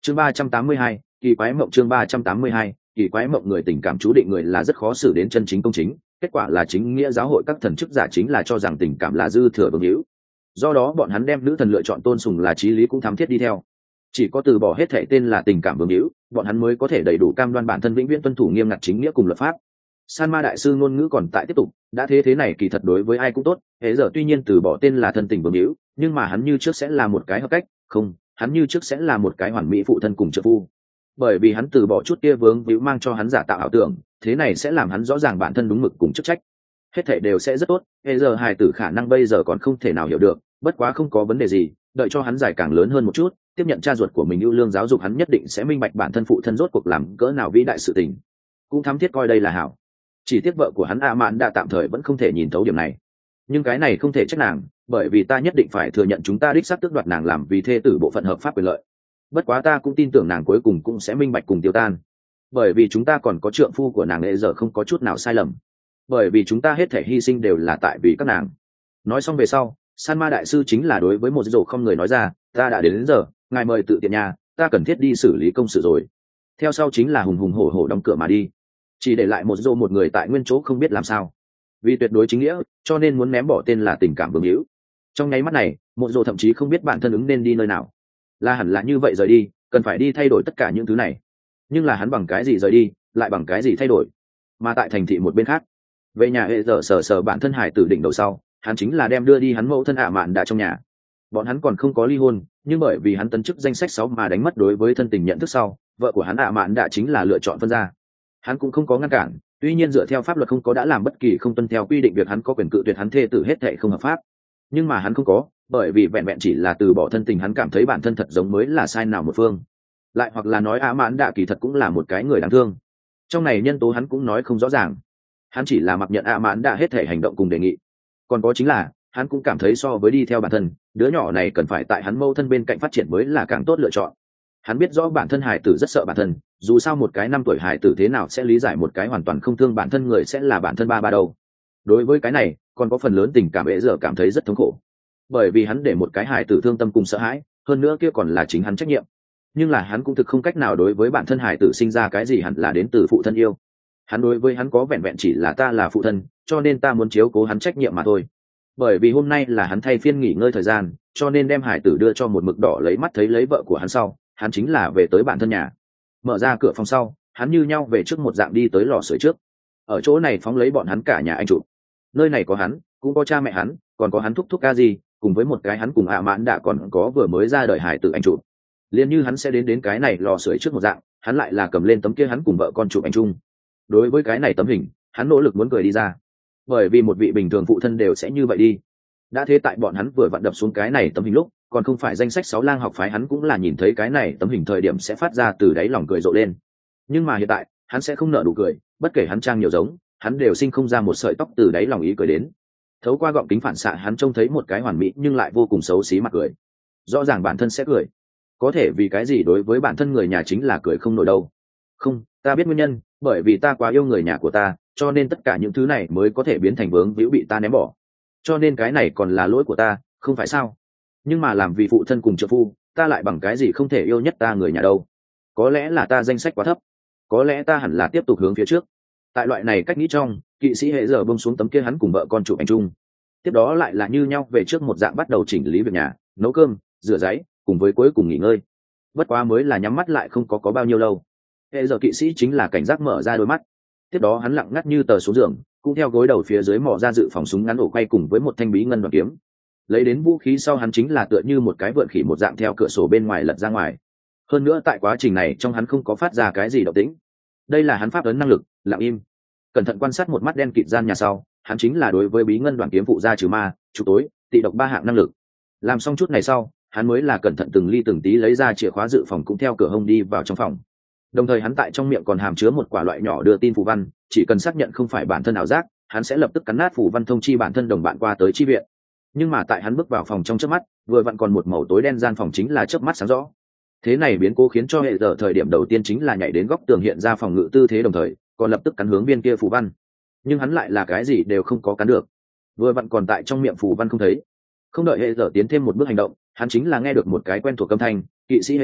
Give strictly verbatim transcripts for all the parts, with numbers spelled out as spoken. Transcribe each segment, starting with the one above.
chương ba trăm tám mươi hai, kỳ quái mộng. Chương ba trăm tám mươi hai, kỳ quái mộng. Người tình cảm chú định người là rất khó xử đến chân chính công chính, kết quả là chính nghĩa giáo hội các thần chức giả chính là cho rằng tình cảm là dư thừa vương hữu, do đó bọn hắn đem nữ thần lựa chọn tôn sùng là chí lý cũng thám thiết đi theo. Chỉ có từ bỏ hết thảy tên là tình cảm vương hữu, bọn hắn mới có thể đầy đủ cam đoan bản thân vĩnh viễn tuân thủ nghiêm ngặt chính nghĩa cùng luật pháp. San ma đại sư ngôn ngữ còn tại tiếp tục, đã thế thế này kỳ thật đối với ai cũng tốt, hễ giờ tuy nhiên từ bỏ tên là thân tình vương hữu, nhưng mà hắn như trước sẽ là một cái hợp cách, không, hắn như trước sẽ là một cái hoàn mỹ phụ thân cùng trợ phu. Bởi vì hắn từ bỏ chút kia vướng víu mang cho hắn giả tạo ảo tưởng, thế này sẽ làm hắn rõ ràng bản thân đúng mực cùng chức trách. Hết thảy đều sẽ rất tốt, hễ giờ hài tử khả năng bây giờ còn không thể nào hiểu được, bất quá không có vấn đề gì, đợi cho hắn giải càng lớn hơn một chút, tiếp nhận cha ruột của mình ưu lương giáo dục, hắn nhất định sẽ minh bạch bản thân phụ thân rốt cuộc làm cỡ nào vĩ đại sự tình, cũng thắm thiết coi đây là hảo. Chỉ tiếc vợ của hắn A Mạn đã tạm thời vẫn không thể nhìn thấu điểm này, nhưng cái này không thể trách nàng, bởi vì ta nhất định phải thừa nhận chúng ta đích xác tước đoạt nàng làm vì thê tử bộ phận hợp pháp quyền lợi. Bất quá ta cũng tin tưởng nàng cuối cùng cũng sẽ minh bạch cùng tiêu tan, bởi vì chúng ta còn có trượng phu của nàng bây giờ không có chút nào sai lầm, bởi vì chúng ta hết thể hy sinh đều là tại vì các nàng. Nói xong về sau, San ma đại sư chính là đối với một dỗ không người nói ra, ta đã đến, đến giờ, ngài mời tự tiện nhà, ta cần thiết đi xử lý công sự rồi. Theo sau chính là hùng hùng hổ hổ đóng cửa mà đi, chỉ để lại một dỗ một người tại nguyên chỗ không biết làm sao. Vì tuyệt đối chính nghĩa, cho nên muốn ném bỏ tên là tình cảm vương hữu. Trong nháy mắt này, một dỗ thậm chí không biết bản thân ứng nên đi nơi nào, là hẳn là như vậy rời đi, cần phải đi thay đổi tất cả những thứ này. Nhưng là hắn bằng cái gì rời đi, lại bằng cái gì thay đổi? Mà tại thành thị một bên khác, về nhà hệ giờ sờ sờ bản thân hải tử đỉnh đầu sau, hắn chính là đem đưa đi hắn mẫu thân ạ mạn đã trong nhà. Bọn hắn còn không có ly hôn, nhưng bởi vì hắn tấn chức danh sách sáu mà đánh mất đối với thân tình nhận thức sau, vợ của hắn ạ mạn đã chính là lựa chọn phân ra. Hắn cũng không có ngăn cản, tuy nhiên dựa theo pháp luật không có đã làm bất kỳ không tuân theo quy định việc hắn có quyền cự tuyệt hắn thê tử hết thệ không hợp pháp. Nhưng mà hắn không có, bởi vì vẹn vẹn chỉ là từ bỏ thân tình, hắn cảm thấy bản thân thật giống mới là sai nào một phương. Lại hoặc là nói ạ mạn đã kỳ thật cũng là một cái người đáng thương. Trong này nhân tố hắn cũng nói không rõ ràng. Hắn chỉ là mặc nhận ạ mạn đã hết thể hành động cùng đề nghị. Còn có chính là hắn cũng cảm thấy so với đi theo bản thân, đứa nhỏ này cần phải tại hắn mâu thân bên cạnh phát triển mới là càng tốt lựa chọn. Hắn biết rõ bản thân hải tử rất sợ bản thân, dù sao một cái năm tuổi hải tử thế nào sẽ lý giải một cái hoàn toàn không thương bản thân người sẽ là bản thân ba ba đâu. Đối với cái này còn có phần lớn tình cảm ế giờ cảm thấy rất thống khổ, bởi vì hắn để một cái hải tử thương tâm cùng sợ hãi, hơn nữa kia còn là chính hắn trách nhiệm. Nhưng là hắn cũng thực không cách nào đối với bản thân hải tử sinh ra cái gì hẳn là đến từ phụ thân yêu. Hắn đối với hắn có vẹn vẹn chỉ là ta là phụ thân, cho nên ta muốn chiếu cố hắn trách nhiệm mà thôi. Bởi vì hôm nay là hắn thay phiên nghỉ ngơi thời gian, cho nên đem hải tử đưa cho một mực đỏ lấy mắt thấy lấy vợ của hắn sau, hắn chính là về tới bản thân nhà. Mở ra cửa phòng sau, hắn như nhau về trước một dạng đi tới lò sưởi trước. Ở chỗ này phóng lấy bọn hắn cả nhà anh chụp. Nơi này có hắn, cũng có cha mẹ hắn, còn có hắn thúc thúc ca gì, cùng với một cái hắn cùng ạ mãn đã còn có vừa mới ra đời hải tử anh chụp. Liên như hắn sẽ đến đến cái này lò sưởi trước một dạng, hắn lại là cầm lên tấm kia hắn cùng vợ con chụp ảnh chung. Đối với cái này tấm hình, hắn nỗ lực muốn cười đi ra, bởi vì một vị bình thường phụ thân đều sẽ như vậy đi. Đã thế tại bọn hắn vừa vặn đập xuống cái này tấm hình lúc, còn không phải danh sách sáu lang học phái, hắn cũng là nhìn thấy cái này tấm hình thời điểm sẽ phát ra từ đáy lòng cười rộ lên. Nhưng mà hiện tại, hắn sẽ không nở nụ cười, bất kể hắn trang nhiều giống, hắn đều sinh không ra một sợi tóc từ đáy lòng ý cười đến. Thấu qua gọng kính phản xạ, hắn trông thấy một cái hoàn mỹ nhưng lại vô cùng xấu xí mặt cười. Rõ ràng bản thân sẽ cười, có thể vì cái gì đối với bản thân người nhà chính là cười không nổi đâu. Không, ta biết nguyên nhân, bởi vì ta quá yêu người nhà của ta, cho nên tất cả những thứ này mới có thể biến thành vướng víu bị ta ném bỏ. Cho nên cái này còn là lỗi của ta, không phải sao? Nhưng mà làm vì phụ thân cùng trợ phu, ta lại bằng cái gì không thể yêu nhất ta người nhà đâu? Có lẽ là ta danh sách quá thấp, có lẽ ta hẳn là tiếp tục hướng phía trước. Tại loại này cách nghĩ trong, kỵ sĩ hệ giờ bông xuống tấm kia hắn cùng vợ con chụp ảnh chung. Tiếp đó lại là như nhau về trước một dạng bắt đầu chỉnh lý việc nhà, nấu cơm, rửa ráy, cùng với cuối cùng nghỉ ngơi. Bất quá mới là nhắm mắt lại không có có bao nhiêu lâu, hệ giờ kỵ sĩ chính là cảnh giác mở ra đôi mắt. Tiếp đó hắn lặng ngắt như tờ xuống giường, cũng theo gối đầu phía dưới mò ra dự phòng súng ngắn ổ quay cùng với một thanh bí ngân đoàn kiếm. Lấy đến vũ khí sau, hắn chính là tựa như một cái vượn khỉ một dạng theo cửa sổ bên ngoài lật ra ngoài. Hơn nữa tại quá trình này trong hắn không có phát ra cái gì động tĩnh. Đây là hắn pháp ấn năng lực, lặng im. Cẩn thận quan sát một mắt đen kịt gian nhà sau, hắn chính là đối với bí ngân đoàn kiếm phụ ra trừ ma, trừ tối, tị độc ba hạng năng lực. Làm xong chút này sau, hắn mới là cẩn thận từng ly từng tí lấy ra chìa khóa dự phòng, cũng theo cửa hông đi vào trong phòng. Đồng thời hắn tại trong miệng còn hàm chứa một quả loại nhỏ đưa tin phù văn, chỉ cần xác nhận không phải bản thân ảo giác, hắn sẽ lập tức cắn nát phù văn thông chi bản thân đồng bạn qua tới chi viện. Nhưng mà tại hắn bước vào phòng trong chớp mắt, vừa vặn còn một màu tối đen gian phòng chính là chớp mắt sáng rõ. Thế này biến cố khiến cho hệ giờ thời điểm đầu tiên chính là nhảy đến góc tường hiện ra phòng ngự tư thế, đồng thời còn lập tức cắn hướng viên kia phù văn. Nhưng hắn lại là cái gì đều không có cắn được, vừa vặn còn tại trong miệng phù văn không thấy. Không đợi hệ giờ tiến thêm một bước hành động, hắn chính là nghe được một cái quen thuộc âm thanh, kỵ sĩ hệ giờ,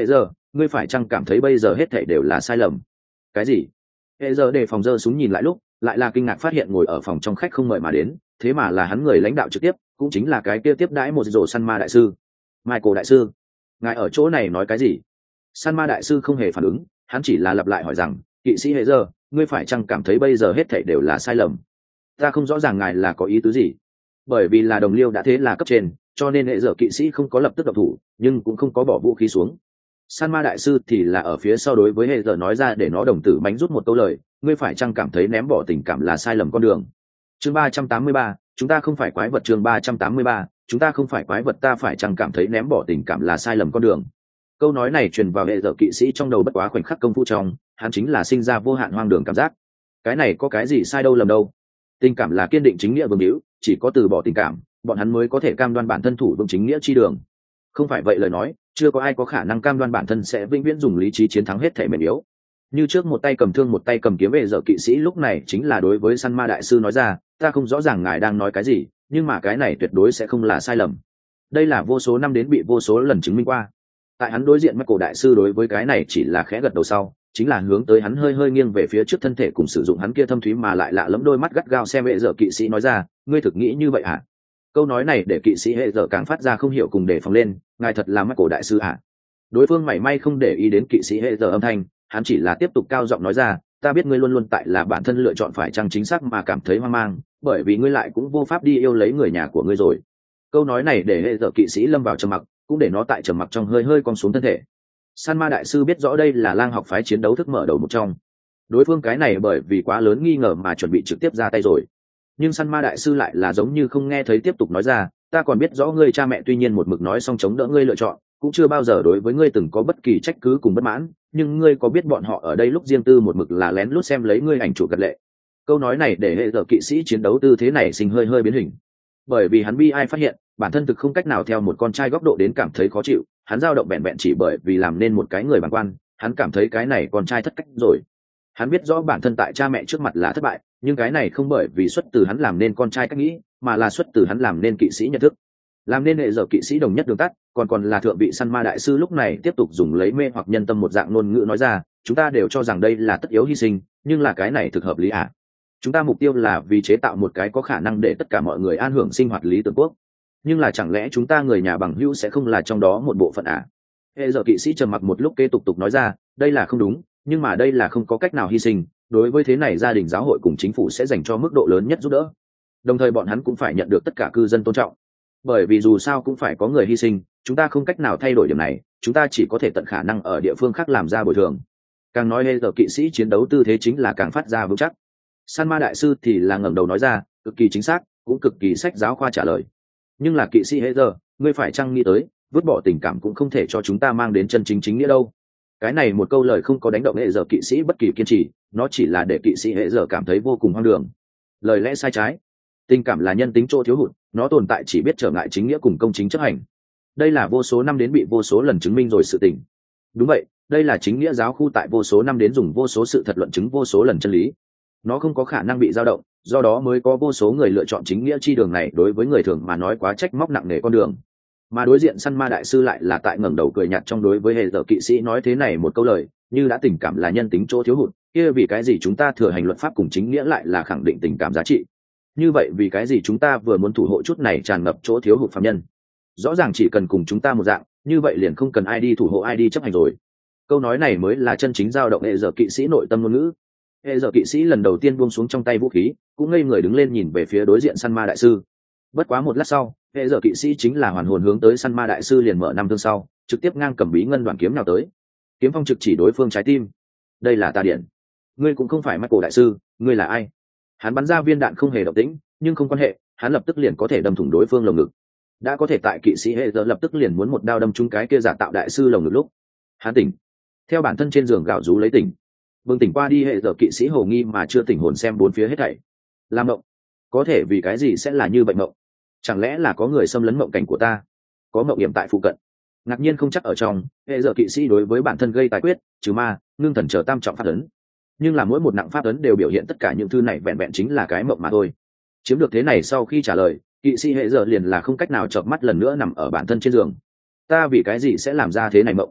ngươi phải chăng cảm thấy bây giờ hết thảy đều là sai lầm? Cái gì? Hệ giờ để phòng giơ súng nhìn lại lúc lại là kinh ngạc phát hiện ngồi ở phòng trong khách không mời mà đến, thế mà là hắn người lãnh đạo trực tiếp, cũng chính là cái kia tiếp đãi một rổ săn ma đại sư. Michael đại sư, ngài ở chỗ này nói cái gì? Săn ma đại sư không hề phản ứng, hắn chỉ là lặp lại hỏi rằng, kỵ sĩ hệ giờ, ngươi phải chăng cảm thấy bây giờ hết thảy đều là sai lầm? Ta không rõ ràng ngài là có ý tứ gì. Bởi vì là đồng liêu đã thế là cấp trên, cho nên hệ giờ kỵ sĩ không có lập tức động thủ, nhưng cũng không có bỏ vũ khí xuống. San ma đại sư thì là ở phía sau đối với hệ giờ nói ra để nó đồng tử bánh rút một câu lời, ngươi phải chăng cảm thấy ném bỏ tình cảm là sai lầm con đường? Chương ba trăm tám mươi ba, chúng ta không phải quái vật. Chương ba trăm tám mươi ba, chúng ta không phải quái vật. Ta phải chăng cảm thấy ném bỏ tình cảm là sai lầm con đường? Câu nói này truyền vào hệ giờ kỵ sĩ trong đầu bất quá khoảnh khắc công phu trong, hắn chính là sinh ra vô hạn hoang đường cảm giác. Cái này có cái gì sai đâu lầm đâu? Tình cảm là kiên định chính nghĩa vương hữu, chỉ có từ bỏ tình cảm, bọn hắn mới có thể cam đoan bản thân thủ vững chính nghĩa chi đường. Không phải vậy lời nói, chưa có ai có khả năng cam đoan bản thân sẽ vĩnh viễn dùng lý trí chiến thắng hết thể mềm yếu. Như trước một tay cầm thương một tay cầm kiếm, về giờ kỵ sĩ lúc này chính là đối với săn ma đại sư nói ra, ta không rõ ràng ngài đang nói cái gì, nhưng mà cái này tuyệt đối sẽ không là sai lầm. Đây là vô số năm đến bị vô số lần chứng minh qua. Tại hắn đối diện mắt cổ đại sư đối với cái này chỉ là khẽ gật đầu sau, chính là hướng tới hắn hơi hơi nghiêng về phía trước thân thể cùng sử dụng hắn kia thâm thúy mà lại lạ lẫm đôi mắt gắt gao xem vệ giờ kỵ sĩ nói ra, ngươi thực nghĩ như vậy hả? Câu nói này để kỵ sĩ hệ giờ càng phát ra không hiểu cùng đề phòng lên, ngài thật là mắt cổ đại sư hả? Đối phương mảy may không để ý đến kỵ sĩ hệ giờ âm thanh, hắn chỉ là tiếp tục cao giọng nói ra, ta biết ngươi luôn luôn tại là bản thân lựa chọn phải chăng chính xác mà cảm thấy hoang mang, bởi vì ngươi lại cũng vô pháp đi yêu lấy người nhà của ngươi rồi. Câu nói này để hệ giờ kỵ sĩ lâm vào trầm mặc, cũng để nó tại trầm mặc trong hơi hơi cong xuống thân thể. San ma đại sư biết rõ đây là lang học phái chiến đấu thức mở đầu một trong. Đối phương cái này bởi vì quá lớn nghi ngờ mà chuẩn bị trực tiếp ra tay rồi. Nhưng San ma đại sư lại là giống như không nghe thấy tiếp tục nói ra, ta còn biết rõ ngươi cha mẹ tuy nhiên một mực nói xong chống đỡ ngươi lựa chọn, cũng chưa bao giờ đối với ngươi từng có bất kỳ trách cứ cùng bất mãn, nhưng ngươi có biết bọn họ ở đây lúc riêng tư một mực là lén lút xem lấy ngươi ảnh chụp gật lệ. Câu nói này để hệ giờ kỵ sĩ chiến đấu tư thế này sinh hơi hơi biến hình. Bởi vì hắn bi ai phát hiện, bản thân thực không cách nào theo một con trai góc độ đến cảm thấy khó chịu, hắn dao động vẹn vẹn chỉ bởi vì làm nên một cái người bàng quan, hắn cảm thấy cái này con trai thất cách rồi. Hắn biết rõ bản thân tại cha mẹ trước mặt là thất bại, nhưng cái này không bởi vì xuất từ hắn làm nên con trai cách nghĩ, mà là xuất từ hắn làm nên kỵ sĩ nhận thức. Làm nên hệ giờ kỵ sĩ đồng nhất đường tắt, còn còn là thượng vị săn ma đại sư lúc này tiếp tục dùng lấy mê hoặc nhân tâm một dạng ngôn ngữ nói ra, chúng ta đều cho rằng đây là tất yếu hy sinh, nhưng là cái này thực hợp lý à? Chúng ta mục tiêu là vì chế tạo một cái có khả năng để tất cả mọi người an hưởng sinh hoạt lý tưởng quốc, nhưng là chẳng lẽ chúng ta người nhà bằng hữu sẽ không là trong đó một bộ phận à? Hệ giờ kỵ sĩ trầm mặc một lúc kế tục tục nói ra, đây là không đúng, nhưng mà đây là không có cách nào hy sinh, đối với thế này gia đình giáo hội cùng chính phủ sẽ dành cho mức độ lớn nhất giúp đỡ, đồng thời bọn hắn cũng phải nhận được tất cả cư dân tôn trọng, bởi vì dù sao cũng phải có người hy sinh, chúng ta không cách nào thay đổi điểm này, chúng ta chỉ có thể tận khả năng ở địa phương khác làm ra bồi thường. Càng nói hệ giờ kỵ sĩ chiến đấu tư thế chính là càng phát ra vững chắc. San ma đại sư thì là ngẩng đầu nói ra, cực kỳ chính xác, cũng cực kỳ sách giáo khoa trả lời. Nhưng là kỵ sĩ hệ giờ, ngươi phải chăng nghĩ tới, vứt bỏ tình cảm cũng không thể cho chúng ta mang đến chân chính chính nghĩa đâu. Cái này một câu lời không có đánh động hệ giờ kỵ sĩ bất kỳ kiên trì, nó chỉ là để kỵ sĩ hệ giờ cảm thấy vô cùng hoang đường. Lời lẽ sai trái. Tình cảm là nhân tính chỗ thiếu hụt, nó tồn tại chỉ biết trở ngại chính nghĩa cùng công chính chấp hành. Đây là vô số năm đến bị vô số lần chứng minh rồi sự tình. Đúng vậy, đây là chính nghĩa giáo khu tại vô số năm đến dùng vô số sự thật luận chứng vô số lần chân lý. Nó không có khả năng bị dao động, do đó mới có vô số người lựa chọn chính nghĩa chi đường này đối với người thường mà nói quá trách móc nặng nề con đường. Mà đối diện săn ma đại sư lại là tại ngẩng đầu cười nhạt trong đối với hệ giờ kỵ sĩ nói thế này một câu lời, như đã tình cảm là nhân tính chỗ thiếu hụt, kia vì cái gì chúng ta thừa hành luật pháp cùng chính nghĩa lại là khẳng định tình cảm giá trị? Như vậy vì cái gì chúng ta vừa muốn thủ hộ chút này tràn ngập chỗ thiếu hụt phạm nhân? Rõ ràng chỉ cần cùng chúng ta một dạng, như vậy liền không cần ai đi thủ hộ ai đi chấp hành rồi. Câu nói này mới là chân chính dao động hệ giờ kỵ sĩ nội tâm ngôn ngữ. Hệ giờ kỵ sĩ lần đầu tiên buông xuống trong tay vũ khí, cũng ngây người đứng lên nhìn về phía đối diện săn ma đại sư. Bất quá một lát sau, hệ giờ kỵ sĩ chính là hoàn hồn hướng tới săn ma đại sư liền mở năm thương sau, trực tiếp ngang cầm bí ngân đoàn kiếm nào tới. Kiếm phong trực chỉ đối phương trái tim. Đây là tà điện. Ngươi cũng không phải Michael đại sư, ngươi là ai? Hắn bắn ra viên đạn không hề động tĩnh, nhưng không quan hệ, hắn lập tức liền có thể đâm thủng đối phương lồng ngực. Đã có thể tại kỵ sĩ hệ giờ lập tức liền muốn một đao đâm trúng cái kia giả tạo đại sư lồng ngực lúc hắn tỉnh, theo bản thân trên giường gạo rú lấy tỉnh. Bừng tỉnh qua đi, hệ giờ kỵ sĩ hồ nghi mà chưa tỉnh hồn xem bốn phía hết thảy. Làm mộng? Có thể vì cái gì sẽ là như vậy mộng? Chẳng lẽ là có người xâm lấn mộng cảnh của ta? Có mộng hiểm tại phụ cận? Ngạc nhiên không chắc ở trong, hệ giờ kỵ sĩ đối với bản thân gây tài quyết, trừ ma, ngưng thần trở tam trọng pháp ấn. Nhưng là mỗi một nặng pháp ấn đều biểu hiện tất cả những thứ này vẹn vẹn chính là cái mộng mà thôi. Chiếm được thế này sau khi trả lời, kỵ sĩ hệ giờ liền là không cách nào chợp mắt lần nữa nằm ở bản thân trên giường. Ta vì cái gì sẽ làm ra thế này mộng?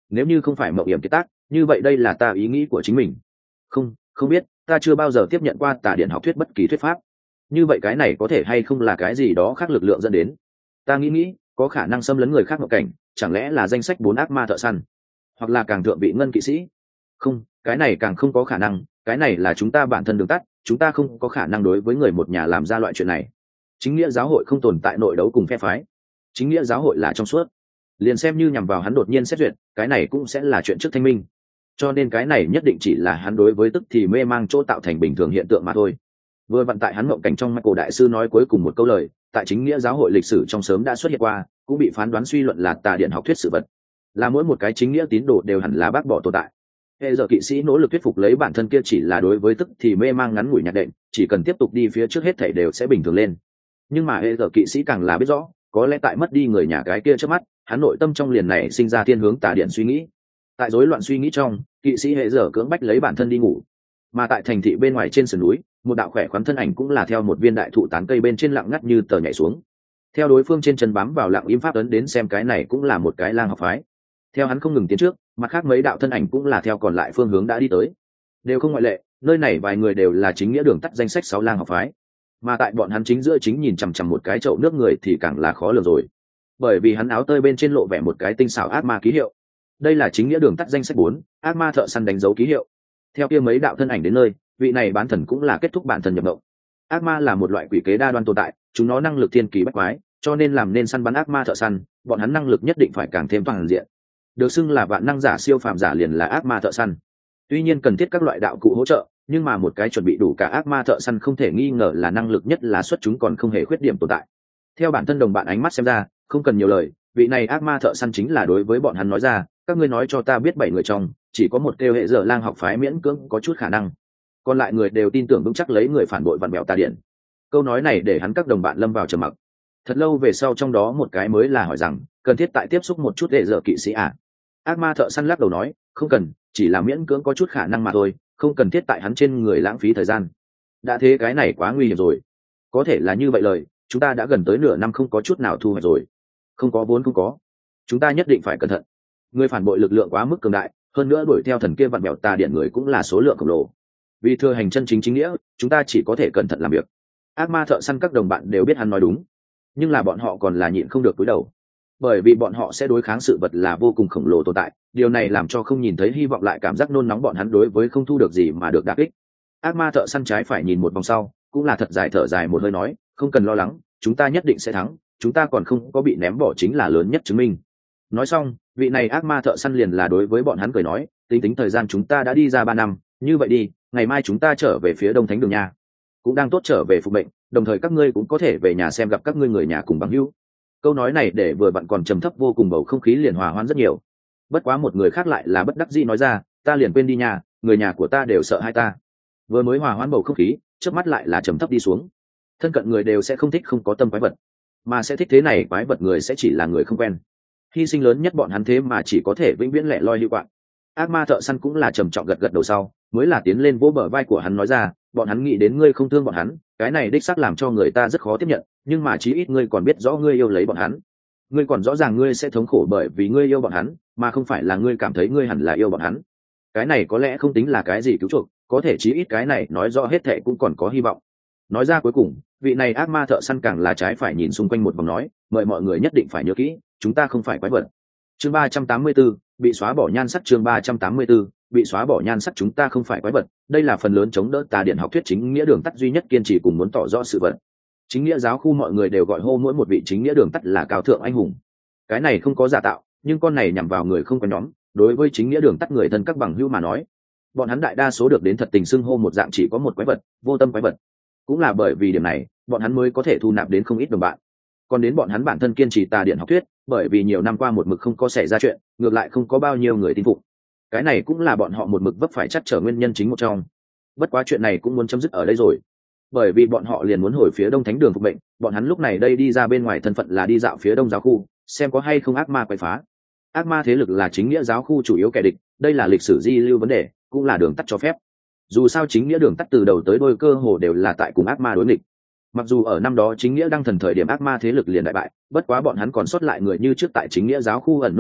nếu như không phải mậu hiểm kiệt tác, như vậy đây là ta ý nghĩ của chính mình. Không, không biết, ta chưa bao giờ tiếp nhận qua tà điện học thuyết bất kỳ thuyết pháp. Như vậy cái này có thể hay không là cái gì đó khác lực lượng dẫn đến? Ta nghĩ nghĩ, có khả năng xâm lấn người khác mộng cảnh, chẳng lẽ là danh sách bốn ác ma thợ săn, hoặc là càng thượng vị ngân kỵ sĩ? Không, cái này càng không có khả năng, cái này là chúng ta bản thân đường tắt, chúng ta không có khả năng đối với người một nhà làm ra loại chuyện này. Chính nghĩa giáo hội không tồn tại nội đấu cùng phe phái, chính nghĩa giáo hội là trong suốt. Liền xem như nhằm vào hắn đột nhiên xét duyệt, cái này cũng sẽ là chuyện trước thanh minh. Cho nên cái này nhất định chỉ là hắn đối với tức thì mê mang chỗ tạo thành bình thường hiện tượng mà thôi. Vừa vận tại hắn ngộng cảnh trong Michael đại sư nói cuối cùng một câu lời, tại chính nghĩa giáo hội lịch sử trong sớm đã xuất hiện qua, cũng bị phán đoán suy luận là tà điện học thuyết sự vật, là mỗi một cái chính nghĩa tín đồ đều hẳn là bác bỏ tồn tại. Hệ giờ kỵ sĩ nỗ lực thuyết phục lấy bản thân kia chỉ là đối với tức thì mê mang ngắn ngủi nhạc đệm, chỉ cần tiếp tục đi phía trước hết thảy đều sẽ bình thường lên. Nhưng mà hệ giờ kỵ sĩ càng là biết rõ, có lẽ tại mất đi người nhà cái kia trước mắt, hắn nội tâm trong liền này sinh ra thiên hướng tà điện suy nghĩ. Tại rối loạn suy nghĩ trong, kỵ sĩ hệ giờ cưỡng bách lấy bản thân đi ngủ. Mà tại thành thị bên ngoài trên sườn núi, một đạo khỏe khoắn thân ảnh cũng là theo một viên đại thụ tán cây bên trên lặng ngắt như tờ nhảy xuống. Theo đối phương trên chân bám vào lặng im pháp ấn đến xem cái này cũng là một cái lang học phái. Theo hắn không ngừng tiến trước, mặt khác mấy đạo thân ảnh cũng là theo còn lại phương hướng đã đi tới. Đều không ngoại lệ, nơi này vài người đều là chính nghĩa đường tắt danh sách sáu lang học phái. Mà tại bọn hắn chính giữa chính nhìn chằm chằm một cái chậu nước người thì càng là khó lường rồi. Bởi vì hắn áo tơi bên trên lộ vẻ một cái tinh xảo ác ma ký hiệu. Đây là chính nghĩa đường tắt danh sách bốn, ác ma thợ săn đánh dấu ký hiệu. Theo kia mấy đạo thân ảnh đến nơi, vị này bán thần cũng là kết thúc bản thân nhập động. Ác ma là một loại quỷ kế đa đoan tồn tại, chúng nó năng lực thiên kỳ bách quái, cho nên làm nên săn bắn ác ma thợ săn, bọn hắn năng lực nhất định phải càng thêm toàn diện. Được xưng là vạn năng giả siêu phàm giả liền là ác ma thợ săn. Tuy nhiên cần thiết các loại đạo cụ hỗ trợ, nhưng mà một cái chuẩn bị đủ cả ác ma thợ săn không thể nghi ngờ là năng lực nhất là xuất chúng còn không hề khuyết điểm tồn tại. Theo bản thân đồng bạn ánh mắt xem ra, không cần nhiều lời, vị này ác ma thợ săn chính là đối với bọn hắn nói ra, các ngươi nói cho ta biết bảy người trong, chỉ có một kêu hệ giờ lang học phái miễn cưỡng có chút khả năng, còn lại người đều tin tưởng vững chắc lấy người phản bội vặn bẹo tà điện. Câu nói này để hắn các đồng bạn lâm vào trầm mặc. Thật lâu về sau trong đó một cái mới là hỏi rằng, cần thiết tại tiếp xúc một chút hệ giờ kỵ sĩ à? Ác ma thợ săn lắc đầu nói, không cần, chỉ là miễn cưỡng có chút khả năng mà thôi, không cần thiết tại hắn trên người lãng phí thời gian. Đã thế cái này quá nguy hiểm rồi. Có thể là như vậy lời, chúng ta đã gần tới nửa năm không có chút nào thu hoạch rồi. Không có vốn không có. Chúng ta nhất định phải cẩn thận. Người phản bội lực lượng quá mức cường đại, hơn nữa đuổi theo thần kia vặn bẹo tà điện người cũng là số lượng khổng lồ. Vì thừa hành chân chính chính nghĩa, chúng ta chỉ có thể cẩn thận làm việc. Ác ma thợ săn các đồng bạn đều biết hắn nói đúng, nhưng là bọn họ còn là nhịn không được cúi đầu, bởi vì bọn họ sẽ đối kháng sự vật là vô cùng khổng lồ tồn tại. Điều này làm cho không nhìn thấy hy vọng lại cảm giác nôn nóng bọn hắn đối với không thu được gì mà được đả kích. Ác ma thợ săn trái phải nhìn một vòng sau, cũng là thật dài thở dài một hơi nói, không cần lo lắng, chúng ta nhất định sẽ thắng, chúng ta còn không có bị ném bỏ chính là lớn nhất chứng minh. Nói xong, vị này ác ma thợ săn liền là đối với bọn hắn cười nói, tính tính thời gian chúng ta đã đi ra ba năm, như vậy đi, ngày mai chúng ta trở về phía đông thánh đường nha, cũng đang tốt trở về phục bệnh, đồng thời các ngươi cũng có thể về nhà xem gặp các ngươi người nhà cùng bằng hữu. Câu nói này để vừa vặn còn trầm thấp vô cùng bầu không khí liền hòa hoãn rất nhiều. Bất quá một người khác lại là bất đắc dĩ nói ra, ta liền quên đi nhà, người nhà của ta đều sợ hai ta. Vừa mới hòa hoãn bầu không khí, trước mắt lại là trầm thấp đi xuống. Thân cận người đều sẽ không thích không có tâm quái vật, mà sẽ thích thế này quái vật người sẽ chỉ là người không quen. Hy sinh lớn nhất bọn hắn thế mà chỉ có thể vĩnh viễn lẻ loi lưu quạng. Ác ma thợ săn cũng là trầm trọng gật gật đầu sau, mới là tiến lên vỗ bờ vai của hắn nói ra, bọn hắn nghĩ đến ngươi không thương bọn hắn, cái này đích xác làm cho người ta rất khó tiếp nhận, nhưng mà chí ít ngươi còn biết rõ ngươi yêu lấy bọn hắn, ngươi còn rõ ràng ngươi sẽ thống khổ bởi vì ngươi yêu bọn hắn, mà không phải là ngươi cảm thấy ngươi hẳn là yêu bọn hắn. Cái này có lẽ không tính là cái gì cứu chuộc, có thể chí ít cái này nói rõ hết thệ cũng còn có hy vọng. Nói ra cuối cùng, vị này ác ma thợ săn càng là trái phải nhìn xung quanh một vòng nói, mời mọi người nhất định phải nhớ kỹ, chúng ta không phải quái vật. Chương ba trăm tám mươi tư, bị xóa bỏ nhan sắc. Chương ba trăm tám mươi tư, bị xóa bỏ nhan sắc. Chúng ta không phải quái vật, đây là phần lớn chống đỡ tà điện học thuyết chính nghĩa đường tắt duy nhất kiên trì cùng muốn tỏ rõ sự vật. Chính nghĩa giáo khu mọi người đều gọi hô mỗi một vị chính nghĩa đường tắt là cao thượng anh hùng. Cái này không có giả tạo, nhưng con này nhằm vào người không có nhóm, đối với chính nghĩa đường tắt người thân các bằng hữu mà nói, bọn hắn đại đa số được đến thật tình xưng hô một dạng chỉ có một quái vật, vô tâm quái vật. Cũng là bởi vì điểm này, bọn hắn mới có thể thu nạp đến không ít đồng bạn. Còn đến bọn hắn bản thân kiên trì tà điện học thuyết, bởi vì nhiều năm qua một mực không có xảy ra chuyện, ngược lại không có bao nhiêu người tin phục. Cái này cũng là bọn họ một mực vấp phải chắc trở nguyên nhân chính một trong. Bất quá chuyện này cũng muốn chấm dứt ở đây rồi, bởi vì bọn họ liền muốn hồi phía đông thánh đường phục mệnh. Bọn hắn lúc này đây đi ra bên ngoài thân phận là đi dạo phía đông giáo khu, xem có hay không ác ma quậy phá. Ác ma thế lực là chính nghĩa giáo khu chủ yếu kẻ địch, đây là lịch sử di lưu vấn đề, cũng là đường tắt cho phép. Dù sao chính nghĩa đường tắt từ đầu tới đôi cơ hồ đều là tại cùng ác ma đối nghịch. Mặc dù ở năm đó chính nghĩa đang thần thời điểm ác ma thế lực liền đại bại, bất quá bọn hắn còn sót lại người như trước tại chính nghĩa giáo khu ẩn núp lấy,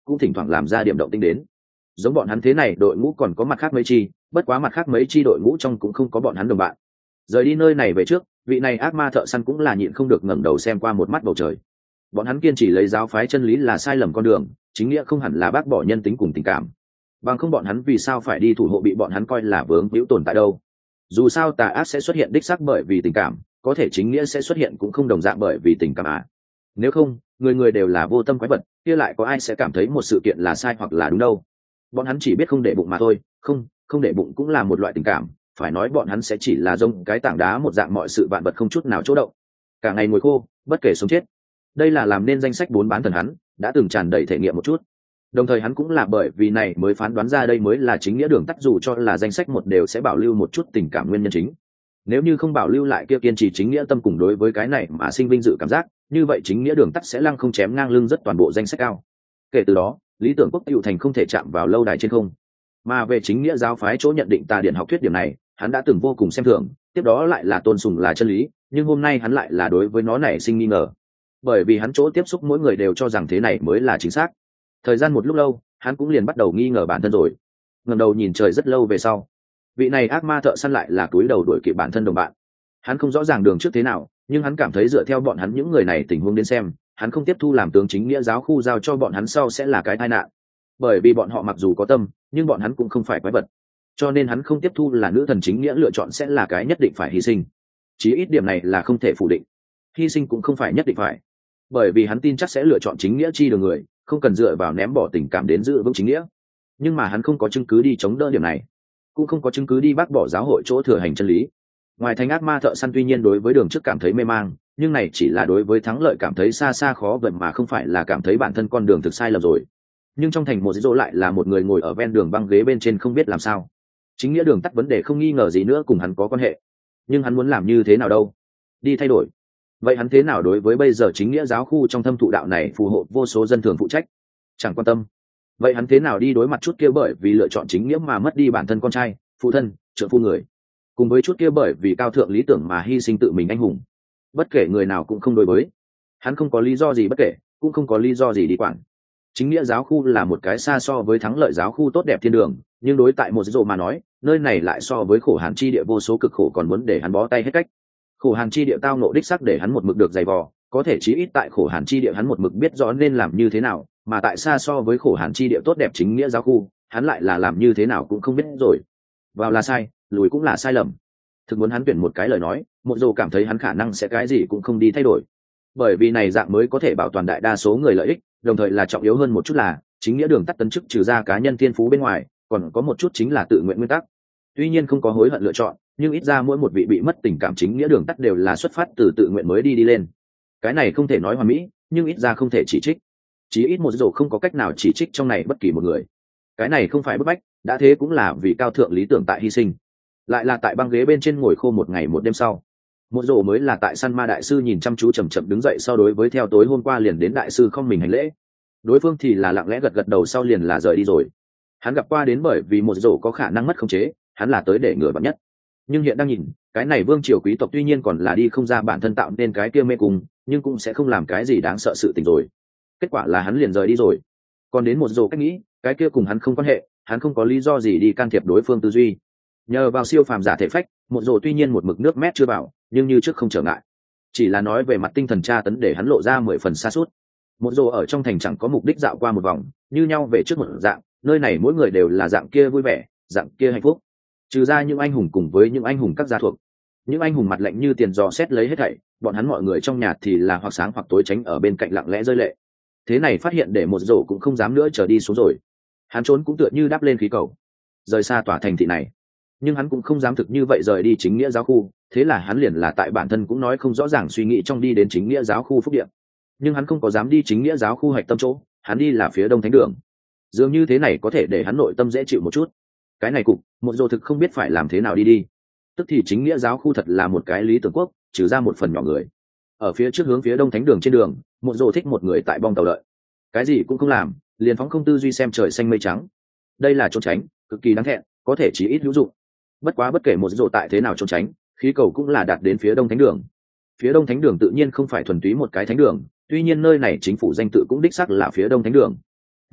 cũng thỉnh thoảng làm ra điểm động tinh đến. Giống bọn hắn thế này đội ngũ còn có mặt khác mấy chi, bất quá mặt khác mấy chi đội ngũ trong cũng không có bọn hắn đồng bạn. Rời đi nơi này về trước, vị này ác ma thợ săn cũng là nhịn không được ngẩng đầu xem qua một mắt bầu trời. Bọn hắn kiên trì lấy giáo phái chân lý là sai lầm con đường, chính nghĩa không hẳn là bác bỏ nhân tính cùng tình cảm. Bằng không bọn hắn vì sao phải đi thủ hộ bị bọn hắn coi là vướng víu tồn tại đâu? Dù sao tà ác sẽ xuất hiện đích xác bởi vì tình cảm, có thể chính nghĩa sẽ xuất hiện cũng không đồng dạng bởi vì tình cảm à. Nếu không, người người đều là vô tâm quái vật, kia lại có ai sẽ cảm thấy một sự kiện là sai hoặc là đúng đâu? Bọn hắn chỉ biết không để bụng mà thôi, không, không để bụng cũng là một loại tình cảm, phải nói bọn hắn sẽ chỉ là giống cái tảng đá một dạng mọi sự vạn vật không chút nào chỗ động. Cả ngày ngồi khô, bất kể sống chết. Đây là làm nên danh sách bốn bán thần hắn, đã từng tràn đầy thể nghiệm một chút. Đồng thời hắn cũng là bởi vì này mới phán đoán ra đây mới là chính nghĩa đường tắt, dù cho là danh sách một đều sẽ bảo lưu một chút tình cảm nguyên nhân chính. Nếu như không bảo lưu lại kia kiên trì chính nghĩa tâm cùng đối với cái này mà sinh vinh dự cảm giác, như vậy chính nghĩa đường tắt sẽ lăng không chém ngang lưng rất toàn bộ danh sách cao. Kể từ đó, lý tưởng quốc hữu thành không thể chạm vào lâu đài trên không. Mà về chính nghĩa giáo phái chỗ nhận định tà điện học thuyết điểm này, hắn đã từng vô cùng xem thường, tiếp đó lại là tôn sùng là chân lý, nhưng hôm nay hắn lại là đối với nó này sinh nghi ngờ. Bởi vì hắn chỗ tiếp xúc mỗi người đều cho rằng thế này mới là chính xác. Thời gian một lúc lâu, hắn cũng liền bắt đầu nghi ngờ bản thân rồi. Ngẩng đầu nhìn trời rất lâu về sau, vị này ác ma thợ săn lại là cúi đầu đuổi kịp bản thân đồng bạn. Hắn không rõ ràng đường trước thế nào, nhưng hắn cảm thấy dựa theo bọn hắn những người này tình huống đến xem, hắn không tiếp thu làm tướng chính nghĩa giáo khu giao cho bọn hắn sau sẽ là cái tai nạn. Bởi vì bọn họ mặc dù có tâm, nhưng bọn hắn cũng không phải quái vật. Cho nên hắn không tiếp thu là nữ thần chính nghĩa lựa chọn sẽ là cái nhất định phải hy sinh. Chí ít điểm này là không thể phủ định. Hy sinh cũng không phải nhất định phải. Bởi vì hắn tin chắc sẽ lựa chọn chính nghĩa chi đường người, không cần dựa vào ném bỏ tình cảm đến giữ vững chính nghĩa. Nhưng mà hắn không có chứng cứ đi chống đỡ điểm này, cũng không có chứng cứ đi bác bỏ giáo hội chỗ thừa hành chân lý. Ngoài thành ác ma thợ săn tuy nhiên đối với đường trước cảm thấy mê mang, nhưng này chỉ là đối với thắng lợi cảm thấy xa xa khó vậy mà không phải là cảm thấy bản thân con đường thực sai lầm rồi. Nhưng trong thành một dỗ lại là một người ngồi ở ven đường băng ghế bên trên không biết làm sao. Chính nghĩa đường tắt vấn đề không nghi ngờ gì nữa cùng hắn có quan hệ, nhưng hắn muốn làm như thế nào đâu? Đi thay đổi. Vậy hắn thế nào đối với bây giờ chính nghĩa giáo khu trong thâm thụ đạo này phù hộ vô số dân thường phụ trách? Chẳng quan tâm. Vậy hắn thế nào đi đối mặt chút kia bởi vì lựa chọn chính nghĩa mà mất đi bản thân con trai, phụ thân, trợ phu người, cùng với chút kia bởi vì cao thượng lý tưởng mà hy sinh tự mình anh hùng? Bất kể người nào cũng không đối với. Hắn không có lý do gì bất kể, cũng không có lý do gì đi quản. Chính nghĩa giáo khu là một cái xa so với thắng lợi giáo khu tốt đẹp thiên đường, nhưng đối tại một dỗ mà nói, nơi này lại so với khổ hàn chi địa vô số cực khổ còn muốn để hắn bó tay hết cách. Khổ hàn chi địa tao nộ đích sắc để hắn một mực được dày vò, có thể chí ít tại khổ hàn chi địa hắn một mực biết rõ nên làm như thế nào, mà tại xa so với khổ hàn chi địa tốt đẹp chính nghĩa giáo khu, hắn lại là làm như thế nào cũng không biết rồi. Vào là sai, lùi cũng là sai lầm. Thực muốn hắn tuyển một cái lời nói, một dỗ cảm thấy hắn khả năng sẽ cái gì cũng không đi thay đổi, bởi vì này dạng mới có thể bảo toàn đại đa số người lợi ích, đồng thời là trọng yếu hơn một chút là chính nghĩa đường tắt tấn chức trừ ra cá nhân thiên phú bên ngoài, còn có một chút chính là tự nguyện nguyên tắc. Tuy nhiên không có hối hận lựa chọn, nhưng ít ra mỗi một vị bị mất tình cảm chính nghĩa đường tắt đều là xuất phát từ tự nguyện mới đi đi lên. Cái này không thể nói hoàn mỹ, nhưng ít ra không thể chỉ trích. Chí ít một dỗ không có cách nào chỉ trích trong này bất kỳ một người. Cái này không phải bức bách, đã thế cũng là vì cao thượng lý tưởng tại hy sinh. Lại là tại băng ghế bên trên ngồi khô một ngày một đêm sau, một dỗ mới là tại săn ma đại sư nhìn chăm chú chậm chậm đứng dậy sau đối với theo tối hôm qua liền đến đại sư không mình hành lễ. Đối phương thì là lặng lẽ gật gật đầu sau liền là rời đi rồi. Hắn gặp qua đến bởi vì một dỗ có khả năng mất khống chế, hắn là tới để ngừa vạn nhất. Nhưng hiện đang nhìn, cái này vương triều quý tộc tuy nhiên còn là đi không ra bản thân tạo nên cái kia mê cung, nhưng cũng sẽ không làm cái gì đáng sợ sự tình rồi. Kết quả là hắn liền rời đi rồi. Còn đến một dỗ cách nghĩ, cái kia cùng hắn không quan hệ, hắn không có lý do gì đi can thiệp đối phương tư duy. Nhờ vào siêu phàm giả thể phách, một dỗ tuy nhiên một mực nước mét chưa vào, nhưng như trước không trở ngại. Chỉ là nói về mặt tinh thần tra tấn để hắn lộ ra mười phần xa suốt. Một dỗ ở trong thành chẳng có mục đích dạo qua một vòng, như nhau về trước một dạng, nơi này mỗi người đều là dạng kia vui vẻ, dạng kia hạnh phúc. Trừ ra những anh hùng cùng với những anh hùng các gia thuộc, những anh hùng mặt lạnh như tiền dò xét lấy hết thảy, bọn hắn mọi người trong nhà thì là hoặc sáng hoặc tối tránh ở bên cạnh lặng lẽ rơi lệ. Thế này phát hiện để một dỗ cũng không dám nữa trở đi xuống rồi. Hắn trốn cũng tựa như đáp lên khí cầu, rời xa tòa thành thị này. Nhưng hắn cũng không dám thực như vậy rời đi chính nghĩa giáo khu, thế là hắn liền là tại bản thân cũng nói không rõ ràng suy nghĩ trong đi đến chính nghĩa giáo khu phúc điện. Nhưng hắn không có dám đi chính nghĩa giáo khu hạch tâm chỗ, hắn đi là phía đông thánh đường. Dường như thế này có thể để hắn nội tâm dễ chịu một chút. Cái này cục một dỗ thực không biết phải làm thế nào đi đi. Tức thì chính nghĩa giáo khu thật là một cái lý tưởng quốc, trừ ra một phần nhỏ người. Ở phía trước hướng phía đông thánh đường trên đường, một dỗ thích một người tại bong tàu đợi, cái gì cũng không làm, liền phóng không tư duy xem trời xanh mây trắng. Đây là trốn tránh cực kỳ đáng thẹn, có thể chỉ ít hữu dụng. Bất quá bất kể một dỗ tại thế nào trốn tránh, khí cầu cũng là đạt đến phía đông thánh đường. Phía đông thánh đường tự nhiên không phải thuần túy một cái thánh đường, tuy nhiên nơi này chính phủ danh tự cũng đích xác là phía đông thánh đường.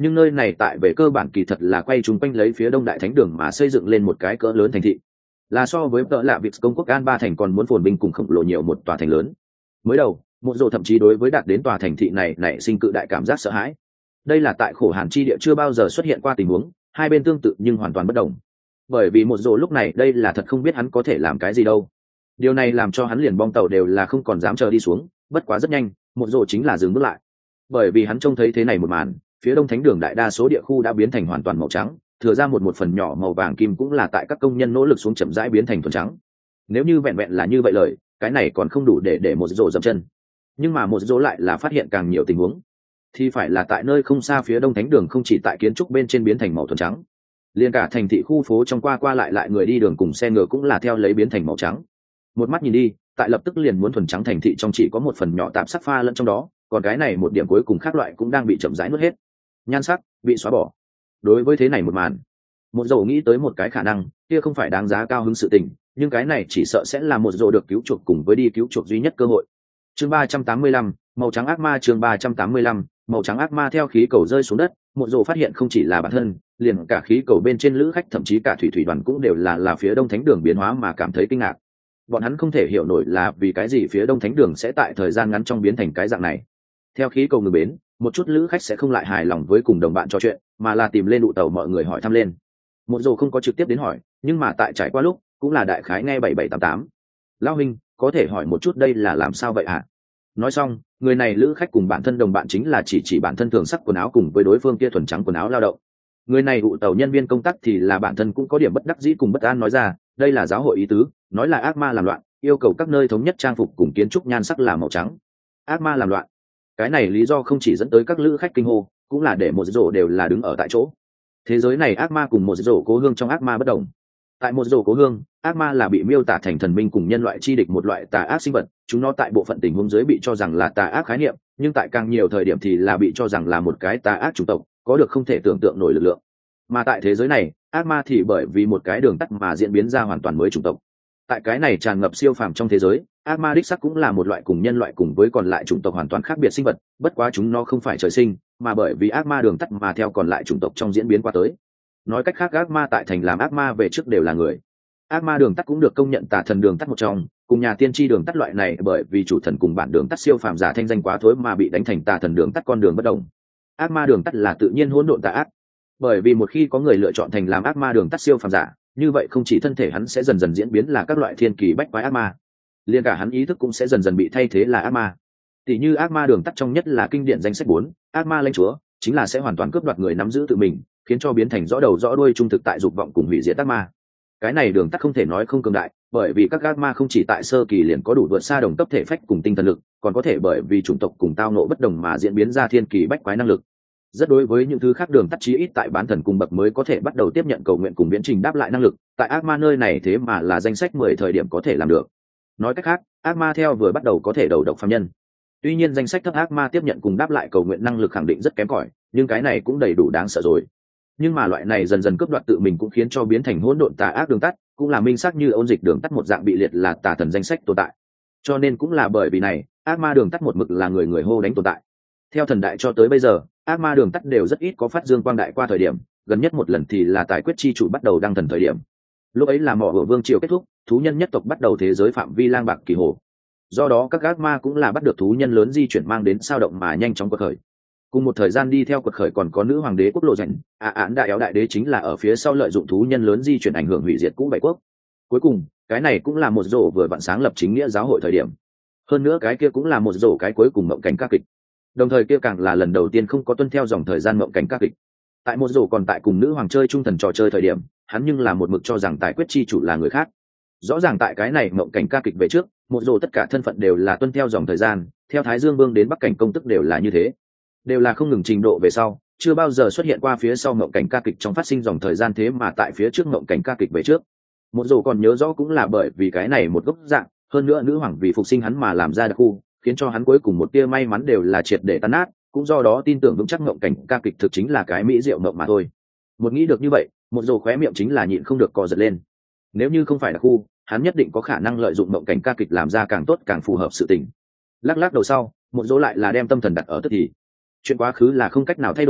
nhưng nơi này tại về cơ bản kỳ thật là quay chung quanh lấy phía đông đại thánh đường mà xây dựng lên một cái cỡ lớn thành thị, là so với tợ lạ việc công quốc an ba thành còn muốn phồn binh cùng khổng lồ nhiều một tòa thành lớn. Mới đầu một dồ thậm chí đối với đạt đến tòa thành thị này nảy sinh cự đại cảm giác sợ hãi. Đây là tại khổ hàn chi địa chưa bao giờ xuất hiện qua tình huống, hai bên tương tự nhưng hoàn toàn bất đồng. Bởi vì một dồ lúc này đây là thật không biết hắn có thể làm cái gì đâu. Điều này làm cho hắn liền bong tàu đều là không còn dám chờ đi xuống, bất quá rất nhanh một dồ chính là dừng bước lại. Bởi vì hắn trông thấy thế này một màn, phía đông thánh đường đại đa số địa khu đã biến thành hoàn toàn màu trắng, thừa ra một một phần nhỏ màu vàng kim cũng là tại các công nhân nỗ lực xuống chậm rãi biến thành thuần trắng. Nếu như vẹn vẹn là như vậy lời, cái này còn không đủ để để một dồ dậm chân. Nhưng mà một dồ lại là phát hiện càng nhiều tình huống, thì phải là tại nơi không xa phía đông thánh đường không chỉ tại kiến trúc bên trên biến thành màu thuần trắng, liền cả thành thị khu phố trong qua qua lại lại người đi đường cùng xe ngựa cũng là theo lấy biến thành màu trắng. Một mắt nhìn đi, tại lập tức liền muốn thuần trắng thành thị trong chỉ có một phần nhỏ tạp sắc pha lẫn trong đó, còn cái này một điểm cuối cùng khác loại cũng đang bị chậm rãi nuốt hết, nhan sắc bị xóa bỏ. Đối với thế này một màn, một dầu nghĩ tới một cái khả năng, kia không phải đáng giá cao hứng sự tình, nhưng cái này chỉ sợ sẽ là một dầu được cứu chuộc cùng với đi cứu chuộc duy nhất cơ hội. Chương ba trăm tám mươi lăm, màu trắng ác ma. Chương ba trăm tám mươi lăm, màu trắng ác ma. Theo khí cầu rơi xuống đất, một dầu phát hiện không chỉ là bản thân, liền cả khí cầu bên trên lữ khách thậm chí cả thủy thủy đoàn cũng đều là là phía đông thánh đường biến hóa mà cảm thấy kinh ngạc. Bọn hắn không thể hiểu nổi là vì cái gì phía đông thánh đường sẽ tại thời gian ngắn trong biến thành cái dạng này. Theo khí cầu ngừng bến, một chút lữ khách sẽ không lại hài lòng với cùng đồng bạn trò chuyện, mà là tìm lên đụ tàu mọi người hỏi thăm lên. Một dầu không có trực tiếp đến hỏi, nhưng mà tại trải qua lúc cũng là đại khái nghe bảy bảy tám tám. Lão huynh, có thể hỏi một chút đây là làm sao vậy hả? Nói xong, người này lữ khách cùng bản thân đồng bạn chính là chỉ chỉ bản thân thường sắc quần áo cùng với đối phương kia thuần trắng quần áo lao động. Người này đụ tàu nhân viên công tác thì là bản thân cũng có điểm bất đắc dĩ cùng bất an nói ra, đây là giáo hội ý tứ, nói là ác ma làm loạn, yêu cầu các nơi thống nhất trang phục cùng kiến trúc nhan sắc là màu trắng. Ác ma làm loạn. Cái này lý do không chỉ dẫn tới các lữ khách kinh hô, cũng là để một rổ đều là đứng ở tại chỗ. Thế giới này ác ma cùng một rổ cố hương trong ác ma bất đồng. Tại một rổ cố hương, ác ma là bị miêu tả thành thần minh cùng nhân loại chi địch một loại tà ác sinh vật, chúng nó tại bộ phận tình huống dưới bị cho rằng là tà ác khái niệm, nhưng tại càng nhiều thời điểm thì là bị cho rằng là một cái tà ác chủng tộc, có được không thể tưởng tượng nổi lực lượng. Mà tại thế giới này, ác ma thì bởi vì một cái đường tắt mà diễn biến ra hoàn toàn mới chủng tộc. Tại cái này tràn ngập siêu phàm trong thế giới, ác ma đích sắc cũng là một loại cùng nhân loại cùng với còn lại chủng tộc hoàn toàn khác biệt sinh vật, bất quá chúng nó không phải trời sinh, mà bởi vì ác ma đường tắt mà theo còn lại chủng tộc trong diễn biến qua tới. Nói cách khác, ác ma tại thành làm ác ma về trước đều là người. Ác ma đường tắt cũng được công nhận tà thần đường tắt một trong, cùng nhà tiên tri đường tắt loại này bởi vì chủ thần cùng bản đường tắt siêu phàm giả thanh danh quá thối mà bị đánh thành tà thần đường tắt con đường bất đồng. Ác ma đường tắt là tự nhiên hỗn độn tà ác, bởi vì một khi có người lựa chọn thành làm ác ma đường tắt siêu phàm giả, như vậy không chỉ thân thể hắn sẽ dần dần diễn biến là các loại thiên kỳ bách quái ác ma, liền cả hắn ý thức cũng sẽ dần dần bị thay thế là ác ma. Tỷ như ác ma đường tắt trong nhất là kinh điển danh sách bốn, ác ma lãnh chúa, chính là sẽ hoàn toàn cướp đoạt người nắm giữ tự mình, khiến cho biến thành rõ đầu rõ đuôi trung thực tại dục vọng cùng hủy diệt ác ma. Cái này đường tắt không thể nói không cường đại, bởi vì các ác ma không chỉ tại sơ kỳ liền có đủ vượt xa đồng cấp thể phách cùng tinh thần lực, còn có thể bởi vì chủng tộc cùng tao nộ bất đồng mà diễn biến ra thiên kỳ bách quái năng lực. Rất đối với những thứ khác đường tắt chí ít tại bán thần cùng bậc mới có thể bắt đầu tiếp nhận cầu nguyện cùng viễn trình đáp lại năng lực, tại ác ma nơi này thế mà là danh sách mười thời điểm có thể làm được. Nói cách khác, ác ma theo vừa bắt đầu có thể đầu độc phàm nhân. Tuy nhiên danh sách thấp ác ma tiếp nhận cùng đáp lại cầu nguyện năng lực khẳng định rất kém cỏi, nhưng cái này cũng đầy đủ đáng sợ rồi. Nhưng mà loại này dần dần cướp đoạt tự mình cũng khiến cho biến thành hỗn độn tà ác đường tắt, cũng là minh xác như ôn dịch đường tắt một dạng bị liệt là tà thần danh sách tồn tại. Cho nên cũng là bởi vì này, ác ma đường tắt một mực là người người hô đánh tồn tại. Theo thần đại cho tới bây giờ, ác ma đường tắt đều rất ít có phát dương quang đại qua thời điểm, gần nhất một lần thì là tài quyết chi chủ bắt đầu đăng thần thời điểm. Lúc ấy là mỏ hựa vương triều kết thúc, thú nhân nhất tộc bắt đầu thế giới phạm vi lang bạc kỳ hồ. Do đó các ác ma cũng là bắt được thú nhân lớn di chuyển mang đến sao động mà nhanh chóng quật khởi. Cùng một thời gian đi theo quật khởi còn có nữ hoàng đế quốc lộ rảnh, ạ à, án đại éo đại đế chính là ở phía sau lợi dụng thú nhân lớn di chuyển ảnh hưởng hủy diệt cũ bảy quốc. Cuối cùng, cái này cũng là một rổ vừa vặn sáng lập chính nghĩa giáo hội thời điểm. Hơn nữa cái kia cũng là một rổ cái cuối cùng mộng cảnh ca kịch. Đồng thời kia càng là lần đầu tiên không có tuân theo dòng thời gian mộng cảnh ca kịch. Tại một rổ còn tại cùng nữ hoàng chơi trung thần trò chơi thời điểm, hắn nhưng là một mực cho rằng tài quyết chi chủ là người khác. Rõ ràng tại cái này mộng cảnh ca kịch về trước, một rổ tất cả thân phận đều là tuân theo dòng thời gian, theo Thái Dương Vương đến Bắc Cảnh công tức đều là như thế, đều là không ngừng trình độ về sau, chưa bao giờ xuất hiện qua phía sau mộng cảnh ca kịch trong phát sinh dòng thời gian, thế mà tại phía trước mộng cảnh ca kịch về trước. Một rổ còn nhớ rõ cũng là bởi vì cái này một gốc dạng, hơn nữa nữ hoàng vì phục sinh hắn mà làm ra đặc khu, khiến cho hắn cuối cùng một tia may mắn đều là triệt để tan nát, cũng do đó tin tưởng vững chắc mộng cảnh ca kịch thực chính là cái mỹ diệu mộng mà thôi. Một nghĩ được như vậy, một rổ khóe miệng chính là nhịn không được co giật lên. Nếu như không phải đặc khu, hắn nhất định có khả năng lợi dụng mộng cảnh ca kịch làm ra càng tốt càng phù hợp sự tình. Lắc lắc đầu sau, một rổ lại là đem tâm thần đặt ở tức thì. Chuyện quá khứ là không cách nào thay đổi,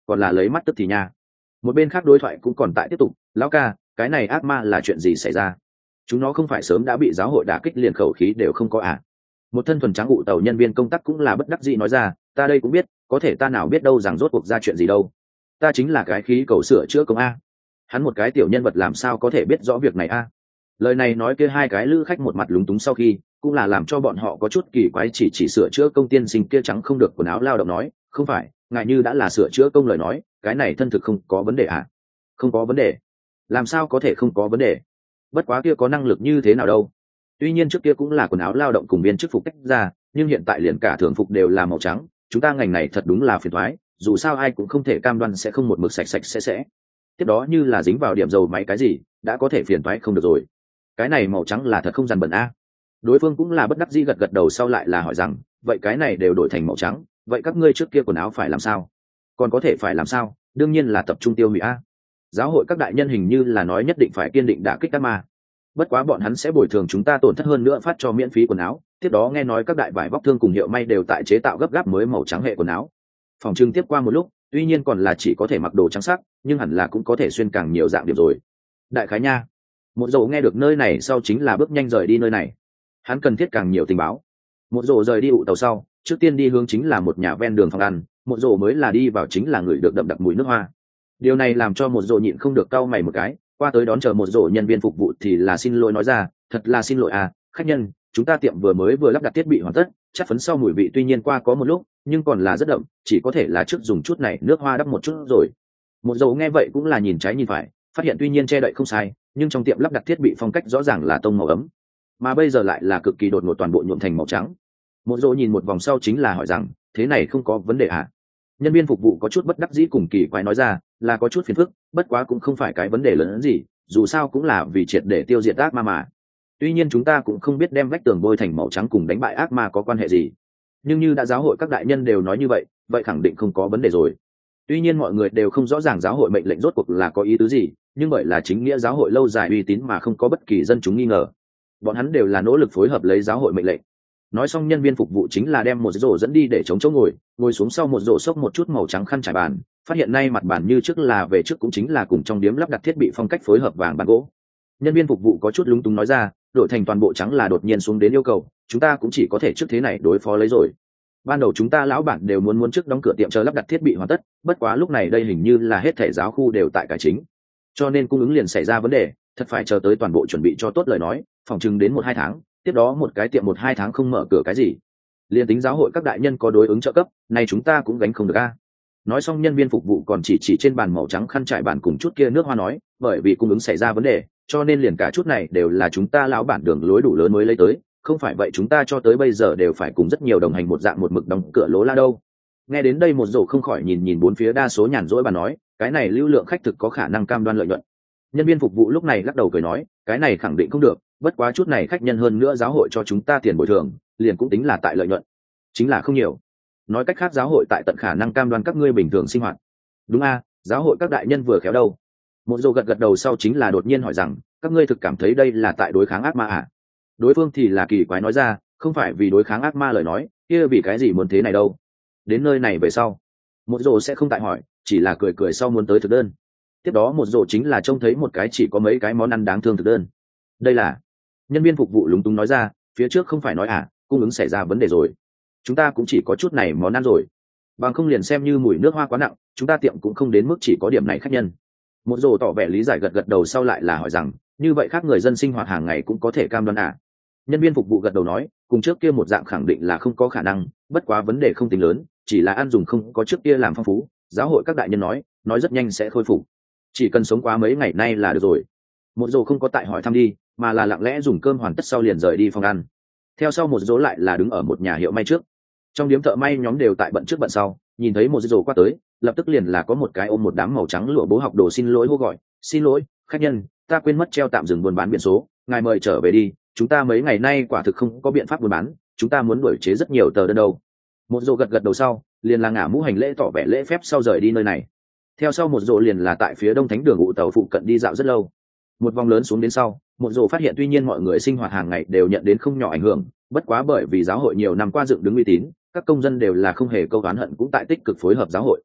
còn là lấy mắt tức thì nha. Một bên khác đối thoại cũng còn tại tiếp tục. Lão ca, cái này ác ma là chuyện gì xảy ra? Chúng nó không phải sớm đã bị giáo hội đả kích liền khẩu khí đều không có à? Một thân thuần trắng ụ tàu nhân viên công tác cũng là bất đắc dĩ nói ra, ta đây cũng biết, có thể ta nào biết đâu rằng rốt cuộc ra chuyện gì đâu. Ta chính là cái khí cầu sửa chữa công a. Hắn một cái tiểu nhân vật làm sao có thể biết rõ việc này a? Lời này nói kia hai cái lữ khách một mặt lúng túng sau khi, cũng là làm cho bọn họ có chút kỳ quái. Chỉ chỉ sửa chữa công tiên sinh kia trắng không được quần áo lao động nói, không phải, ngài như đã là sửa chữa công lời nói, cái này thân thực không có vấn đề à? Không có vấn đề. Làm sao có thể không có vấn đề? Bất quá kia có năng lực như thế nào đâu. Tuy nhiên trước kia cũng là quần áo lao động cùng viên chức phục tách ra, nhưng hiện tại liền cả thường phục đều là màu trắng, chúng ta ngành này thật đúng là phiền toái, dù sao ai cũng không thể cam đoan sẽ không một mực sạch sạch sẽ sẽ. Tiếp đó như là dính vào điểm dầu máy cái gì, đã có thể phiền toái không được rồi. Cái này màu trắng là thật không dằn bẩn a. Đối phương cũng là bất đắc dĩ gật gật đầu, sau lại là hỏi rằng, vậy cái này đều đổi thành màu trắng, vậy các ngươi trước kia quần áo phải làm sao? Còn có thể phải làm sao? Đương nhiên là tập trung tiêu hủy a. Giáo hội các đại nhân hình như là nói nhất định phải kiên định đả kích ác ma. Bất quá bọn hắn sẽ bồi thường chúng ta tổn thất hơn nữa, phát cho miễn phí quần áo. Tiếp đó nghe nói các đại vải vóc thương cùng hiệu may đều tại chế tạo gấp gáp mới màu trắng hệ quần áo. Phòng trưng tiếp qua một lúc, tuy nhiên còn là chỉ có thể mặc đồ trắng sắc, nhưng hẳn là cũng có thể xuyên càng nhiều dạng điểm rồi. Đại khái nha. Một dầu nghe được nơi này sau chính là bước nhanh rời đi nơi này. Hắn cần thiết càng nhiều tình báo. Một dầu rời đi ụ tàu sau, trước tiên đi hướng chính là một nhà ven đường phòng ăn. Một dầu mới là đi vào chính là người được đậm đặc mùi nước hoa. Điều này làm cho một dầu nhịn không được cau mày một cái. Qua tới đón chờ một dầu nhân viên phục vụ thì là xin lỗi nói ra, thật là xin lỗi à, khách nhân, chúng ta tiệm vừa mới vừa lắp đặt thiết bị hoàn tất, chắc phấn sau mùi vị tuy nhiên qua có một lúc, nhưng còn là rất đậm, chỉ có thể là trước dùng chút này nước hoa đắp một chút rồi. Một dầu nghe vậy cũng là nhìn trái nhìn phải, phát hiện tuy nhiên che đậy không sai, nhưng trong tiệm lắp đặt thiết bị phong cách rõ ràng là tông màu ấm, mà bây giờ lại là cực kỳ đột ngột toàn bộ nhuộm thành màu trắng. Một dầu nhìn một vòng sau chính là hỏi rằng, thế này không có vấn đề à? Nhân viên phục vụ có chút bất đắc dĩ cùng kỳ quái nói ra, là có chút phiền phức, bất quá cũng không phải cái vấn đề lớn hơn gì, dù sao cũng là vì triệt để tiêu diệt ác ma mà. Tuy nhiên chúng ta cũng không biết đem vách tường bôi thành màu trắng cùng đánh bại ác ma có quan hệ gì, nhưng như đã giáo hội các đại nhân đều nói như vậy, vậy khẳng định không có vấn đề rồi. Tuy nhiên mọi người đều không rõ ràng giáo hội mệnh lệnh rốt cuộc là có ý tứ gì, nhưng bởi là chính nghĩa giáo hội lâu dài uy tín mà không có bất kỳ dân chúng nghi ngờ. Bọn hắn đều là nỗ lực phối hợp lấy giáo hội mệnh lệnh. Nói xong nhân viên phục vụ chính là đem một rổ dẫn đi để chống chỗ ngồi, ngồi xuống sau một rổ xốc một chút màu trắng khăn trải bàn, phát hiện nay mặt bàn như trước là về trước cũng chính là cùng trong điếm lắp đặt thiết bị phong cách phối hợp vàng bàn gỗ. Nhân viên phục vụ có chút lúng túng nói ra, đổi thành toàn bộ trắng là đột nhiên xuống đến yêu cầu, chúng ta cũng chỉ có thể trước thế này đối phó lấy rồi. Ban đầu chúng ta lão bản đều muốn muốn trước đóng cửa tiệm chờ lắp đặt thiết bị hoàn tất, bất quá lúc này đây hình như là hết thể giáo khu đều tại cải chính, cho nên cung ứng liền xảy ra vấn đề, thật phải chờ tới toàn bộ chuẩn bị cho tốt lời nói, phòng chừng đến một hai tháng, tiếp đó một cái tiệm một hai tháng không mở cửa cái gì, liền tính giáo hội các đại nhân có đối ứng trợ cấp, này chúng ta cũng gánh không được a. Nói xong nhân viên phục vụ còn chỉ chỉ trên bàn màu trắng khăn trải bàn cùng chút kia nước hoa nói, bởi vì cung ứng xảy ra vấn đề, cho nên liền cả chút này đều là chúng ta lão bản đường lối đủ lớn mới lấy tới, không phải vậy chúng ta cho tới bây giờ đều phải cùng rất nhiều đồng hành một dạng một mực đóng cửa lố la đâu. Nghe đến đây một dầu không khỏi nhìn nhìn bốn phía, đa số nhàn rỗi bà nói, cái này lưu lượng khách thực có khả năng cam đoan lợi nhuận. Nhân viên phục vụ lúc này lắc đầu cười nói, cái này khẳng định không được, bất quá chút này khách nhân hơn nữa giáo hội cho chúng ta tiền bồi thường, liền cũng tính là tại lợi nhuận, chính là không nhiều. Nói cách khác giáo hội tại tận khả năng cam đoan các ngươi bình thường sinh hoạt. Đúng a, giáo hội các đại nhân vừa khéo đâu. Một dầu gật gật đầu sau chính là đột nhiên hỏi rằng, các ngươi thực cảm thấy đây là tại đối kháng ác ma à? Đối phương thì là kỳ quái nói ra, không phải vì đối kháng ác ma lời nói, kia vì cái gì muốn thế này đâu. Đến nơi này về sau, một dầu sẽ không tại hỏi, chỉ là cười cười sau muốn tới thực đơn. Tiếp đó một dầu chính là trông thấy một cái chỉ có mấy cái món ăn đáng thương thực đơn. Đây là, nhân viên phục vụ lúng túng nói ra, phía trước không phải nói à, cung ứng xảy ra vấn đề rồi, chúng ta cũng chỉ có chút này món ăn rồi, bằng không liền xem như mùi nước hoa quá nặng, chúng ta tiệm cũng không đến mức chỉ có điểm này khách nhân. Một dồ tỏ vẻ lý giải gật gật đầu sau lại là hỏi rằng, như vậy khác người dân sinh hoạt hàng ngày cũng có thể cam đoan à? Nhân viên phục vụ gật đầu nói, cùng trước kia một dạng khẳng định là không có khả năng, bất quá vấn đề không tính lớn, chỉ là ăn dùng không có trước kia làm phong phú, giáo hội các đại nhân nói nói rất nhanh sẽ khôi phục, chỉ cần sống quá mấy ngày nay là được rồi. Một dồ không có tại hỏi thăm đi, mà là lặng lẽ dùng cơm hoàn tất sau liền rời đi phòng ăn. Theo sau một dồ lại là đứng ở một nhà hiệu may trước, trong điếm thợ may nhóm đều tại bận trước bận sau, nhìn thấy một dồ qua tới, lập tức liền là có một cái ôm một đám màu trắng lụa bố học đồ xin lỗi hô gọi, xin lỗi khách nhân, ta quên mất treo tạm dừng buôn bán biển số, ngài mời trở về đi, chúng ta mấy ngày nay quả thực không có biện pháp buôn bán, chúng ta muốn đổi chế rất nhiều tờ đơn đâu. Một dồ gật gật đầu sau liền là ngả mũ hành lễ tỏ vẻ lễ phép sau rời đi nơi này. Theo sau một dồ liền là tại phía đông thánh đường ụ tàu phụ cận đi dạo rất lâu. Một vòng lớn xuống đến sau, một dồ phát hiện tuy nhiên mọi người sinh hoạt hàng ngày đều nhận đến không nhỏ ảnh hưởng, bất quá bởi vì giáo hội nhiều năm qua dựng đứng uy tín, các công dân đều là không hề câu oán hận cũng tại tích cực phối hợp giáo hội.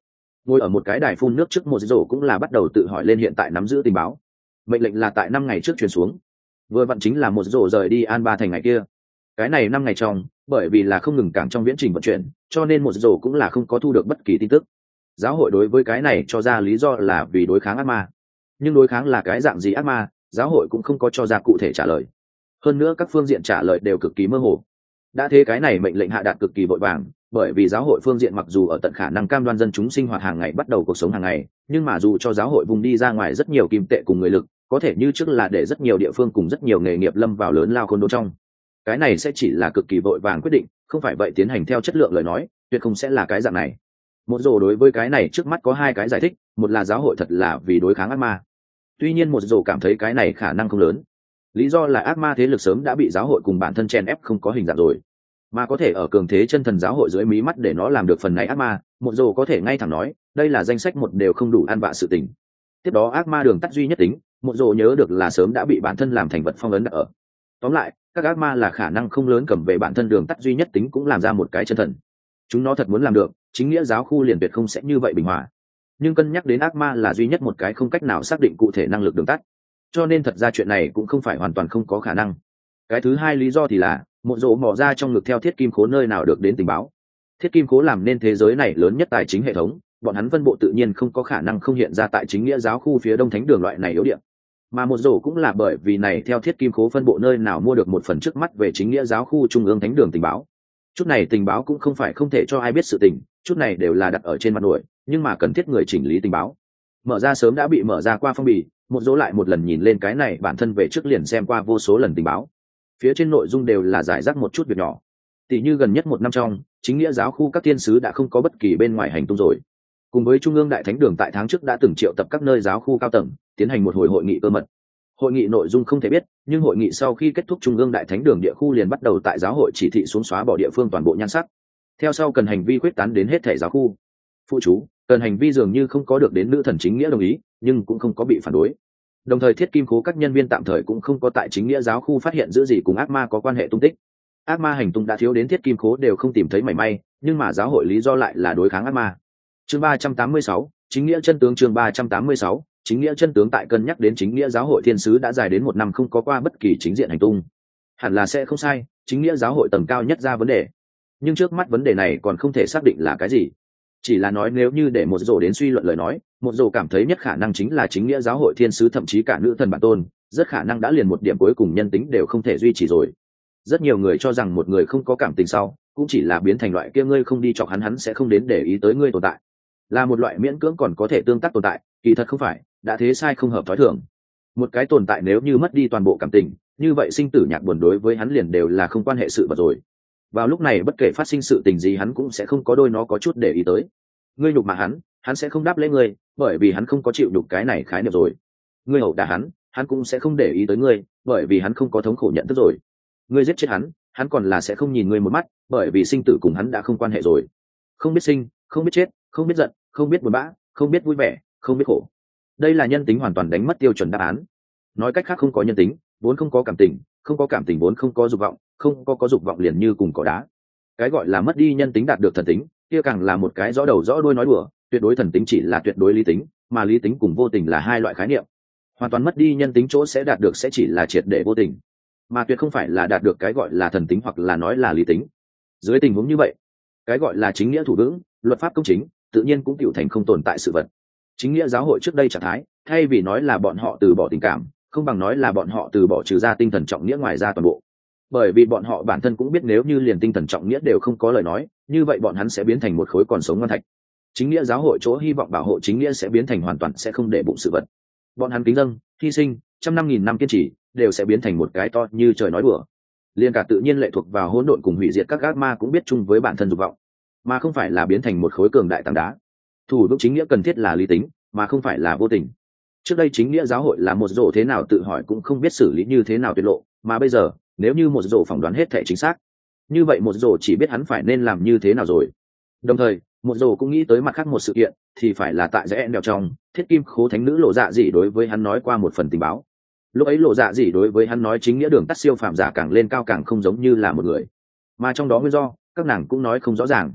Ngồi ở một cái đài phun nước trước một rổ cũng là bắt đầu tự hỏi lên hiện tại nắm giữ tình báo. Mệnh lệnh là tại năm ngày trước truyền xuống, vừa vặn chính là một rổ rời đi An Ba thành ngày kia. Cái này năm ngày trong, bởi vì là không ngừng cản trong viễn trình vận chuyển, cho nên một rổ cũng là không có thu được bất kỳ tin tức. Giáo hội đối với cái này cho ra lý do là vì đối kháng ác ma, nhưng đối kháng là cái dạng gì ác ma, giáo hội cũng không có cho ra cụ thể trả lời. Hơn nữa các phương diện trả lời đều cực kỳ mơ hồ. Đã thế cái này mệnh lệnh hạ đạt cực kỳ vội vàng, bởi vì giáo hội phương diện mặc dù ở tận khả năng cam đoan dân chúng sinh hoạt hàng ngày bắt đầu cuộc sống hàng ngày, nhưng mà dù cho giáo hội vùng đi ra ngoài rất nhiều kim tệ cùng người lực, có thể như trước là để rất nhiều địa phương cùng rất nhiều nghề nghiệp lâm vào lớn lao khốn đốn trong. Cái này sẽ chỉ là cực kỳ vội vàng quyết định, không phải vậy tiến hành theo chất lượng lời nói, tuyệt không sẽ là cái dạng này. Một rồ đối với cái này trước mắt có hai cái giải thích, một là giáo hội thật là vì đối kháng ác ma. Tuy nhiên một rồ cảm thấy cái này khả năng không lớn. Lý do là ác ma thế lực sớm đã bị giáo hội cùng bản thân chen ép không có hình dạng rồi, mà có thể ở cường thế chân thần giáo hội dưới mí mắt để nó làm được phần này ác ma, một rồ có thể ngay thẳng nói đây là danh sách một đều không đủ ăn vạ sự tình. Tiếp đó ác ma đường tắt duy nhất tính, một rồ nhớ được là sớm đã bị bản thân làm thành vật phong ấn ở. Tóm lại các ác ma là khả năng không lớn cầm về bản thân đường tắt duy nhất tính cũng làm ra một cái chân thần. Chúng nó thật muốn làm được, chính nghĩa giáo khu liền tuyệt không sẽ như vậy bình hòa. Nhưng cân nhắc đến ác ma là duy nhất một cái không cách nào xác định cụ thể năng lực đường tắt, cho nên thật ra chuyện này cũng không phải hoàn toàn không có khả năng. Cái thứ hai lý do thì là một rỗ mò ra trong ngực theo thiết kim khố nơi nào được đến tình báo. Thiết kim khố làm nên thế giới này lớn nhất tài chính hệ thống, bọn hắn phân bộ tự nhiên không có khả năng không hiện ra tại chính nghĩa giáo khu phía đông thánh đường loại này yếu điểm, mà một rổ cũng là bởi vì này theo thiết kim khố phân bộ nơi nào mua được một phần trước mắt về chính nghĩa giáo khu trung ương thánh đường tình báo. Chút này tình báo cũng không phải không thể cho ai biết sự tình, chút này đều là đặt ở trên mặt nổi, nhưng mà cần thiết người chỉnh lý tình báo. Mở ra sớm đã bị mở ra qua phong bì, một dỗ lại một lần nhìn lên cái này bản thân về trước liền xem qua vô số lần tình báo. Phía trên nội dung đều là giải rác một chút việc nhỏ. Tỷ như gần nhất một năm trong, chính nghĩa giáo khu các thiên sứ đã không có bất kỳ bên ngoài hành tung rồi. Cùng với trung ương đại thánh đường tại tháng trước đã từng triệu tập các nơi giáo khu cao tầng, tiến hành một hồi hội nghị cơ mật. Hội nghị nội dung không thể biết, nhưng hội nghị sau khi kết thúc trung ương đại thánh đường địa khu liền bắt đầu tại giáo hội chỉ thị xuống xóa bỏ địa phương toàn bộ nhan sắc. Theo sau cần hành vi quyết tán đến hết thể giáo khu. Phụ chú, cần hành vi dường như không có được đến nữ thần chính nghĩa đồng ý, nhưng cũng không có bị phản đối. Đồng thời thiết kim khố các nhân viên tạm thời cũng không có tại chính nghĩa giáo khu phát hiện giữ gì cùng ác ma có quan hệ tung tích. Ác ma hành tung đã thiếu đến thiết kim khố đều không tìm thấy mảy may, nhưng mà giáo hội lý do lại là đối kháng ác ma. Chương ba trăm tám mươi sáu, chính nghĩa chân tướng. Chương ba trăm tám mươi sáu, chính nghĩa chân tướng. Tại cân nhắc đến chính nghĩa giáo hội thiên sứ đã dài đến một năm không có qua bất kỳ chính diện hành tung, hẳn là sẽ không sai, chính nghĩa giáo hội tầng cao nhất ra vấn đề. Nhưng trước mắt vấn đề này còn không thể xác định là cái gì, chỉ là nói nếu như để một rổ đến suy luận lời nói, một rổ cảm thấy nhất khả năng chính là chính nghĩa giáo hội thiên sứ thậm chí cả nữ thần bản tôn, rất khả năng đã liền một điểm cuối cùng nhân tính đều không thể duy trì rồi. Rất nhiều người cho rằng một người không có cảm tình sau cũng chỉ là biến thành loại kia ngươi không đi chọc hắn hắn sẽ không đến để ý tới ngươi tồn tại, là một loại miễn cưỡng còn có thể tương tác tồn tại. Kỳ thật không phải, đã thế sai không hợp thói thường. Một cái tồn tại nếu như mất đi toàn bộ cảm tình, như vậy sinh tử nhạc buồn đối với hắn liền đều là không quan hệ sự vật rồi. Vào lúc này bất kể phát sinh sự tình gì hắn cũng sẽ không có đôi nó có chút để ý tới. Ngươi nhục mà hắn, hắn sẽ không đáp lễ ngươi, bởi vì hắn không có chịu nhục cái này khái niệm rồi. Ngươi hậu đả hắn, hắn cũng sẽ không để ý tới ngươi, bởi vì hắn không có thống khổ nhận thức rồi. Ngươi giết chết hắn, hắn còn là sẽ không nhìn ngươi một mắt, bởi vì sinh tử cùng hắn đã không quan hệ rồi. Không biết sinh, không biết chết, không biết giận, không biết buồn bã, không biết vui vẻ, không biết khổ. Đây là nhân tính hoàn toàn đánh mất tiêu chuẩn đáp án. Nói cách khác không có nhân tính, vốn không có cảm tình, không có cảm tình vốn không có dục vọng, không có có dục vọng liền như cùng cỏ đá. Cái gọi là mất đi nhân tính đạt được thần tính, kia càng là một cái rõ đầu rõ đuôi nói đùa. Tuyệt đối thần tính chỉ là tuyệt đối lý tính, mà lý tính cùng vô tình là hai loại khái niệm. Hoàn toàn mất đi nhân tính chỗ sẽ đạt được sẽ chỉ là triệt để vô tình, mà tuyệt không phải là đạt được cái gọi là thần tính hoặc là nói là lý tính. Dưới tình huống như vậy, cái gọi là chính nghĩa thủ vững, luật pháp công chính, tự nhiên cũng tựu thành không tồn tại sự vật. Chính nghĩa giáo hội trước đây trạng thái, thay vì nói là bọn họ từ bỏ tình cảm, không bằng nói là bọn họ từ bỏ trừ ra tinh thần trọng nghĩa ngoài ra toàn bộ. Bởi vì bọn họ bản thân cũng biết nếu như liền tinh thần trọng nghĩa đều không có lời nói, như vậy bọn hắn sẽ biến thành một khối còn sống ngoan thạch. Chính nghĩa giáo hội chỗ hy vọng bảo hộ chính nghĩa sẽ biến thành hoàn toàn sẽ không để bụng sự vật. Bọn hắn kính dâng, hy sinh, trăm năm nghìn năm kiên trì, đều sẽ biến thành một cái to như trời nói đùa. Liên cả tự nhiên lệ thuộc vào hỗn độn cùng hủy diệt các ác ma cũng biết chung với bản thân dục vọng, mà không phải là biến thành một khối cường đại tảng đá. Thủ vững chính nghĩa cần thiết là lý tính, mà không phải là vô tình. Trước đây chính nghĩa giáo hội là một rổ thế nào tự hỏi cũng không biết xử lý như thế nào tuyệt lộ, mà bây giờ nếu như một rổ phỏng đoán hết thể chính xác, như vậy một rổ chỉ biết hắn phải nên làm như thế nào rồi. Đồng thời một rổ cũng nghĩ tới mặt khác một sự kiện, thì phải là tại rẽ đèo trong thiết kim khố thánh nữ lộ dạ dị đối với hắn nói qua một phần tình báo. Lúc ấy lộ dạ dị đối với hắn nói chính nghĩa đường tắt siêu phàm giả càng lên cao càng không giống như là một người, mà trong đó nguyên do các nàng cũng nói không rõ ràng.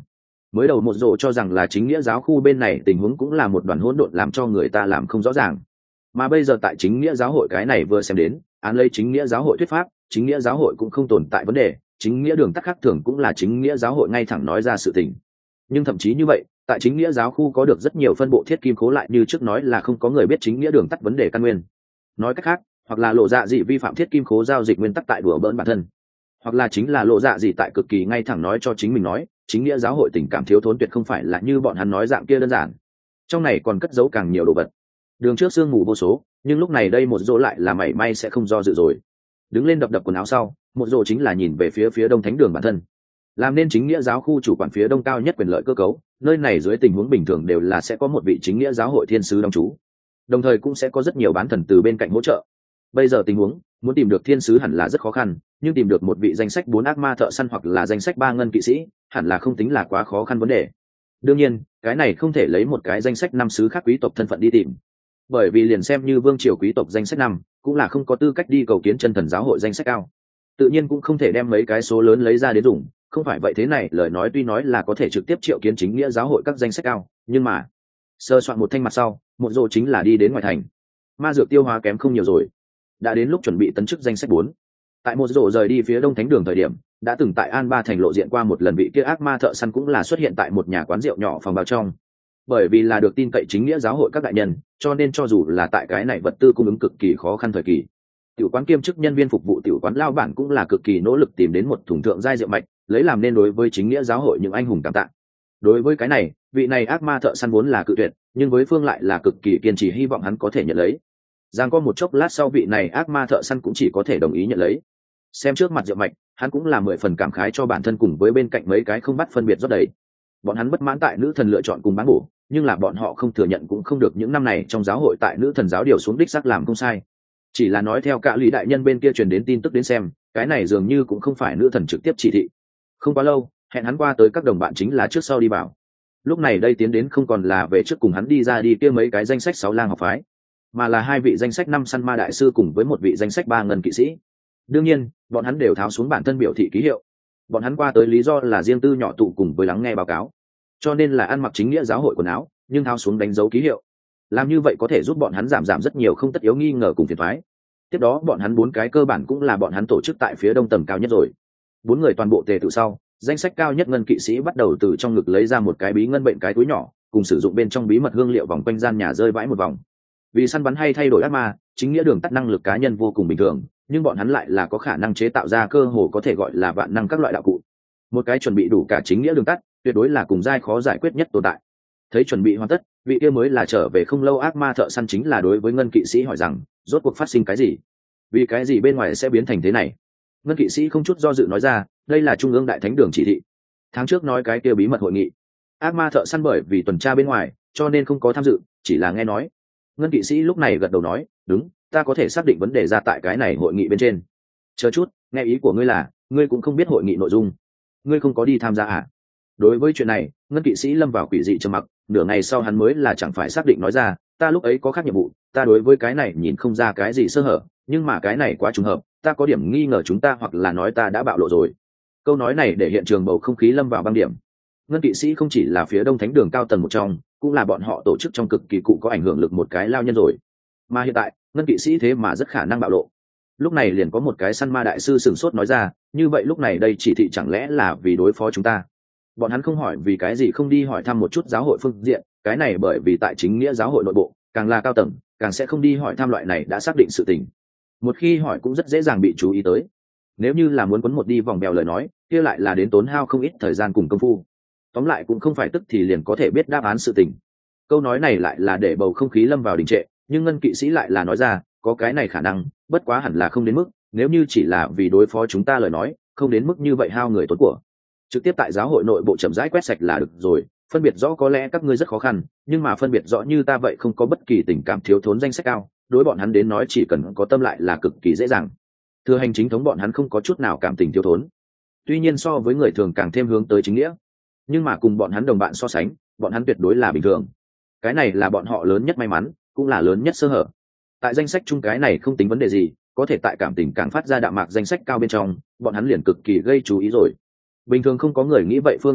Mới đầu một rộ cho rằng là chính nghĩa giáo khu bên này tình huống cũng là một đoàn hỗn độn làm cho người ta làm không rõ ràng, mà bây giờ tại chính nghĩa giáo hội cái này vừa xem đến, án lấy chính nghĩa giáo hội thuyết pháp, chính nghĩa giáo hội cũng không tồn tại vấn đề, chính nghĩa đường tắt khác thường cũng là chính nghĩa giáo hội ngay thẳng nói ra sự tình. Nhưng thậm chí như vậy, tại chính nghĩa giáo khu có được rất nhiều phân bộ thiết kim khố lại như trước nói là không có người biết chính nghĩa đường tắt vấn đề căn nguyên. Nói cách khác, hoặc là lộ dạ dị vi phạm thiết kim khố giao dịch nguyên tắc tại đùa bỡn bản thân, hoặc là chính là lộ dạ dị tại cực kỳ ngay thẳng nói cho chính mình nói chính nghĩa giáo hội tình cảm thiếu thốn tuyệt không phải là như bọn hắn nói dạng kia đơn giản, trong này còn cất giấu càng nhiều đồ vật. Đường trước sương mù vô số, nhưng lúc này đây một rỗ lại là mảy may sẽ không do dự rồi. Đứng lên đập đập quần áo sau, một rỗ chính là nhìn về phía phía đông thánh đường bản thân, làm nên chính nghĩa giáo khu chủ quản phía đông cao nhất quyền lợi cơ cấu, nơi này dưới tình huống bình thường đều là sẽ có một vị chính nghĩa giáo hội thiên sứ đóng trú, đồng thời cũng sẽ có rất nhiều bán thần từ bên cạnh hỗ trợ. Bây giờ tình huống muốn tìm được thiên sứ hẳn là rất khó khăn, nhưng tìm được một vị danh sách bốn ác ma thợ săn hoặc là danh sách ba ngân kỵ sĩ hẳn là không tính là quá khó khăn vấn đề. Đương nhiên cái này không thể lấy một cái danh sách năm sứ khác quý tộc thân phận đi tìm, bởi vì liền xem như vương triều quý tộc danh sách năm cũng là không có tư cách đi cầu kiến chân thần giáo hội danh sách cao, tự nhiên cũng không thể đem mấy cái số lớn lấy ra đến dùng. Không phải vậy thế này lời nói tuy nói là có thể trực tiếp triệu kiến chính nghĩa giáo hội các danh sách cao, nhưng mà sơ soạn một thanh mặt sau, một rộ chính là đi đến ngoài thành. Ma dược tiêu hóa kém không nhiều rồi, đã đến lúc chuẩn bị tấn chức danh sách bốn. Tại một rộ rời đi phía đông thánh đường thời điểm, đã từng tại An Ba thành lộ diện qua một lần vị kia ác ma thợ săn cũng là xuất hiện tại một nhà quán rượu nhỏ phòng bao trong. Bởi vì là được tin cậy chính nghĩa giáo hội các đại nhân, cho nên cho dù là tại cái này vật tư cung ứng cực kỳ khó khăn thời kỳ, tiểu quán kiêm chức nhân viên phục vụ tiểu quán lao bản cũng là cực kỳ nỗ lực tìm đến một thùng thượng giai rượu mạnh, lấy làm nên đối với chính nghĩa giáo hội những anh hùng cảm tạ. Đối với cái này, vị này ác ma thợ săn vốn là cự tuyệt, nhưng với Phương lại là cực kỳ kiên trì hy vọng hắn có thể nhận lấy. Giang có một chốc lát sau vị này ác ma thợ săn cũng chỉ có thể đồng ý nhận lấy. Xem trước mặt rượu mạch, hắn cũng là mười phần cảm khái cho bản thân cùng với bên cạnh mấy cái không bắt phân biệt rót đầy. Bọn hắn bất mãn tại nữ thần lựa chọn cùng bán bổ, nhưng là bọn họ không thừa nhận cũng không được những năm này trong giáo hội tại nữ thần giáo điều xuống đích xác làm không sai. Chỉ là nói theo cả lý đại nhân bên kia truyền đến tin tức đến xem, cái này dường như cũng không phải nữ thần trực tiếp chỉ thị. Không quá lâu, hẹn hắn qua tới các đồng bạn chính là trước sau đi vào. Lúc này đây tiến đến không còn là về trước cùng hắn đi ra đi kia mấy cái danh sách sáu lang học phái, mà là hai vị danh sách năm săn ma đại sư cùng với một vị danh sách ba ngân kỵ sĩ. Đương nhiên bọn hắn đều tháo xuống bản thân biểu thị ký hiệu. Bọn hắn qua tới lý do là riêng tư nhỏ tụ cùng với lắng nghe báo cáo, cho nên là ăn mặc chính nghĩa giáo hội quần áo nhưng tháo xuống đánh dấu ký hiệu. Làm như vậy có thể giúp bọn hắn giảm giảm rất nhiều không tất yếu nghi ngờ cùng phiền toái. Tiếp đó bọn hắn bốn cái cơ bản cũng là bọn hắn tổ chức tại phía đông tầng cao nhất rồi. Bốn người toàn bộ tề tự sau, danh sách cao nhất ngân kỵ sĩ bắt đầu từ trong ngực lấy ra một cái bí ngân bệnh cái túi nhỏ, cùng sử dụng bên trong bí mật hương liệu vòng quanh gian nhà rơi vãi một vòng. Vì săn bắn hay thay đổi ác ma, chính nghĩa đường tắt năng lực cá nhân vô cùng bình thường, nhưng bọn hắn lại là có khả năng chế tạo ra cơ hồ có thể gọi là vạn năng các loại đạo cụ. Một cái chuẩn bị đủ cả chính nghĩa đường tắt, tuyệt đối là cùng giai khó giải quyết nhất tồn tại. Thấy chuẩn bị hoàn tất, vị kia mới là trở về không lâu ác ma thợ săn chính là đối với ngân kỵ sĩ hỏi rằng, rốt cuộc phát sinh cái gì? Vì cái gì bên ngoài sẽ biến thành thế này? Ngân kỵ sĩ không chút do dự nói ra, đây là trung ương đại thánh đường chỉ thị. Tháng trước nói cái kia bí mật hội nghị. Ác ma thợ săn bởi vì tuần tra bên ngoài, cho nên không có tham dự, chỉ là nghe nói. Ngân kỵ sĩ lúc này gật đầu nói, đúng, ta có thể xác định vấn đề ra tại cái này hội nghị bên trên. Chờ chút, nghe ý của ngươi là, ngươi cũng không biết hội nghị nội dung, ngươi không có đi tham gia à? Đối với chuyện này, ngân kỵ sĩ lâm vào quỷ dị trầm mặc, nửa ngày sau hắn mới là chẳng phải xác định nói ra, ta lúc ấy có khác nhiệm vụ, ta đối với cái này nhìn không ra cái gì sơ hở, nhưng mà cái này quá trùng hợp, ta có điểm nghi ngờ chúng ta hoặc là nói ta đã bạo lộ rồi. Câu nói này để hiện trường bầu không khí lâm vào băng điểm. Ngân kỵ sĩ không chỉ là phía đông thánh đường cao tầng một trong, cũng là bọn họ tổ chức trong cực kỳ cụ có ảnh hưởng lực một cái lao nhân rồi. Mà hiện tại, ngân kỵ sĩ thế mà rất khả năng bạo lộ. Lúc này liền có một cái săn ma đại sư sửng sốt nói ra, như vậy lúc này đây chỉ thị chẳng lẽ là vì đối phó chúng ta? Bọn hắn không hỏi vì cái gì không đi hỏi thăm một chút giáo hội phương diện, cái này bởi vì tại chính nghĩa giáo hội nội bộ, càng là cao tầng, càng sẽ không đi hỏi thăm loại này đã xác định sự tình. Một khi hỏi cũng rất dễ dàng bị chú ý tới. Nếu như là muốn quấn một đi vòng bèo lời nói, kia lại là đến tốn hao không ít thời gian cùng công phu. Tóm lại cũng không phải tức thì liền có thể biết đáp án sự tình. Câu nói này lại là để bầu không khí lâm vào đình trệ, nhưng ngân kỵ sĩ lại là nói ra, có cái này khả năng, bất quá hẳn là không đến mức, nếu như chỉ là vì đối phó chúng ta lời nói, không đến mức như vậy hao người tốn của. Trực tiếp tại giáo hội nội bộ chậm rãi quét sạch là được rồi, phân biệt rõ có lẽ các ngươi rất khó khăn, nhưng mà phân biệt rõ như ta vậy không có bất kỳ tình cảm thiếu thốn danh sách cao, đối bọn hắn đến nói chỉ cần có tâm lại là cực kỳ dễ dàng. Thừa hành chính thống bọn hắn không có chút nào cảm tình thiếu thốn, tuy nhiên so với người thường càng thêm hướng tới chính nghĩa, nhưng mà cùng bọn hắn đồng bạn so sánh, bọn hắn tuyệt đối là bình thường. Cái này là bọn họ lớn nhất may mắn, cũng là lớn nhất sơ hở. Tại danh sách chung cái này không tính vấn đề gì, có thể tại cảm tình càng phát ra đạm mạc danh sách cao bên trong, bọn hắn liền cực kỳ gây chú ý rồi. Bình thường không có người nghĩ vậy phương diện lúc,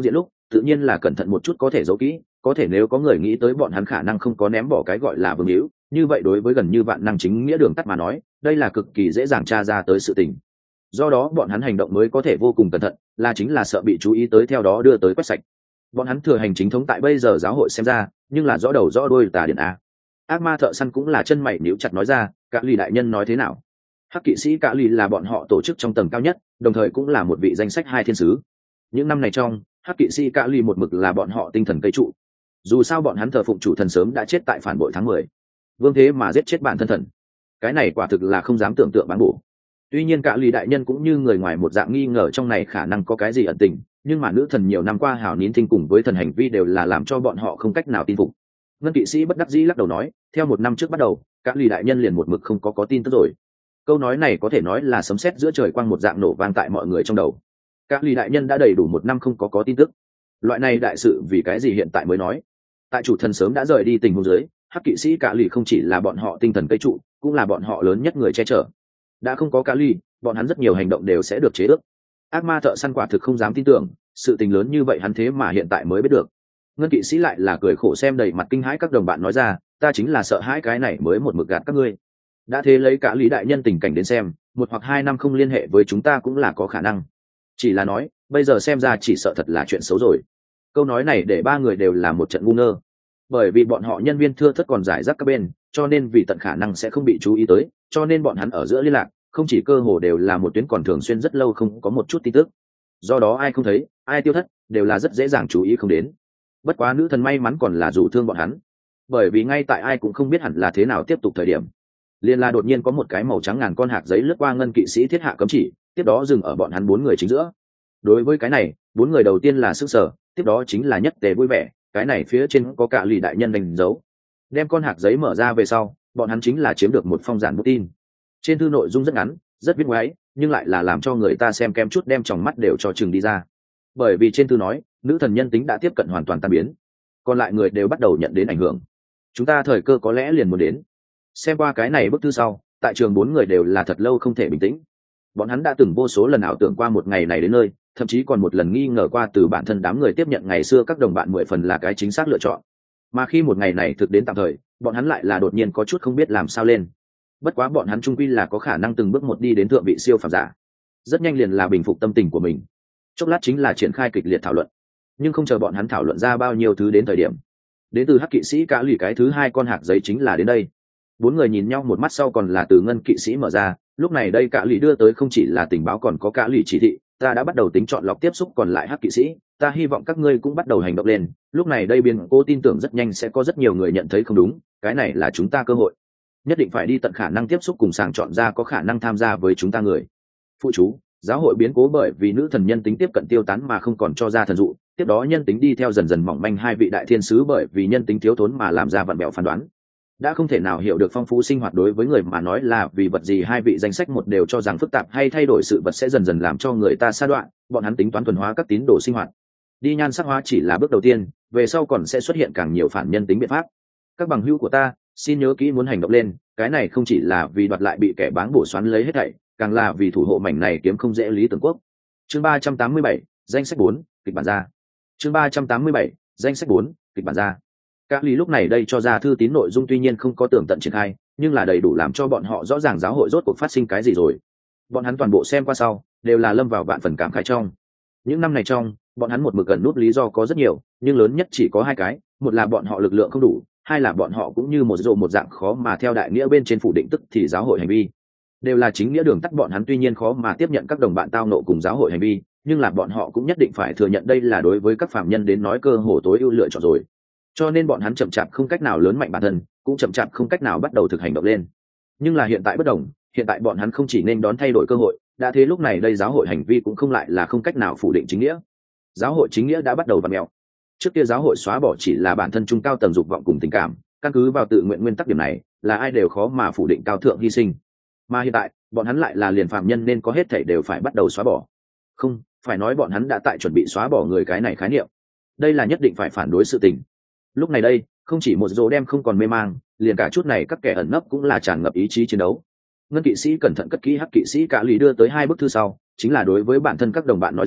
tự nhiên là cẩn thận một chút có thể giấu kỹ, có thể nếu có người nghĩ tới bọn hắn khả năng không có ném bỏ cái gọi là vương hữu, như vậy đối với gần như vạn năng chính nghĩa đường tắt mà nói, đây là cực kỳ dễ dàng tra ra tới sự tình. Do đó bọn hắn hành động mới có thể vô cùng cẩn thận, là chính là sợ bị chú ý tới theo đó đưa tới quét sạch. Bọn hắn thừa hành chính thống tại bây giờ giáo hội xem ra, nhưng là rõ đầu rõ đuôi tà điện a. Ác ma thợ săn cũng là chân mày níu chặt nói ra, Cả Lì đại nhân nói thế nào? Hắc kỵ sĩ Cả Lì là bọn họ tổ chức trong tầng cao nhất, đồng thời cũng là một vị danh sách hai thiên sứ. Những năm này trong, Hắc kỵ sĩ Cả Lì một mực là bọn họ tinh thần cây trụ. Dù sao bọn hắn thờ phụng chủ thần sớm đã chết tại phản bội tháng mười. Vương thế mà giết chết bản thân thần. Cái này quả thực là không dám tưởng tượng bán bổ. Tuy nhiên Cả Lì đại nhân cũng như người ngoài một dạng nghi ngờ trong này khả năng có cái gì ẩn tình, nhưng mà nữ thần nhiều năm qua hảo nín thinh cùng với thần hành vi đều là làm cho bọn họ không cách nào tin phục. Ngân kỵ sĩ bất đắc dĩ lắc đầu nói, theo một năm trước bắt đầu, Cả Lì đại nhân liền một mực không có có tin tức rồi. Câu nói này có thể nói là sấm sét giữa trời quang một dạng nổ vang tại mọi người trong đầu. Cả Lì đại nhân đã đầy đủ một năm không có có tin tức. Loại này đại sự vì cái gì hiện tại mới nói? Tại chủ thần sớm đã rời đi tình huống dưới, Hắc kỵ sĩ Cả Lì không chỉ là bọn họ tinh thần cây trụ, cũng là bọn họ lớn nhất người che chở. Đã không có Cả Lì, bọn hắn rất nhiều hành động đều sẽ được chế ước. Ác ma thợ săn quả thực không dám tin tưởng, sự tình lớn như vậy hắn thế mà hiện tại mới biết được. Ngân kỵ sĩ lại là cười khổ xem đầy mặt kinh hãi các đồng bạn nói ra, ta chính là sợ hãi cái này mới một mực gạt các ngươi. Đã thế lấy Cả Lý đại nhân tình cảnh đến xem, một hoặc hai năm không liên hệ với chúng ta cũng là có khả năng. Chỉ là nói, bây giờ xem ra chỉ sợ thật là chuyện xấu rồi. Câu nói này để ba người đều là một trận ngu ngơ. Bởi vì bọn họ nhân viên thưa thớt còn giải rác các bên, cho nên vì tận khả năng sẽ không bị chú ý tới, cho nên bọn hắn ở giữa liên lạc, không chỉ cơ hồ đều là một tuyến còn thường xuyên rất lâu không có một chút tin tức. Do đó ai không thấy, ai tiêu thất, đều là rất dễ dàng chú ý không đến. Bất quá nữ thần may mắn còn là dù thương bọn hắn, bởi vì ngay tại ai cũng không biết hẳn là thế nào tiếp tục thời điểm, liền là đột nhiên có một cái màu trắng ngàn con hạt giấy lướt qua ngân kỵ sĩ thiết hạ cấm chỉ, tiếp đó dừng ở bọn hắn bốn người chính giữa. Đối với cái này, bốn người đầu tiên là sức sở, tiếp đó chính là nhất tề vui vẻ, cái này phía trên có Cả Lì đại nhân đánh dấu. Đem con hạt giấy mở ra về sau, bọn hắn chính là chiếm được một phong giản bút tin. Trên thư nội dung rất ngắn, rất viết ngoáy, nhưng lại là làm cho người ta xem kem chút đem tròng mắt đều cho chừng đi ra. Bởi vì trên thư nói, nữ thần nhân tính đã tiếp cận hoàn toàn tan biến, còn lại người đều bắt đầu nhận đến ảnh hưởng. Chúng ta thời cơ có lẽ liền muốn đến. Xem qua cái này bức thư sau, tại trường bốn người đều là thật lâu không thể bình tĩnh. Bọn hắn đã từng vô số lần ảo tưởng qua một ngày này đến nơi, thậm chí còn một lần nghi ngờ qua từ bản thân đám người tiếp nhận ngày xưa các đồng bạn mười phần là cái chính xác lựa chọn. Mà khi một ngày này thực đến tạm thời, bọn hắn lại là đột nhiên có chút không biết làm sao lên. Bất quá bọn hắn trung quy là có khả năng từng bước một đi đến thượng vị siêu phàm giả. Rất nhanh liền là bình phục tâm tình của mình. Chốc lát chính là triển khai kịch liệt thảo luận. Nhưng không chờ bọn hắn thảo luận ra bao nhiêu thứ đến thời điểm, đến từ Hắc kỵ sĩ Cả Lì cái thứ hai con hạt giấy chính là đến đây. Bốn người nhìn nhau một mắt sau còn là từ ngân kỵ sĩ mở ra, lúc này đây Cả Lì đưa tới không chỉ là tình báo còn có Cả Lì chỉ thị, ta đã bắt đầu tính chọn lọc tiếp xúc còn lại Hắc kỵ sĩ, ta hy vọng các ngươi cũng bắt đầu hành động lên, lúc này đây biên cô tin tưởng rất nhanh sẽ có rất nhiều người nhận thấy không đúng, cái này là chúng ta cơ hội. Nhất định phải đi tận khả năng tiếp xúc cùng sàng chọn ra có khả năng tham gia với chúng ta người. Phụ chú, giáo hội biến cố bởi vì nữ thần nhân tính tiếp cận tiêu tán mà không còn cho ra thần dụ, tiếp đó nhân tính đi theo dần dần mỏng manh hai vị đại thiên sứ bởi vì nhân tính thiếu thốn mà làm ra vặn bẹo phán đoán. Đã không thể nào hiểu được phong phú sinh hoạt đối với người mà nói là vì vật gì hai vị danh sách một đều cho rằng phức tạp hay thay đổi sự vật sẽ dần dần làm cho người ta sa đoạn, bọn hắn tính toán thuần hóa các tín đồ sinh hoạt. Đi nhan sắc hóa chỉ là bước đầu tiên, về sau còn sẽ xuất hiện càng nhiều phản nhân tính biện pháp. Các bằng hữu của ta, xin nhớ kỹ muốn hành động lên, cái này không chỉ là vì đoạt lại bị kẻ báng bổ xoắn lấy hết thảy, càng là vì thủ hộ mảnh này kiếm không dễ lý tưởng quốc. Chương ba trăm tám mươi bảy, danh sách bốn, kịch bản ra. Chương ba trăm tám mươi bảy, danh sách bốn, kịch bản ra. Các lý lúc này đây cho ra thư tín nội dung tuy nhiên không có tường tận triển khai, nhưng là đầy đủ làm cho bọn họ rõ ràng giáo hội rốt cuộc phát sinh cái gì rồi. Bọn hắn toàn bộ xem qua sau, đều là lâm vào vạn phần cảm khái trong. Những năm này trong, bọn hắn một mực gần nút lý do có rất nhiều, nhưng lớn nhất chỉ có hai cái, một là bọn họ lực lượng không đủ, hai là bọn họ cũng như một rộ một dạng khó mà theo đại nghĩa bên trên phủ định tức thì giáo hội hành vi. Đều là chính nghĩa đường tắt bọn hắn tuy nhiên khó mà tiếp nhận các đồng bạn tao nộ cùng giáo hội hành vi, nhưng là bọn họ cũng nhất định phải thừa nhận đây là đối với các phạm nhân đến nói cơ hồ tối ưu lựa chọn rồi. Cho nên bọn hắn chậm chạp không cách nào lớn mạnh bản thân, cũng chậm chạp không cách nào bắt đầu thực hành động lên. Nhưng là hiện tại bất đồng, hiện tại bọn hắn không chỉ nên đón thay đổi cơ hội, đã thế lúc này đây giáo hội hành vi cũng không lại là không cách nào phủ định chính nghĩa. Giáo hội chính nghĩa đã bắt đầu vặn mèo. Trước kia giáo hội xóa bỏ chỉ là bản thân trung cao tầng dục vọng cùng tình cảm, căn cứ vào tự nguyện nguyên tắc điểm này, là ai đều khó mà phủ định cao thượng hy sinh. Mà hiện tại, bọn hắn lại là liền phạm nhân nên có hết thảy đều phải bắt đầu xóa bỏ. Không, phải nói bọn hắn đã tại chuẩn bị xóa bỏ người cái này khái niệm. Đây là nhất định phải phản đối sự tình. Lúc này đây, không chỉ một dỗ đem không còn mê mang, liền cả chút này các kẻ ẩn nấp cũng là tràn ngập ý chí chiến đấu. Ngân kỵ sĩ cẩn thận cất kỹ Hắc kỵ sĩ Cả Lì đưa tới hai bức thư sau, chính là đối với bản thân các đồng bạn nói ra,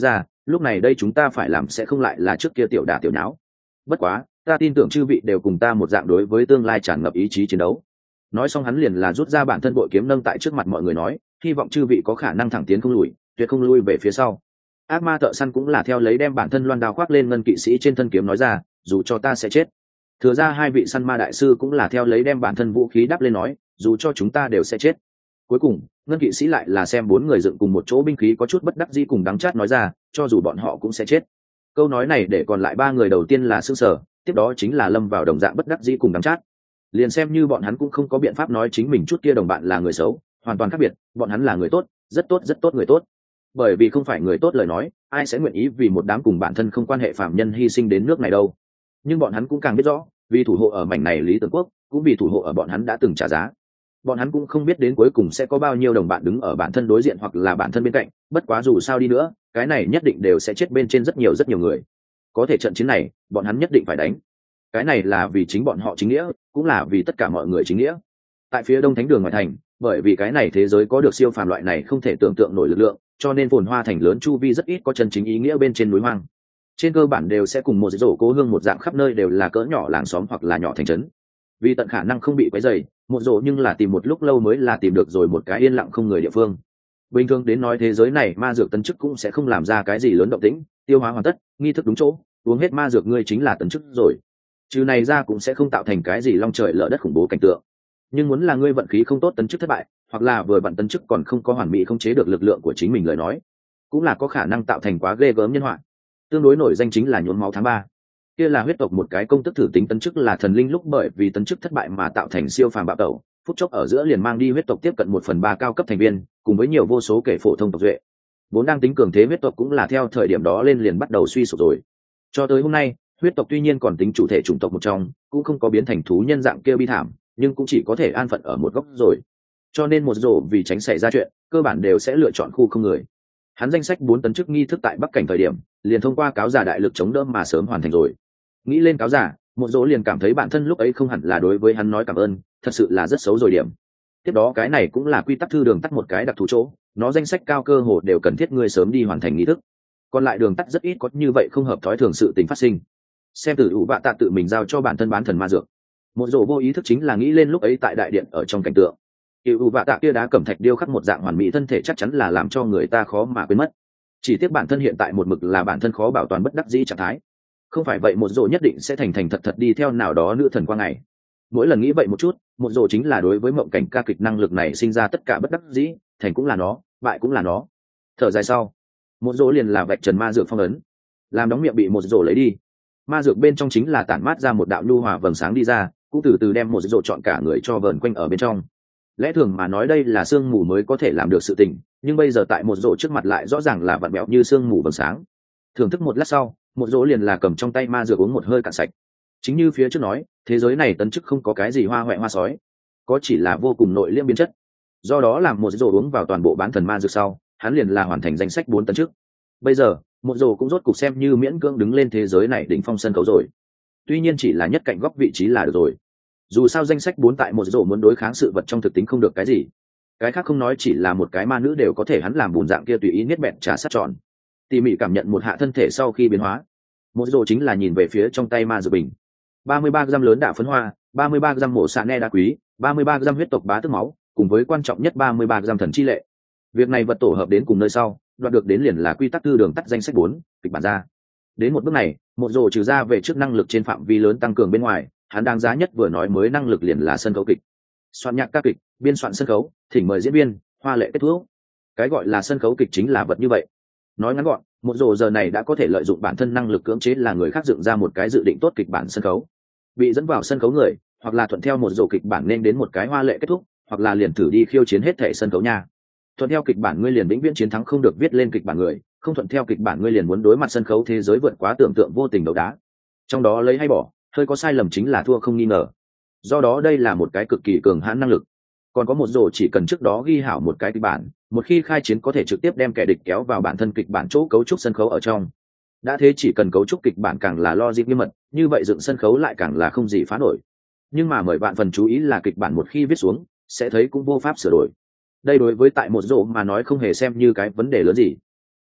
lúc này đây chúng ta phải làm sẽ không lại là trước kia tiểu đả tiểu nháo. Bất quá ta tin tưởng chư vị đều cùng ta một dạng đối với tương lai tràn ngập ý chí chiến đấu. Nói xong hắn liền là rút ra bản thân bội kiếm nâng tại trước mặt mọi người nói, hy vọng chư vị có khả năng thẳng tiến không lùi, tuyệt không lui về phía sau. Ác ma thợ săn cũng là theo lấy đem bản thân loan đao khoác lên ngân kỵ sĩ trên thân kiếm nói ra, dù cho ta sẽ chết. Thừa ra hai vị săn ma đại sư cũng là theo lấy đem bản thân vũ khí đắp lên nói, dù cho chúng ta đều sẽ chết. Cuối cùng ngân kỵ sĩ lại là xem bốn người dựng cùng một chỗ binh khí có chút bất đắc dĩ cùng đắng chát nói ra, cho dù bọn họ cũng sẽ chết. Câu nói này để còn lại ba người đầu tiên là sững sờ, tiếp đó chính là lâm vào đồng dạng bất đắc dĩ cùng đắng chát. Liền xem như bọn hắn cũng không có biện pháp nói chính mình chút kia đồng bạn là người xấu, hoàn toàn khác biệt, bọn hắn là người tốt, rất tốt rất tốt người tốt. Bởi vì không phải người tốt lời nói, ai sẽ nguyện ý vì một đám cùng bản thân không quan hệ phạm nhân hy sinh đến nước này đâu. Nhưng bọn hắn cũng càng biết rõ, vì thủ hộ ở mảnh này lý tưởng quốc, cũng vì thủ hộ ở bọn hắn đã từng trả giá. Bọn hắn cũng không biết đến cuối cùng sẽ có bao nhiêu đồng bạn đứng ở bản thân đối diện hoặc là bản thân bên cạnh, bất quá dù sao đi nữa, cái này nhất định đều sẽ chết bên trên rất nhiều rất nhiều người. Có thể trận chiến này, bọn hắn nhất định phải đánh. Cái này là vì chính bọn họ chính nghĩa, cũng là vì tất cả mọi người chính nghĩa. Tại phía đông thánh đường ngoại thành, bởi vì cái này thế giới có được siêu phàm loại này không thể tưởng tượng nổi lực lượng, cho nên phồn hoa thành lớn chu vi rất ít có chân chính ý nghĩa bên trên núi hoang. Trên cơ bản đều sẽ cùng một rổ cố hương một dạng, khắp nơi đều là cỡ nhỏ làng xóm hoặc là nhỏ thành trấn. Vì tận khả năng không bị quấy rầy, một rổ nhưng là tìm một lúc lâu mới là tìm được rồi một cái yên lặng không người địa phương. Bình thường đến nói thế giới này ma dược tấn chức cũng sẽ không làm ra cái gì lớn động tĩnh, tiêu hóa hoàn tất, nghi thức đúng chỗ, uống hết ma dược ngươi chính là tấn chức rồi. Trừ này ra cũng sẽ không tạo thành cái gì long trời lở đất khủng bố cảnh tượng. Nhưng muốn là ngươi vận khí không tốt tấn chức thất bại, hoặc là vừa vặn tấn chức còn không có hoàn mỹ không chế được lực lượng của chính mình lời nói, cũng là có khả năng tạo thành quá ghê gớm nhân họa. Tương đối nổi danh chính là nhuốm máu tháng ba. Kia là huyết tộc một cái công tức thử tính tấn chức là thần linh, lúc bởi vì tấn chức thất bại mà tạo thành siêu phàm bạo tẩu, phút chốc ở giữa liền mang đi huyết tộc tiếp cận một phần ba cao cấp thành viên, cùng với nhiều vô số kẻ phổ thông tộc duệ. Vốn đang tính cường thế huyết tộc cũng là theo thời điểm đó lên liền bắt đầu suy sụp rồi. Cho tới hôm nay, huyết tộc tuy nhiên còn tính chủ thể chủng tộc một trong, cũng không có biến thành thú nhân dạng kia bi thảm, nhưng cũng chỉ có thể an phận ở một góc rồi. Cho nên một rổ vì tránh xảy ra chuyện, cơ bản đều sẽ lựa chọn khu không người. Hắn danh sách bốn tấn chức nghi thức tại Bắc Cảnh thời điểm, liền thông qua cáo giả đại lực chống đỡ mà sớm hoàn thành rồi. Nghĩ lên cáo giả, một rổ liền cảm thấy bản thân lúc ấy không hẳn là đối với hắn nói cảm ơn, thật sự là rất xấu rồi điểm. Tiếp đó cái này cũng là quy tắc thư đường tắt một cái đặc thù chỗ, nó danh sách cao cơ hồ đều cần thiết ngươi sớm đi hoàn thành nghi thức. Còn lại đường tắt rất ít có như vậy không hợp thói thường sự tình phát sinh. Xem từ ủ vạ tạ tự mình giao cho bản thân bán thần ma dược, một rổ vô ý thức chính là nghĩ lên lúc ấy tại đại điện ở trong cảnh tượng, cựu ủ vạ tạ kia đá cẩm thạch điêu khắc một dạng hoàn mỹ thân thể chắc chắn là làm cho người ta khó mà quên mất. Chỉ tiếc bản thân hiện tại một mực là bản thân khó bảo toàn bất đắc dĩ trạng thái, không phải vậy một rổ nhất định sẽ thành thành thật thật đi theo nào đó nữ thần qua ngày. Mỗi lần nghĩ vậy một chút, một rổ chính là đối với mộng cảnh ca kịch năng lực này sinh ra tất cả bất đắc dĩ, thành cũng là nó, bại cũng là nó. Thở dài sau, một rổ liền là vạch trần ma dược phong ấn, làm đóng miệng bị một rổ lấy đi. Ma dược bên trong chính là tản mát ra một đạo nhu hòa vầng sáng đi ra, cũng từ từ đem một rổ chọn cả người cho vờn quanh ở bên trong. Lẽ thường mà nói đây là sương mù mới có thể làm được sự tình, nhưng bây giờ tại một rổ trước mặt lại rõ ràng là vặn bẹo như sương mù vầng sáng. Thưởng thức một lát sau, một rổ liền là cầm trong tay ma dược uống một hơi cạn sạch. Chính như phía trước nói, thế giới này tấn chức không có cái gì hoa hoẹ hoa sói, có chỉ là vô cùng nội liễm biến chất. Do đó làm một rổ uống vào toàn bộ bán thần ma dược sau, hắn liền là hoàn thành danh sách bốn tấn chức. Bây giờ một rổ cũng rốt cục xem như miễn cưỡng đứng lên thế giới này đỉnh phong sân khấu rồi. Tuy nhiên chỉ là nhất cạnh góc vị trí là được rồi. Dù sao danh sách bốn tại một rổ muốn đối kháng sự vật trong thực tính không được cái gì, cái khác không nói, chỉ là một cái ma nữ đều có thể hắn làm bùn dạng kia tùy ý niết bẹn trả sát tròn. Tỉ mỉ cảm nhận một hạ thân thể sau khi biến hóa, một rổ chính là nhìn về phía trong tay ma dược bình. ba mươi ba gam lớn đảo phấn hoa, ba mươi ba gam mổ xạ ne đá quý, ba mươi ba gam huyết tộc bá tức máu, cùng với quan trọng nhất ba mươi ba gam thần chi lệ. Việc này vật tổ hợp đến cùng nơi sau, đoạt được đến liền là quy tắc tư đường tắt danh sách bốn kịch bản ra. Đến một bước này, một rổ trừ ra về trước năng lực trên phạm vi lớn tăng cường bên ngoài, hắn đáng giá nhất vừa nói mới năng lực liền là sân khấu kịch. Soạn nhạc ca kịch, biên soạn sân khấu, thỉnh mời diễn viên, hoa lệ kết thúc. Cái gọi là sân khấu kịch chính là vật như vậy. Nói ngắn gọn, một rổ giờ này đã có thể lợi dụng bản thân năng lực cưỡng chế là người khác dựng ra một cái dự định tốt kịch bản sân khấu. Bị dẫn vào sân khấu người, hoặc là thuận theo một rổ kịch bản nên đến một cái hoa lệ kết thúc, hoặc là liền thử đi khiêu chiến hết thể sân khấu nha. Thuận theo kịch bản ngươi liền vĩnh viễn chiến thắng không được viết lên kịch bản người, không thuận theo kịch bản ngươi liền muốn đối mặt sân khấu thế giới vượt quá tưởng tượng vô tình đấu đá. Trong đó lấy hay bỏ, hơi có sai lầm chính là thua không nghi ngờ. Do đó đây là một cái cực kỳ cường hãn năng lực. Còn có một rổ chỉ cần trước đó ghi hảo một cái kịch bản, một khi khai chiến có thể trực tiếp đem kẻ địch kéo vào bản thân kịch bản chỗ cấu trúc sân khấu ở trong. Đã thế chỉ cần cấu trúc kịch bản càng là logic nghiêm mật, như vậy dựng sân khấu lại càng là không gì phá nổi. Nhưng mà mời bạn phần chú ý là kịch bản một khi viết xuống, sẽ thấy cũng vô pháp sửa đổi. Đây đối với tại một rổ mà nói không hề xem như cái vấn đề lớn gì.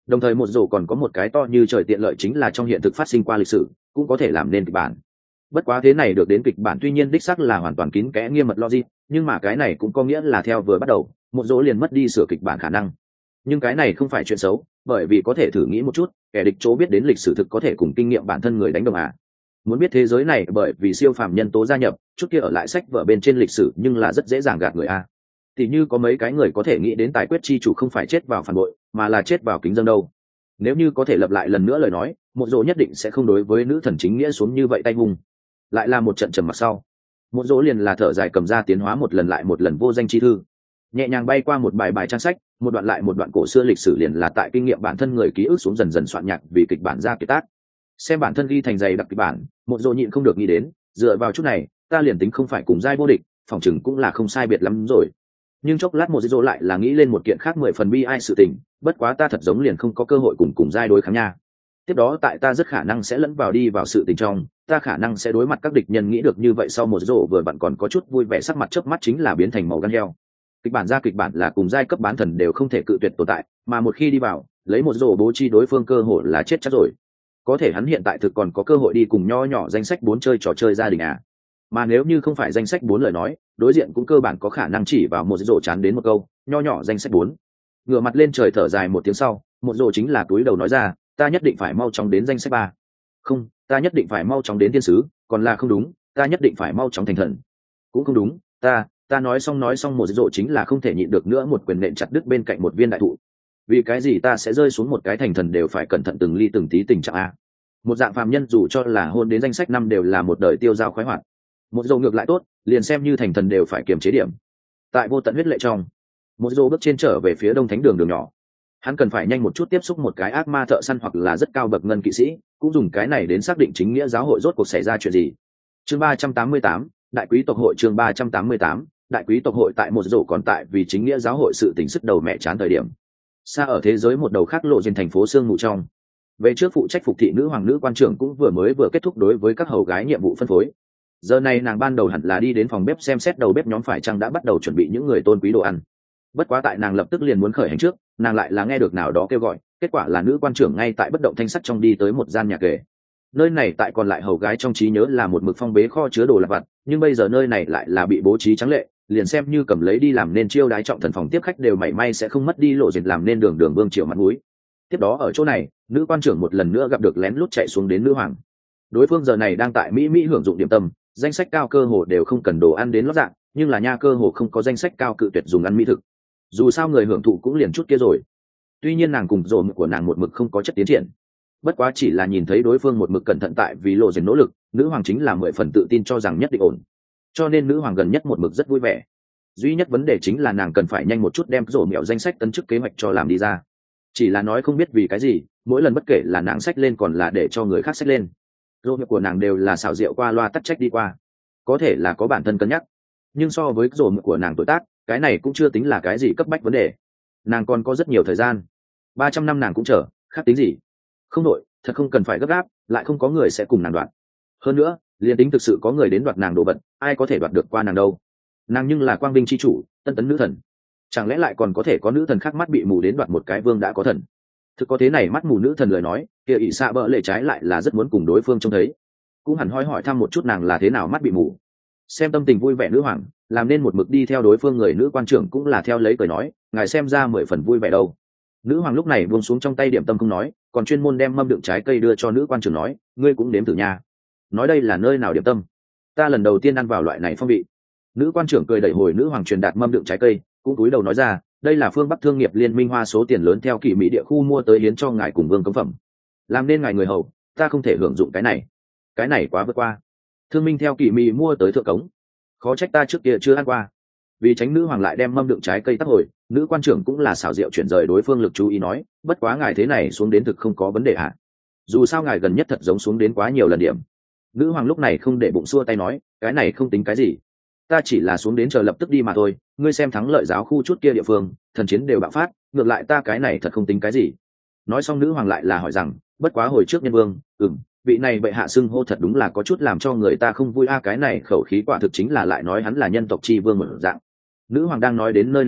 Đồng thời một rổ còn có một cái to như trời tiện lợi chính là trong hiện thực phát sinh qua lịch sử cũng có thể làm nên kịch bản. Bất quá thế này được đến kịch bản tuy nhiên đích xác là hoàn toàn kín kẽ nghiêm mật logic, nhưng mà cái này cũng có nghĩa là theo vừa bắt đầu một rổ liền mất đi sửa kịch bản khả năng. Nhưng cái này không phải chuyện xấu, bởi vì có thể thử nghĩ một chút, kẻ địch chỗ biết đến lịch sử thực có thể cùng kinh nghiệm bản thân người đánh đồng à. Muốn biết thế giới này bởi vì siêu phàm nhân tố gia nhập, chút kia ở lại sách vở bên trên lịch sử nhưng là rất dễ dàng gạt người a. Thì như có mấy cái người có thể nghĩ đến tài quyết chi chủ không phải chết vào phản bội, mà là chết vào kính dân đâu. Nếu như có thể lập lại lần nữa lời nói, một dỗ nhất định sẽ không đối với nữ thần chính nghĩa xuống như vậy tay hung. Lại là một trận trầm mặc sau, một dỗ liền là thở dài cầm ra tiến hóa một lần lại một lần vô danh chi thư, nhẹ nhàng bay qua một bài bài trang sách, một đoạn lại một đoạn cổ xưa lịch sử liền là tại kinh nghiệm bản thân người ký ức xuống dần dần soạn nhạc vì kịch bản ra kiệt tác. Xem bản thân ghi thành dày đặc kịch bản, một dỗ nhịn không được nghĩ đến, dựa vào chút này, ta liền tính không phải cùng giai vô địch, phòng chừng cũng là không sai biệt lắm rồi. Nhưng chốc lát một dỗ lại là nghĩ lên một kiện khác mười phần bi ai sự tình, bất quá ta thật giống liền không có cơ hội cùng cùng giai đối kháng nha. Tiếp đó tại ta rất khả năng sẽ lẫn vào đi vào sự tình trong, ta khả năng sẽ đối mặt các địch nhân nghĩ được như vậy sau một dỗ vừa vặn còn có chút vui vẻ sắc mặt chớp mắt chính là biến thành màu gan heo. Kịch bản ra kịch bản là cùng giai cấp bán thần đều không thể cự tuyệt tồn tại, mà một khi đi vào, lấy một dỗ bố trí đối phương cơ hội là chết chắc rồi. Có thể hắn hiện tại thực còn có cơ hội đi cùng nho nhỏ danh sách bốn chơi trò chơi gia đình à. Mà nếu như không phải danh sách bốn lời nói, đối diện cũng cơ bản có khả năng chỉ vào một rổ chán đến một câu, nho nhỏ danh sách bốn. Ngửa mặt lên trời thở dài một tiếng sau, một rổ chính là túi đầu nói ra, ta nhất định phải mau chóng đến danh sách ba. Không, ta nhất định phải mau chóng đến thiên sứ, còn là không đúng, ta nhất định phải mau chóng thành thần. Cũng không đúng, ta, ta nói xong nói xong một rổ chính là không thể nhịn được nữa một quyền nện chặt đứt bên cạnh một viên đại thụ. Vì cái gì ta sẽ rơi xuống một cái thành thần đều phải cẩn thận từng ly từng tí tình trạng a. Một dạng phàm nhân dù cho là hôn đến danh sách năm đều là một đời tiêu dao khoái hoạt, một dầu ngược lại tốt, liền xem như thành thần đều phải kiềm chế điểm. Tại vô tận huyết lệ trong, một dầu bước trên trở về phía đông thánh đường đường nhỏ, hắn cần phải nhanh một chút tiếp xúc một cái ác ma thợ săn hoặc là rất cao bậc ngân kỵ sĩ, cũng dùng cái này đến xác định chính nghĩa giáo hội rốt cuộc xảy ra chuyện gì. Chương ba trăm tám mươi tám, đại quý tộc hội. Chương ba trăm tám mươi tám, đại quý tộc hội. Tại một dầu còn tại vì chính nghĩa giáo hội sự tình sức đầu mẹ chán thời điểm, xa ở thế giới một đầu khác lộ trên thành phố sương mù trong, về trước phụ trách phục thị nữ hoàng nữ quan trưởng cũng vừa mới vừa kết thúc đối với các hầu gái nhiệm vụ phân phối. Giờ này nàng ban đầu hẳn là đi đến phòng bếp xem xét đầu bếp nhóm phải chăng đã bắt đầu chuẩn bị những người tôn quý đồ ăn. Bất quá tại nàng lập tức liền muốn khởi hành trước, nàng lại là nghe được nào đó kêu gọi, kết quả là nữ quan trưởng ngay tại bất động thanh sắt trong đi tới một gian nhà kề. Nơi này tại còn lại hầu gái trong trí nhớ là một mực phong bế kho chứa đồ lặt vặt, nhưng bây giờ nơi này lại là bị bố trí trắng lệ, liền xem như cầm lấy đi làm nên chiêu đái trọng thần phòng tiếp khách đều mảy may sẽ không mất đi lộ diện làm nên đường đường vương triều mặt mũi. Tiếp đó ở chỗ này, nữ quan trưởng một lần nữa gặp được lén lút chạy xuống đến nữ hoàng. Đối phương giờ này đang tại mỹ mỹ hưởng dụng điểm tâm, danh sách cao cơ hồ đều không cần đồ ăn đến lót dạng, nhưng là nha cơ hồ không có danh sách cao cự tuyệt dùng ăn mỹ thực. Dù sao người hưởng thụ cũng liền chút kia rồi. Tuy nhiên nàng cùng dồn của nàng một mực không có chất tiến triển, bất quá chỉ là nhìn thấy đối phương một mực cẩn thận tại vì lộ diện nỗ lực, nữ hoàng chính là mười phần tự tin cho rằng nhất định ổn, cho nên nữ hoàng gần nhất một mực rất vui vẻ. Duy nhất vấn đề chính là nàng cần phải nhanh một chút đem rổ mẹo danh sách tấn chức kế hoạch cho làm đi ra. Chỉ là nói không biết vì cái gì, mỗi lần bất kể là nàng sách lên còn là để cho người khác sách lên, rổ mẹo của nàng đều là xảo diệu qua loa tắc trách đi qua. Có thể là có bản thân cân nhắc, nhưng so với rổ mẹo của nàng tuổi tác, cái này cũng chưa tính là cái gì cấp bách vấn đề. Nàng còn có rất nhiều thời gian, ba trăm năm nàng cũng chờ, khác tính gì. Không đội, thật không cần phải gấp gáp, lại không có người sẽ cùng nàng đoạt. Hơn nữa, liền tính thực sự có người đến đoạt nàng đồ vật, ai có thể đoạt được qua nàng đâu. Nàng nhưng là quang vinh chi chủ, tân tấn nữ thần, chẳng lẽ lại còn có thể có nữ thần khác mắt bị mù đến đoạt một cái vương đã có thần. Thực có thế này mắt mù nữ thần lời nói, kia ỷ xạ bợ lệ trái lại là rất muốn cùng đối phương trông thấy, cũng hẳn hỏi hỏi thăm một chút nàng là thế nào mắt bị mù. Xem tâm tình vui vẻ nữ hoàng, làm nên một mực đi theo đối phương người nữ quan trưởng cũng là theo lấy cười nói, ngài xem ra mười phần vui vẻ đâu. Nữ hoàng lúc này buông xuống trong tay điểm tâm không nói, còn chuyên môn đem mâm đựng trái cây đưa cho nữ quan trưởng nói, ngươi cũng đếm thử nha. Nói đây là nơi nào điểm tâm, ta lần đầu tiên ăn vào loại này phong vị. Nữ quan trưởng cười đẩy hồi nữ hoàng truyền đạt mâm đựng trái cây, cũng cúi đầu nói ra, đây là phương Bắc thương nghiệp liên minh hoa số tiền lớn theo kỳ mỹ địa khu mua tới hiến cho ngài cùng vương cống phẩm, làm nên ngài người hầu, ta không thể hưởng dụng cái này, cái này quá vượt qua. Thương minh theo kỳ mỹ mua tới thượng cống, khó trách ta trước kia chưa ăn qua. Vì tránh nữ hoàng lại đem mâm đựng trái cây tắt hồi, nữ quan trưởng cũng là xảo diệu chuyển rời đối phương lực chú ý nói, bất quá ngài thế này xuống đến thực không có vấn đề hả? Dù sao ngài gần nhất thật giống xuống đến quá nhiều lần điểm. Nữ hoàng lúc này không để bụng xua tay nói, cái này không tính cái gì, ta chỉ là xuống đến chờ lập tức đi mà thôi. Ngươi xem thắng lợi giáo khu chút kia địa phương, thần chiến đều bạo phát, ngược lại ta cái này thật không tính cái gì. Nói xong nữ hoàng lại là hỏi rằng, bất quá hồi trước nhân vương, ừm, vị này bệ hạ xưng hô thật đúng là có chút làm cho người ta không vui a, cái này khẩu khí quả thực chính là lại nói hắn là nhân tộc chi vương một dạng. Nữ hoàng đang nói đến nơi này lúc,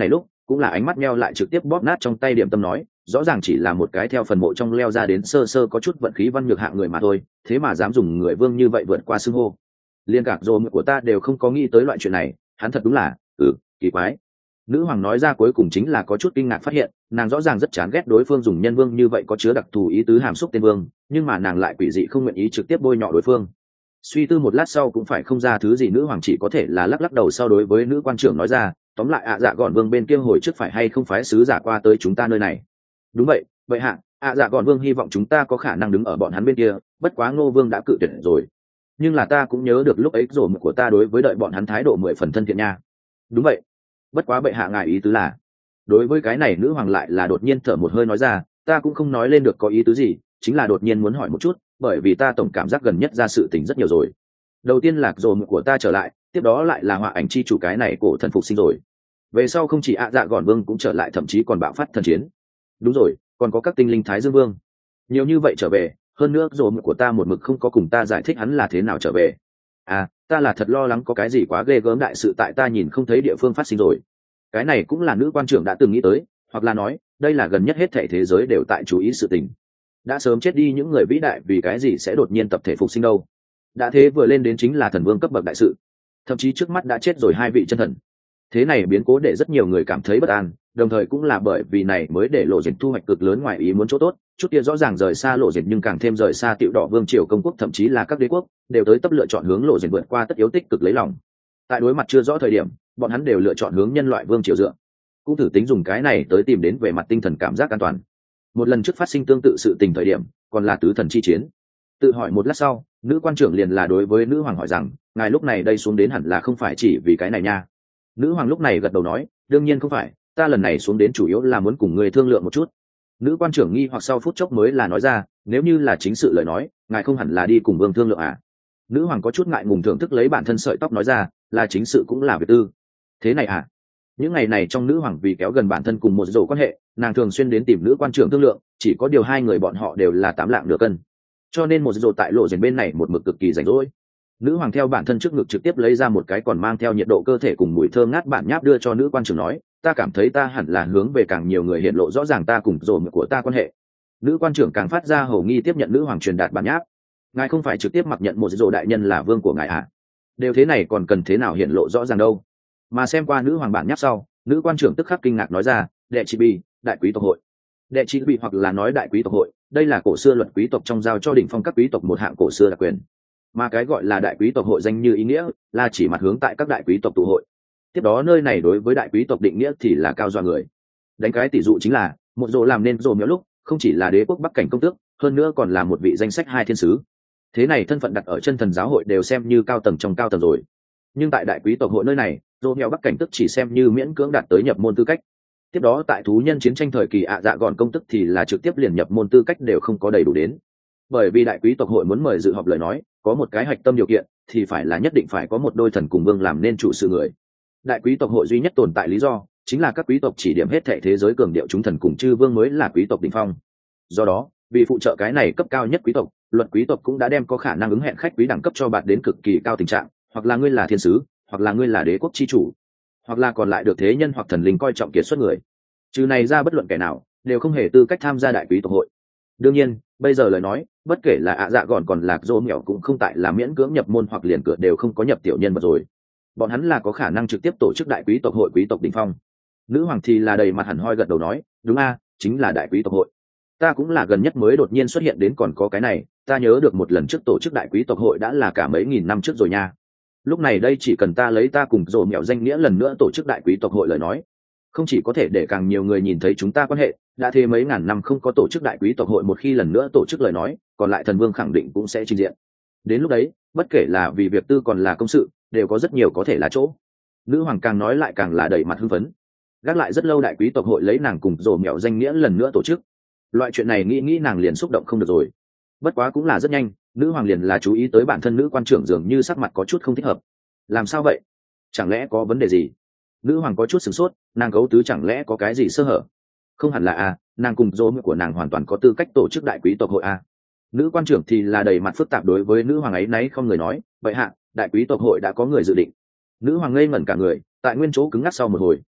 cũng là ánh mắt meo lại trực tiếp bóp nát trong tay điểm tâm nói, rõ ràng chỉ là một cái theo phần mộ trong leo ra đến sơ sơ có chút vận khí văn nhược hạng người mà thôi, thế mà dám dùng người vương như vậy vượt qua xưng hô. Liên cạc dồn của ta đều không có nghĩ tới loại chuyện này, hắn thật đúng là ừ kỳ quái. Nữ hoàng nói ra cuối cùng chính là có chút kinh ngạc phát hiện, nàng rõ ràng rất chán ghét đối phương dùng nhân vương như vậy có chứa đặc thù ý tứ hàm xúc tên vương, nhưng mà nàng lại quỷ dị không nguyện ý trực tiếp bôi nhọ đối phương. Suy tư một lát sau cũng phải không ra thứ gì, nữ hoàng chỉ có thể là lắc lắc đầu sau đối với nữ quan trưởng nói ra, tóm lại ạ dạ gọn vương bên kia hồi trước phải hay không phái sứ giả qua tới chúng ta nơi này. Đúng vậy, vậy hạ, ạ dạ gọn vương hy vọng chúng ta có khả năng đứng ở bọn hắn bên kia, bất quá Ngô vương đã cự tuyệt rồi. Nhưng là ta cũng nhớ được lúc ấy rồi của ta đối với đợi bọn hắn thái độ mười phần thân thiện nha. Đúng vậy, bất quá bệ hạ ngài ý tứ là. Đối với cái này nữ hoàng lại là đột nhiên thở một hơi nói ra, ta cũng không nói lên được có ý tứ gì, chính là đột nhiên muốn hỏi một chút, bởi vì ta tổng cảm giác gần nhất ra sự tình rất nhiều rồi. Đầu tiên là rồi của ta trở lại, tiếp đó lại là họa ảnh chi chủ cái này cổ thần phục sinh rồi. Về sau không chỉ ạ dạ gọn vương cũng trở lại, thậm chí còn bạo phát thần chiến. Đúng rồi, còn có các tinh linh thái dương vương. Nhiều như vậy trở về, hơn nữa rồi của ta một mực không có cùng ta giải thích hắn là thế nào trở về. À, ta là thật lo lắng có cái gì quá ghê gớm đại sự tại ta nhìn không thấy địa phương phát sinh rồi. Cái này cũng là nữ quan trưởng đã từng nghĩ tới, hoặc là nói đây là gần nhất hết thảy thế giới đều tại chú ý sự tình. Đã sớm chết đi những người vĩ đại vì cái gì sẽ đột nhiên tập thể phục sinh đâu. Đã thế vừa lên đến chính là thần vương cấp bậc đại sự, thậm chí trước mắt đã chết rồi hai vị chân thần. Thế này biến cố để rất nhiều người cảm thấy bất an, đồng thời cũng là bởi vì này mới để lộ diện thu hoạch cực lớn ngoài ý muốn chỗ tốt, chút kia rõ ràng rời xa lộ diện nhưng càng thêm rời xa Tiểu Đỏ vương triều công quốc, thậm chí là các đế quốc đều tới tấp lựa chọn hướng lộ diện vượt qua tất yếu tích cực lấy lòng. Tại đối mặt chưa rõ thời điểm, bọn hắn đều lựa chọn hướng nhân loại vương triều dựa, cũng thử tính dùng cái này tới tìm đến về mặt tinh thần cảm giác an toàn. Một lần trước phát sinh tương tự sự tình thời điểm, còn là tứ thần chi chiến. Tự hỏi một lát sau, nữ quan trưởng liền là đối với nữ hoàng hỏi rằng, ngài lúc này đây xuống đến hẳn là không phải chỉ vì cái này nha. Nữ hoàng lúc này gật đầu nói, đương nhiên không phải, ta lần này xuống đến chủ yếu là muốn cùng người thương lượng một chút. Nữ quan trưởng nghi hoặc sau phút chốc mới là nói ra, nếu như là chính sự lời nói, ngài không hẳn là đi cùng vương thương lượng à. Nữ hoàng có chút ngại ngùng thưởng thức lấy bản thân sợi tóc nói ra, là chính sự cũng là việc tư. Thế này à? Những ngày này trong nữ hoàng vì kéo gần bản thân cùng một dầu quan hệ, nàng thường xuyên đến tìm nữ quan trưởng thương lượng, chỉ có điều hai người bọn họ đều là tám lạng nửa cân, cho nên một dầu tại lộ diện bên này một mực cực kỳ rảnh rỗi. Nữ hoàng theo bản thân trước ngực trực tiếp lấy ra một cái còn mang theo nhiệt độ cơ thể cùng mùi thơm ngát bản nháp đưa cho nữ quan trưởng nói, ta cảm thấy ta hẳn là hướng về càng nhiều người hiện lộ rõ ràng ta cùng dầu của ta quan hệ. Nữ quan trưởng càng phát ra hầu nghi tiếp nhận nữ hoàng truyền đạt bản nháp, ngài không phải trực tiếp mặc nhận một dầu đại nhân là vương của ngài à? Đều thế này còn cần thế nào hiện lộ rõ ràng đâu. Mà xem qua nữ hoàng bản nháp sau, nữ quan trưởng tức khắc kinh ngạc nói ra, đệ chị bi đại quý tộc hội. Đệ chị bi hoặc là nói đại quý tộc hội, đây là cổ xưa luật quý tộc trong giao cho đỉnh phong các quý tộc một hạng cổ xưa đặc quyền. Mà cái gọi là đại quý tộc hội danh như ý nghĩa là chỉ mặt hướng tại các đại quý tộc tụ hội. Tiếp đó nơi này đối với đại quý tộc định nghĩa thì là cao do người. Đánh cái tỷ dụ chính là một dồ làm nên dồ miếu lúc không chỉ là đế quốc bắc cảnh công tước, hơn nữa còn là một vị danh sách hai thiên sứ. Thế này thân phận đặt ở chân thần giáo hội đều xem như cao tầng trong cao tầng rồi. Nhưng tại đại quý tộc hội nơi này, dồ miếu bắc cảnh tức chỉ xem như miễn cưỡng đạt tới nhập môn tư cách. Tiếp đó tại thú nhân chiến tranh thời kỳ ạ dạ gọn công tức thì là trực tiếp liền nhập môn tư cách đều không có đầy đủ đến. Bởi vì đại quý tộc hội muốn mời dự họp lời nói, có một cái hạch tâm điều kiện thì phải là nhất định phải có một đôi thần cùng vương làm nên chủ sự người. Đại quý tộc hội duy nhất tồn tại lý do chính là các quý tộc chỉ điểm hết thệ thế giới cường điệu chúng thần cùng chư vương mới là quý tộc đỉnh phong. Do đó, vì phụ trợ cái này cấp cao nhất quý tộc, luật quý tộc cũng đã đem có khả năng ứng hẹn khách quý đẳng cấp cho bạn đến cực kỳ cao tình trạng, hoặc là ngươi là thiên sứ, hoặc là ngươi là đế quốc chi chủ, hoặc là còn lại được thế nhân hoặc thần linh coi trọng kiệt xuất người. Trừ này ra bất luận kẻ nào đều không hề tư cách tham gia đại quý tộc hội. Đương nhiên, bây giờ lời nói, bất kể là ạ dạ gọn còn lạc dô mèo cũng không tại là miễn cưỡng nhập môn hoặc liền cửa đều không có nhập tiểu nhân vật rồi. Bọn hắn là có khả năng trực tiếp tổ chức đại quý tộc hội quý tộc đỉnh phong. Nữ hoàng thì là đầy mặt hẳn hoi gật đầu nói, đúng a, chính là đại quý tộc hội. Ta cũng là gần nhất mới đột nhiên xuất hiện đến còn có cái này, ta nhớ được một lần trước tổ chức đại quý tộc hội đã là cả mấy nghìn năm trước rồi nha. Lúc này đây chỉ cần ta lấy ta cùng dồ mèo danh nghĩa lần nữa tổ chức đại quý tộc hội lời nói, không chỉ có thể để càng nhiều người nhìn thấy chúng ta quan hệ, đã thế mấy ngàn năm không có tổ chức đại quý tộc hội một khi lần nữa tổ chức lời nói, còn lại thần vương khẳng định cũng sẽ trình diện. Đến lúc đấy, bất kể là vì việc tư còn là công sự, đều có rất nhiều có thể là chỗ. Nữ hoàng càng nói lại càng là đẩy mặt hưng phấn. Gác lại rất lâu đại quý tộc hội lấy nàng cùng dồ mèo danh nghĩa lần nữa tổ chức. Loại chuyện này nghĩ nghĩ nàng liền xúc động không được rồi. Bất quá cũng là rất nhanh, nữ hoàng liền là chú ý tới bản thân nữ quan trưởng dường như sắc mặt có chút không thích hợp. Làm sao vậy? Chẳng lẽ có vấn đề gì? Nữ hoàng có chút sửng sốt, nàng gấu tứ chẳng lẽ có cái gì sơ hở? Không hẳn là a, nàng cùng dô của nàng hoàn toàn có tư cách tổ chức đại quý tộc hội a. Nữ quan trưởng thì là đầy mặt phức tạp đối với nữ hoàng ấy nấy không người nói, vậy hạ, đại quý tộc hội đã có người dự định. Nữ hoàng ngây ngẩn cả người, tại nguyên chỗ cứng ngắc sau một hồi,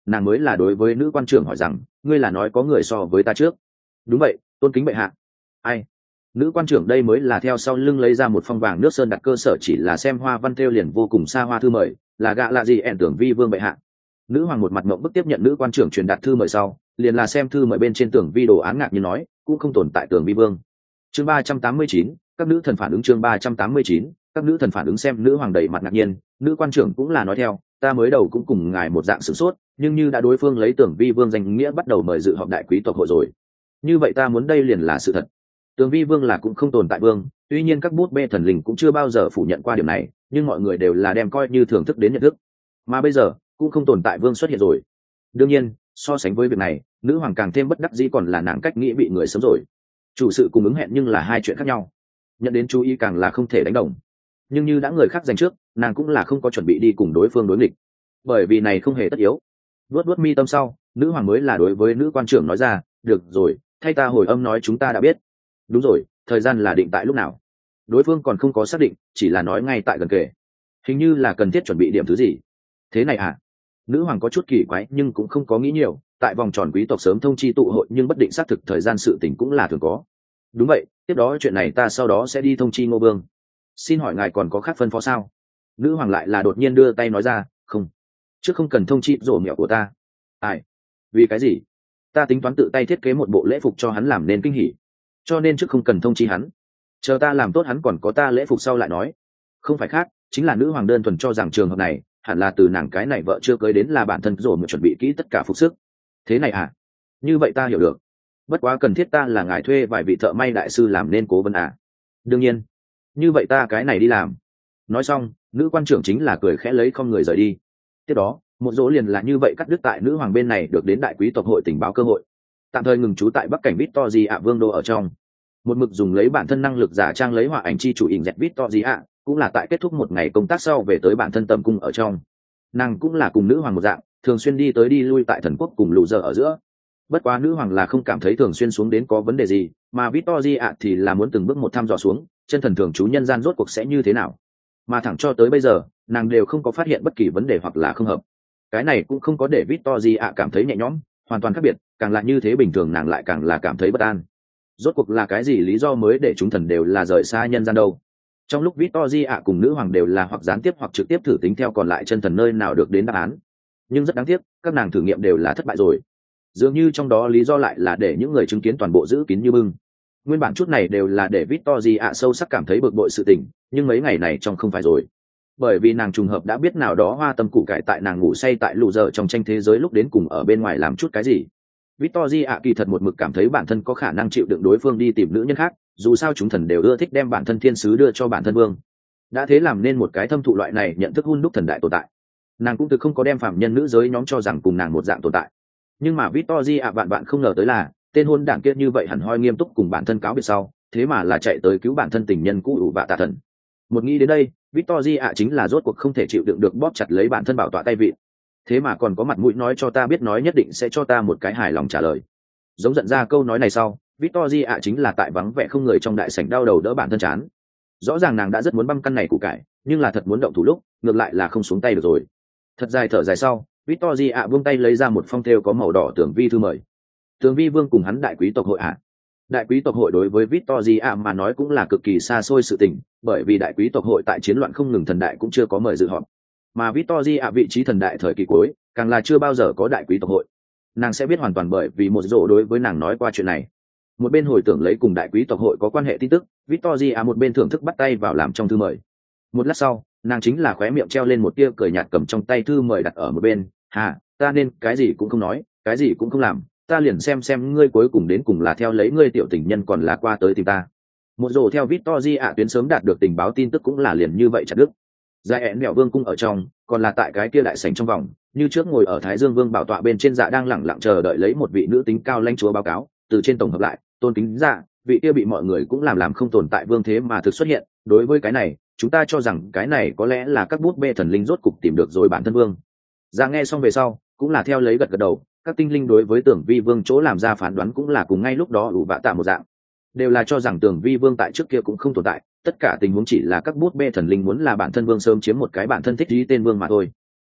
nàng mới là đối với nữ quan trưởng hỏi rằng ngươi là nói có người so với ta trước? Đúng vậy, tôn kính bệ hạ. Ai? Nữ quan trưởng đây mới là theo sau lưng lấy ra một phong vàng nước sơn đặt cơ sở, chỉ là xem hoa văn thêu liền vô cùng xa hoa thư mời, là gạ lạ gì ẻn tưởng vi vương bệ hạ. Nữ hoàng một mặt mộng bức tiếp nhận nữ quan trưởng truyền đạt thư mời sau, liền là xem thư mời bên trên tưởng vi đồ án ngạc như nói cũng không tồn tại tưởng vi vương. Chương ba trăm tám mươi chín, các nữ thần phản ứng. Chương ba trăm tám mươi chín, các nữ thần phản ứng. Xem nữ hoàng đầy mặt ngạc nhiên, nữ quan trưởng cũng là nói theo, ta mới đầu cũng cùng ngài một dạng sửng sốt, nhưng như đã đối phương lấy tưởng vi vương danh nghĩa bắt đầu mời dự họp đại quý tộc hội rồi, như vậy ta muốn đây liền là sự thật. Tưởng vi vương là cũng không tồn tại vương, tuy nhiên các bút bê thần linh cũng chưa bao giờ phủ nhận qua điểm này, nhưng mọi người đều là đem coi như thưởng thức đến nhận thức, mà bây giờ cũng không tồn tại vương xuất hiện rồi. Đương nhiên so sánh với việc này, nữ hoàng càng thêm bất đắc dĩ còn là nàng cách nghĩ bị người sớm rồi. Chủ sự cùng ứng hẹn nhưng là hai chuyện khác nhau, nhận đến chú ý càng là không thể đánh đồng. Nhưng như đã người khác giành trước, nàng cũng là không có chuẩn bị đi cùng đối phương đối nghịch, bởi vì này không hề tất yếu. Vuốt vuốt mi tâm sau, nữ hoàng mới là đối với nữ quan trưởng nói ra, được rồi, thay ta hồi âm nói chúng ta đã biết. Đúng rồi, thời gian là định tại lúc nào? Đối phương còn không có xác định, chỉ là nói ngay tại gần kề, hình như là cần thiết chuẩn bị điểm thứ gì. Thế này à? Nữ hoàng có chút kỳ quái nhưng cũng không có nghĩ nhiều, tại vòng tròn quý tộc sớm thông chi tụ hội nhưng bất định xác thực thời gian sự tình cũng là thường có. Đúng vậy, tiếp đó chuyện này ta sau đó sẽ đi thông chi Ngô Vương. Xin hỏi ngài còn có khác phân phó sao? Nữ hoàng lại là đột nhiên đưa tay nói ra, không, trước không cần thông chi rổ mẹo của ta. Ai? Vì cái gì? Ta tính toán tự tay thiết kế một bộ lễ phục cho hắn làm nên kinh hỉ, cho nên trước không cần thông chi hắn, chờ ta làm tốt hắn còn có ta lễ phục sau lại nói. Không phải khác, chính là nữ hoàng đơn thuần cho rằng trường hợp này hẳn là từ nàng cái này vợ chưa cưới đến là bản thân rồi mà chuẩn bị kỹ tất cả phục sức. Thế này à? Như vậy ta hiểu được. Bất quá cần thiết ta là ngài thuê vài vị thợ may đại sư làm nên cố vấn à? Đương nhiên. Như vậy ta cái này đi làm. Nói xong, nữ quan trưởng chính là cười khẽ lấy không người rời đi. Tiếp đó, một dỗ liền là như vậy cắt đứt tại nữ hoàng bên này được đến đại quý tộc hội tình báo cơ hội. Tạm thời ngừng trú tại bắc cảnh Victory ạ vương đô ở trong. Một mực dùng lấy bản thân năng lực giả trang lấy họa ảnh chi chủ ỉn dẹt Victory ạ, cũng là tại kết thúc một ngày công tác sau về tới bản thân tâm cung ở trong. Nàng cũng là cùng nữ hoàng một dạng, thường xuyên đi tới đi lui tại thần quốc cùng lù giờ ở giữa. Bất quá nữ hoàng là không cảm thấy thường xuyên xuống đến có vấn đề gì, mà Victory ạ thì là muốn từng bước một thăm dò xuống, chân thần thường trú nhân gian rốt cuộc sẽ như thế nào. Mà thẳng cho tới bây giờ, nàng đều không có phát hiện bất kỳ vấn đề hoặc là không hợp. Cái này cũng không có để Victory ạ cảm thấy nhẹ nhõm, hoàn toàn khác biệt, càng là như thế bình thường nàng lại càng là cảm thấy bất an. Rốt cuộc là cái gì lý do mới để chúng thần đều là rời xa nhân gian đâu? Trong lúc Victory ạ cùng nữ hoàng đều là hoặc gián tiếp hoặc trực tiếp thử tính theo còn lại chân thần nơi nào được đến đáp án, nhưng rất đáng tiếc, các nàng thử nghiệm đều là thất bại rồi. Dường như trong đó lý do lại là để những người chứng kiến toàn bộ giữ kín như bưng. Nguyên bản chút này đều là để Victory ạ sâu sắc cảm thấy bực bội sự tình, nhưng mấy ngày này trong không phải rồi. Bởi vì nàng trùng hợp đã biết nào đó hoa tâm củ cải tại nàng ngủ say tại lù giờ trong tranh thế giới lúc đến cùng ở bên ngoài làm chút cái gì. Victory ạ kỳ thật một mực cảm thấy bản thân có khả năng chịu đựng đối phương đi tìm nữ nhân khác, dù sao chúng thần đều ưa thích đem bản thân thiên sứ đưa cho bản thân vương. Đã thế làm nên một cái thâm thụ loại này nhận thức hun đúc thần đại tồn tại. Nàng cũng từ không có đem phạm nhân nữ giới nhóm cho rằng cùng nàng một dạng tồn tại. Nhưng mà Victory ạ vạn vạn không ngờ tới là tên hôn đảng kia như vậy hẳn hoi nghiêm túc cùng bản thân cáo biệt sau, thế mà là chạy tới cứu bản thân tình nhân cũ ủ vạ tà thần. Một nghĩ đến đây, Victory ạ chính là rốt cuộc không thể chịu đựng được bóp chặt lấy bản thân bảo tọa tay vịn. Thế mà còn có mặt mũi nói cho ta biết nói nhất định sẽ cho ta một cái hài lòng trả lời. Giống giận ra câu nói này sau, Victory ạ chính là tại vắng vẻ không người trong đại sảnh đau đầu đỡ bản thân chán. Rõ ràng nàng đã rất muốn băm căn này củ cải, nhưng là thật muốn động thủ lúc, ngược lại là không xuống tay được rồi. Thật dài thở dài sau, Victory ạ buông tay lấy ra một phong thêu có màu đỏ tưởng vi thư mời. Tưởng vi vương cùng hắn đại quý tộc hội ạ. Đại quý tộc hội đối với Victory ạ mà nói cũng là cực kỳ xa xôi sự tình, bởi vì đại quý tộc hội tại chiến loạn không ngừng thần đại cũng chưa có mời dự họp. Mà Victory ạ vị trí thần đại thời kỳ cuối, càng là chưa bao giờ có đại quý tộc hội. Nàng sẽ biết hoàn toàn bởi vì một dỗ đối với nàng nói qua chuyện này. Một bên hồi tưởng lấy cùng đại quý tộc hội có quan hệ tin tức, Victory ạ một bên thưởng thức bắt tay vào làm trong thư mời. Một lát sau, nàng chính là khóe miệng treo lên một tia cười nhạt cầm trong tay thư mời đặt ở một bên. Hà, ta nên cái gì cũng không nói, cái gì cũng không làm, ta liền xem xem ngươi cuối cùng đến cùng là theo lấy ngươi tiểu tình nhân còn là qua tới tìm ta. Một dỗ theo Victory ạ tuyến sớm đạt được tình báo tin tức cũng là liền như vậy chặt đứt. Giải ẹn mẹo vương cung ở trong, còn là tại cái kia đại sảnh trong vòng, như trước ngồi ở Thái Dương Vương bảo tọa bên trên dạ đang lẳng lặng chờ đợi lấy một vị nữ tính cao lãnh chúa báo cáo, từ trên tổng hợp lại, tôn kính dạ, vị kia bị mọi người cũng làm làm không tồn tại vương thế mà thực xuất hiện, đối với cái này, chúng ta cho rằng cái này có lẽ là các bút bê thần linh rốt cục tìm được rồi bản thân vương. Dạ nghe xong về sau, cũng là theo lấy gật gật đầu, các tinh linh đối với Tưởng Vi Vương chỗ làm ra phán đoán cũng là cùng ngay lúc đó ủ vạ tạ một dạng, đều là cho rằng Tưởng Vi Vương tại trước kia cũng không tồn tại, tất cả tình huống chỉ là các bút bê thần linh muốn là bản thân vương sớm chiếm một cái bản thân thích ý tên vương mà thôi.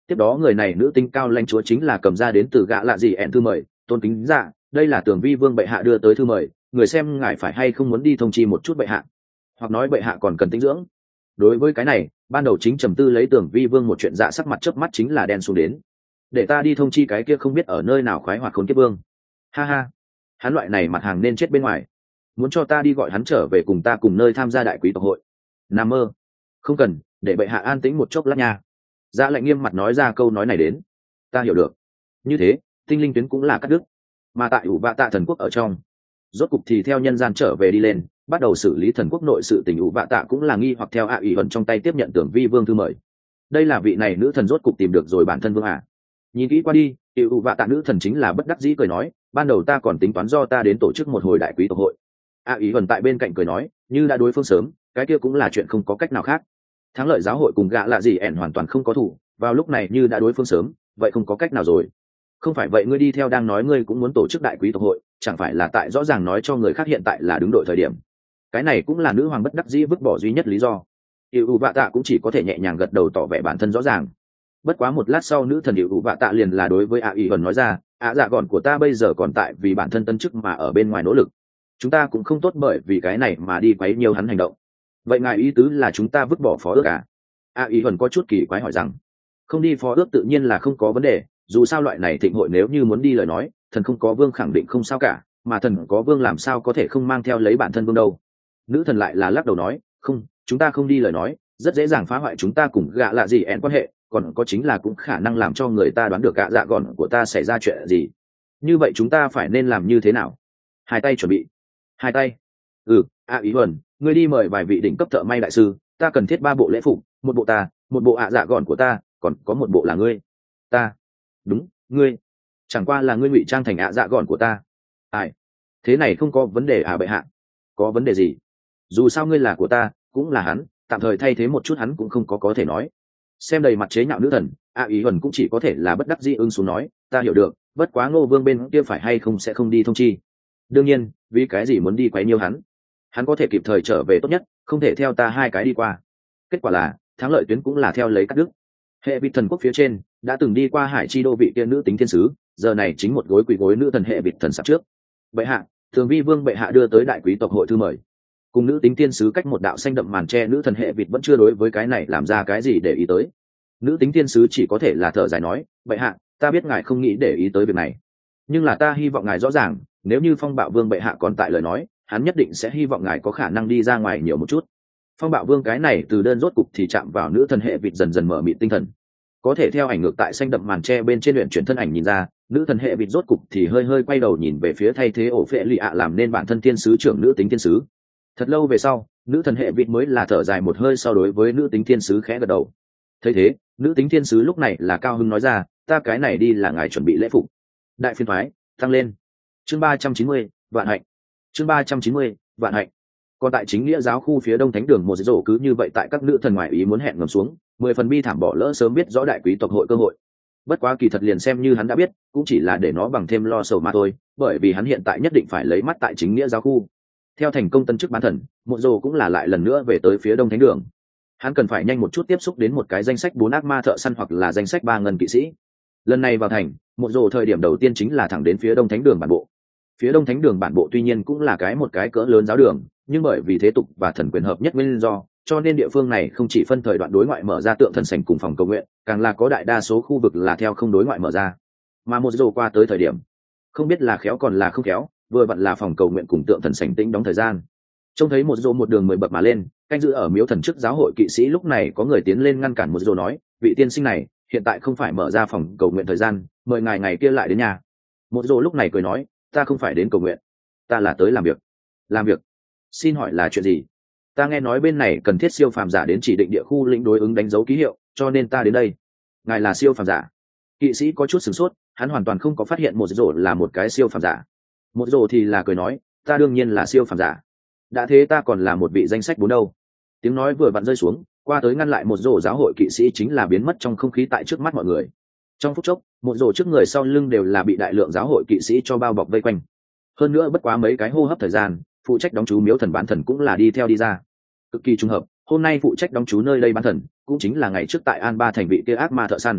Tiếp đó người này nữ tinh cao lãnh chúa chính là cầm ra đến từ gã lạ gì ẹn thư mời, tôn kính dạ, đây là Tường Vi Vương bệ hạ đưa tới thư mời, người xem ngài phải hay không muốn đi thông chi một chút bệ hạ, hoặc nói bệ hạ còn cần tĩnh dưỡng. Đối với cái này, ban đầu chính trầm tư lấy Tường Vi Vương một chuyện dạ sắc mặt chớp mắt chính là đen xuống đến. Để ta đi thông chi cái kia không biết ở nơi nào khoái hoạt khốn kiếp vương. Ha ha, hắn loại này mặt hàng nên chết bên ngoài. Muốn cho ta đi gọi hắn trở về cùng ta cùng nơi tham gia đại quý tộc hội. Nam mơ. Không cần, để bệ hạ an tĩnh một chốc lát nha. Dạ lạnh nghiêm mặt nói ra câu nói này đến. Ta hiểu được. Như thế, tinh linh tuyến cũng là cắt đứt. Mà tại ủ vạ tạ thần quốc ở trong, rốt cục thì theo nhân gian trở về đi lên, bắt đầu xử lý thần quốc nội sự tình. Ủ vạ tạ cũng là nghi hoặc theo ạ ủy vần trong tay tiếp nhận Tưởng Vi Vương thư mời. Đây là vị này nữ thần rốt cục tìm được rồi bản thân vương à. Nhìn kỹ qua đi, ủ vạ tạ nữ thần chính là bất đắc dĩ cười nói, ban đầu ta còn tính toán do ta đến tổ chức một hồi đại quý tộc hội. ạ ủy vần tại bên cạnh cười nói, như đã đối phương sớm, cái kia cũng là chuyện không có cách nào khác. Thắng lợi giáo hội cùng gạ lạ gì ẻn hoàn toàn không có thủ, vào lúc này như đã đối phương sớm, vậy không có cách nào rồi. Không phải vậy ngươi đi theo đang nói ngươi cũng muốn tổ chức đại quý tộc hội, chẳng phải là tại rõ ràng nói cho người khác hiện tại là đứng đội thời điểm. Cái này cũng là nữ hoàng bất đắc dĩ vứt bỏ duy nhất lý do. Ủ vạ tạ cũng chỉ có thể nhẹ nhàng gật đầu tỏ vẻ bản thân rõ ràng. Bất quá một lát sau nữ thần ủ vạ tạ liền là đối với ạ ủy vần nói ra, ạ dạ gọn của ta bây giờ còn tại vì bản thân tân chức mà ở bên ngoài nỗ lực, chúng ta cũng không tốt bởi vì cái này mà đi quấy nhiều hắn hành động. Vậy ngài ý tứ là chúng ta vứt bỏ phó ước à? ạ ủy vần có chút kỳ quái hỏi rằng. Không đi phó ước tự nhiên là không có vấn đề, dù sao loại này thịnh hội nếu như muốn đi lời nói, thần không có vương khẳng định không sao cả, mà thần có vương làm sao có thể không mang theo lấy bản thân vương đâu. Nữ thần lại là lắc đầu nói, không, chúng ta không đi lời nói, rất dễ dàng phá hoại chúng ta cùng gạ lạ gì ẹn quan hệ, còn có chính là cũng khả năng làm cho người ta đoán được gạ dạ gọn của ta xảy ra chuyện gì. Như vậy chúng ta phải nên làm như thế nào? Hai tay chuẩn bị. Hai tay. Ừ, ạ ý huần, ngươi đi mời vài vị đỉnh cấp thợ may đại sư, ta cần thiết ba bộ lễ phục, một bộ ta, một bộ ạ dạ gọn của ta, còn có một bộ là ngươi. Ta. Đúng, ngươi. Chẳng qua là ngươi ngụy trang thành ạ dạ gọn của ta. Ai? Thế này không có vấn đề à bệ hạ? Có vấn đề gì? Dù sao ngươi là của ta, cũng là hắn, tạm thời thay thế một chút hắn cũng không có có thể nói. Xem đầy mặt chế nhạo nữ thần, a ý huần cũng chỉ có thể là bất đắc dĩ ưng xuống nói, ta hiểu được, bất quá Ngô Vương bên kia phải hay không sẽ không đi thông chi. Đương nhiên, vì cái gì muốn đi quấy nhiêu hắn? Hắn có thể kịp thời trở về tốt nhất, không thể theo ta hai cái đi qua. Kết quả là, thắng lợi tuyến cũng là theo lấy cắt đứt. Hệ vịt thần quốc phía trên đã từng đi qua hải chi đô vị kia nữ tính thiên sứ, giờ này chính một gối quỳ gối nữ thần hệ vịt thần sắp trước. Bệ hạ, Thường Vi Vương bệ hạ đưa tới đại quý tộc hội thư mời. Cùng nữ tính thiên sứ cách một đạo xanh đậm màn tre, nữ thần hệ vịt vẫn chưa đối với cái này làm ra cái gì để ý tới. Nữ tính thiên sứ chỉ có thể là thở dài nói, bệ hạ, ta biết ngài không nghĩ để ý tới việc này, nhưng là ta hy vọng ngài rõ ràng, nếu như Phong Bạo Vương bệ hạ còn tại lời nói, hắn nhất định sẽ hy vọng ngài có khả năng đi ra ngoài nhiều một chút. Phong Bạo Vương cái này từ đơn rốt cục thì chạm vào nữ thần hệ vịt dần dần mở mịt tinh thần. Có thể theo ảnh ngược tại xanh đậm màn tre bên trên luyện chuyển thân ảnh nhìn ra, nữ thần hệ vịt rốt cục thì hơi hơi quay đầu nhìn về phía thay thế ổ phệ lì ạ làm nên bản thân thiên sứ trưởng nữ tính thiên sứ. Thật lâu về sau, nữ thần hệ vịt mới là thở dài một hơi sau đối với nữ tính thiên sứ khẽ gật đầu. Thấy thế, nữ tính thiên sứ lúc này là cao hưng nói ra, ta cái này đi là ngài chuẩn bị lễ phục. Đại phiên thoái, tăng lên. Chương ba trăm chín mươi, vạn hạnh. Chương ba trăm chín mươi, vạn hạnh. Còn tại chính nghĩa giáo khu phía đông thánh đường một rổ cứ như vậy tại các nữ thần ngoại ý muốn hẹn ngầm xuống, mười phần bi thảm bỏ lỡ sớm biết rõ đại quý tộc hội cơ hội. Bất quá kỳ thật liền xem như hắn đã biết, cũng chỉ là để nó bằng thêm lo sầu mà thôi, bởi vì hắn hiện tại nhất định phải lấy mắt tại chính nghĩa giáo khu. Theo thành công tân chức bán thần, một rổ cũng là lại lần nữa về tới phía đông thánh đường. Hắn cần phải nhanh một chút tiếp xúc đến một cái danh sách bốn ác ma thợ săn hoặc là danh sách ba ngân kỵ sĩ. Lần này vào thành, một rổ thời điểm đầu tiên chính là thẳng đến phía đông thánh đường bản bộ. Phía đông thánh đường bản bộ tuy nhiên cũng là cái một cái cỡ lớn giáo đường, nhưng bởi vì thế tục và thần quyền hợp nhất nguyên do, cho nên địa phương này không chỉ phân thời đoạn đối ngoại mở ra tượng thần sảnh cùng phòng cầu nguyện, càng là có đại đa số khu vực là theo không đối ngoại mở ra. Mà một rổ qua tới thời điểm, không biết là khéo còn là không khéo, vừa vặn là phòng cầu nguyện cùng tượng thần sảnh tĩnh đóng thời gian. Trông thấy một rổ một đường mười bậc mà lên, canh giữ ở miếu thần chức giáo hội kỵ sĩ lúc này có người tiến lên ngăn cản một rổ nói, vị tiên sinh này hiện tại không phải mở ra phòng cầu nguyện thời gian, mời ngài ngày kia lại đến nhà. Một rổ lúc này cười nói, ta không phải đến cầu nguyện, ta là tới làm việc. Làm việc? Xin hỏi là chuyện gì? Ta nghe nói bên này cần thiết siêu phàm giả đến chỉ định địa khu lĩnh đối ứng đánh dấu ký hiệu, cho nên ta đến đây. Ngài là siêu phàm giả? Kỵ sĩ có chút sửng sốt, hắn hoàn toàn không có phát hiện một rổ là một cái siêu phàm giả. Một rổ thì là cười nói, ta đương nhiên là siêu phàm giả. Đã thế ta còn là một vị danh sách bốn đâu. Tiếng nói vừa vặn rơi xuống, qua tới ngăn lại một rổ giáo hội kỵ sĩ chính là biến mất trong không khí tại trước mắt mọi người. Trong phút chốc, một rổ trước người sau lưng đều là bị đại lượng giáo hội kỵ sĩ cho bao bọc vây quanh. Hơn nữa bất quá mấy cái hô hấp thời gian, phụ trách đóng chú miếu thần bán thần cũng là đi theo đi ra. Cực kỳ trùng hợp, hôm nay phụ trách đóng chú nơi đây bán thần cũng chính là ngày trước tại An Ba thành vị kia ác ma thợ săn.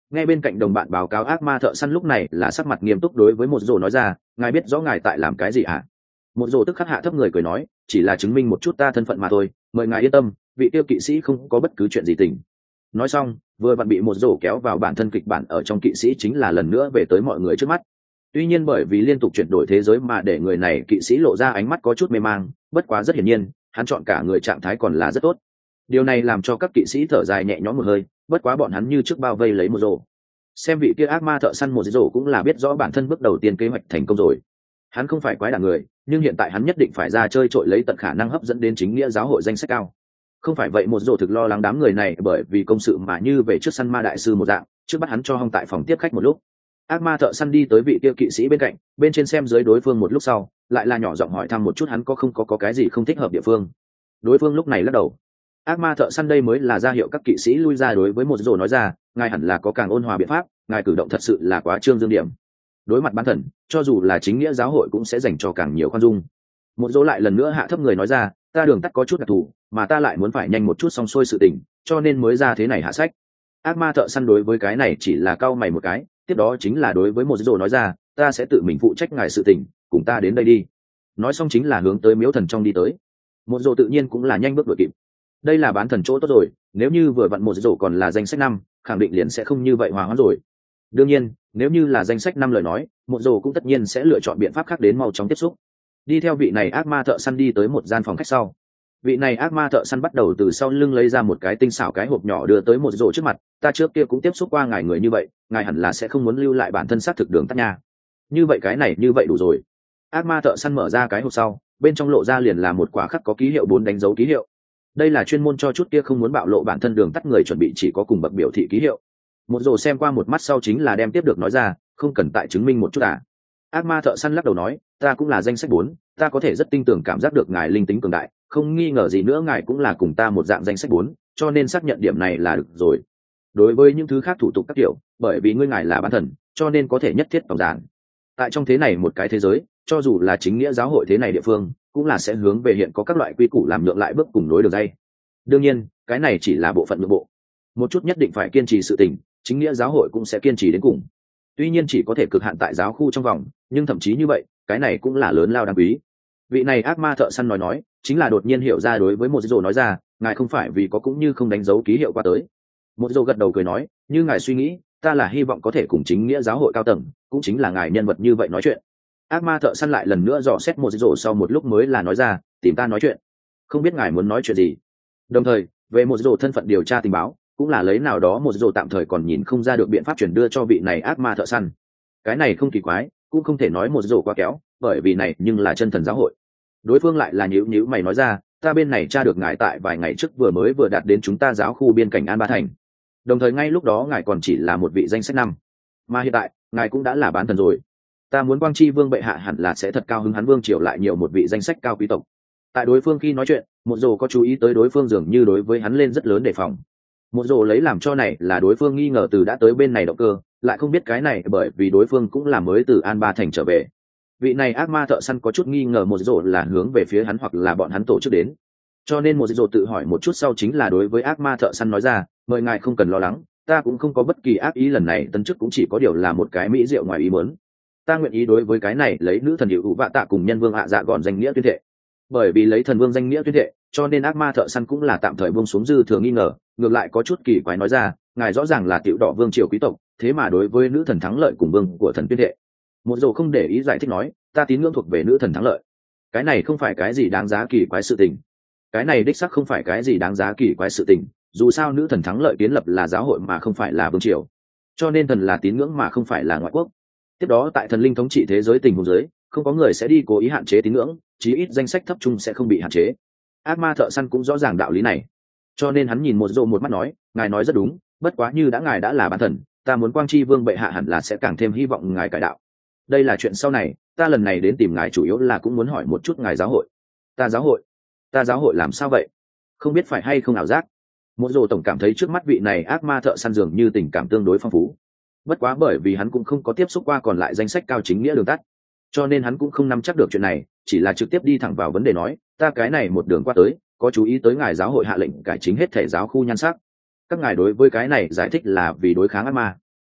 Nghe bên cạnh đồng bạn báo cáo ác ma thợ săn lúc này là sắc mặt nghiêm túc đối với một rồ nói ra, ngài biết rõ ngài tại làm cái gì ạ? À? Một rồ tức khắc hạ thấp người cười nói, chỉ là chứng minh một chút ta thân phận mà thôi, mời ngài yên tâm, vị tiêu kỵ sĩ không có bất cứ chuyện gì tình. Nói xong, vừa vặn bị một rồ kéo vào bản thân kịch bản ở trong kỵ sĩ chính là lần nữa về tới mọi người trước mắt. Tuy nhiên bởi vì liên tục chuyển đổi thế giới mà để người này kỵ sĩ lộ ra ánh mắt có chút mê mang, bất quá rất hiển nhiên, hắn chọn cả người trạng thái còn là rất tốt. Điều này làm cho các kỵ sĩ thở dài nhẹ nhõm một hơi, bất quá bọn hắn như trước bao vây lấy một rồ. Xem vị kia ác ma thợ săn một rồ cũng là biết rõ bản thân bước đầu tiên kế hoạch thành công rồi. Hắn không phải quái đản người, nhưng hiện tại hắn nhất định phải ra chơi trội lấy tận khả năng hấp dẫn đến chính nghĩa giáo hội danh sách cao. Không phải vậy một rồ thực lo lắng đám người này bởi vì công sự mà như về trước săn ma đại sư một dạng, trước bắt hắn cho hong tại phòng tiếp khách một lúc. Ác ma thợ săn đi tới vị kia kỵ sĩ bên cạnh, bên trên xem dưới đối phương một lúc sau, lại là nhỏ giọng hỏi thăm một chút hắn có không có có cái gì không thích hợp địa phương. Đối phương lúc này lắc đầu. Ác ma thợ săn đây mới là ra hiệu các kỵ sĩ lui ra đối với một rồ nói ra, ngài hẳn là có càng ôn hòa biện pháp, ngài cử động thật sự là quá trương dương điểm. Đối mặt bán thần, cho dù là chính nghĩa giáo hội cũng sẽ dành cho càng nhiều khoan dung. Một rồ lại lần nữa hạ thấp người nói ra, ta đường tắt có chút đặc thù, mà ta lại muốn phải nhanh một chút xong xuôi sự tình, cho nên mới ra thế này hạ sách. Ác ma thợ săn đối với cái này chỉ là cau mày một cái, tiếp đó chính là đối với một rồ nói ra, ta sẽ tự mình phụ trách ngài sự tình, cùng ta đến đây đi. Nói xong chính là hướng tới miếu thần trong đi tới. Một rồ tự nhiên cũng là nhanh bước đuổi kịp. Đây là bán thần chỗ tốt rồi, nếu như vừa vặn một rồ còn là danh sách năm, khẳng định liền sẽ không như vậy hòa hoãn rồi. Đương nhiên, nếu như là danh sách năm lời nói, một rồ cũng tất nhiên sẽ lựa chọn biện pháp khác đến mau chóng tiếp xúc. Đi theo vị này ác ma thợ săn đi tới một gian phòng khách sau. Vị này ác ma thợ săn bắt đầu từ sau lưng lấy ra một cái tinh xảo cái hộp nhỏ đưa tới một rồ trước mặt, ta trước kia cũng tiếp xúc qua ngài người như vậy, ngài hẳn là sẽ không muốn lưu lại bản thân xác thực đường tắt nha. Như vậy cái này như vậy đủ rồi. Ác ma thợ săn mở ra cái hộp sau, bên trong lộ ra liền là một quả khắc có ký hiệu bốn đánh dấu ký hiệu. Đây là chuyên môn cho chút kia không muốn bạo lộ bản thân đường tắt người chuẩn bị chỉ có cùng bậc biểu thị ký hiệu. Một rồ xem qua một mắt sau chính là đem tiếp được nói ra, không cần tại chứng minh một chút à. Ác ma thợ săn lắc đầu nói, ta cũng là danh sách bốn, ta có thể rất tin tưởng cảm giác được ngài linh tính cường đại, không nghi ngờ gì nữa ngài cũng là cùng ta một dạng danh sách bốn, cho nên xác nhận điểm này là được rồi. Đối với những thứ khác thủ tục các kiểu, bởi vì ngươi ngài là bán thần, cho nên có thể nhất thiết tổng giản. Tại trong thế này một cái thế giới, cho dù là chính nghĩa giáo hội thế này địa phương, cũng là sẽ hướng về hiện có các loại quy củ làm nhượng lại bước cùng nối đường dây. Đương nhiên, cái này chỉ là bộ phận nội bộ. Một chút nhất định phải kiên trì sự tình, chính nghĩa giáo hội cũng sẽ kiên trì đến cùng. Tuy nhiên chỉ có thể cực hạn tại giáo khu trong vòng, nhưng thậm chí như vậy, cái này cũng là lớn lao đáng quý. Vị này ác ma thợ săn nói nói, chính là đột nhiên hiểu ra đối với một rồ nói ra, ngài không phải vì có cũng như không đánh dấu ký hiệu qua tới. Một rồ gật đầu cười nói, như ngài suy nghĩ, ta là hy vọng có thể cùng chính nghĩa giáo hội cao tầng, cũng chính là ngài nhân vật như vậy nói chuyện. Ác ma thợ săn lại lần nữa dò xét một rồ sau một lúc mới là nói ra, tìm ta nói chuyện. Không biết ngài muốn nói chuyện gì. Đồng thời, về một rồ thân phận điều tra tình báo, cũng là lấy nào đó một rồ tạm thời còn nhìn không ra được biện pháp chuyển đưa cho vị này ác ma thợ săn. Cái này không kỳ quái, cũng không thể nói một rồ quá kéo, bởi vì này nhưng là chân thần giáo hội. Đối phương lại là nhíu nhíu mày nói ra, ta bên này tra được ngài tại vài ngày trước vừa mới vừa đạt đến chúng ta giáo khu biên cảnh An Ba Thành. Đồng thời ngay lúc đó ngài còn chỉ là một vị danh sách năm, mà hiện tại ngài cũng đã là bán thần rồi. Ta muốn Quang Chi Vương bệ hạ hẳn là sẽ thật cao hứng hắn vương triều lại nhiều một vị danh sách cao quý tộc. Tại đối phương khi nói chuyện, một rồ có chú ý tới đối phương dường như đối với hắn lên rất lớn đề phòng. Một rồ lấy làm cho này là đối phương nghi ngờ từ đã tới bên này động cơ, lại không biết cái này bởi vì đối phương cũng là mới từ An Ba Thành trở về. Vị này ác ma thợ săn có chút nghi ngờ một rồ là hướng về phía hắn hoặc là bọn hắn tổ chức đến, cho nên một rồ tự hỏi một chút sau chính là đối với ác ma thợ săn nói ra, mời ngài không cần lo lắng, ta cũng không có bất kỳ ác ý, lần này tân chức cũng chỉ có điều là một cái mỹ diệu ngoài ý muốn. Ta nguyện ý đối với cái này lấy nữ thần hiệu hữu vạ tạ cùng nhân vương ạ dạ gọn danh nghĩa tuyên thệ. Bởi vì lấy thần vương danh nghĩa tuyên thệ, cho nên ác ma thợ săn cũng là tạm thời buông xuống dư thừa nghi ngờ, ngược lại có chút kỳ quái nói ra, ngài rõ ràng là tiểu đỏ vương triều quý tộc, thế mà đối với nữ thần thắng lợi cùng vương của thần tuyên thệ. Một dầu không để ý giải thích nói, ta tín ngưỡng thuộc về nữ thần thắng lợi. Cái này không phải cái gì đáng giá kỳ quái sự tình. Cái này đích xác không phải cái gì đáng giá kỳ quái sự tình, dù sao nữ thần thắng lợi kiến lập là giáo hội mà không phải là vương triều, cho nên thần là tín ngưỡng mà không phải là ngoại quốc. Tiếp đó tại thần linh thống trị thế giới tình huống giới, không có người sẽ đi cố ý hạn chế tín ngưỡng, chí ít danh sách thấp trung sẽ không bị hạn chế. Ác ma thợ săn cũng rõ ràng đạo lý này, cho nên hắn nhìn một dô một mắt nói, ngài nói rất đúng, bất quá như đã ngài đã là bán thần, ta muốn Quang Chi Vương bệ hạ hẳn là sẽ càng thêm hy vọng ngài cải đạo. Đây là chuyện sau này, ta lần này đến tìm ngài chủ yếu là cũng muốn hỏi một chút ngài giáo hội. Ta giáo hội? Ta giáo hội làm sao vậy? Không biết phải hay không ảo giác. Một dô tổng cảm thấy trước mắt vị này ác ma thợ săn dường như tình cảm tương đối phong phú. Bất quá bởi vì hắn cũng không có tiếp xúc qua còn lại danh sách cao chính nghĩa đường tắt, cho nên hắn cũng không nắm chắc được chuyện này, chỉ là trực tiếp đi thẳng vào vấn đề nói, ta cái này một đường qua tới, có chú ý tới ngài giáo hội hạ lệnh cải chính hết thể giáo khu nhan sắc. Các ngài đối với cái này giải thích là vì đối kháng ác ma.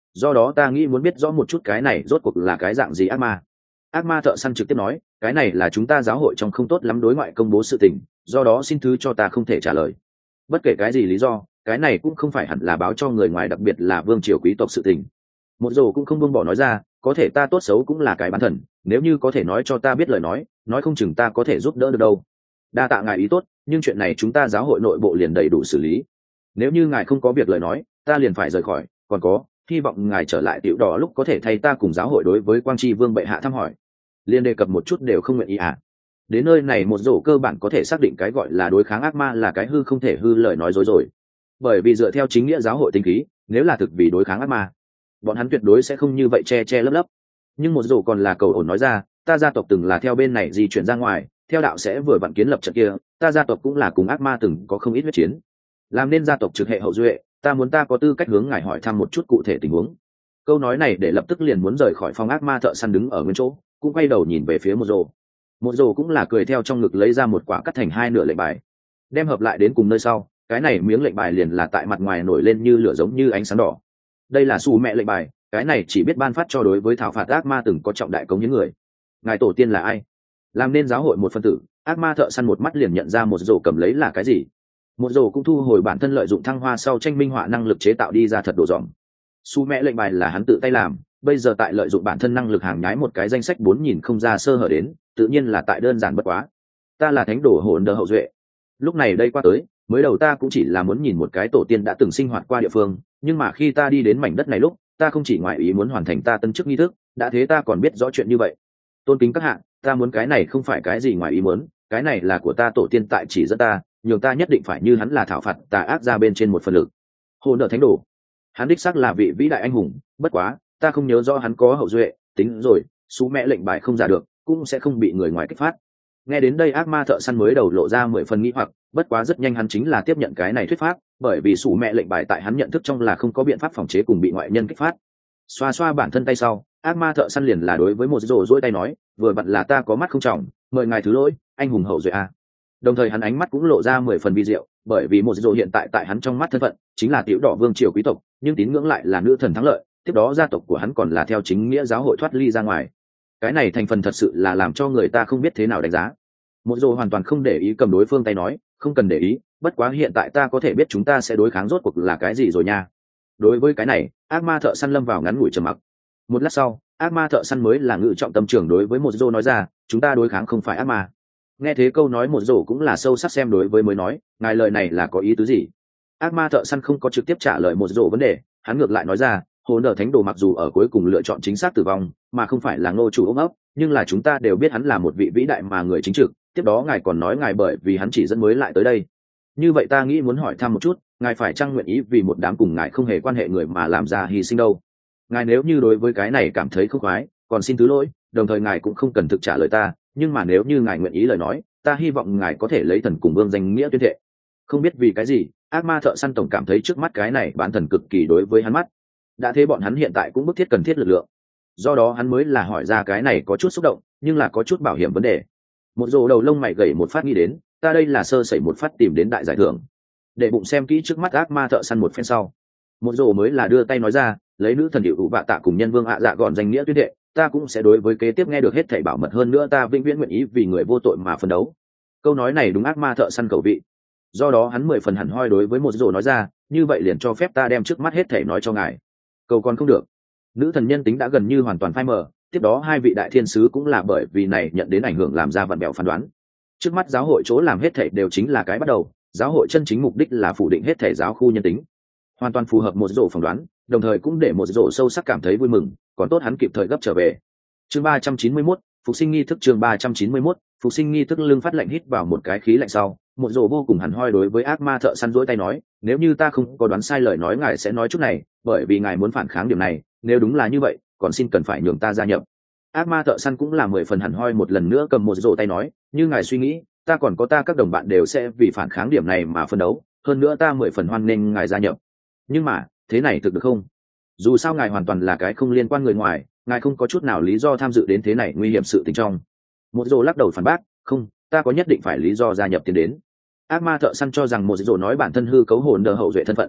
do đó ta nghĩ muốn biết rõ một chút cái này rốt cuộc là cái dạng gì ác ma. Ác ma thợ săn trực tiếp nói, cái này là chúng ta giáo hội trong không tốt lắm đối ngoại công bố sự tình, do đó xin thứ cho ta không thể trả lời. Bất kể cái gì lý do, cái này cũng không phải hẳn là báo cho người ngoài, đặc biệt là vương triều quý tộc sự tình. Một dồ cũng không buông bỏ nói ra, có thể ta tốt xấu cũng là cái bán thần, nếu như có thể nói cho ta biết lời nói, nói không chừng ta có thể giúp đỡ được đâu. Đa tạ ngài ý tốt, nhưng chuyện này chúng ta giáo hội nội bộ liền đầy đủ xử lý. Nếu như ngài không có việc lời nói, ta liền phải rời khỏi, còn có, hy vọng ngài trở lại tiểu đỏ lúc có thể thay ta cùng giáo hội đối với quang tri vương bệ hạ thăm hỏi. Liên đề cập một chút đều không nguyện ý à? Đến nơi này một dồ cơ bản có thể xác định cái gọi là đối kháng ác ma là cái hư không thể hư lời nói dối rồi. Bởi vì dựa theo chính nghĩa giáo hội tinh khí, nếu là thực vì đối kháng ác ma, bọn hắn tuyệt đối sẽ không như vậy che che lấp lấp. Nhưng một dồ còn là cầu ổn nói ra, ta gia tộc từng là theo bên này di chuyển ra ngoài, theo đạo sẽ vừa vặn kiến lập trận kia, ta gia tộc cũng là cùng ác ma từng có không ít huyết chiến, làm nên gia tộc trực hệ hậu duệ, ta muốn ta có tư cách hướng ngài hỏi thăm một chút cụ thể tình huống. Câu nói này để lập tức liền muốn rời khỏi phòng ác ma thợ săn đứng ở nguyên chỗ, cũng quay đầu nhìn về phía một dồ. Một dồ cũng là cười theo trong ngực lấy ra một quả cắt thành hai nửa lệnh bài, đem hợp lại đến cùng nơi sau, cái này miếng lệnh bài liền là tại mặt ngoài nổi lên như lửa giống như ánh sáng đỏ. Đây là xù mẹ lệnh bài, cái này chỉ biết ban phát cho đối với thảo phạt ác ma từng có trọng đại cống những người. Ngài tổ tiên là ai? Làm nên giáo hội một phân tử, ác ma thợ săn một mắt liền nhận ra một dồ cầm lấy là cái gì. Một dồ cũng thu hồi bản thân lợi dụng thăng hoa sau tranh minh họa năng lực chế tạo đi ra thật đồ dòm. Xù mẹ lệnh bài là hắn tự tay làm, bây giờ tại lợi dụng bản thân năng lực hàng nhái một cái danh sách bốn nhìn không ra sơ hở đến, tự nhiên là tại đơn giản bất quá. Ta là thánh đồ hồn đờ hậu duệ. Lúc này đây qua tới, mới đầu ta cũng chỉ là muốn nhìn một cái tổ tiên đã từng sinh hoạt qua địa phương, nhưng mà khi ta đi đến mảnh đất này lúc, ta không chỉ ngoại ý muốn hoàn thành ta tân chức nghi thức, đã thế ta còn biết rõ chuyện như vậy. Tôn kính các hạ, ta muốn cái này không phải cái gì ngoài ý muốn, cái này là của ta tổ tiên tại chỉ dẫn ta, nhường ta nhất định phải như hắn là thảo phạt tà ác ra bên trên một phần lực. Hồn đờ thánh đồ, hắn đích xác là vị vĩ đại anh hùng, bất quá ta không nhớ rõ hắn có hậu duệ, tính rồi, sú mẹ lệnh bài không giả được, cũng sẽ không bị người ngoài kích phát. Nghe đến đây ác ma thợ săn mới đầu lộ ra mười phần nghĩ hoặc, bất quá rất nhanh hắn chính là tiếp nhận cái này thuyết pháp, bởi vì sú mẹ lệnh bài tại hắn nhận thức trong là không có biện pháp phòng chế cùng bị ngoại nhân kích phát. Xoa xoa bản thân tay sau, ác ma thợ săn liền là đối với một rồ rỗi tay nói, vừa vặn là ta có mắt không trọng, mời ngài thứ lỗi, anh hùng hậu duệ a. Đồng thời hắn ánh mắt cũng lộ ra mười phần vi diệu, bởi vì một rồ hiện tại tại hắn trong mắt thân phận chính là tiểu đỏ vương triều quý tộc, nhưng tín ngưỡng lại là nữ thần thắng lợi, tiếp đó gia tộc của hắn còn là theo chính nghĩa giáo hội thoát ly ra ngoài. Cái này thành phần thật sự là làm cho người ta không biết thế nào đánh giá. Một rồ hoàn toàn không để ý cầm đối phương tay nói, không cần để ý, bất quá hiện tại ta có thể biết chúng ta sẽ đối kháng rốt cuộc là cái gì rồi nha. Đối với cái này, ác ma thợ săn lâm vào ngắn ngủi trầm mặc. Một lát sau, ác ma thợ săn mới là ngự trọng tâm trưởng đối với một rồ nói ra, chúng ta đối kháng không phải ác ma. Nghe thế câu nói một rồ cũng là sâu sắc xem đối với mới nói, ngài lời này là có ý tứ gì? Ác ma thợ săn không có trực tiếp trả lời một rồ vấn đề, hắn ngược lại nói ra, hồn nở thánh đồ mặc dù ở cuối cùng lựa chọn chính xác tử vong, mà không phải là ngô chủ ôm ấp, nhưng là chúng ta đều biết hắn là một vị vĩ đại mà người chính trực. Tiếp đó ngài còn nói ngài bởi vì hắn chỉ dẫn mới lại tới đây. Như vậy ta nghĩ muốn hỏi thăm một chút, ngài phải chăng nguyện ý vì một đám cùng ngài không hề quan hệ người mà làm ra hy sinh đâu? Ngài nếu như đối với cái này cảm thấy không khoái, còn xin thứ lỗi, đồng thời ngài cũng không cần thực trả lời ta, nhưng mà nếu như ngài nguyện ý lời nói, ta hy vọng ngài có thể lấy thần cùng vương danh nghĩa tuyên thệ. Không biết vì cái gì, ác ma thợ săn tổng cảm thấy trước mắt cái này bản thần cực kỳ đối với hắn mắt. Đã thế bọn hắn hiện tại cũng bức thiết cần thiết lực lượng. Do đó hắn mới là hỏi ra cái này có chút xúc động, nhưng là có chút bảo hiểm vấn đề. Một rồ đầu lông mày gầy một phát nghĩ đến, ta đây là sơ sẩy một phát tìm đến đại giải thưởng. Để bụng xem kỹ trước mắt ác ma thợ săn một phen sau, một rồ mới là đưa tay nói ra, lấy nữ thần điệu hữu vạ tạ cùng nhân vương ạ dạ gọn danh nghĩa tuyên thệ, ta cũng sẽ đối với kế tiếp nghe được hết thảy bảo mật, hơn nữa ta vĩnh viễn nguyện ý vì người vô tội mà phấn đấu. Câu nói này đúng ác ma thợ săn cầu vị, do đó hắn mười phần hẳn hoi đối với một rồ nói ra, như vậy liền cho phép ta đem trước mắt hết thảy nói cho ngài. Cầu còn không được. Nữ thần nhân tính đã gần như hoàn toàn phai mờ, tiếp đó hai vị đại thiên sứ cũng là bởi vì này nhận đến ảnh hưởng làm ra vặn bẹo phán đoán. Trước mắt giáo hội chỗ làm hết thảy đều chính là cái bắt đầu, giáo hội chân chính mục đích là phủ định hết thảy giáo khu nhân tính, hoàn toàn phù hợp một rổ phỏng đoán, đồng thời cũng để một rổ sâu sắc cảm thấy vui mừng, còn tốt hắn kịp thời gấp trở về. Chương ba trăm chín mươi mốt, phục sinh nghi thức. Chương ba trăm chín mươi mốt, phục sinh nghi thức. Lưng phát lạnh hít vào một cái khí lạnh sau, một rổ vô cùng hẳn hoi đối với ác ma thợ săn rỗi tay nói, nếu như ta không có đoán sai lời nói ngài sẽ nói chút này, bởi vì ngài muốn phản kháng điểm này, nếu đúng là như vậy, còn xin cần phải nhường ta gia nhập. Ác ma thợ săn cũng là mười phần hẳn hoi một lần nữa cầm một rổ tay nói, như ngài suy nghĩ, ta còn có ta các đồng bạn đều sẽ vì phản kháng điểm này mà phân đấu, hơn nữa ta mười phần hoan nghênh ngài gia nhập. Nhưng mà thế này thực được không? Dù sao ngài hoàn toàn là cái không liên quan người ngoài, ngài không có chút nào lý do tham dự đến thế này nguy hiểm sự tình trong. Một rổ lắc đầu phản bác, không, ta có nhất định phải lý do gia nhập tiến đến. Ác ma thợ săn cho rằng một rổ nói bản thân hư cấu hồn đờ hậu duệ thân phận.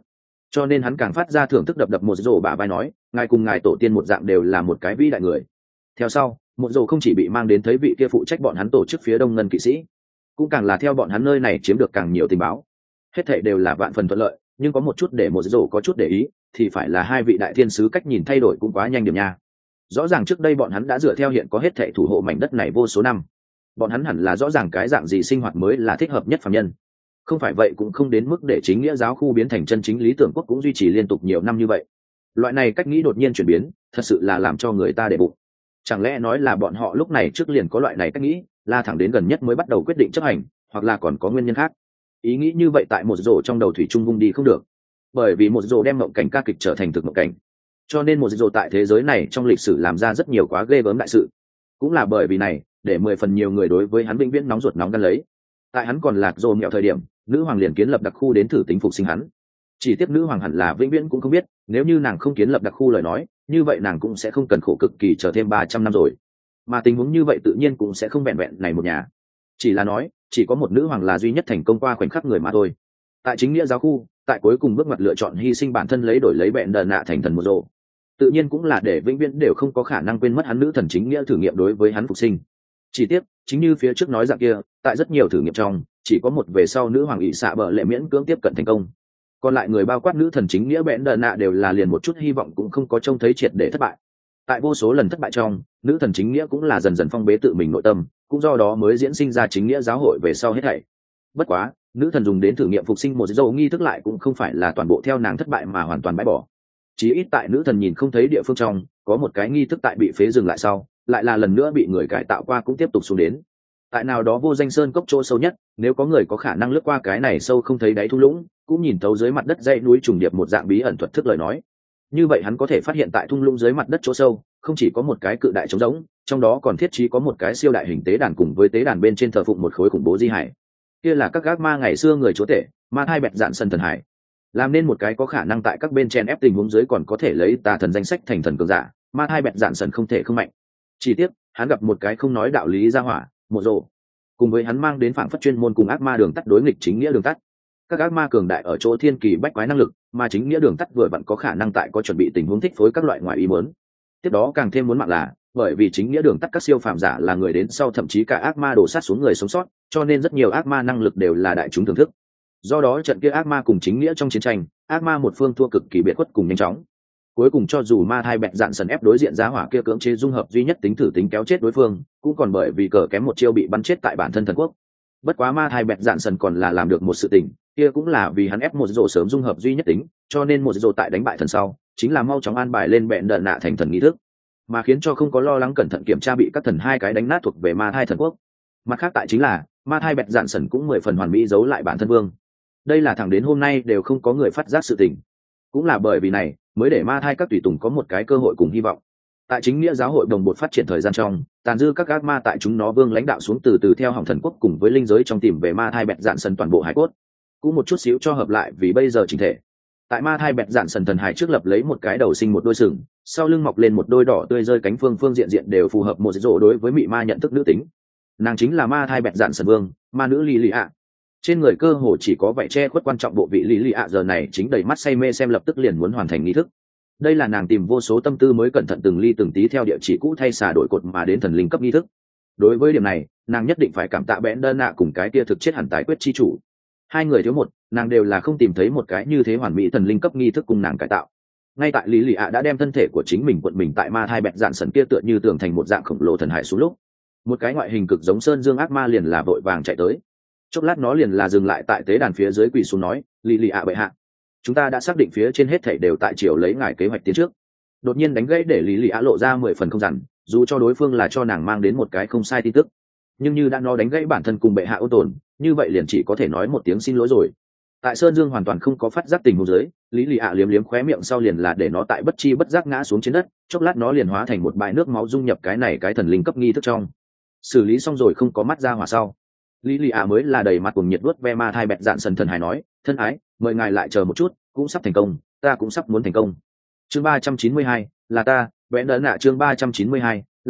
cho nên hắn càng phát ra thưởng thức, đập đập một rổ bả vai nói, ngài cùng ngài tổ tiên một dạng đều là một cái vĩ đại người. Theo sau, một rổ không chỉ bị mang đến thấy vị kia phụ trách bọn hắn tổ chức phía đông ngân kỵ sĩ, cũng càng là theo bọn hắn nơi này chiếm được càng nhiều tình báo. Hết thảy đều là vạn phần thuận lợi, nhưng có một chút để một rổ có chút để ý, thì phải là hai vị đại thiên sứ cách nhìn thay đổi cũng quá nhanh điểm nha. Rõ ràng trước đây bọn hắn đã dựa theo hiện có hết thảy thủ hộ mảnh đất này vô số năm, bọn hắn hẳn là rõ ràng cái dạng gì sinh hoạt mới là thích hợp nhất phàm nhân. Không phải vậy cũng không đến mức để chính nghĩa giáo khu biến thành chân chính lý tưởng quốc cũng duy trì liên tục nhiều năm như vậy. Loại này cách nghĩ đột nhiên chuyển biến, thật sự là làm cho người ta để bụng. Chẳng lẽ nói là bọn họ lúc này trước liền có loại này cách nghĩ, là thẳng đến gần nhất mới bắt đầu quyết định chấp hành, hoặc là còn có nguyên nhân khác. Ý nghĩ như vậy tại một rổ trong đầu thủy chung vung đi không được, bởi vì một rổ đem mộng cảnh ca kịch trở thành thực mộng cảnh, cho nên một rổ tại thế giới này trong lịch sử làm ra rất nhiều quá ghê gớm đại sự. Cũng là bởi vì này, để mười phần nhiều người đối với hắn vĩnh viễn nóng ruột nóng gan lấy. Tại hắn còn lạc rổ nghèo thời điểm, nữ hoàng liền kiến lập đặc khu đến thử tính phục sinh hắn. Chỉ tiếc nữ hoàng hẳn là vĩnh viễn cũng không biết, nếu như nàng không kiến lập đặc khu lời nói, như vậy nàng cũng sẽ không cần khổ cực kỳ chờ thêm ba trăm năm rồi. Mà tình huống như vậy tự nhiên cũng sẽ không vẹn vẹn này một nhà. Chỉ là nói, chỉ có một nữ hoàng là duy nhất thành công qua khoảnh khắc người mà thôi. Tại chính nghĩa giáo khu, tại cuối cùng bước ngoặt lựa chọn hy sinh bản thân lấy đổi lấy bẹn đờ nạ thành thần một rộ, tự nhiên cũng là để vĩnh viễn đều không có khả năng quên mất hắn nữ thần chính nghĩa thử nghiệm đối với hắn phục sinh. Chỉ tiếc, chính như phía trước nói dạng kia, tại rất nhiều thử nghiệm trong, chỉ có một về sau nữ hoàng ỷ xạ bờ lệ miễn cưỡng tiếp cận thành công. Còn lại người bao quát nữ thần chính nghĩa bẹn đờ nạ đều là liền một chút hy vọng cũng không có trông thấy triệt để thất bại. Tại vô số lần thất bại trong, nữ thần chính nghĩa cũng là dần dần phong bế tự mình nội tâm, cũng do đó mới diễn sinh ra chính nghĩa giáo hội về sau hết thảy. Bất quá, nữ thần dùng đến thử nghiệm phục sinh một dấu nghi thức lại cũng không phải là toàn bộ theo nàng thất bại mà hoàn toàn bãi bỏ. Chí ít tại nữ thần nhìn không thấy địa phương trong, có một cái nghi thức tại bị phế dừng lại sau, lại là lần nữa bị người cải tạo qua cũng tiếp tục xuống đến. Tại nào đó vô danh sơn cốc chỗ sâu nhất, nếu có người có khả năng lướt qua cái này sâu không thấy đáy thung lũng, cũng nhìn thấu dưới mặt đất dãy núi trùng điệp một dạng bí ẩn thuật thức lời nói, như vậy hắn có thể phát hiện tại thung lũng dưới mặt đất chỗ sâu không chỉ có một cái cự đại trống rỗng, trong đó còn thiết trí có một cái siêu đại hình tế đàn cùng với tế đàn bên trên thờ phụng một khối khủng bố di hải. Kia là các gác ma ngày xưa người chúa tể ma thai bẹt dạn sân thần hải, làm nên một cái có khả năng tại các bên chen ép tình huống dưới còn có thể lấy tà thần danh sách thành thần cường giả. Ma thai bẹt dạn sân không thể không mạnh. Chỉ tiếc hắn gặp một cái không nói đạo lý ra hỏa một rồ, cùng với hắn mang đến phảng phất chuyên môn cùng ác ma đường tắt đối nghịch chính nghĩa đường tắt. Các ác ma cường đại ở chỗ thiên kỳ bách quái năng lực, mà chính nghĩa đường tắt vừa vặn có khả năng tại có chuẩn bị tình huống thích phối các loại ngoại ý muốn. Tiếp đó càng thêm muốn mạng là, bởi vì chính nghĩa đường tắt các siêu phàm giả là người đến sau thậm chí cả ác ma đổ sát xuống người sống sót, cho nên rất nhiều ác ma năng lực đều là đại chúng thưởng thức. Do đó trận kia ác ma cùng chính nghĩa trong chiến tranh, ác ma một phương thua cực kỳ biệt khuất cùng nhanh chóng. Cuối cùng cho dù ma thai bẹt dạn sần ép đối diện giá hỏa kia cưỡng chế dung hợp duy nhất tính thử tính kéo chết đối phương, cũng còn bởi vì cờ kém một chiêu bị bắn chết tại bản thân thần quốc. Bất quá ma thai bẹt dạn sần còn là làm được một sự tình, kia cũng là vì hắn ép một rồ sớm dung hợp duy nhất tính, cho nên một rồ tại đánh bại thần sau, chính là mau chóng an bài lên bẹn đờ nạ thành thần nghi thức, mà khiến cho không có lo lắng cẩn thận kiểm tra bị các thần hai cái đánh nát thuộc về ma thai thần quốc. Mặt khác tại chính là ma thai bẹt dạn sần cũng mười phần hoàn mỹ giấu lại bản thân vương. Đây là thẳng đến hôm nay đều không có người phát giác sự tình. Cũng là bởi vì này, mới để ma thai các tùy tùng có một cái cơ hội cùng hy vọng. Tại chính nghĩa giáo hội đồng bột phát triển thời gian trong, tàn dư các ác ma tại chúng nó vương lãnh đạo xuống từ từ theo hỏng thần quốc cùng với linh giới trong tìm về ma thai bẹt dạn sần toàn bộ hải cốt, cũng một chút xíu cho hợp lại vì bây giờ chỉnh thể. Tại ma thai bẹt dạn sần thần hải trước lập lấy một cái đầu sinh một đôi sừng, sau lưng mọc lên một đôi đỏ tươi rơi cánh, phương phương diện diện đều phù hợp một rộ đối với mị ma nhận thức nữ tính. Nàng chính là ma thai bẹt dạn sần vương, ma nữ Lý Lì ạ. Trên người cơ hồ chỉ có vẻ che khuất quan trọng bộ vị Lý Lì ạ giờ này chính đầy mắt say mê xem lập tức liền muốn hoàn thành nghi thức. Đây là nàng tìm vô số tâm tư mới cẩn thận từng ly từng tí theo địa chỉ cũ thay xà đổi cột mà đến thần linh cấp nghi thức. Đối với điểm này, nàng nhất định phải cảm tạ bẽn đơn nạ cùng cái tia thực chết hẳn tái quyết chi chủ. Hai người thiếu một, nàng đều là không tìm thấy một cái như thế hoàn mỹ thần linh cấp nghi thức cùng nàng cải tạo. Ngay tại Lý Lì ạ đã đem thân thể của chính mình quận mình tại ma thai bẹt dạn sần kia tựa như tường thành một dạng khổng lồ thần hải xuống lúc, một cái ngoại hình cực giống sơn dương ác ma liền là vội vàng chạy tới. Chốc lát nó liền là dừng lại tại tế đàn phía dưới quỳ xuống nói, Lý Lì ạ bệ hạ, chúng ta đã xác định phía trên hết thảy đều tại chiều lấy ngài kế hoạch tiến trước. Đột nhiên đánh gãy để Lý Lì ạ lộ ra mười phần không dằn, dù cho đối phương là cho nàng mang đến một cái không sai tin tức, nhưng như đã nó đánh gãy bản thân cùng bệ hạ ôn tồn, như vậy liền chỉ có thể nói một tiếng xin lỗi rồi. Tại sơn dương hoàn toàn không có phát giác tình huống dưới, Lý Lì ạ liếm liếm khóe miệng sau liền là để nó tại bất chi bất giác ngã xuống trên đất, chốc lát nó liền hóa thành một bãi nước máu dung nhập cái này cái thần linh cấp nghi thức trong. Xử lý xong rồi không có mắt ra hỏa sau, Lý Lì ạ mới là đầy mặt cùng nhiệt vuốt ve ma thai bẹt dạn sần thần hài nói, thân ái, mời ngài lại chờ một chút, cũng sắp thành công, ta cũng sắp muốn thành công. Chương ba trăm chín mươi hai, là ta, vẽ đỡ nạ chương ba trăm chín mươi hai, là ta,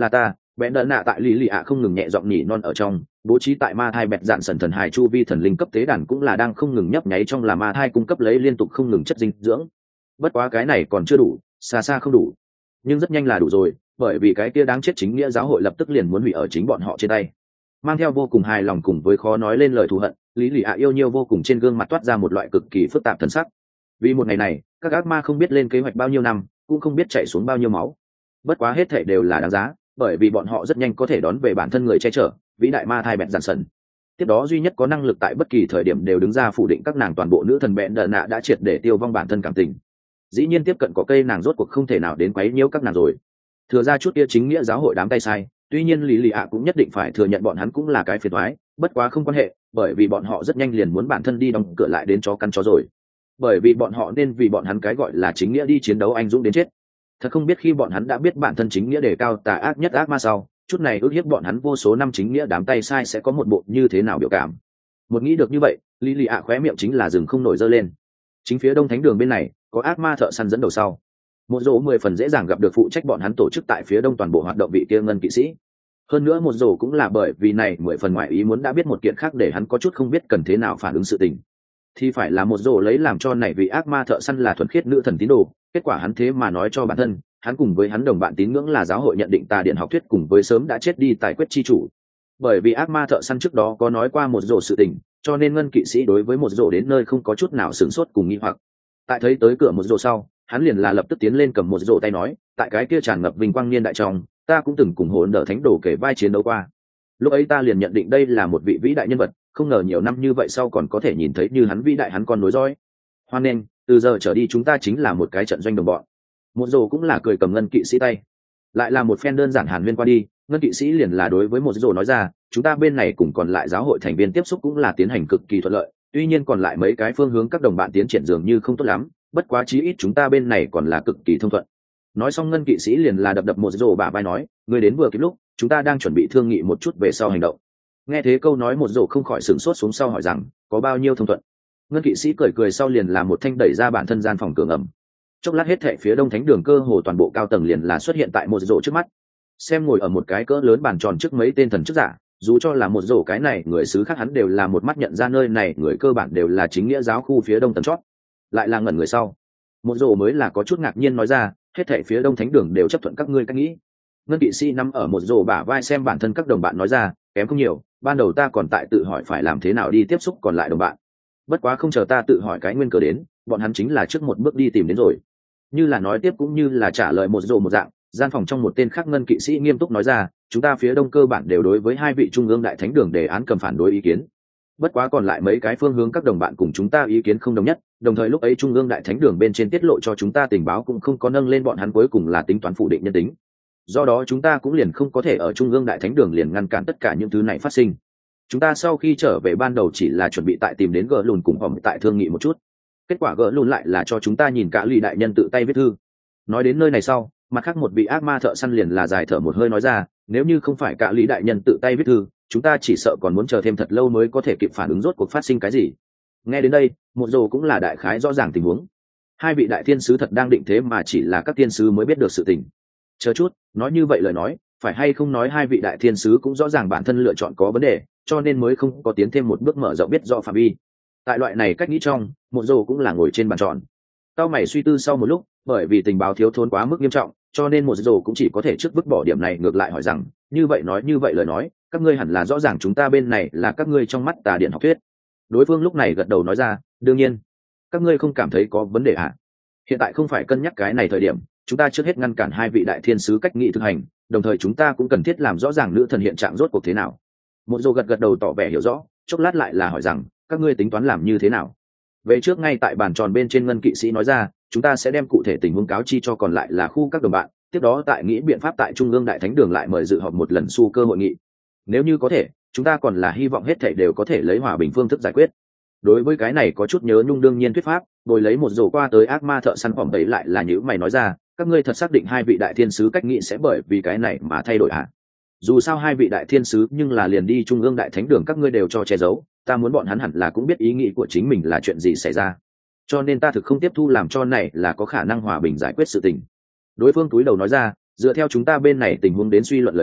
bẽn đợn nạ tại lý lì ạ không ngừng nhẹ giọng nhỉ non ở trong, bố trí tại ma thai bẹt dạn sần thần hài chu vi thần linh cấp tế đàn cũng là đang không ngừng nhấp nháy trong là ma thai cung cấp lấy liên tục không ngừng chất dinh dưỡng. Bất quá cái này còn chưa đủ, xa xa không đủ, nhưng rất nhanh là đủ rồi, bởi vì cái kia đáng chết chính nghĩa giáo hội lập tức liền muốn hủy ở chính bọn họ trên tay. Mang theo vô cùng hài lòng cùng với khó nói lên lời thù hận, lý lì ạ yêu nhiêu vô cùng trên gương mặt toát ra một loại cực kỳ phức tạp thần sắc. Vì một ngày này, các ác ma không biết lên kế hoạch bao nhiêu năm, cũng không biết chạy xuống bao nhiêu máu. Bất quá hết thảy đều là đáng giá, bởi vì bọn họ rất nhanh có thể đón về bản thân người che chở, vĩ đại ma thai bẹn giản sần. Tiếp đó duy nhất có năng lực tại bất kỳ thời điểm đều đứng ra phủ định các nàng toàn bộ nữ thần bẹn đợn nạ đã triệt để tiêu vong bản thân cảm tình. Dĩ nhiên tiếp cận có cây nàng rốt cuộc không thể nào đến quấy nhiễu các nàng rồi. Thừa ra chút kia chính nghĩa giáo hội đám tay sai, tuy nhiên lý lì ạ cũng nhất định phải thừa nhận bọn hắn cũng là cái phiền toái, bất quá không quan hệ, bởi vì bọn họ rất nhanh liền muốn bản thân đi đóng cửa lại đến chó căn chó rồi. Bởi vì bọn họ nên vì bọn hắn cái gọi là chính nghĩa đi chiến đấu anh dũng đến chết. Thật không biết khi bọn hắn đã biết bản thân chính nghĩa đề cao tà ác nhất ác ma sau, chút này ước hiếp bọn hắn vô số năm chính nghĩa đám tay sai sẽ có một bộ như thế nào biểu cảm. Một nghĩ được như vậy, lý lì ạ khóe miệng chính là rừng không nổi dơ lên. Chính phía đông thánh đường bên này có ác ma thợ săn dẫn đầu sau, một rổ mười phần dễ dàng gặp được phụ trách bọn hắn tổ chức tại phía đông toàn bộ hoạt động vị kia ngân kỵ sĩ. Hơn nữa một rổ cũng là bởi vì này mười phần ngoại ý muốn đã biết một kiện khác để hắn có chút không biết cần thế nào phản ứng sự tình, thì phải là một rổ lấy làm cho này vị ác ma thợ săn là thuần khiết nữ thần tín đồ. Kết quả hắn thế mà nói cho bản thân hắn cùng với hắn đồng bạn tín ngưỡng là giáo hội nhận định tà điện học thuyết cùng với sớm đã chết đi tài quyết chi chủ. Bởi vì ác ma thợ săn trước đó có nói qua một rổ sự tình, cho nên ngân kỵ sĩ đối với một rổ đến nơi không có chút nào sửng sốt cùng nghi hoặc. Tại thấy tới cửa một rổ sau, hắn liền là lập tức tiến lên cầm một rổ tay nói, tại cái kia tràn ngập vinh quang niên đại trong, ta cũng từng cùng hồn đỡ thánh đồ kể vai chiến đấu qua. Lúc ấy ta liền nhận định đây là một vị vĩ đại nhân vật, không ngờ nhiều năm như vậy sau còn có thể nhìn thấy như hắn vĩ đại hắn con nối dõi. Hoan nên từ giờ trở đi chúng ta chính là một cái trận doanh đồng bọn. Một rổ cũng là cười cầm ngân kỵ sĩ tay, lại là một phen đơn giản hàn huyên qua đi, ngân kỵ sĩ liền là đối với một rổ nói ra, chúng ta bên này cùng còn lại giáo hội thành viên tiếp xúc cũng là tiến hành cực kỳ thuận lợi, tuy nhiên còn lại mấy cái phương hướng các đồng bạn tiến triển dường như không tốt lắm, bất quá chí ít chúng ta bên này còn là cực kỳ thông thuận. Nói xong ngân kỵ sĩ liền là đập đập một rổ bả vai nói, người đến vừa kịp lúc, chúng ta đang chuẩn bị thương nghị một chút về sau hành động. Nghe thế câu nói một rổ không khỏi sửng sốt xuống sau hỏi rằng, có bao nhiêu thông thuận? Ngân kỵ sĩ cười cười sau liền là một thanh đẩy ra bản thân gian phòng cửa ngầm. Chốc lát hết thệ phía đông thánh đường cơ hồ toàn bộ cao tầng liền là xuất hiện tại một rổ trước mắt. Xem ngồi ở một cái cỡ lớn bàn tròn trước mấy tên thần chức giả, dù cho là một rổ cái này người xứ khác hắn đều là một mắt nhận ra nơi này người cơ bản đều là chính nghĩa giáo khu phía đông tầng chót. Lại là ngẩn người sau, một rổ mới là có chút ngạc nhiên nói ra, hết thệ phía đông thánh đường đều chấp thuận các ngươi cách nghĩ. Ngân kỵ sĩ nằm ở một rổ bả vai xem bản thân các đồng bạn nói ra, kém không nhiều, ban đầu ta còn tại tự hỏi phải làm thế nào đi tiếp xúc còn lại đồng bạn, bất quá không chờ ta tự hỏi cái nguyên cớ đến, bọn hắn chính là trước một bước đi tìm đến rồi. Như là nói tiếp cũng như là trả lời một rổ một dạng, gian phòng trong một tên khác ngân kỵ sĩ nghiêm túc nói ra, chúng ta phía đông cơ bản đều đối với hai vị trung ương đại thánh đường đề án cầm phản đối ý kiến, bất quá còn lại mấy cái phương hướng các đồng bạn cùng chúng ta ý kiến không đồng nhất, đồng thời lúc ấy trung ương đại thánh đường bên trên tiết lộ cho chúng ta tình báo cũng không có nâng lên bọn hắn cuối cùng là tính toán phủ định nhân tính, do đó chúng ta cũng liền không có thể ở trung ương đại thánh đường liền ngăn cản tất cả những thứ này phát sinh. Chúng ta sau khi trở về ban đầu chỉ là chuẩn bị tại tìm đến gỡ lùn cùng hòm tại thương nghị một chút, kết quả gỡ lùn lại là cho chúng ta nhìn cả lì đại nhân tự tay viết thư. Nói đến nơi này sau, mặt khác một vị ác ma thợ săn liền là dài thở một hơi nói ra, nếu như không phải cả lý đại nhân tự tay viết thư, chúng ta chỉ sợ còn muốn chờ thêm thật lâu mới có thể kịp phản ứng rốt cuộc phát sinh cái gì. Nghe đến đây, một dồ cũng là đại khái rõ ràng tình huống. Hai vị đại thiên sứ thật đang định thế mà chỉ là các thiên sứ mới biết được sự tình. Chờ chút, nói như vậy lời nói, phải hay không nói hai vị đại thiên sứ cũng rõ ràng bản thân lựa chọn có vấn đề, cho nên mới không có tiến thêm một bước mở rộng biết rõ phạm vi. Tại loại này cách nghĩ trong, một dồ cũng là ngồi trên bàn tròn. Tao mày suy tư sau một lúc, bởi vì tình báo thiếu thốn quá mức nghiêm trọng, cho nên một dồ cũng chỉ có thể trước vứt bỏ điểm này, ngược lại hỏi rằng, như vậy nói như vậy lời nói, các ngươi hẳn là rõ ràng chúng ta bên này là các ngươi trong mắt tà điện học thuyết. Đối phương lúc này gật đầu nói ra, đương nhiên. Các ngươi không cảm thấy có vấn đề à? Hiện tại không phải cân nhắc cái này thời điểm, chúng ta trước hết ngăn cản hai vị đại thiên sứ cách nghị thực hành, đồng thời chúng ta cũng cần thiết làm rõ ràng nữ thần hiện trạng rốt cuộc thế nào. Một dồ gật gật đầu tỏ vẻ hiểu rõ, chốc lát lại là hỏi rằng, các ngươi tính toán làm như thế nào? Về trước ngay tại bàn tròn bên trên ngân kỵ sĩ nói ra, chúng ta sẽ đem cụ thể tình huống cáo chi cho còn lại là khu các đồng bạn, tiếp đó tại nghĩ biện pháp tại trung ương đại thánh đường lại mời dự họp một lần su cơ hội nghị. Nếu như có thể, chúng ta còn là hy vọng hết thảy đều có thể lấy hòa bình phương thức giải quyết. Đối với cái này có chút nhớ nhung đương nhiên thuyết pháp, bồi lấy một dồ qua tới ác ma thợ săn phỏng đấy lại là những mày nói ra, các ngươi thật xác định hai vị đại thiên sứ cách nghĩ sẽ bởi vì cái này mà thay đổi à? Dù sao hai vị đại thiên sứ nhưng là liền đi trung ương đại thánh đường các ngươi đều cho che giấu, ta muốn bọn hắn hẳn là cũng biết ý nghĩ của chính mình là chuyện gì xảy ra, cho nên ta thực không tiếp thu làm cho này là có khả năng hòa bình giải quyết sự tình. Đối phương túi đầu nói ra, dựa theo chúng ta bên này tình huống đến suy luận lời nói,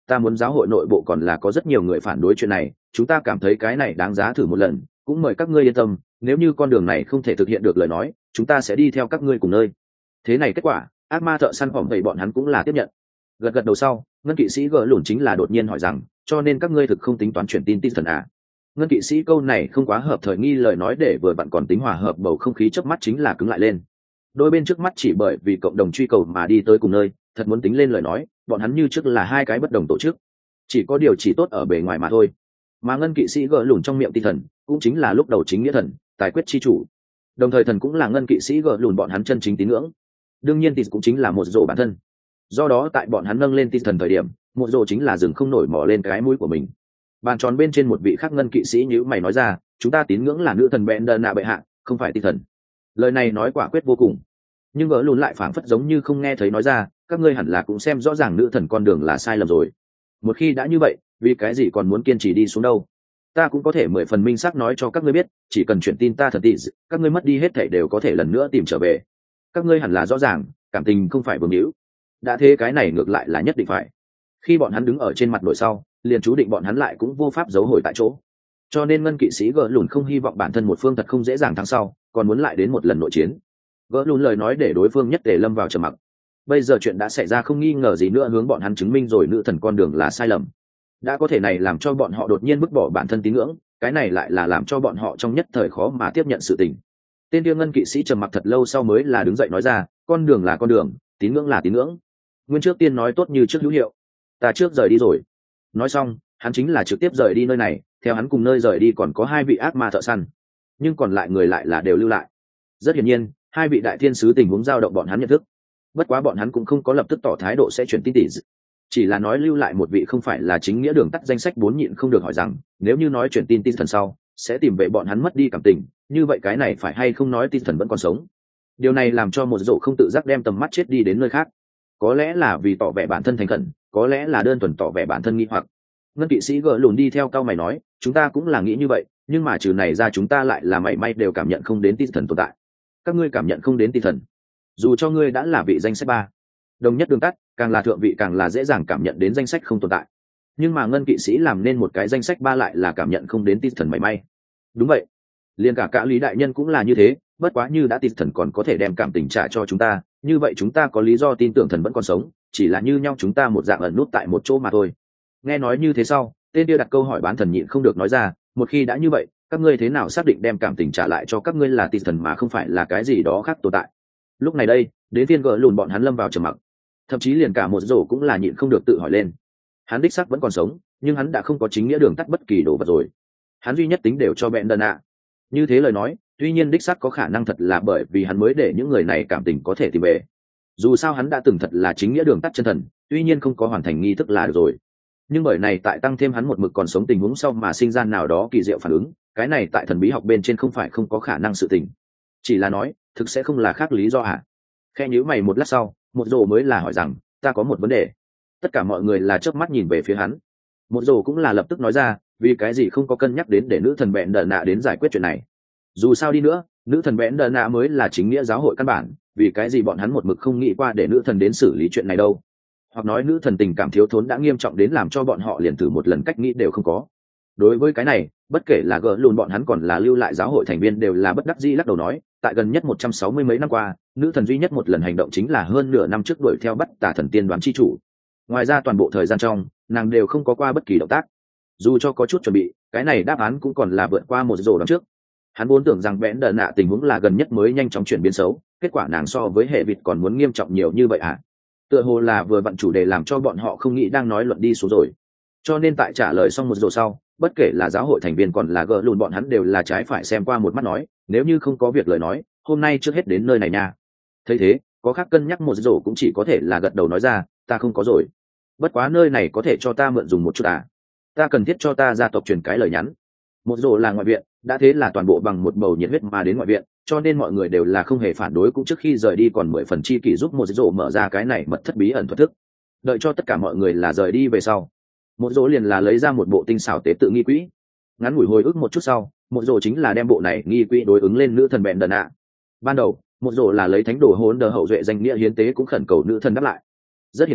ta muốn giáo hội nội bộ còn là có rất nhiều người phản đối chuyện này, chúng ta cảm thấy cái này đáng giá thử một lần, cũng mời các ngươi yên tâm, nếu như con đường này không thể thực hiện được lời nói, chúng ta sẽ đi theo các ngươi cùng nơi. Thế này kết quả, ác ma thợ săn phỏng vậy bọn hắn cũng là tiếp nhận. Gật gật đầu sau, ngân kỵ sĩ gỡ lùn chính là đột nhiên hỏi rằng, cho nên các ngươi thực không tính toán chuyển tin tin thần à? Ngân kỵ sĩ câu này không quá hợp thời nghi lời nói để vừa bạn còn tính hòa hợp bầu không khí chớp mắt chính là cứng lại lên. Đôi bên trước mắt chỉ bởi vì cộng đồng truy cầu mà đi tới cùng nơi, thật muốn tính lên lời nói, bọn hắn như trước là hai cái bất đồng tổ chức, chỉ có điều chỉ tốt ở bề ngoài mà thôi. Mà ngân kỵ sĩ gỡ lùn trong miệng tin thần, cũng chính là lúc đầu chính nghĩa thần, tài quyết chi chủ, đồng thời thần cũng là ngân kỵ sĩ gỡ lùn bọn hắn chân chính tín ngưỡng. Đương nhiên tin cũng chính là một rổ bản thân. Do đó tại bọn hắn nâng lên tin thần thời điểm, một rổ chính là dừng không nổi mò lên cái mũi của mình. Bàn tròn bên trên một vị khác ngân kỵ sĩ nhíu mày nói ra, chúng ta tín ngưỡng là nữ thần bẹn đờ nạ bệ hạ, không phải tin thần. Lời này nói quả quyết vô cùng, nhưng gỡ lùn lại phảng phất giống như không nghe thấy nói ra, các ngươi hẳn là cũng xem rõ ràng nữ thần con đường là sai lầm rồi. Một khi đã như vậy, vì cái gì còn muốn kiên trì đi xuống đâu? Ta cũng có thể mười phần minh xác nói cho các ngươi biết, chỉ cần chuyển tin ta thần tỷ, các ngươi mất đi hết thảy đều có thể lần nữa tìm trở về. Các ngươi hẳn là rõ ràng, cảm tình không phải vương hữu. Đã thế cái này ngược lại là nhất định phải. Khi bọn hắn đứng ở trên mặt nổi sau, liền chú định bọn hắn lại cũng vô pháp giấu hồi tại chỗ. Cho nên ngân kỵ sĩ gỡ lùn không hy vọng bản thân một phương thật không dễ dàng thắng sau, còn muốn lại đến một lần nội chiến. Gỡ lùn lời nói để đối phương nhất để lâm vào trầm mặc. Bây giờ chuyện đã xảy ra không nghi ngờ gì nữa hướng bọn hắn chứng minh rồi nữ thần con đường là sai lầm. Đã có thể này làm cho bọn họ đột nhiên vứt bỏ bản thân tín ngưỡng, cái này lại là làm cho bọn họ trong nhất thời khó mà tiếp nhận sự tình. Tên kia ngân kỵ sĩ trầm mặc thật lâu sau mới là đứng dậy nói ra, con đường là con đường, tín ngưỡng là tín ngưỡng. Nguyên trước tiên nói tốt như trước hữu hiệu, ta trước rời đi rồi. Nói xong, hắn chính là trực tiếp rời đi nơi này, theo hắn cùng nơi rời đi còn có hai vị ác ma thợ săn, nhưng còn lại người lại là đều lưu lại. Rất hiển nhiên, hai vị đại thiên sứ tình huống dao động bọn hắn nhận thức. Bất quá bọn hắn cũng không có lập tức tỏ thái độ sẽ chuyển tin tỷ, chỉ là nói lưu lại một vị không phải là chính nghĩa đường tắt danh sách bốn nhịn không được hỏi rằng, nếu như nói chuyển tin tin thần sau sẽ tìm về bọn hắn mất đi cảm tình, như vậy cái này phải hay không nói tin thần vẫn còn sống? Điều này làm cho một dỗ không tự giác đem tầm mắt chết đi đến nơi khác, có lẽ là vì tỏ vẻ bản thân thành khẩn, có lẽ là đơn thuần tỏ vẻ bản thân nghi hoặc. Ngân kỵ sĩ gỡ lùn đi theo cao mày nói, chúng ta cũng là nghĩ như vậy, nhưng mà trừ này ra chúng ta lại là mảy may đều cảm nhận không đến tin thần tồn tại. Các ngươi cảm nhận không đến tin thần, dù cho ngươi đã là vị danh sách ba đồng nhất đường tắt, càng là thượng vị càng là dễ dàng cảm nhận đến danh sách không tồn tại. Nhưng mà ngân kỵ sĩ làm nên một cái danh sách ba lại là cảm nhận không đến tin thần mảy may. Đúng vậy, liền cả cả lý đại nhân cũng là như thế, bất quá như đã tin thần còn có thể đem cảm tình trả cho chúng ta, như vậy chúng ta có lý do tin tưởng thần vẫn còn sống, chỉ là như nhau chúng ta một dạng ẩn nút tại một chỗ mà thôi. Nghe nói như thế sau, tên kia đặt câu hỏi bán thần nhịn không được nói ra, một khi đã như vậy, các ngươi thế nào xác định đem cảm tình trả lại cho các ngươi là tin thần mà không phải là cái gì đó khác tồn tại? Lúc này đây, đến phiên gỡ lùn bọn hắn lâm vào trầm mặc, thậm chí liền cả một rổ cũng là nhịn không được tự hỏi lên. Hắn đích xác vẫn còn sống, nhưng hắn đã không có chính nghĩa đường tắt bất kỳ đồ vật rồi. Hắn duy nhất tính đều cho bẹn đần ạ. Như thế lời nói, tuy nhiên đích xác có khả năng thật là bởi vì hắn mới để những người này cảm tình có thể tìm về. Dù sao hắn đã từng thật là chính nghĩa đường tắt chân thần, tuy nhiên không có hoàn thành nghi thức là được rồi. Nhưng bởi này tại tăng thêm hắn một mực còn sống tình huống sau mà sinh ra nào đó kỳ diệu phản ứng, cái này tại thần bí học bên trên không phải không có khả năng sự tình. Chỉ là nói, thực sẽ không là khác lý do à? Khe nhíu mày một lát sau, một rồ mới là hỏi rằng, ta có một vấn đề. Tất cả mọi người là chớp mắt nhìn về phía hắn. Một rồ cũng là lập tức nói ra, vì cái gì không có cân nhắc đến để nữ thần bẹn đờ nạ đến giải quyết chuyện này? Dù sao đi nữa, nữ thần bẹn đờ nạ mới là chính nghĩa giáo hội căn bản, vì cái gì bọn hắn một mực không nghĩ qua để nữ thần đến xử lý chuyện này đâu? Hoặc nói nữ thần tình cảm thiếu thốn đã nghiêm trọng đến làm cho bọn họ liền thử một lần cách nghĩ đều không có. Đối với cái này, bất kể là gỡ lùn bọn hắn còn là lưu lại giáo hội thành viên đều là bất đắc dĩ lắc đầu nói, tại gần nhất một trăm sáu mươi mấy năm qua, nữ thần duy nhất một lần hành động chính là hơn nửa năm trước đuổi theo bắt tà thần tiên đoán chi chủ. Ngoài ra toàn bộ thời gian trong, nàng đều không có qua bất kỳ động tác. Dù cho có chút chuẩn bị, cái này đáp án cũng còn là vượt qua một rổ đằng trước. Hắn vốn tưởng rằng bẽn đờ nạ tình huống là gần nhất mới nhanh chóng chuyển biến xấu, kết quả nàng so với hệ vịt còn muốn nghiêm trọng nhiều như vậy à? Tựa hồ là vừa vặn chủ đề làm cho bọn họ không nghĩ đang nói luận đi xuống rồi. Cho nên tại trả lời xong một rổ sau, bất kể là giáo hội thành viên còn là gỡ lùn bọn hắn đều là trái phải xem qua một mắt nói, nếu như không có việc lời nói, hôm nay trước hết đến nơi này nha. Thấy thế, có khác cân nhắc một rổ cũng chỉ có thể là gật đầu nói ra, ta không có rồi. Bất quá nơi này có thể cho ta mượn dùng một chút à? Ta cần thiết cho ta gia tộc truyền cái lời nhắn. Một rổ là ngoại viện, đã thế là toàn bộ bằng một bầu nhiệt huyết mà đến ngoại viện, cho nên mọi người đều là không hề phản đối, cũng trước khi rời đi còn mười phần chi kỷ giúp một rổ mở ra cái này mật thất bí ẩn thuật thức. Đợi cho tất cả mọi người là rời đi về sau, một rổ liền là lấy ra một bộ tinh xảo tế tự nghi quỹ. Ngắn ngủi hồi ức một chút sau, một rổ chính là đem bộ này nghi quỹ đối ứng lên nữ thần bẹn đần ạ. Ban đầu một rổ là lấy thánh đồ hỗn đờ hậu duệ danh nghĩa hiến tế cũng khẩn cầu nữ thần đáp lại. Rất hiển nhiên,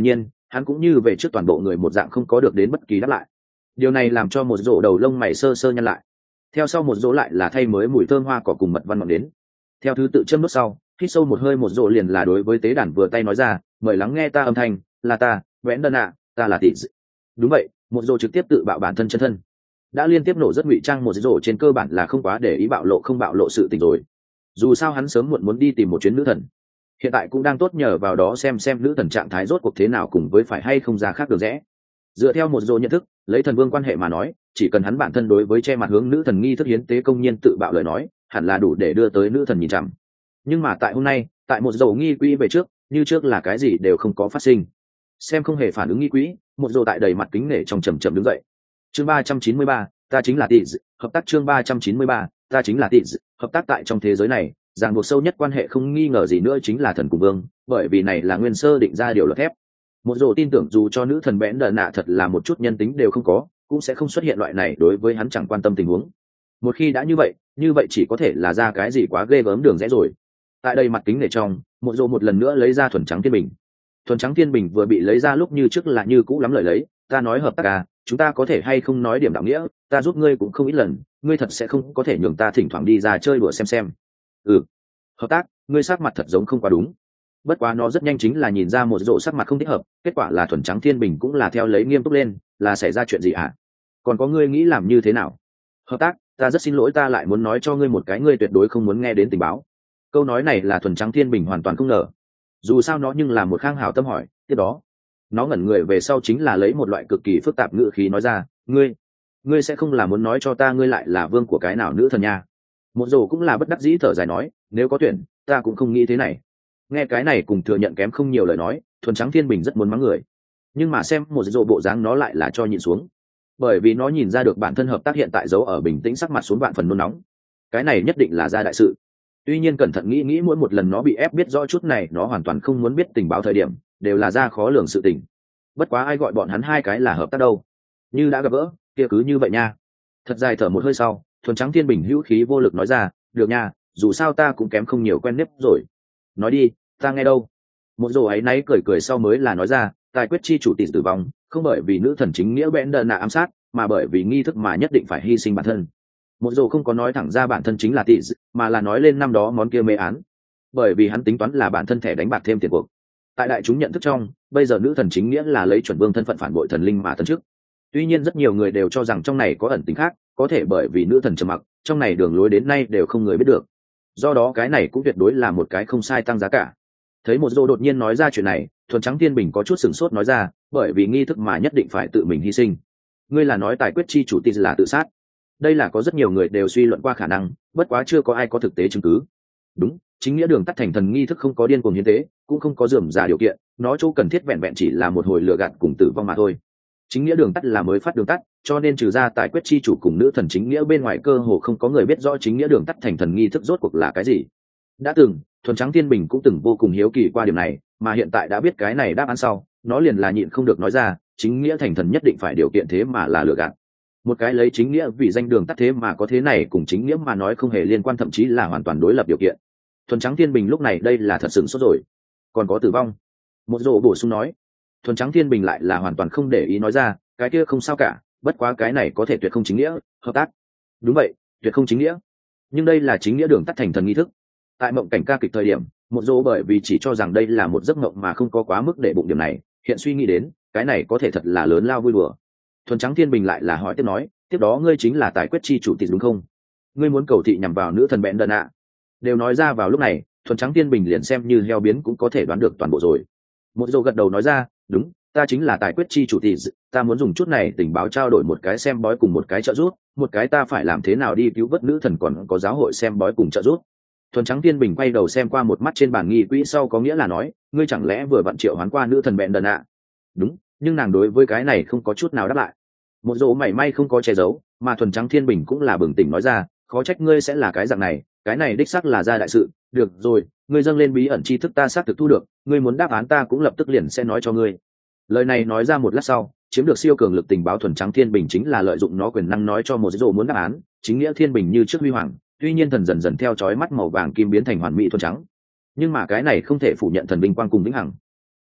hắn cũng như về trước toàn bộ người một dạng không có được đến bất kỳ đáp lại. Điều này làm cho một rổ đầu lông mày sơ sơ nhăn lại. Theo sau một rổ lại là thay mới mùi thơm hoa cỏ cùng mật văn ngọn đến. Theo thứ tự châm nốt sau, hít sâu một hơi một rổ liền là đối với tế đàn vừa tay nói ra, mời lắng nghe ta âm thanh, là ta, vẽn đơn ạ, ta là tỷ. Đúng vậy, một rổ trực tiếp tự bạo bản thân chân thân. Đã liên tiếp nổ rất ngụy trang một rổ trên cơ bản là không quá để ý bạo lộ không bạo lộ sự tình rồi. Dù sao hắn sớm muộn muốn đi tìm một chuyến nữ thần, hiện tại cũng đang tốt nhờ vào đó xem xem nữ thần trạng thái rốt cuộc thế nào cùng với phải hay không ra khác được rẽ. Dựa theo một rổ nhận thức, lấy thần vương quan hệ mà nói, chỉ cần hắn bản thân đối với che mặt hướng nữ thần nghi thức hiến tế công nhiên tự bạo lời nói, hẳn là đủ để đưa tới nữ thần nhìn chằm. Nhưng mà tại hôm nay, tại một rổ nghi quỹ về trước, như trước là cái gì đều không có phát sinh. Xem không hề phản ứng nghi quỹ, một rổ tại đầy mặt kính nể trong trầm trầm đứng dậy. Chương ba trăm chín mươi ba, ta chính là tỷ, hợp tác chương ba trăm chín mươi ba, ta chính là tỷ, hợp tác tại trong thế giới này, ràng buộc sâu nhất quan hệ không nghi ngờ gì nữa chính là thần cùng vương, bởi vì này là nguyên sơ định ra điều luật thép. Một rổ tin tưởng dù cho nữ thần bẽn đờ nạ thật là một chút nhân tính đều không có, cũng sẽ không xuất hiện loại này đối với hắn chẳng quan tâm tình huống. Một khi đã như vậy, như vậy chỉ có thể là ra cái gì quá ghê gớm đường rẽ rồi. Tại đây mặt kính nể trong, một rổ một lần nữa lấy ra thuần trắng thiên bình. Thuần trắng thiên bình vừa bị lấy ra lúc như trước là như cũ lắm lời lấy, ta nói hợp tác à, chúng ta có thể hay không nói điểm đạo nghĩa, ta giúp ngươi cũng không ít lần, ngươi thật sẽ không có thể nhường ta thỉnh thoảng đi ra chơi đùa xem xem. Ừ, hợp tác, ngươi sắc mặt thật giống không quá đúng. Bất quá nó rất nhanh chính là nhìn ra một rổ sắc mặt không thích hợp, kết quả là thuần trắng thiên bình cũng là theo lấy nghiêm túc lên, là xảy ra chuyện gì hả? Còn có ngươi nghĩ làm như thế nào? Hợp tác, ta rất xin lỗi, ta lại muốn nói cho ngươi một cái ngươi tuyệt đối không muốn nghe đến tình báo. Câu nói này là thuần trắng thiên bình hoàn toàn không ngờ. Dù sao nó nhưng là một khang hảo tâm hỏi, tiếp đó nó ngẩn người về sau chính là lấy một loại cực kỳ phức tạp ngữ khí nói ra, ngươi ngươi sẽ không là muốn nói cho ta ngươi lại là vương của cái nào nữ thần nha? Một rổ cũng là bất đắc dĩ thở dài nói, nếu có tuyển ta cũng không nghĩ thế này. Nghe cái này cùng thừa nhận kém không nhiều lời nói, thuần trắng thiên bình rất muốn mắng người, nhưng mà xem một rổ bộ dáng nó lại là cho nhịn xuống, bởi vì nó nhìn ra được bản thân hợp tác hiện tại giấu ở bình tĩnh sắc mặt xuống vạn phần nôn nóng, cái này nhất định là ra đại sự. Tuy nhiên cẩn thận nghĩ nghĩ mỗi một lần nó bị ép biết rõ chút này nó hoàn toàn không muốn biết tình báo thời điểm đều là ra khó lường sự tình. Bất quá ai gọi bọn hắn hai cái là hợp tác đâu, như đã gặp gỡ kia cứ như vậy nha. Thật dài thở một hơi sau, thuần trắng thiên bình hữu khí vô lực nói ra, được nha, dù sao ta cũng kém không nhiều quen nếp rồi. Nói đi, ta nghe đâu. Một rổ ấy náy cười cười sau mới là nói ra, tài quyết chi chủ tỷ tử vong không bởi vì nữ thần chính nghĩa bẽn đờ nạ ám sát, mà bởi vì nghi thức mà nhất định phải hy sinh bản thân. Một rổ không có nói thẳng ra bản thân chính là tỷ, mà là nói lên năm đó món kia mê án, bởi vì hắn tính toán là bản thân thẻ đánh bạc thêm tiền cuộc. Tại đại chúng nhận thức trong, bây giờ nữ thần chính nghĩa là lấy chuẩn vương thân phận phản bội thần linh mà tân chức. Tuy nhiên rất nhiều người đều cho rằng trong này có ẩn tính khác, có thể bởi vì nữ thần trầm mặc, trong này đường lối đến nay đều không người biết được. Do đó cái này cũng tuyệt đối là một cái không sai tăng giá cả. Thấy một rô đột nhiên nói ra chuyện này, thuần trắng thiên bình có chút sửng sốt nói ra, bởi vì nghi thức mà nhất định phải tự mình hy sinh. Ngươi là nói tài quyết chi chủ tỷ là tự sát? Đây là có rất nhiều người đều suy luận qua khả năng, bất quá chưa có ai có thực tế chứng cứ. Đúng, chính nghĩa đường tắt thành thần nghi thức không có điên cuồng hiến tế, cũng không có dườm giả điều kiện, nó chỗ cần thiết vẹn vẹn chỉ là một hồi lừa gạt cùng tử vong mà thôi. Chính nghĩa đường tắt là mới phát đường tắt, cho nên trừ ra tài quyết chi chủ cùng nữ thần chính nghĩa bên ngoài cơ hồ không có người biết rõ chính nghĩa đường tắt thành thần nghi thức rốt cuộc là cái gì. Đã từng thuần trắng thiên bình cũng từng vô cùng hiếu kỳ qua điểm này, mà hiện tại đã biết cái này đáp án sau, nó liền là nhịn không được nói ra, chính nghĩa thành thần nhất định phải điều kiện thế mà là lừa gạt. Một cái lấy chính nghĩa vì danh đường tắt thế mà có thế này cùng chính nghĩa mà nói không hề liên quan, thậm chí là hoàn toàn đối lập điều kiện. Thuần trắng thiên bình lúc này đây là thật sự sốt rồi. Còn có tử vong. Một rổ bổ sung nói. Thuần trắng thiên bình lại là hoàn toàn không để ý nói ra, cái kia không sao cả, bất quá cái này có thể tuyệt không chính nghĩa, hợp tác. Đúng vậy, tuyệt không chính nghĩa. Nhưng đây là chính nghĩa đường tắt thành thần nghi thức. Tại mộng cảnh ca kịch thời điểm, một rổ bởi vì chỉ cho rằng đây là một giấc mộng mà không có quá mức để bụng điểm này, hiện suy nghĩ đến, cái này có thể thật là lớn lao vui đùa. Thuần trắng thiên bình lại là hỏi tiếp nói, tiếp đó ngươi chính là tài quyết chi chủ tỷ đúng không? Ngươi muốn cầu thị nhằm vào nữ thần bẽn đần ạ? Đều nói ra vào lúc này, thuần trắng thiên bình liền xem như heo biến cũng có thể đoán được toàn bộ rồi. Một dầu gật đầu nói ra, đúng, ta chính là tài quyết chi chủ tỷ, ta muốn dùng chút này tình báo trao đổi một cái xem bói cùng một cái trợ giúp, một cái ta phải làm thế nào đi cứu vớt nữ thần còn có giáo hội xem bói cùng trợ giúp. Thuần trắng thiên bình quay đầu xem qua một mắt trên bàn nghi quỹ sau có nghĩa là nói, ngươi chẳng lẽ vừa vặn triệu hoán qua nữ thần bẽn đần ạ? Đúng, nhưng nàng đối với cái này không có chút nào đáp lại. Một dỗ mảy may không có che giấu, mà thuần trắng thiên bình cũng là bừng tỉnh nói ra, khó trách ngươi sẽ là cái dạng này, cái này đích xác là ra đại sự. Được rồi, ngươi dâng lên bí ẩn tri thức ta xác thực thu được, ngươi muốn đáp án ta cũng lập tức liền sẽ nói cho ngươi. Lời này nói ra một lát sau, chiếm được siêu cường lực tình báo thuần trắng thiên bình chính là lợi dụng nó quyền năng nói cho một dỗ muốn đáp án, chính nghĩa thiên bình như trước huy hoàng, tuy nhiên thần dần dần theo chói mắt màu vàng kim biến thành hoàn mỹ thuần trắng, nhưng mà cái này không thể phủ nhận thần vinh quang cùng vĩnh hằng.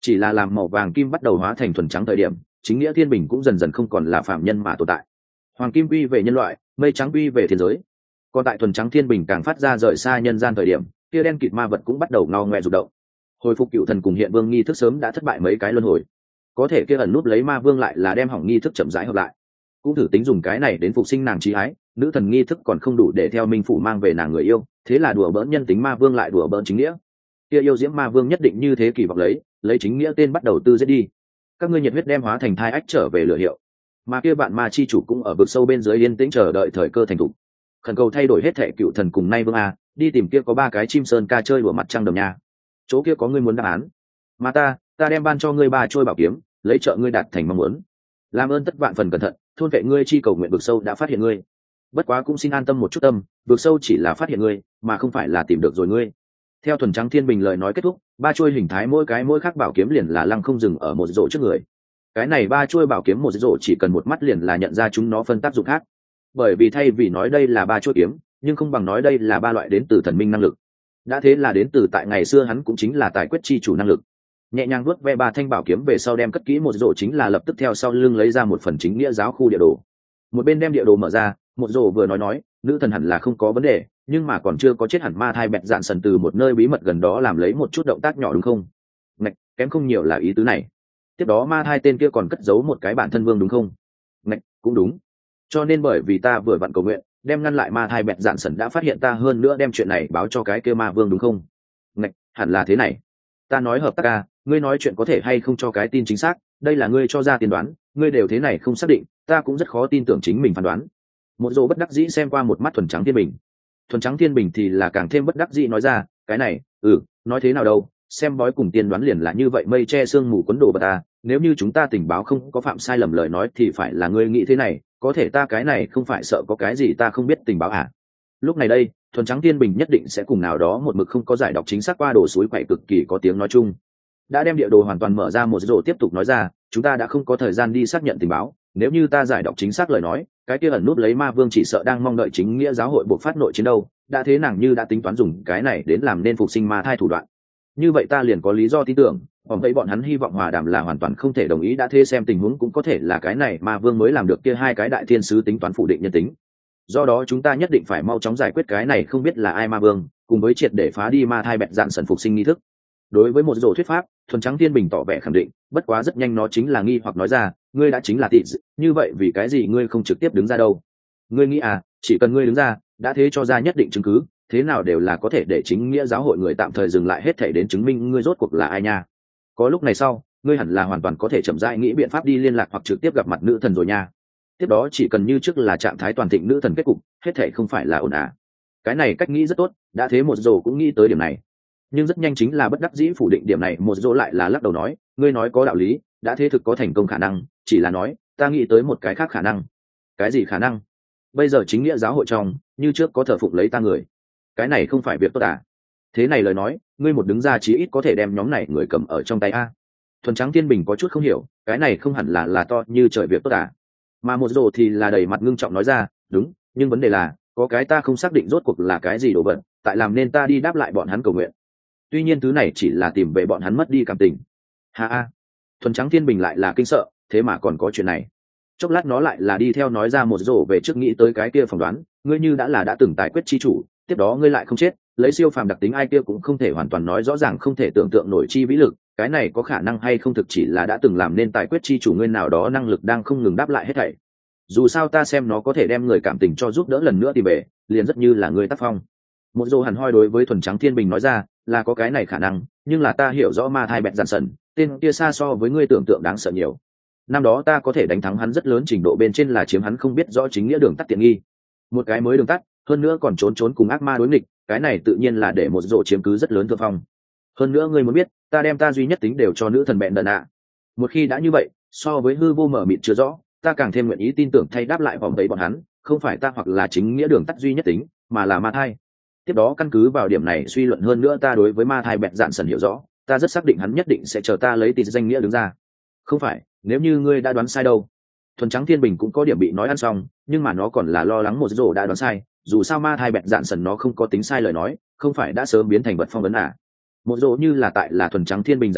chỉ là làm màu vàng kim bắt đầu hóa thành thuần trắng thời điểm, chính nghĩa thiên bình cũng dần dần không còn là phạm nhân mà tồn tại. Hoàng kim quy về nhân loại, mây trắng quy về thiên giới. Còn tại thuần trắng thiên bình càng phát ra rời xa nhân gian thời điểm, kia đen kịt ma vật cũng bắt đầu ngao ngoe rụt động. Hồi phục cựu thần cùng hiện vương nghi thức sớm đã thất bại mấy cái luân hồi, có thể kia ẩn nút lấy ma vương lại là đem hỏng nghi thức chậm rãi hợp lại. Cũng thử tính dùng cái này đến phục sinh nàng trí ái, nữ thần nghi thức còn không đủ để theo minh phủ mang về nàng người yêu, thế là đùa bỡn nhân tính ma vương lại đùa bỡn chính nghĩa. Kia yêu diễm ma vương nhất định như thế kỳ vọng lấy lấy chính nghĩa tên bắt đầu tư giết đi. Các ngươi nhiệt huyết đem hóa thành thai ách trở về lửa hiệu, mà kia bạn ma chi chủ cũng ở vực sâu bên dưới yên tĩnh chờ đợi thời cơ thành thục. Khẩn cầu thay đổi hết thệ cựu thần cùng nay vương a, đi tìm kia có ba cái chim sơn ca chơi đùa mặt trăng đầm nha. Chỗ kia có ngươi muốn đáp án, mà ta ta đem ban cho ngươi ba trôi bảo kiếm, lấy trợ ngươi đạt thành mong muốn. Làm ơn tất vạn phần cẩn thận, thôn vệ ngươi chi cầu nguyện vực sâu đã phát hiện ngươi. Bất quá cũng xin an tâm một chút tâm, vực sâu chỉ là phát hiện ngươi, mà không phải là tìm được rồi ngươi. Theo thuần trắng thiên bình lời nói kết thúc, ba chuôi hình thái mỗi cái mỗi khác bảo kiếm liền là lăng không dừng ở một rổ trước người. Cái này ba chuôi bảo kiếm một rổ chỉ cần một mắt liền là nhận ra chúng nó phân tác dụng khác. Bởi vì thay vì nói đây là ba chuôi kiếm, nhưng không bằng nói đây là ba loại đến từ thần minh năng lực. Đã thế là đến từ tại ngày xưa hắn cũng chính là tài quyết chi chủ năng lực. Nhẹ nhàng vuốt ve ba thanh bảo kiếm về sau đem cất kỹ một rổ, chính là lập tức theo sau lưng lấy ra một phần chính nghĩa giáo khu địa đồ. Một bên đem địa đồ mở ra, một rổ vừa nói nói, nữ thần hẳn là không có vấn đề, nhưng mà còn chưa có chết hẳn ma thai bẹt dạn sần từ một nơi bí mật gần đó làm lấy một chút động tác nhỏ đúng không? Ngạch, kém không nhiều là ý tứ này. Tiếp đó ma thai tên kia còn cất giấu một cái bản thân vương đúng không? Ngạch, cũng đúng. Cho nên bởi vì ta vừa vặn cầu nguyện, đem ngăn lại ma thai bẹt dạn sần đã phát hiện ta, hơn nữa đem chuyện này báo cho cái kia ma vương đúng không? Ngạch, hẳn là thế này. Ta nói hợp tác à, ngươi nói chuyện có thể hay không cho cái tin chính xác, đây là ngươi cho ra tiên đoán, ngươi đều thế này không xác định, ta cũng rất khó tin tưởng chính mình phán đoán. Một dỗ bất đắc dĩ xem qua một mắt thuần trắng thiên bình. Thuần trắng thiên bình thì là càng thêm bất đắc dĩ nói ra, cái này, ừ, nói thế nào đâu, xem bói cùng tiên đoán liền là như vậy, mây che sương mù quấn đổ bà ta, nếu như chúng ta tình báo không có phạm sai lầm lời nói thì phải là ngươi nghĩ thế này, có thể ta cái này không phải sợ có cái gì ta không biết tình báo à. Lúc này đây, thuần trắng thiên bình nhất định sẽ cùng nào đó một mực không có giải đọc chính xác qua đồ suối quậy cực kỳ có tiếng nói chung. Đã đem địa đồ hoàn toàn mở ra một rổ tiếp tục nói ra, chúng ta đã không có thời gian đi xác nhận tình báo, nếu như ta giải đọc chính xác lời nói, cái kia ẩn nút lấy ma vương chỉ sợ đang mong đợi chính nghĩa giáo hội buộc phát nội chiến đâu, đã thế nàng như đã tính toán dùng cái này đến làm nên phục sinh ma thai thủ đoạn. Như vậy ta liền có lý do tin tưởng, còn thấy bọn hắn hy vọng hòa đàm là hoàn toàn không thể đồng ý, đã thế xem tình huống cũng có thể là cái này ma vương mới làm được kia hai cái đại thiên sứ tính toán phủ định nhân tính. Do đó chúng ta nhất định phải mau chóng giải quyết cái này không biết là ai ma vương, cùng với triệt để phá đi ma thai bẹt dạn sần phục sinh nghi thức. Đối với một rổ thuyết pháp, thuần trắng thiên bình tỏ vẻ khẳng định, bất quá rất nhanh nó chính là nghi hoặc nói ra, ngươi đã chính là tị dị, như vậy vì cái gì ngươi không trực tiếp đứng ra đâu? Ngươi nghĩ à, chỉ cần ngươi đứng ra, đã thế cho ra nhất định chứng cứ, thế nào đều là có thể để chính nghĩa giáo hội người tạm thời dừng lại hết thảy đến chứng minh ngươi rốt cuộc là ai nha. Có lúc này sau, ngươi hẳn là hoàn toàn có thể chậm rãi nghĩ biện pháp đi liên lạc hoặc trực tiếp gặp mặt nữ thần rồi nha. Tiếp đó chỉ cần như trước là trạng thái toàn thịnh nữ thần kết cục, hết thảy không phải là ổn à. Cái này cách nghĩ rất tốt, đã thế một rổ cũng nghĩ tới điểm này. Nhưng rất nhanh chính là bất đắc dĩ phủ định điểm này, một rổ lại là lắc đầu nói, ngươi nói có đạo lý, đã thế thực có thành công khả năng, chỉ là nói, ta nghĩ tới một cái khác khả năng. Cái gì khả năng? Bây giờ chính nghĩa giáo hội trong, như trước có thờ phụng lấy ta người. Cái này không phải việc tốt à? Thế này lời nói, ngươi một đứng ra chí ít có thể đem nhóm này người cầm ở trong tay a. Thuần trắng thiên bình có chút không hiểu, cái này không hẳn là là to như trời việc tốt à? Mà một rổ thì là đầy mặt ngưng trọng nói ra, đúng, nhưng vấn đề là, có cái ta không xác định rốt cuộc là cái gì đồ vật, tại làm nên ta đi đáp lại bọn hắn cầu nguyện. Tuy nhiên thứ này chỉ là tìm về bọn hắn mất đi cảm tình. Ha ha. Thuần trắng thiên bình lại là kinh sợ, thế mà còn có chuyện này. Chốc lát nó lại là đi theo nói ra một rổ về trước nghĩ tới cái kia phỏng đoán, ngươi như đã là đã từng tài quyết chi chủ, tiếp đó ngươi lại không chết, lấy siêu phàm đặc tính ai kia cũng không thể hoàn toàn nói rõ ràng, không thể tưởng tượng nổi chi vĩ lực, cái này có khả năng hay không thực chỉ là đã từng làm nên tài quyết chi chủ ngươi nào đó năng lực đang không ngừng đáp lại hết thảy. Dù sao ta xem nó có thể đem người cảm tình cho giúp đỡ lần nữa tìm về, liền rất như là người tác phong. Một rổ hẳn hoi đối với thuần trắng thiên bình nói ra, là có cái này khả năng, nhưng là ta hiểu rõ ma thai bẹt dạn sần, tên kia xa so với ngươi tưởng tượng đáng sợ nhiều. Năm đó ta có thể đánh thắng hắn rất lớn trình độ bên trên là chiếm hắn không biết rõ chính nghĩa đường tắt tiện nghi. Một cái mới đường tắt, hơn nữa còn trốn trốn cùng ác ma đối nghịch, cái này tự nhiên là để một rổ chiếm cứ rất lớn thượng phong. Hơn nữa ngươi muốn biết, ta đem ta duy nhất tính đều cho nữ thần bẹn đần ạ. Một khi đã như vậy, so với hư vô mở mịt chưa rõ, ta càng thêm nguyện ý tin tưởng thay đáp lại vòng đấy bọn hắn, không phải ta hoặc là chính nghĩa đường tắt duy nhất tính, mà là ma thai. Tiếp đó căn cứ vào điểm này suy luận hơn nữa ta đối với ma thai bẹt dạn sần hiểu rõ, ta rất xác định hắn nhất định sẽ chờ ta lấy tịt danh nghĩa đứng ra. Không phải, nếu như ngươi đã đoán sai đâu. Thuần trắng thiên bình cũng có điểm bị nói ăn xong, nhưng mà nó còn là lo lắng một rổ đã đoán sai, dù sao ma thai bẹt dạn sần nó không có tính sai lời nói, không phải đã sớm biến thành vật phong vấn à. Một rổ như là tại là thuần trắng thiên bình giải thích,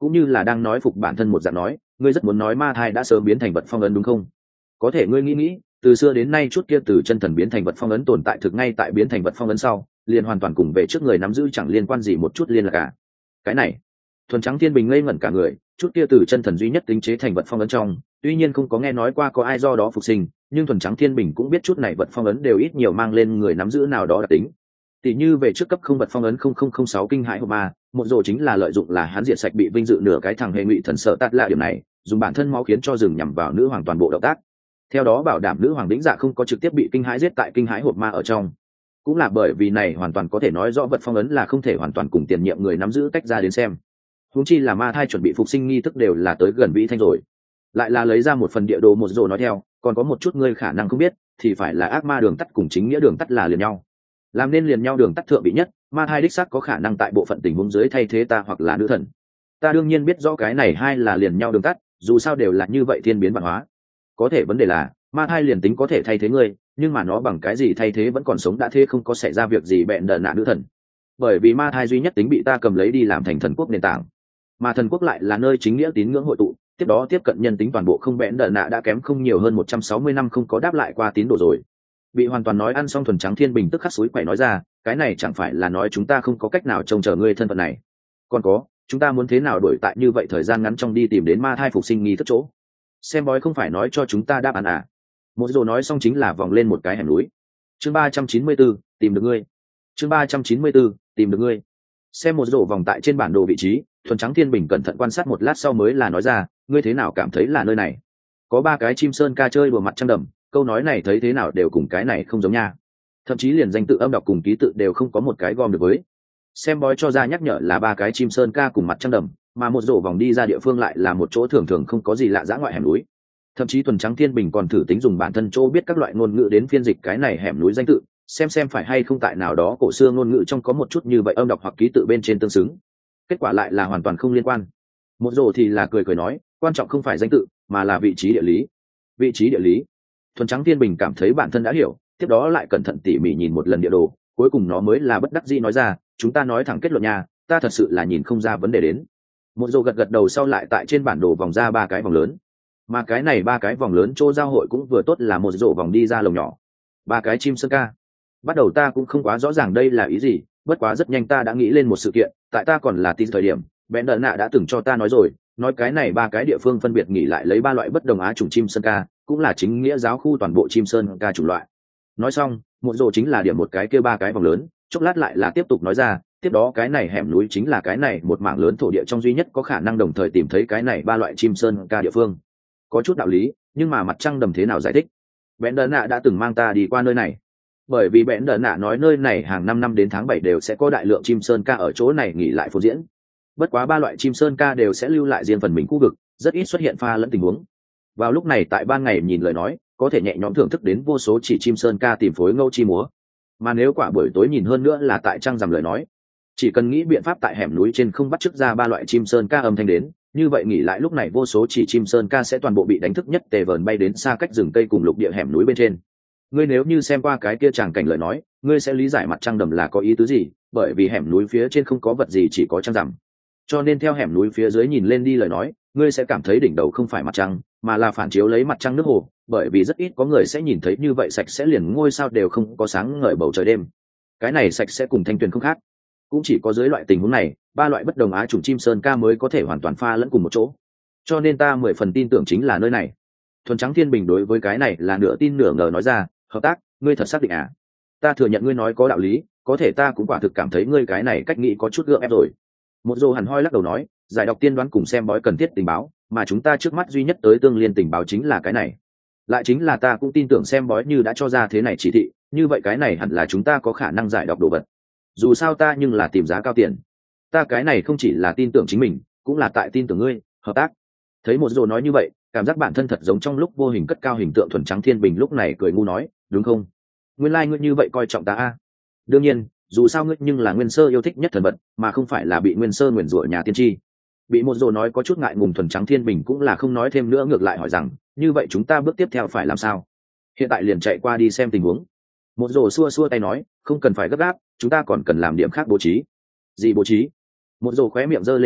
cũng như là đang nói phục bản thân một dạng nói, ngươi rất muốn nói ma thai đã sớm biến thành vật phong ấn đúng không? Có thể ngươi nghĩ nghĩ, từ xưa đến nay chút kia từ chân thần biến thành vật phong ấn tồn tại thực ngay tại biến thành vật phong ấn sau liền hoàn toàn cùng về trước người nắm giữ chẳng liên quan gì một chút liên lạc cả. Cái này thuần trắng thiên bình ngây ngẩn cả người, chút kia từ chân thần duy nhất tính chế thành vật phong ấn trong tuy nhiên không có nghe nói qua có ai do đó phục sinh, nhưng thuần trắng thiên bình cũng biết chút này vật phong ấn đều ít nhiều mang lên người nắm giữ nào đó đặc tính. Tỷ như về trước cấp không vật phong ấn không không không sáu kinh hãi hộp ma, một rồ chính là lợi dụng là hắn diệt sạch bị vinh dự nửa cái thằng hệ ngụy thần sợ tát lạ điểm này, dùng bản thân máu khiến cho rừng nhằm vào nữ hoàng toàn bộ động tác. Theo đó bảo đảm nữ hoàng đĩnh dạ không có trực tiếp bị kinh hãi giết tại kinh hãi hộp ma ở trong. Cũng là bởi vì này hoàn toàn có thể nói rõ vật phong ấn là không thể hoàn toàn cùng tiền nhiệm người nắm giữ tách ra đến xem. Huống chi là ma thai chuẩn bị phục sinh nghi thức đều là tới gần vĩ thanh rồi. Lại là lấy ra một phần địa đồ một rồ nói theo, còn có một chút ngươi khả năng không biết, thì phải là ác ma đường tắt cùng chính nghĩa đường tắt là liền nhau. Làm nên liền nhau đường tắt thượng vị nhất, ma thai đích xác có khả năng tại bộ phận tình huống dưới thay thế ta hoặc là nữ thần. Ta đương nhiên biết rõ cái này hai là liền nhau đường tắt, dù sao đều là như vậy thiên biến văn hóa. Có thể vấn đề là ma thai liền tính có thể thay thế ngươi, nhưng mà nó bằng cái gì thay thế vẫn còn sống đã thế không có xảy ra việc gì bẹn đợn nạ nữ thần. Bởi vì ma thai duy nhất tính bị ta cầm lấy đi làm thành thần quốc nền tảng, mà thần quốc lại là nơi chính nghĩa tín ngưỡng hội tụ, tiếp đó tiếp cận nhân tính toàn bộ không bẽn đợn nạ đã kém không nhiều hơn một trăm sáu mươi năm không có đáp lại qua tín đồ rồi. Bị hoàn toàn nói ăn xong thuần trắng thiên bình tức khắc suối quậy nói ra, cái này chẳng phải là nói chúng ta không có cách nào trông chờ ngươi thân phận này. Còn có, chúng ta muốn thế nào đổi tại như vậy thời gian ngắn trong đi tìm đến ma thai phục sinh nghi thức chỗ. Xem bói không phải nói cho chúng ta đáp án à. Một rồ nói xong chính là vòng lên một cái hẻm núi. Chương ba trăm chín mươi bốn, tìm được ngươi. Chương ba trăm chín mươi bốn, tìm được ngươi. Xem một rồ vòng tại trên bản đồ vị trí, thuần trắng thiên bình cẩn thận quan sát một lát sau mới là nói ra, ngươi thế nào cảm thấy là nơi này? Có ba cái chim sơn ca chơi đùa mặt trăng đầm, câu nói này thấy thế nào đều cùng cái này không giống nha. Thậm chí liền danh tự âm đọc cùng ký tự đều không có một cái gom được với. Xem bói cho ra nhắc nhở là ba cái chim sơn ca cùng mặt trăng đầm, mà một rổ vòng đi ra địa phương lại là một chỗ thường thường không có gì lạ dã ngoại hẻm núi. Thậm chí thuần trắng thiên bình còn thử tính dùng bản thân chỗ biết các loại ngôn ngữ đến phiên dịch cái này hẻm núi danh tự, xem xem phải hay không tại nào đó cổ xưa ngôn ngữ trong có một chút như vậy âm đọc hoặc ký tự bên trên tương xứng. Kết quả lại là hoàn toàn không liên quan. Một rổ thì là cười cười nói, quan trọng không phải danh tự mà là vị trí địa lý. Vị trí địa lý. Thuần trắng thiên bình cảm thấy bản thân đã hiểu, tiếp đó lại cẩn thận tỉ mỉ nhìn một lần địa đồ, cuối cùng nó mới là bất đắc dĩ nói ra, chúng ta nói thẳng kết luận nha, ta thật sự là nhìn không ra vấn đề đến. Một rổ gật gật đầu sau lại tại trên bản đồ vòng ra ba cái vòng lớn, mà cái này ba cái vòng lớn chỗ giao hội cũng vừa tốt là một rổ vòng đi ra lồng nhỏ. Ba cái chim sơn ca. Bắt đầu ta cũng không quá rõ ràng đây là ý gì, bất quá rất nhanh ta đã nghĩ lên một sự kiện, tại ta còn là tin thời điểm, bẽn đợn nạ đã từng cho ta nói rồi, nói cái này ba cái địa phương phân biệt nghỉ lại lấy ba loại bất đồng á chủng chim sơn ca, cũng là chính nghĩa giáo khu toàn bộ chim sơn ca chủng loại. Nói xong, một rổ chính là điểm một cái kia ba cái vòng lớn, chốc lát lại là tiếp tục nói ra, tiếp đó cái này hẻm núi chính là cái này một mảng lớn thổ địa trong duy nhất có khả năng đồng thời tìm thấy cái này ba loại chim sơn ca địa phương. Có chút đạo lý, nhưng mà mặt trăng đầm thế nào giải thích? Bẽn đợn nạ đã từng mang ta đi qua nơi này, bởi vì bẽn đợn nạ nói nơi này hàng năm năm đến tháng bảy đều sẽ có đại lượng chim sơn ca ở chỗ này nghỉ lại phô diễn. Bất quá ba loại chim sơn ca đều sẽ lưu lại riêng phần mình khu vực, rất ít xuất hiện pha lẫn tình huống. Vào lúc này tại ban ngày nhìn lời nói, có thể nhẹ nhõm thưởng thức đến vô số chỉ chim sơn ca tìm phối ngẫu chi múa. Mà nếu quả buổi tối nhìn hơn nữa là tại trăng rằm lời nói, chỉ cần nghĩ biện pháp tại hẻm núi trên không bắt chước ra ba loại chim sơn ca âm thanh đến, như vậy nghỉ lại lúc này vô số chỉ chim sơn ca sẽ toàn bộ bị đánh thức nhất tề vờn bay đến xa cách rừng cây cùng lục địa hẻm núi bên trên. Ngươi nếu như xem qua cái kia tràng cảnh lời nói, ngươi sẽ lý giải mặt trăng đầm là có ý tứ gì, bởi vì hẻm núi phía trên không có vật gì chỉ có trăng rằm. Cho nên theo hẻm núi phía dưới nhìn lên đi lời nói, ngươi sẽ cảm thấy đỉnh đầu không phải mặt trăng, mà là phản chiếu lấy mặt trăng nước hồ, bởi vì rất ít có người sẽ nhìn thấy như vậy sạch sẽ liền ngôi sao đều không có sáng ngời bầu trời đêm. Cái này sạch sẽ cùng thanh tuyền không khác. Cũng chỉ có dưới loại tình huống này, ba loại bất đồng á chủng chim sơn ca mới có thể hoàn toàn pha lẫn cùng một chỗ. Cho nên ta mười phần tin tưởng chính là nơi này. Thuần trắng thiên bình đối với cái này là nửa tin nửa ngờ nói ra, hợp tác, ngươi thật xác định à? Ta thừa nhận ngươi nói có đạo lý, có thể ta cũng quả thực cảm thấy ngươi cái này cách nghĩ có chút gượng ép rồi. Một dô hẳn hoi lắc đầu nói, giải đọc tiên đoán cùng xem bói cần thiết tình báo, mà chúng ta trước mắt duy nhất tới tương liên tình báo chính là cái này. Lại chính là ta cũng tin tưởng xem bói như đã cho ra thế này chỉ thị, như vậy cái này hẳn là chúng ta có khả năng giải đọc đồ vật. Dù sao ta nhưng là tìm giá cao tiền. Ta cái này không chỉ là tin tưởng chính mình, cũng là tại tin tưởng ngươi, hợp tác. Thấy một dô nói như vậy, cảm giác bản thân thật giống trong lúc vô hình cất cao hình tượng thuần trắng thiên bình lúc này cười ngu nói, đúng không? Nguyên lai like ngươi như vậy coi trọng ta a. Đương nhiên, dù sao ngươi nhưng là nguyên sơ yêu thích nhất thần vật, mà không phải là bị nguyên sơ nguyền rủa nhà tiên tri. Bị một dô nói có chút ngại ngùng thuần trắng thiên bình cũng là không nói thêm nữa, ngược lại hỏi rằng, như vậy chúng ta bước tiếp theo phải làm sao? Hiện tại liền chạy qua đi xem tình huống. Một dô xua xua tay nói, không cần phải gấp gáp, chúng ta còn cần làm điểm khác bố trí. Gì bố trí? Một dô khóe miệng giơ lên nói,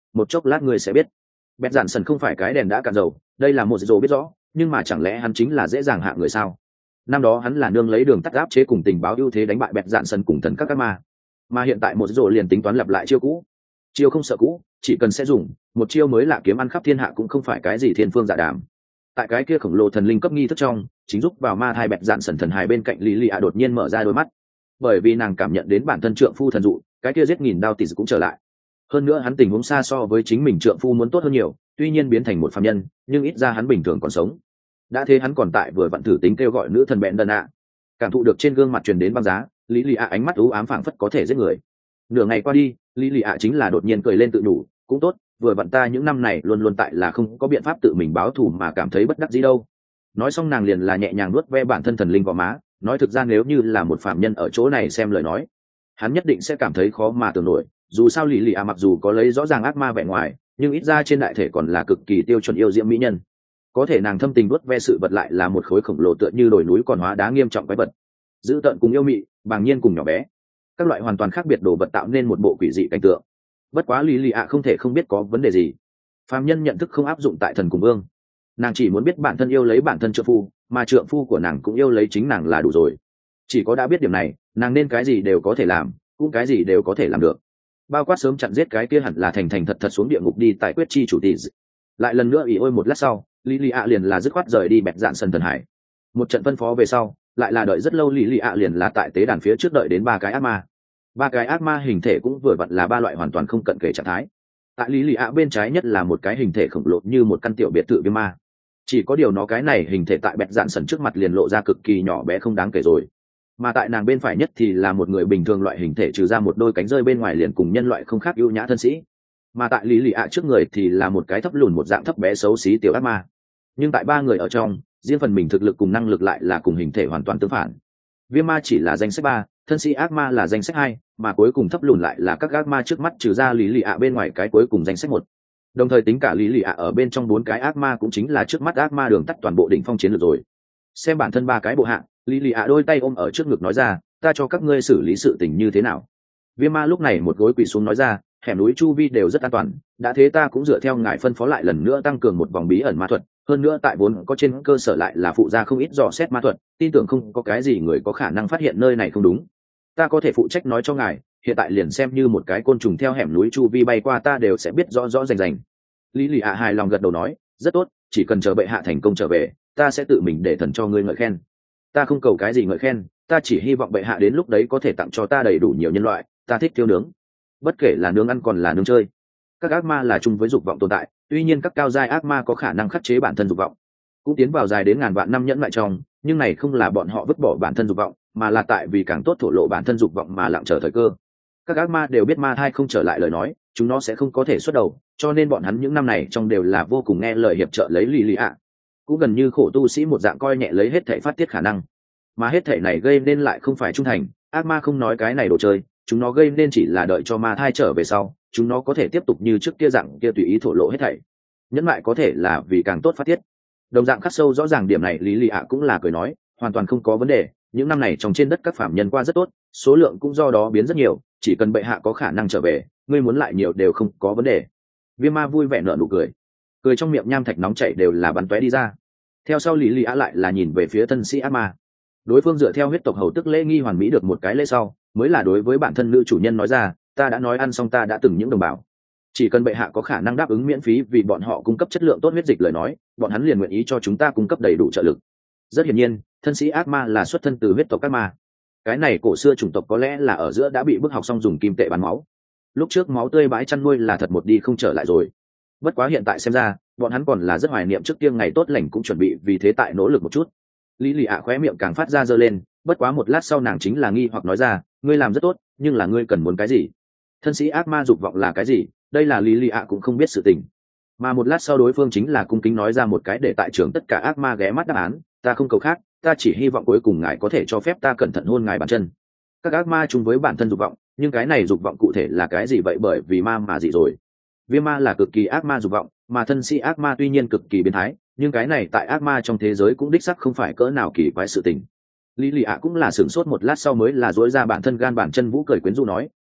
một chốc lát ngươi sẽ biết. Bẹt dạn sần không phải cái đèn đã cạn dầu, đây là một dồ biết rõ, nhưng mà chẳng lẽ hắn chính là dễ dàng hạ người sao? Năm đó hắn là nương lấy đường tắt áp chế cùng tình báo ưu thế đánh bại bẹt dạn sần cùng thần các ác ma, mà hiện tại một dồ liền tính toán lặp lại chiêu cũ. Chiêu không sợ cũ, chỉ cần sẽ dùng một chiêu mới lạ kiếm ăn khắp thiên hạ cũng không phải cái gì thiên phương dạ đàm. Tại cái kia khổng lồ thần linh cấp nghi thức trong, chính giúp vào ma thai bẹt dạn sần thần hài bên cạnh lý lì ạ đột nhiên mở ra đôi mắt, bởi vì nàng cảm nhận đến bản thân trượng phu thần dụ, cái kia giết nghìn đao tỷ cũng trở lại. Hơn nữa hắn tình huống xa so với chính mình trượng phu muốn tốt hơn nhiều, tuy nhiên biến thành một phàm nhân, nhưng ít ra hắn bình thường còn sống. Đã thế hắn còn tại vừa vặn thử tính kêu gọi nữ thần bẹn đơn ạ. Cảm thụ được trên gương mặt truyền đến băng giá, lý lì ạ ánh mắt u ám phảng phất có thể giết người. Nửa ngày qua đi, lý lì ạ chính là đột nhiên cười lên tự nhủ, cũng tốt, vừa vặn ta những năm này luôn luôn tại là không có biện pháp tự mình báo thù mà cảm thấy bất đắc dĩ đâu. Nói xong nàng liền là nhẹ nhàng nuốt ve bản thân thần linh vào má, nói thực ra nếu như là một phạm nhân ở chỗ này xem lời nói, hắn nhất định sẽ cảm thấy khó mà tưởng nổi. Dù sao lì lì à mặc dù có lấy rõ ràng ác ma vẻ ngoài, nhưng ít ra trên đại thể còn là cực kỳ tiêu chuẩn yêu diễm mỹ nhân. Có thể nàng thâm tình nuốt ve sự vật lại là một khối khổng lồ tựa như đồi núi còn hóa đá nghiêm trọng quái vật, dữ tợn cùng yêu mị, bàng nhiên cùng nhỏ bé, các loại hoàn toàn khác biệt đồ vật tạo nên một bộ quỷ dị cảnh tượng. Bất quá lý lì ạ không thể không biết có vấn đề gì. Phàm nhân nhận thức không áp dụng tại thần cùng vương, nàng chỉ muốn biết bản thân yêu lấy bản thân trượng phu, mà trượng phu của nàng cũng yêu lấy chính nàng là đủ rồi. Chỉ có đã biết điểm này, nàng nên cái gì đều có thể làm, cũng cái gì đều có thể làm được, bao quát sớm chặn giết cái kia hẳn là thành thành thật thật xuống địa ngục đi tại quyết chi chủ tỷ. Lại lần nữa ỉ ôi một lát sau, lý lì ạ liền là dứt khoát rời đi bẹt dạn sân thần hải. Một trận phân phó về sau, lại là đợi rất lâu, lý lì ạ liền là tại tế đàn phía trước đợi đến ba cái ác ma. Ba cái ác ma hình thể cũng vừa vặn là ba loại hoàn toàn không cận kề trạng thái. Tại lý lì ạ bên trái nhất là một cái hình thể khổng lồ như một căn tiểu biệt thự viêm ma, chỉ có điều nó cái này hình thể tại bẹt dạn sần trước mặt liền lộ ra cực kỳ nhỏ bé không đáng kể rồi. Mà tại nàng bên phải nhất thì là một người bình thường loại hình thể, trừ ra một đôi cánh rơi bên ngoài liền cùng nhân loại không khác ưu nhã thân sĩ. Mà tại lý lì ạ trước người thì là một cái thấp lùn một dạng thấp bé xấu xí tiểu ác ma. Nhưng tại ba người ở trong, riêng phần mình thực lực cùng năng lực lại là cùng hình thể hoàn toàn tương phản. Viêm ma chỉ là danh sách ba, thân sĩ ác ma là danh sách hai, mà cuối cùng thấp lùn lại là các ác ma trước mắt trừ ra lý lì ạ bên ngoài cái cuối cùng danh sách một. Đồng thời tính cả lý lì ạ ở bên trong bốn cái ác ma cũng chính là trước mắt ác ma đường tắt toàn bộ đỉnh phong chiến lược rồi. Xem bản thân ba cái bộ hạng, lý lì ạ đôi tay ôm ở trước ngực nói ra, ta cho các ngươi xử lý sự tình như thế nào. Viêm ma lúc này một gối quỳ xuống nói ra, hẻm núi chu vi đều rất an toàn, đã thế ta cũng dựa theo ngài phân phó lại lần nữa tăng cường một vòng bí ẩn ma thuật, hơn nữa tại vốn có trên cơ sở lại là phụ gia không ít dò xét ma thuật, tin tưởng không có cái gì người có khả năng phát hiện nơi này không đúng. Ta có thể phụ trách nói cho ngài, hiện tại liền xem như một cái côn trùng theo hẻm núi chu vi bay qua ta đều sẽ biết rõ rõ rành rành. Lý lì ạ hài lòng gật đầu nói, rất tốt, chỉ cần chờ bệ hạ thành công trở về, ta sẽ tự mình để thần cho ngươi ngợi khen. Ta không cầu cái gì ngợi khen, ta chỉ hy vọng bệ hạ đến lúc đấy có thể tặng cho ta đầy đủ nhiều nhân loại, ta thích thiêu nướng, bất kể là nướng ăn còn là nướng chơi. Các ác ma là chung với dục vọng tồn tại, tuy nhiên các cao giai ác ma có khả năng khắc chế bản thân dục vọng, cũng tiến vào dài đến ngàn vạn năm nhẫn lại trong, nhưng này không là bọn họ vứt bỏ bản thân dục vọng, mà là tại vì càng tốt thổ lộ bản thân dục vọng mà lặng chờ thời cơ. Các ác ma đều biết ma thai không trở lại lời nói, chúng nó sẽ không có thể xuất đầu, cho nên bọn hắn những năm này trong đều là vô cùng nghe lời hiệp trợ lấy lì lì ạ, cũng gần như khổ tu sĩ một dạng coi nhẹ lấy hết thể phát tiết khả năng. Mà hết thể này gây nên lại không phải trung thành, ác ma không nói cái này đồ chơi, chúng nó gây nên chỉ là đợi cho ma thai trở về sau, chúng nó có thể tiếp tục như trước kia dạng kia tùy ý thổ lộ hết thảy. Nhẫn lại có thể là vì càng tốt phát tiết. Đồng dạng khắc sâu rõ ràng điểm này, lý lì ạ cũng là cười nói, hoàn toàn không có vấn đề, những năm này trong trên đất các phạm nhân qua rất tốt, số lượng cũng do đó biến rất nhiều, chỉ cần bệ hạ có khả năng trở về, ngươi muốn lại nhiều đều không có vấn đề. Viêm ma vui vẻ nở nụ cười, cười trong miệng nham thạch nóng chảy đều là bắn tóe đi ra. Theo sau lý lì ạ lại là nhìn về phía thân sĩ ác ma, đối phương dựa theo huyết tộc hầu tức lễ nghi hoàn mỹ được một cái lễ sau, mới là đối với bản thân nữ chủ nhân nói ra, ta đã nói ăn xong ta đã từng những đồng bào, chỉ cần bệ hạ có khả năng đáp ứng miễn phí vì bọn họ cung cấp chất lượng tốt huyết dịch lời nói, bọn hắn liền nguyện ý cho chúng ta cung cấp đầy đủ trợ lực. Rất hiển nhiên, thân sĩ ác ma là xuất thân từ huyết tộc ác ma. Cái này cổ xưa chủng tộc có lẽ là ở giữa đã bị bức học xong dùng kim tệ bán máu. Lúc trước máu tươi bãi chăn nuôi là thật một đi không trở lại rồi. Bất quá hiện tại xem ra, bọn hắn còn là rất hoài niệm trước kia ngày tốt lành, cũng chuẩn bị vì thế tại nỗ lực một chút. Lý lì ạ khóe miệng càng phát ra giơ lên, bất quá một lát sau nàng chính là nghi hoặc nói ra, ngươi làm rất tốt, nhưng là ngươi cần muốn cái gì? Thân sĩ ác ma dục vọng là cái gì? Đây là lý lì ạ cũng không biết sự tình. Mà một lát sau đối phương chính là cung kính nói ra một cái để tại trường tất cả ác ma ghé mắt đáp án, ta không cầu khác, ta chỉ hy vọng cuối cùng ngài có thể cho phép ta cẩn thận hôn ngài bàn chân. Các ác ma chung với bản thân dục vọng, nhưng cái này dục vọng cụ thể là cái gì vậy? Bởi vì ma mà gì rồi. Viêm ma là cực kỳ ác ma dục vọng, mà thân sĩ ác ma tuy nhiên cực kỳ biến thái, nhưng cái này tại ác ma trong thế giới cũng đích sắc không phải cỡ nào kỳ quái sự tình. Lý lì ạ cũng là sửng sốt một lát sau mới là dối ra bản thân gan bản chân vũ cười quyến rũ nói, có thể,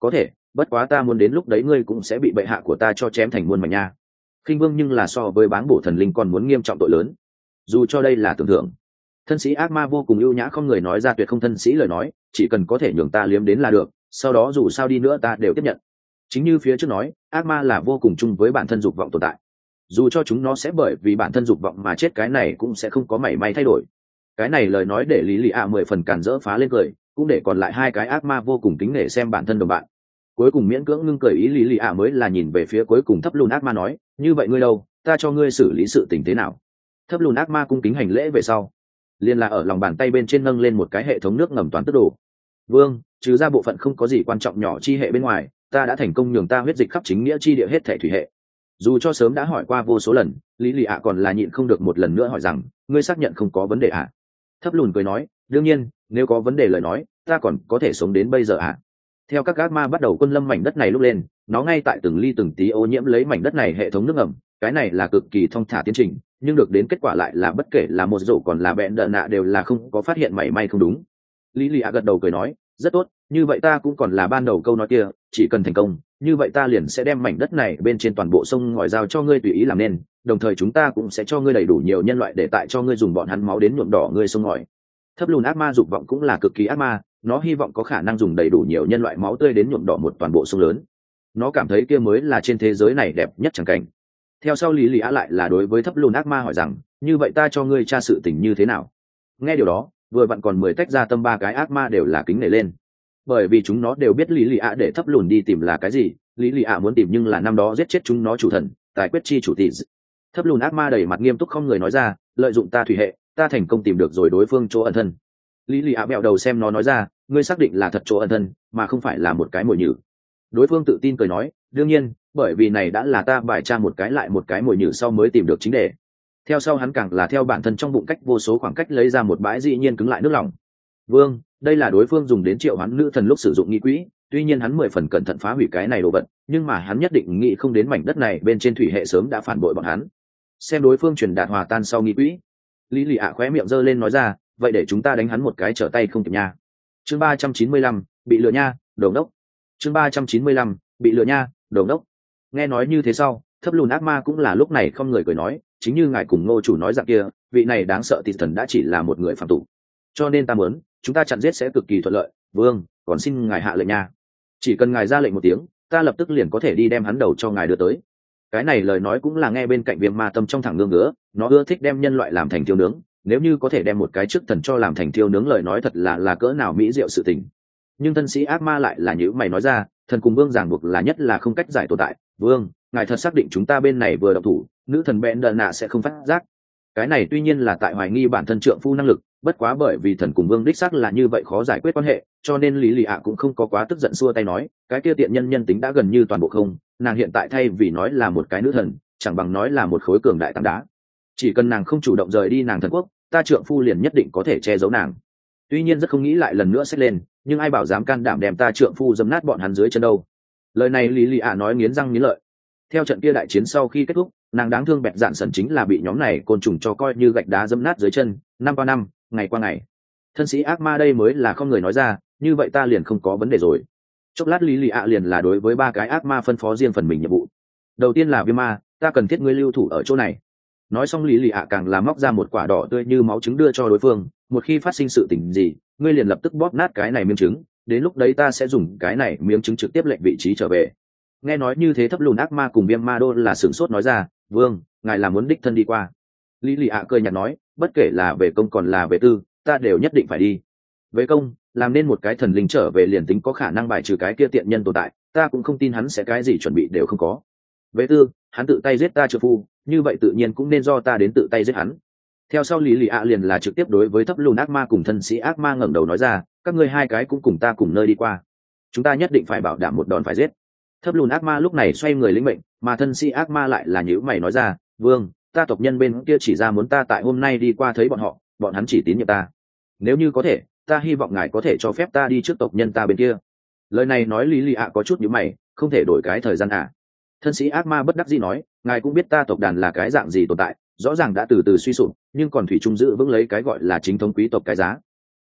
bất quá ta muốn đến lúc đấy ngươi cũng sẽ bị bệ hạ của ta cho chém thành muôn mảnh nha. Khinh vương nhưng là so với báng bổ thần linh còn muốn nghiêm trọng tội lớn, dù cho đây là tưởng thưởng. Thân sĩ ác ma vô cùng ưu nhã không người nói ra tuyệt không thân sĩ lời nói, chỉ cần có thể nhường ta liếm đến là được, sau đó dù sao đi nữa ta đều tiếp nhận. Chính như phía trước nói, ác ma là vô cùng chung với bản thân dục vọng tồn tại, dù cho chúng nó sẽ bởi vì bản thân dục vọng mà chết, cái này cũng sẽ không có mảy may thay đổi. Cái này lời nói để lý lì ạ mười phần càn rỡ phá lên cười, cũng để còn lại hai cái ác ma vô cùng kính nể xem bản thân đồng bạn. Cuối cùng miễn cưỡng ngưng cười ý lý lì ạ mới là nhìn về phía cuối cùng thấp lùn ác ma nói, như vậy ngươi đâu, ta cho ngươi xử lý sự tình thế nào. Thấp lùn ác ma cung kính hành lễ về sau, liền là ở lòng bàn tay bên trên nâng lên một cái hệ thống nước ngầm toàn tức đồ. Vương, trừ ra bộ phận không có gì quan trọng nhỏ chi hệ bên ngoài, ta đã thành công nhường ta huyết dịch khắp chính nghĩa chi địa hết thể thủy hệ. Dù cho sớm đã hỏi qua vô số lần, lý lì ạ còn là nhịn không được một lần nữa hỏi rằng, ngươi xác nhận không có vấn đề ạ? À? Thấp lùn cười nói, đương nhiên, nếu có vấn đề lời nói, ta còn có thể sống đến bây giờ ạ. À? Theo các ác ma bắt đầu quân lâm mảnh đất này lúc lên, nó ngay tại từng ly từng tí ô nhiễm lấy mảnh đất này hệ thống nước ngầm, cái này là cực kỳ thong thả tiến trình, nhưng được đến kết quả lại là bất kể là một dỗ còn là bẹn đợn nạ đều là không có phát hiện mảy may không đúng. Lý lì ạ gật đầu cười nói, rất tốt, như vậy ta cũng còn là ban đầu câu nói kia, chỉ cần thành công, như vậy ta liền sẽ đem mảnh đất này bên trên toàn bộ sông ngòi giao cho ngươi tùy ý làm nên, đồng thời chúng ta cũng sẽ cho ngươi đầy đủ nhiều nhân loại để tại cho ngươi dùng bọn hắn máu đến nhuộm đỏ ngươi sông ngòi. Thấp lùn ác ma dục vọng cũng là cực kỳ ác ma, nó hy vọng có khả năng dùng đầy đủ nhiều nhân loại máu tươi đến nhuộm đỏ một toàn bộ sông lớn. Nó cảm thấy kia mới là trên thế giới này đẹp nhất chẳng cảnh. Theo sau lý lì á lại là đối với thấp lùn ác ma hỏi rằng, như vậy ta cho ngươi tra sự tình như thế nào. Nghe điều đó, vừa vặn còn mười tách ra tâm ba cái ác ma đều là kính nể lên, bởi vì chúng nó đều biết lý lì ạ để thấp lùn đi tìm là cái gì. Lý lì ạ muốn tìm nhưng là năm đó giết chết chúng nó chủ thần tài quyết chi chủ tỷ. Thấp lùn ác ma đầy mặt nghiêm túc không người nói ra, lợi dụng ta thủy hệ, ta thành công tìm được rồi đối phương chỗ ẩn thân. Lý lì ạ bẹo đầu xem nó nói ra, ngươi xác định là thật chỗ ẩn thân mà không phải là một cái mồi nhử. Đối phương tự tin cười nói, đương nhiên, bởi vì này đã là ta bài tra một cái lại một cái mồi nhử sau mới tìm được chính đề. Theo sau hắn càng là theo bản thân trong bụng cách vô số khoảng cách lấy ra một bãi dĩ nhiên cứng lại nước lỏng. Vương, đây là đối phương dùng đến triệu hoán nữ thần lúc sử dụng nghi quỹ, tuy nhiên hắn mười phần cẩn thận phá hủy cái này đồ vật, nhưng mà hắn nhất định nghĩ không đến mảnh đất này bên trên thủy hệ sớm đã phản bội bọn hắn. Xem đối phương truyền đạt hòa tan sau nghi quỹ, lý lì ạ khóe miệng giơ lên nói ra, vậy để chúng ta đánh hắn một cái trở tay không kịp nha. Chương ba trăm chín mươi lăm, bị lừa nha, đầu đốc. Chương ba trăm chín mươi lăm, bị lừa nha, đầu đốc. Nghe nói như thế sau, thấp lùn ác ma cũng là lúc này không người cười nói, chính như ngài cùng Ngô chủ nói rằng kia, vị này đáng sợ thì thần đã chỉ là một người phạm tục, cho nên ta muốn chúng ta chặn giết sẽ cực kỳ thuận lợi. Vương, còn xin ngài hạ lệnh nha, chỉ cần ngài ra lệnh một tiếng, ta lập tức liền có thể đi đem hắn đầu cho ngài đưa tới. Cái này lời nói cũng là nghe bên cạnh Viêm Ma Tâm trong thẳng ngương ngứa, nó ưa thích đem nhân loại làm thành thiêu nướng, nếu như có thể đem một cái chức thần cho làm thành thiêu nướng lời nói thật là là cỡ nào mỹ diệu sự tình. Nhưng thân sĩ ác ma lại là những mày nói ra, thần cùng vương ràng buộc là nhất là không cách giải tồn tại. Vương, ngài thật xác định chúng ta bên này vừa động thủ, nữ thần bẹn đợn nạ sẽ không phát giác? Cái này tuy nhiên là tại hoài nghi bản thân trượng phu năng lực, bất quá bởi vì thần cùng vương đích xác là như vậy khó giải quyết quan hệ, cho nên lý lì ạ cũng không có quá tức giận xua tay nói, cái kia tiện nhân nhân tính đã gần như toàn bộ không, nàng hiện tại thay vì nói là một cái nữ thần, chẳng bằng nói là một khối cường đại tảng đá. Chỉ cần nàng không chủ động rời đi nàng thần quốc, ta trượng phu liền nhất định có thể che giấu nàng. Tuy nhiên rất không nghĩ lại lần nữa xách lên, nhưng ai bảo dám can đảm đem ta trượng phu dẫm nát bọn hắn dưới chân đâu. Lời này lý lì ạ nói nghiến răng nghiến lợi. Theo trận kia đại chiến sau khi kết thúc, nàng đáng thương bẹt dạn sần chính là bị nhóm này côn trùng cho coi như gạch đá dẫm nát dưới chân, năm qua năm, ngày qua ngày. Thân sĩ ác ma đây mới là không người nói ra, như vậy ta liền không có vấn đề rồi. Chốc lát lý lì ạ liền là đối với ba cái ác ma phân phó riêng phần mình nhiệm vụ. Đầu tiên là Viêm Ma, ta cần thiết ngươi lưu thủ ở chỗ này. Nói xong lý lì ạ càng là móc ra một quả đỏ tươi như máu trứng đưa cho đối phương, một khi phát sinh sự tình gì, ngươi liền lập tức bóp nát cái này miếng trứng, đến lúc đấy ta sẽ dùng cái này miếng trứng trực tiếp lệnh vị trí trở về. Nghe nói như thế thấp lùn ác ma cùng Viêm Ma đô là sửng sốt nói ra, vương, ngài là muốn đích thân đi qua. Lý lì ạ cười nhạt nói, bất kể là về công còn là về tư, ta đều nhất định phải đi. Về công, làm nên một cái thần linh trở về liền tính có khả năng bài trừ cái kia tiện nhân tồn tại, ta cũng không tin hắn sẽ cái gì chuẩn bị đều không có. Về tư, hắn tự tay giết ta trợ phu, như vậy tự nhiên cũng nên do ta đến tự tay giết hắn. Theo sau lý lì ạ liền là trực tiếp đối với thấp lùn ác ma cùng thân sĩ ác ma ngẩng đầu nói ra, các ngươi hai cái cũng cùng ta cùng nơi đi qua, chúng ta nhất định phải bảo đảm một đòn phải giết. Thấp lùn ác ma lúc này xoay người lĩnh mệnh, mà thân sĩ ác ma lại là nhíu mày nói ra, vương, ta tộc nhân bên kia chỉ ra muốn ta tại hôm nay đi qua thấy bọn họ, bọn hắn chỉ tín nhiệm ta. Nếu như có thể, ta hy vọng ngài có thể cho phép ta đi trước tộc nhân ta bên kia. Lời này nói lý lì ạ có chút nhíu mày, không thể đổi cái thời gian à. Thân sĩ ác ma bất đắc dĩ nói, ngài cũng biết ta tộc đàn là cái dạng gì tồn tại, rõ ràng đã từ từ suy sụp, nhưng còn thủy chung giữ vững lấy cái gọi là chính thống quý tộc cái giá.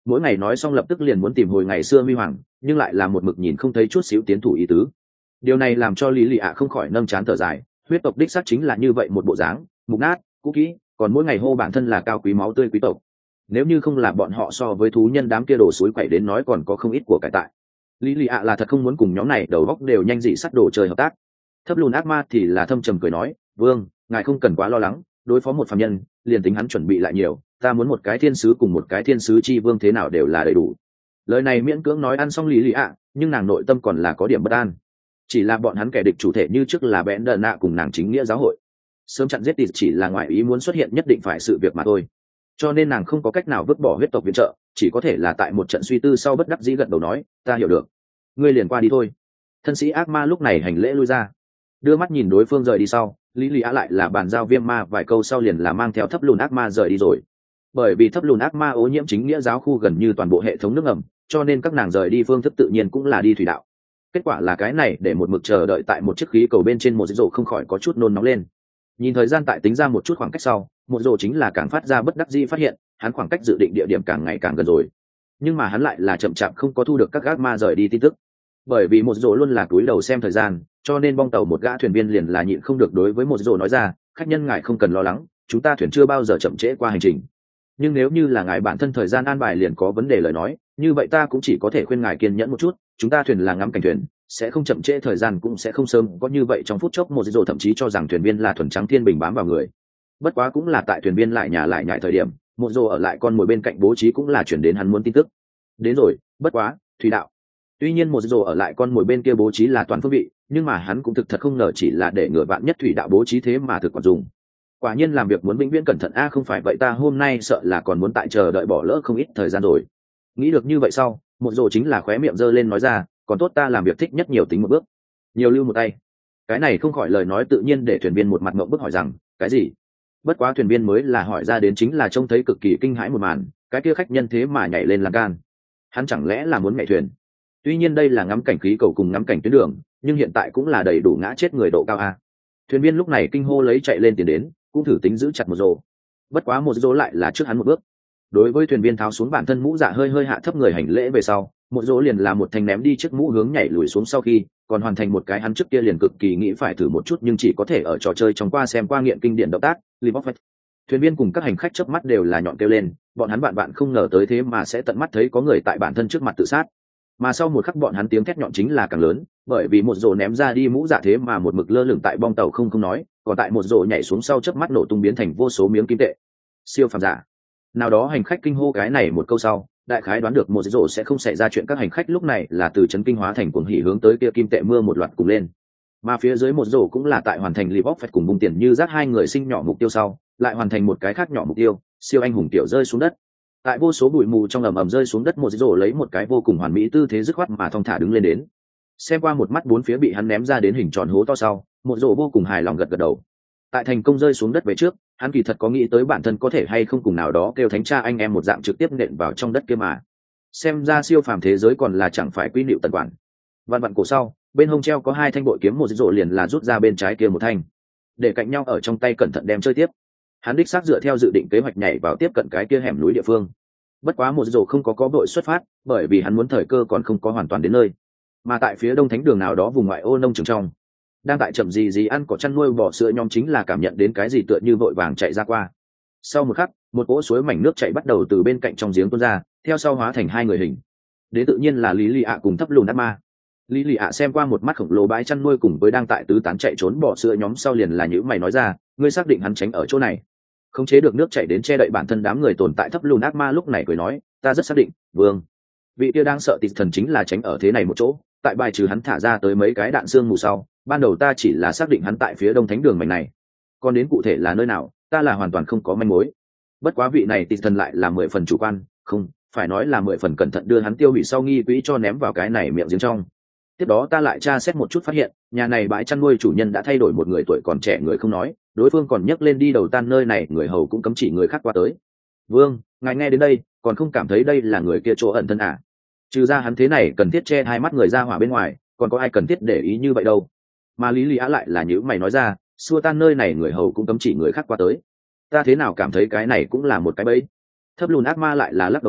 mỗi ngày nói xong lập tức liền muốn tìm hồi ngày xưa huy hoàng, nhưng lại là một mực nhìn không thấy chút xíu tiến thủ ý tứ. Điều này làm cho lý lì ạ không khỏi nâng chán thở dài, huyết tộc đích xác chính là như vậy một bộ dáng, mục nát cũ kỹ, còn mỗi ngày hô bản thân là cao quý máu tươi quý tộc. Nếu như không là bọn họ so với thú nhân đám kia đổ suối quậy đến nói còn có không ít của cải tại. Lý lì ạ là thật không muốn cùng nhóm này đầu góc đều nhanh dị sắt đồ chơi hợp tác. Thấp lùn ác ma thì là thâm trầm cười nói, vương ngài không cần quá lo lắng, đối phó một phàm nhân liền tính hắn chuẩn bị lại nhiều, ta muốn một cái thiên sứ cùng một cái thiên sứ chi vương thế nào đều là đầy đủ. Lời này miễn cưỡng nói ăn xong lý lì ạ, nhưng nàng nội tâm còn là có điểm bất an. Chỉ là bọn hắn kẻ địch chủ thể như trước là bẽn đờ nạ cùng nàng chính nghĩa giáo hội, sớm chặn giết tịt chỉ là ngoại ý muốn xuất hiện nhất định phải sự việc mà thôi, cho nên nàng không có cách nào vứt bỏ huyết tộc viện trợ, chỉ có thể là tại một trận suy tư sau bất đắc dĩ gật đầu nói, ta hiểu được, ngươi liền qua đi thôi. Thân sĩ ác ma lúc này hành lễ lui ra, đưa mắt nhìn đối phương rời đi sau, lý lý á lại là bàn giao viêm ma vài câu sau liền là mang theo thấp lùn ác ma rời đi rồi. Bởi vì thấp lùn ác ma ô nhiễm chính nghĩa giáo khu gần như toàn bộ hệ thống nước ngầm, cho nên các nàng rời đi phương thức tự nhiên cũng là đi thủy đạo. Kết quả là cái này để một mực chờ đợi tại một chiếc khí cầu bên trên một dữ dội không khỏi có chút nôn nóng lên. Nhìn thời gian tại tính ra một chút khoảng cách sau, một dỗ chính là càng phát ra bất đắc dĩ phát hiện hắn khoảng cách dự định địa điểm càng ngày càng gần rồi, nhưng mà hắn lại là chậm chạp không có thu được các gác ma rời đi tin tức. Bởi vì một dỗ luôn là cúi đầu xem thời gian, cho nên bong tàu một gã thuyền viên liền là nhịn không được đối với một dỗ nói ra, khách nhân ngài không cần lo lắng, chúng ta thuyền chưa bao giờ chậm trễ qua hành trình, nhưng nếu như là ngài bản thân thời gian an bài liền có vấn đề lời nói, như vậy ta cũng chỉ có thể khuyên ngài kiên nhẫn một chút, chúng ta thuyền là ngắm cảnh thuyền, sẽ không chậm trễ thời gian cũng sẽ không sớm có như vậy trong phút chốc. Một dỗ thậm chí cho rằng thuyền viên là thuần trắng thiên bình bám vào người. Bất quá cũng là tại thuyền viên lại nhà lại nhại thời điểm, một dỗ ở lại con mồi bên cạnh bố trí cũng là chuyển đến hắn muốn tin tức. Đến rồi, bất quá thủy đạo. Tuy nhiên một dỗ ở lại con mồi bên kia bố trí là toàn phương vị, nhưng mà hắn cũng thực thật không ngờ chỉ là để ngừa vạn nhất thủy đạo bố trí thế mà thực còn dùng. Quả nhiên làm việc muốn vĩnh viễn cẩn thận a, không phải vậy ta hôm nay sợ là còn muốn tại chờ đợi bỏ lỡ không ít thời gian rồi. Nghĩ được như vậy sau, một dỗ chính là khóe miệng giơ lên nói ra, còn tốt ta làm việc thích nhất nhiều tính một bước, nhiều lưu một tay. Cái này không khỏi lời nói tự nhiên để thuyền viên một mặt ngậm bức hỏi rằng cái gì. Bất quá thuyền viên mới là hỏi ra đến chính là trông thấy cực kỳ kinh hãi một màn, cái kia khách nhân thế mà nhảy lên lan can, hắn chẳng lẽ là muốn nhảy thuyền? Tuy nhiên đây là ngắm cảnh khí cầu cùng ngắm cảnh tuyến đường, nhưng hiện tại cũng là đầy đủ ngã chết người độ cao a. Thuyền viên lúc này kinh hô lấy chạy lên tiền đến, cũng thử tính giữ chặt một rồ. Bất quá một rồ lại là trước hắn một bước. Đối với thuyền viên tháo xuống bản thân mũ dạ hơi hơi hạ thấp người hành lễ về sau, một rồ liền là một thanh ném đi chiếc mũ hướng nhảy lùi xuống, sau khi còn hoàn thành một cái hắn trước kia liền cực kỳ nghĩ phải thử một chút nhưng chỉ có thể ở trò chơi trong qua xem qua nghiện kinh điển động tác leap off. Thuyền viên cùng các hành khách chớp mắt đều là nhọn kêu lên, bọn hắn bạn bạn không ngờ tới thế mà sẽ tận mắt thấy có người tại bản thân trước mặt tự sát. Mà sau một khắc bọn hắn tiếng thét nhọn chính là càng lớn, bởi vì một rồ ném ra đi mũ dạ thế mà một mực lơ lửng tại bong tàu không không nói, còn tại một rồ nhảy xuống sau chớp mắt nổ tung biến thành vô số miếng kim tệ. Siêu phàm giả. Nào đó hành khách kinh hô cái này một câu sau, đại khái đoán được một rồ sẽ không xảy ra chuyện, các hành khách lúc này là từ chấn kinh hóa thành cuồng hỉ hướng tới kia kim tệ mưa một loạt cùng lên. Mà phía dưới một rồ cũng là tại hoàn thành leap off cùng bung tiền như rác hai người sinh nhỏ mục tiêu sau, lại hoàn thành một cái khác nhỏ mục tiêu, siêu anh hùng tiểu rơi xuống đất. Tại vô số bụi mù trong ầm ầm rơi xuống đất, một rồ lấy một cái vô cùng hoàn mỹ tư thế dứt khoát mà thong thả đứng lên đến. Xem qua một mắt bốn phía bị hắn ném ra đến hình tròn hố to sau, một rồ vô cùng hài lòng gật gật đầu. Tại thành công rơi xuống đất về trước, hắn kỳ thật có nghĩ tới bản thân có thể hay không cùng nào đó kêu thánh cha anh em một dạng trực tiếp nện vào trong đất kia mà. Xem ra siêu phàm thế giới còn là chẳng phải quy nịu tần quản. Vạn vạn cổ sau, bên hông treo có hai thanh bội kiếm, một rồ liền là rút ra bên trái kia một thanh, để cạnh nhau ở trong tay cẩn thận đem chơi tiếp. Hắn đích xác dựa theo dự định kế hoạch nhảy vào tiếp cận cái kia hẻm núi địa phương. Bất quá một rồ không có có đội xuất phát, bởi vì hắn muốn thời cơ còn không có hoàn toàn đến nơi. Mà tại phía đông thánh đường nào đó vùng ngoại ô nông trường trong, đang tại chậm gì gì ăn cỏ chăn nuôi bò sữa nhóm chính là cảm nhận đến cái gì tựa như vội vàng chạy ra qua. Sau một khắc, một cỗ suối mảnh nước chảy bắt đầu từ bên cạnh trong giếng tuôn ra, theo sau hóa thành hai người hình. Đến tự nhiên là Lý Lì ạ cùng thấp lùn ác ma. Lý Lì ạ xem qua một mắt khổng lồ bãi chăn nuôi cùng với đang tại tứ tán chạy trốn bò sữa nhóm sau liền là nhữ mày nói ra, ngươi xác định hắn tránh ở chỗ này? Khống chế được nước chảy đến che đậy bản thân đám người tồn tại, thấp lùn ác ma lúc này cười nói, ta rất xác định, vương. Vị kia đang sợ tịt thần chính là tránh ở thế này một chỗ, tại bài trừ hắn thả ra tới mấy cái đạn xương mù sau, ban đầu ta chỉ là xác định hắn tại phía đông thánh đường mảnh này, còn đến cụ thể là nơi nào ta là hoàn toàn không có manh mối. Bất quá vị này tịt thần lại là mười phần chủ quan, không phải nói là mười phần cẩn thận đưa hắn tiêu hủy sau nghi quỹ cho ném vào cái này miệng giếng trong. Tiếp đó ta lại tra xét một chút phát hiện, nhà này bãi chăn nuôi chủ nhân đã thay đổi một người tuổi còn trẻ người không nói, đối phương còn nhấc lên đi đầu tan nơi này người hầu cũng cấm chỉ người khác qua tới. Vương, ngài nghe đến đây còn không cảm thấy đây là người kia chỗ ẩn thân à? Trừ ra hắn thế này cần thiết che hai mắt người ra hỏa bên ngoài, còn có ai cần thiết để ý như vậy đâu. Mà Lý Lý Á lại là nhữ mày nói ra, xua tan nơi này người hầu cũng cấm chỉ người khác qua tới, ta thế nào cảm thấy cái này cũng là một cái bẫy. Thấp lùn ác ma lại là lắc đầu nói,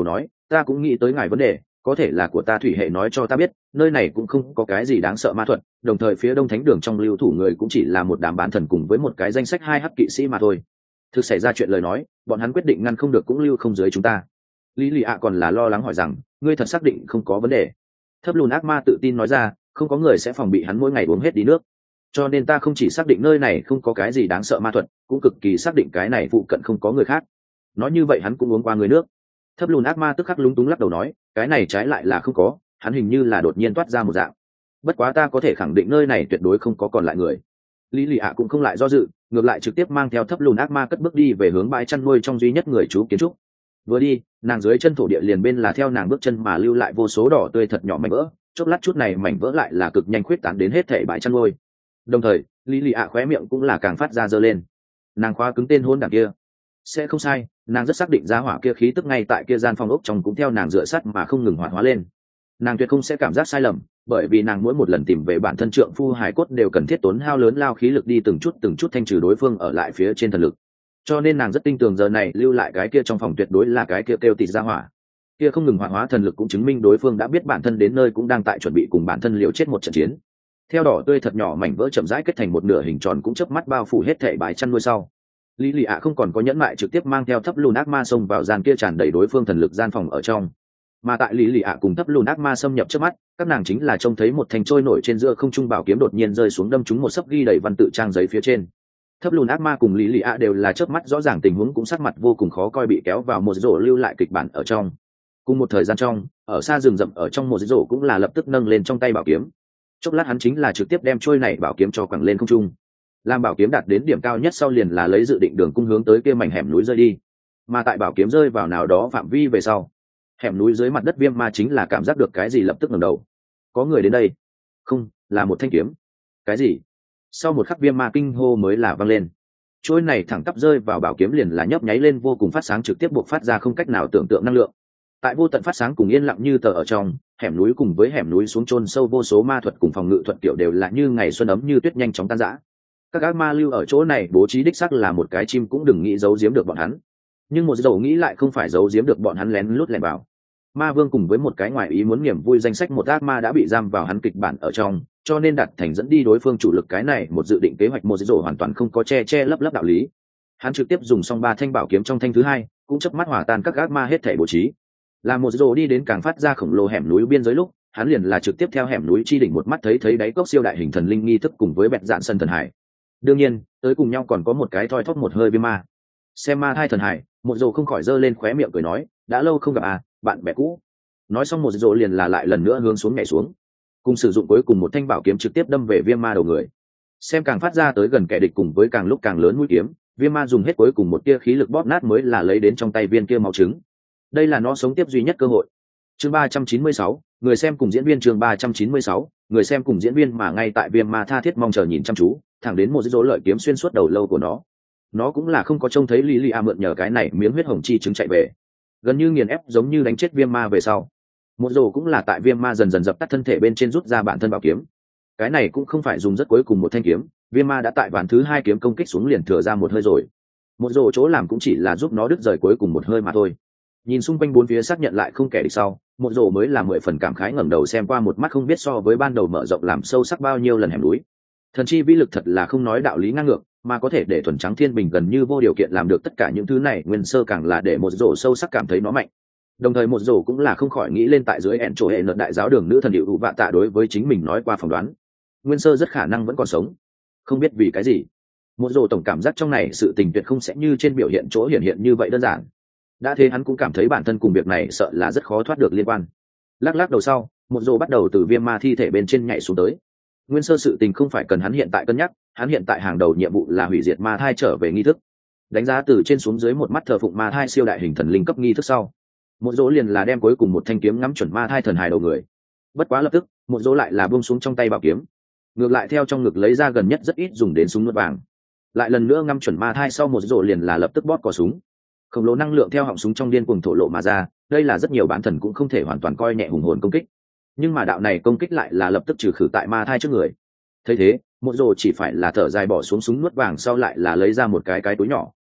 ta cũng nghĩ tới ngài vấn đề, có thể là của ta thủy hệ nói cho ta biết nơi này cũng không có cái gì đáng sợ ma thuật, đồng thời phía đông thánh đường trong lưu thủ người cũng chỉ là một đám bán thần cùng với một cái danh sách hai hắc kỵ sĩ mà thôi. Thực xảy ra chuyện lời nói, bọn hắn quyết định ngăn không được cũng lưu không dưới chúng ta. Lý lì ạ còn là lo lắng hỏi rằng, ngươi thật xác định không có vấn đề? Thấp lùn ác ma tự tin nói ra, không có người sẽ phòng bị hắn mỗi ngày uống hết đi nước, cho nên ta không chỉ xác định nơi này không có cái gì đáng sợ ma thuật, cũng cực kỳ xác định cái này phụ cận không có người khác. Nói như vậy hắn cũng uống qua người nước. Thấp lùn ác ma tức khắc lúng túng lắc đầu nói, cái này trái lại là không có, hắn hình như là đột nhiên toát ra một dạng. Bất quá ta có thể khẳng định nơi này tuyệt đối không có còn lại người. Lý lì ạ cũng không lại do dự, ngược lại trực tiếp mang theo thấp lùn ác ma cất bước đi về hướng bãi chăn nuôi trong duy nhất người chú kiến trúc. Vừa đi, nàng dưới chân thổ địa liền bên là theo nàng bước chân mà lưu lại vô số đỏ tươi thật nhỏ mảnh vỡ, chốc lát chút này mảnh vỡ lại là cực nhanh khuyết tán đến hết thảy bãi chăn nuôi. Đồng thời, Lý lì ạ khóe miệng cũng là càng phát ra dơ lên. Nàng khóa cứng tên hôn đảng kia. Sẽ không sai, nàng rất xác định giá hỏa kia khí tức ngay tại kia gian phòng ốc trong cũng theo nàng dựa sát mà không ngừng hoạt hóa lên. Nàng tuyệt không sẽ cảm giác sai lầm, bởi vì nàng mỗi một lần tìm về bản thân trượng phu hải cốt đều cần thiết tốn hao lớn lao khí lực đi từng chút từng chút thanh trừ đối phương ở lại phía trên thần lực. Cho nên nàng rất tin tưởng giờ này lưu lại cái kia trong phòng tuyệt đối là cái kia kêu tịt ra hỏa. Kia không ngừng hoạt hóa thần lực cũng chứng minh đối phương đã biết bản thân đến nơi cũng đang tại chuẩn bị cùng bản thân liều chết một trận chiến. Theo đỏ tươi thật nhỏ mảnh vỡ chậm rãi kết thành một nửa hình tròn cũng chớp mắt bao phủ hết thảy bãi chăn nuôi sau. Lý lì ạ không còn có nhẫn mại trực tiếp mang theo thấp lùn ác ma xông vào gian kia tràn đầy đối phương thần lực gian phòng ở trong. Mà tại Lý lì ạ cùng thấp lùn ác ma xâm nhập trước mắt, các nàng chính là trông thấy một thanh trôi nổi trên giữa không trung bảo kiếm đột nhiên rơi xuống đâm trúng một sấp ghi đầy văn tự trang giấy phía trên. Thấp lùn ác ma cùng Lý lì ạ đều là chớp mắt rõ ràng tình huống cũng sắc mặt vô cùng khó coi bị kéo vào một rổ lưu lại kịch bản ở trong. Cùng một thời gian trong, ở xa rừng rậm ở trong một rổ cũng là lập tức nâng lên trong tay bảo kiếm. Chốc lát hắn chính là trực tiếp đem trôi này bảo kiếm cho quẳng lên không trung. Làm bảo kiếm đạt đến điểm cao nhất sau liền là lấy dự định đường cung hướng tới kia mảnh hẻm núi rơi đi. Mà tại bảo kiếm rơi vào nào đó phạm vi về sau, hẻm núi dưới mặt đất viêm ma chính là cảm giác được cái gì lập tức ngẩng đầu. Có người đến đây. Không, là một thanh kiếm. Cái gì? Sau một khắc viêm ma kinh hô mới là vang lên. Trôi này thẳng tắp rơi vào bảo kiếm liền là nhấp nháy lên vô cùng phát sáng trực tiếp buộc phát ra không cách nào tưởng tượng năng lượng. Tại vô tận phát sáng cùng yên lặng như tờ ở trong, hẻm núi cùng với hẻm núi xuống chôn sâu vô số ma thuật cùng phòng ngự thuật kiểu đều là như ngày xuân ấm như tuyết nhanh chóng tan rã. Các ác ma lưu ở chỗ này bố trí đích xác là một cái chim cũng đừng nghĩ giấu giếm được bọn hắn, nhưng một dầu nghĩ lại không phải giấu giếm được bọn hắn lén lút lẻn vào. Ma vương cùng với một cái ngoại ý muốn niềm vui danh sách một ác ma đã bị giam vào hắn kịch bản ở trong, cho nên đặt thành dẫn đi đối phương chủ lực cái này một dự định kế hoạch một dầu hoàn toàn không có che che lấp lấp đạo lý. Hắn trực tiếp dùng xong ba thanh bảo kiếm trong thanh thứ hai, cũng chớp mắt hòa tan các ác ma hết thảy bố trí. Là một dầu đi đến càng phát ra khổng lồ hẻm núi biên giới lúc, hắn liền là trực tiếp theo hẻm núi chi đỉnh một mắt thấy thấy đáy cốc siêu đại hình thần linh nghi thức cùng với bẹt dạn sân thần hải. Đương nhiên tới cùng nhau còn có một cái thoi thóp một hơi viêm ma. Xem ma hai thần hải, một dầu không khỏi giơ lên khóe miệng cười nói, đã lâu không gặp à, bạn bè cũ. Nói xong một dầu liền là lại lần nữa hướng xuống nhảy xuống, cùng sử dụng cuối cùng một thanh bảo kiếm trực tiếp đâm về viêm ma đầu người. Xem càng phát ra tới gần kẻ địch cùng với càng lúc càng lớn mũi kiếm, viêm ma dùng hết cuối cùng một tia khí lực bóp nát mới là lấy đến trong tay viên kia máu trứng. Đây là nó sống tiếp duy nhất cơ hội. Chương ba trăm chín mươi sáu, người xem cùng diễn viên chương ba trăm chín mươi sáu, người xem cùng diễn viên mà ngay tại viêm ma tha thiết mong chờ nhìn chăm chú, thẳng đến một dỗ lợi kiếm xuyên suốt đầu lâu của nó. Nó cũng là không có trông thấy Lý Lý A mượn nhờ cái này miếng huyết hồng chi trứng chạy về, gần như nghiền ép giống như đánh chết viêm ma về sau. Một dỗ cũng là tại viêm ma dần dần dập tắt thân thể bên trên rút ra bản thân bảo kiếm. Cái này cũng không phải dùng rất cuối cùng một thanh kiếm, viêm ma đã tại ván thứ hai kiếm công kích xuống liền thừa ra một hơi rồi. Một dỗ chỗ làm cũng chỉ là giúp nó đứt rời cuối cùng một hơi mà thôi. Nhìn xung quanh bốn phía xác nhận lại không kẻ địch sau, một dỗ mới là mười phần cảm khái ngẩng đầu xem qua một mắt không biết so với ban đầu mở rộng làm sâu sắc bao nhiêu lần hẻm núi. Thần chi vĩ lực thật là không nói đạo lý ngang ngược, mà có thể để thuần trắng thiên bình gần như vô điều kiện làm được tất cả những thứ này, nguyên sơ càng là để một dỗ sâu sắc cảm thấy nó mạnh. Đồng thời một dỗ cũng là không khỏi nghĩ lên tại dưới ẹn chỗ hệ luật đại giáo đường nữ thần điệu hữu vạ tạ đối với chính mình nói qua phỏng đoán, nguyên sơ rất khả năng vẫn còn sống, không biết vì cái gì. Một dỗ tổng cảm giác trong này sự tình tuyệt không sẽ như trên biểu hiện chỗ hiển hiện như vậy đơn giản. Đã thế hắn cũng cảm thấy bản thân cùng việc này sợ là rất khó thoát được liên quan. Lắc lắc đầu sau, một dỗ bắt đầu từ viêm ma thi thể bên trên nhảy xuống tới. Nguyên sơ sự tình không phải cần hắn hiện tại cân nhắc, hắn hiện tại hàng đầu nhiệm vụ là hủy diệt ma thai trở về nghi thức. Đánh giá từ trên xuống dưới một mắt thờ phụng ma thai siêu đại hình thần linh cấp nghi thức sau, một dỗ liền là đem cuối cùng một thanh kiếm ngắm chuẩn ma thai thần hài đầu người. Bất quá lập tức, một dỗ lại là buông xuống trong tay bảo kiếm, ngược lại theo trong ngực lấy ra gần nhất rất ít dùng đến súng nuốt vàng, lại lần nữa ngắm chuẩn ma thai sau một dỗ liền là lập tức bóp cò súng. Khổng lồ năng lượng theo họng súng trong điên cuồng thổ lộ mà ra, đây là rất nhiều bán thần cũng không thể hoàn toàn coi nhẹ hùng hồn công kích, nhưng mà đạo này công kích lại là lập tức trừ khử tại ma thai trước người. Thấy thế, một rồ chỉ phải là thở dài bỏ xuống súng nuốt vàng sau lại là lấy ra một cái cái túi nhỏ.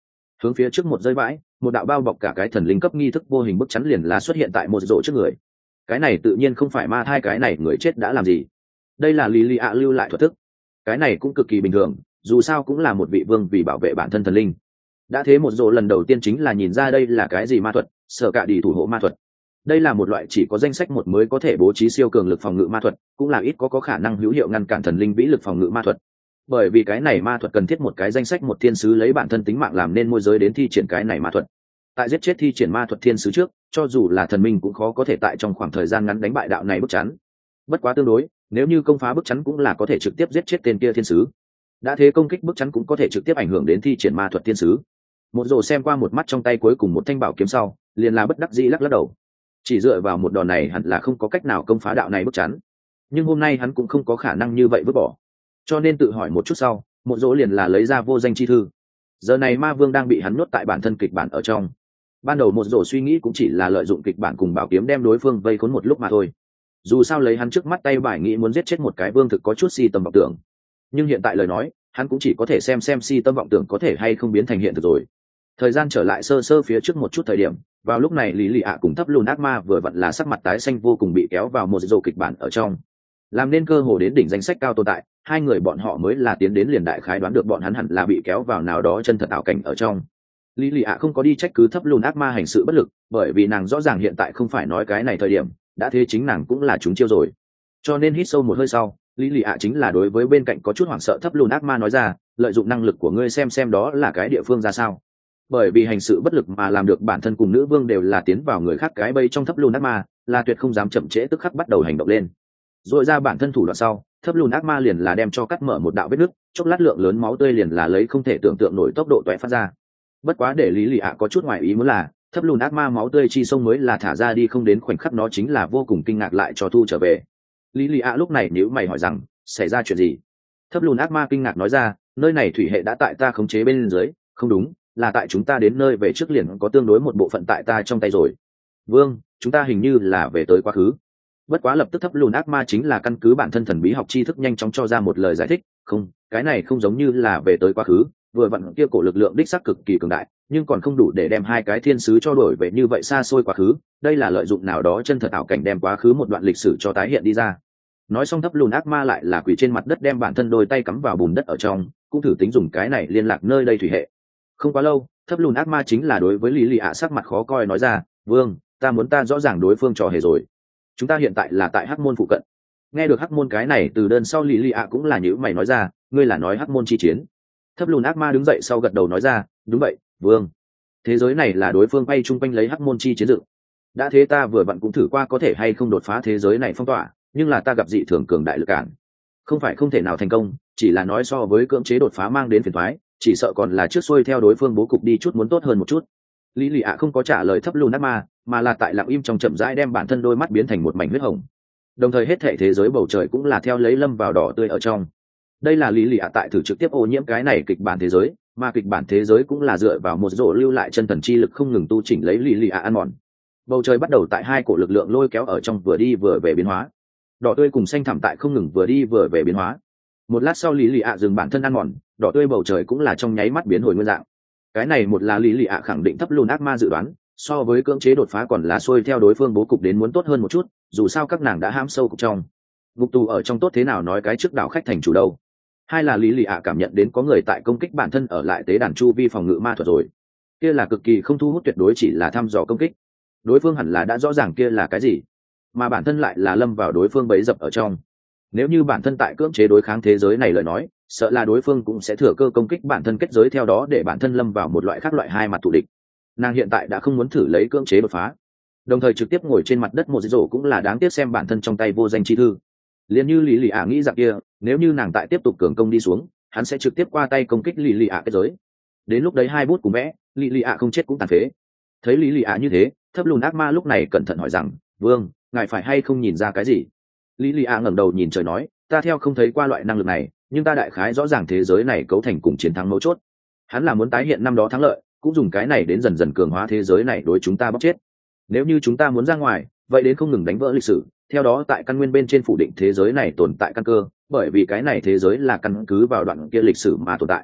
hướng phía trước một rơi vãi, một đạo bao bọc cả cái thần linh cấp nghi thức vô hình bức chắn liền là xuất hiện tại một rổ trước người. Cái này tự nhiên không phải ma thai, cái này người chết đã làm gì? Đây là Lý Lý ạ lưu lại thuật thức. Cái này cũng cực kỳ bình thường, dù sao cũng là một vị vương vì bảo vệ bản thân thần linh. Đã thế một rổ lần đầu tiên chính là nhìn ra đây là cái gì ma thuật, sở cả đi thủ hộ ma thuật. Đây là một loại chỉ có danh sách một mới có thể bố trí siêu cường lực phòng ngự ma thuật, cũng là ít có có khả năng hữu hiệu ngăn cản thần linh vĩ lực phòng ngự ma thuật. Bởi vì cái này ma thuật cần thiết một cái danh sách một thiên sứ lấy bản thân tính mạng làm nên môi giới đến thi triển cái này ma thuật. Tại giết chết thi triển ma thuật thiên sứ trước, cho dù là thần minh cũng khó có thể tại trong khoảng thời gian ngắn đánh bại đạo này bức chắn. Bất quá tương đối, nếu như công phá bức chắn cũng là có thể trực tiếp giết chết tên kia thiên sứ. Đã thế công kích bức chắn cũng có thể trực tiếp ảnh hưởng đến thi triển ma thuật thiên sứ. Một rồ xem qua một mắt trong tay cuối cùng một thanh bảo kiếm sau, liền là bất đắc dĩ lắc lắc đầu. Chỉ dựa vào một đòn này hẳn là không có cách nào công phá đạo này bức chắn. Nhưng hôm nay hắn cũng không có khả năng như vậy vứt bỏ. Cho nên tự hỏi một chút sau, một rỗ liền là lấy ra vô danh chi thư. Giờ này ma vương đang bị hắn nhốt tại bản thân kịch bản ở trong. Ban đầu một rỗ suy nghĩ cũng chỉ là lợi dụng kịch bản cùng bảo kiếm đem đối phương vây khốn một lúc mà thôi. Dù sao lấy hắn trước mắt tay bài nghĩ muốn giết chết một cái vương thực có chút si tâm vọng tưởng. Nhưng hiện tại lời nói, hắn cũng chỉ có thể xem xem si tâm vọng tưởng có thể hay không biến thành hiện thực rồi. Thời gian trở lại sơ sơ phía trước một chút thời điểm, vào lúc này Lý Lị ạ cùng thấp lùn ác ma vừa vặn là sắc mặt tái xanh vô cùng bị kéo vào một rổ kịch bản ở trong. Làm nên cơ hồ đến đỉnh danh sách cao tồn tại, hai người bọn họ mới là tiến đến liền đại khái đoán được bọn hắn hẳn là bị kéo vào nào đó chân thật ảo cảnh ở trong. Lý Lị ạ không có đi trách cứ thấp lùn ác ma hành sự bất lực, bởi vì nàng rõ ràng hiện tại không phải nói cái này thời điểm, đã thế chính nàng cũng là trúng chiêu rồi. Cho nên hít sâu một hơi sau, Lý Lị ạ chính là đối với bên cạnh có chút hoảng sợ thấp lùn ác ma nói ra, lợi dụng năng lực của ngươi xem xem đó là cái địa phương ra sao. Bởi vì hành sự bất lực mà làm được bản thân cùng nữ vương đều là tiến vào người khác cái bẫy trong thấp lùn ác ma, là tuyệt không dám chậm trễ tức khắc bắt đầu hành động lên. Rồi ra bản thân thủ đoạn sau, thấp lùn ác ma liền là đem cho cắt mở một đạo vết nứt, chốc lát lượng lớn máu tươi liền là lấy không thể tưởng tượng nổi tốc độ toé phát ra. Bất quá để Lý Lị ạ có chút ngoài ý muốn là, thấp lùn ác ma máu tươi chi sông mới là thả ra đi không đến khoảnh khắc nó chính là vô cùng kinh ngạc lại cho thu trở về. Lý Lị ạ lúc này nếu mày hỏi rằng, xảy ra chuyện gì? Thấp lùn ác ma kinh ngạc nói ra, nơi này thủy hệ đã tại ta khống chế bên dưới, không đúng, là tại chúng ta đến nơi về trước liền có tương đối một bộ phận tại ta trong tay rồi. Vương, chúng ta hình như là về tới quá khứ. Bất quá lập tức thấp lùn ác ma chính là căn cứ bản thân thần bí học tri thức nhanh chóng cho ra một lời giải thích, không, cái này không giống như là về tới quá khứ, vừa vặn kia cổ lực lượng đích xác cực kỳ cường đại, nhưng còn không đủ để đem hai cái thiên sứ cho đổi về như vậy xa xôi quá khứ, đây là lợi dụng nào đó chân thật ảo cảnh đem quá khứ một đoạn lịch sử cho tái hiện đi ra. Nói xong thấp lùn ác ma lại là quỳ trên mặt đất đem bản thân đôi tay cắm vào bùn đất ở trong, cũng thử tính dùng cái này liên lạc nơi đây thủy hệ. Không quá lâu, thấp lùn ác ma chính là đối với Lý Lị ạ sắc mặt khó coi nói ra, vương, ta muốn ta rõ ràng đối phương trò hề rồi. Chúng ta hiện tại là tại hắc môn phụ cận. Nghe được hắc môn cái này từ đơn sau Lý Lị ạ cũng là nhữ mày nói ra, ngươi là nói hắc môn chi chiến. Thấp lùn ác ma đứng dậy sau gật đầu nói ra, đúng vậy, vương. Thế giới này là đối phương bay chung quanh lấy hắc môn chi chiến dựng. Đã thế ta vừa vặn cũng thử qua có thể hay không đột phá thế giới này phong tỏa, nhưng là ta gặp dị thường cường đại lực cản. Không phải không thể nào thành công, chỉ là nói so với cưỡng chế đột phá mang đến phiền toái, chỉ sợ còn là trước xuôi theo đối phương bố cục đi chút muốn tốt hơn một chút. Lý Lị ạ không có trả lời thấp lùn ác ma, mà là tại lặng im trong chậm rãi đem bản thân đôi mắt biến thành một mảnh huyết hồng. Đồng thời hết thảy thế giới bầu trời cũng là theo lấy lâm vào đỏ tươi ở trong. Đây là Lý Lị ạ tại thử trực tiếp ô nhiễm cái này kịch bản thế giới, mà kịch bản thế giới cũng là dựa vào một rổ lưu lại chân thần chi lực không ngừng tu chỉnh lấy Lý Lị ạ ăn mòn. Bầu trời bắt đầu tại hai cổ lực lượng lôi kéo ở trong vừa đi vừa về biến hóa. Đỏ tươi cùng xanh thẳm tại không ngừng vừa đi vừa về biến hóa. Một lát sau Lý Lị ạ dừng bản thân ăn mòn, đỏ tươi bầu trời cũng là trong nháy mắt biến hồi nguyên dạng. Cái này một là Lý Lị ạ khẳng định thấp lùn ác ma dự đoán, so với cưỡng chế đột phá còn là xuôi theo đối phương bố cục đến muốn tốt hơn một chút, dù sao các nàng đã hãm sâu cục trong. Ngục tù ở trong tốt thế nào nói cái trước đảo khách thành chủ đâu. Hai là Lý Lị ạ cảm nhận đến có người tại công kích bản thân ở lại tế đàn chu vi phòng ngự ma thuật rồi. Kia là cực kỳ không thu hút, tuyệt đối chỉ là thăm dò công kích. Đối phương hẳn là đã rõ ràng kia là cái gì, mà bản thân lại là lâm vào đối phương bẫy dập ở trong. Nếu như bản thân tại cưỡng chế đối kháng thế giới này lời nói, sợ là đối phương cũng sẽ thừa cơ công kích bản thân kết giới, theo đó để bản thân lâm vào một loại khác loại hai mặt thù địch. Nàng hiện tại đã không muốn thử lấy cưỡng chế đột phá, đồng thời trực tiếp ngồi trên mặt đất một rổ cũng là đáng tiếc xem bản thân trong tay vô danh chi thư. Liền như Lý Lị ạ nghĩ rằng kia, nếu như nàng tại tiếp tục cường công đi xuống, hắn sẽ trực tiếp qua tay công kích Lý Lị ạ kết giới. Đến lúc đấy hai bút cùng vẽ, Lý Lị ạ không chết cũng tàn phế. Thấy Lý Lị ạ như thế, thấp lùn ác ma lúc này cẩn thận hỏi rằng, vương, ngài phải hay không nhìn ra cái gì? Lý Lị ạ ngẩng đầu nhìn trời nói, ta theo không thấy qua loại năng lực này, nhưng ta đại khái rõ ràng thế giới này cấu thành cùng chiến thắng mấu chốt. Hắn là muốn tái hiện năm đó thắng lợi, cũng dùng cái này đến dần dần cường hóa thế giới này đối chúng ta bóc chết. Nếu như chúng ta muốn ra ngoài, vậy đến không ngừng đánh vỡ lịch sử, theo đó tại căn nguyên bên trên phủ định thế giới này tồn tại căn cơ, bởi vì cái này thế giới là căn cứ vào đoạn kia lịch sử mà tồn tại.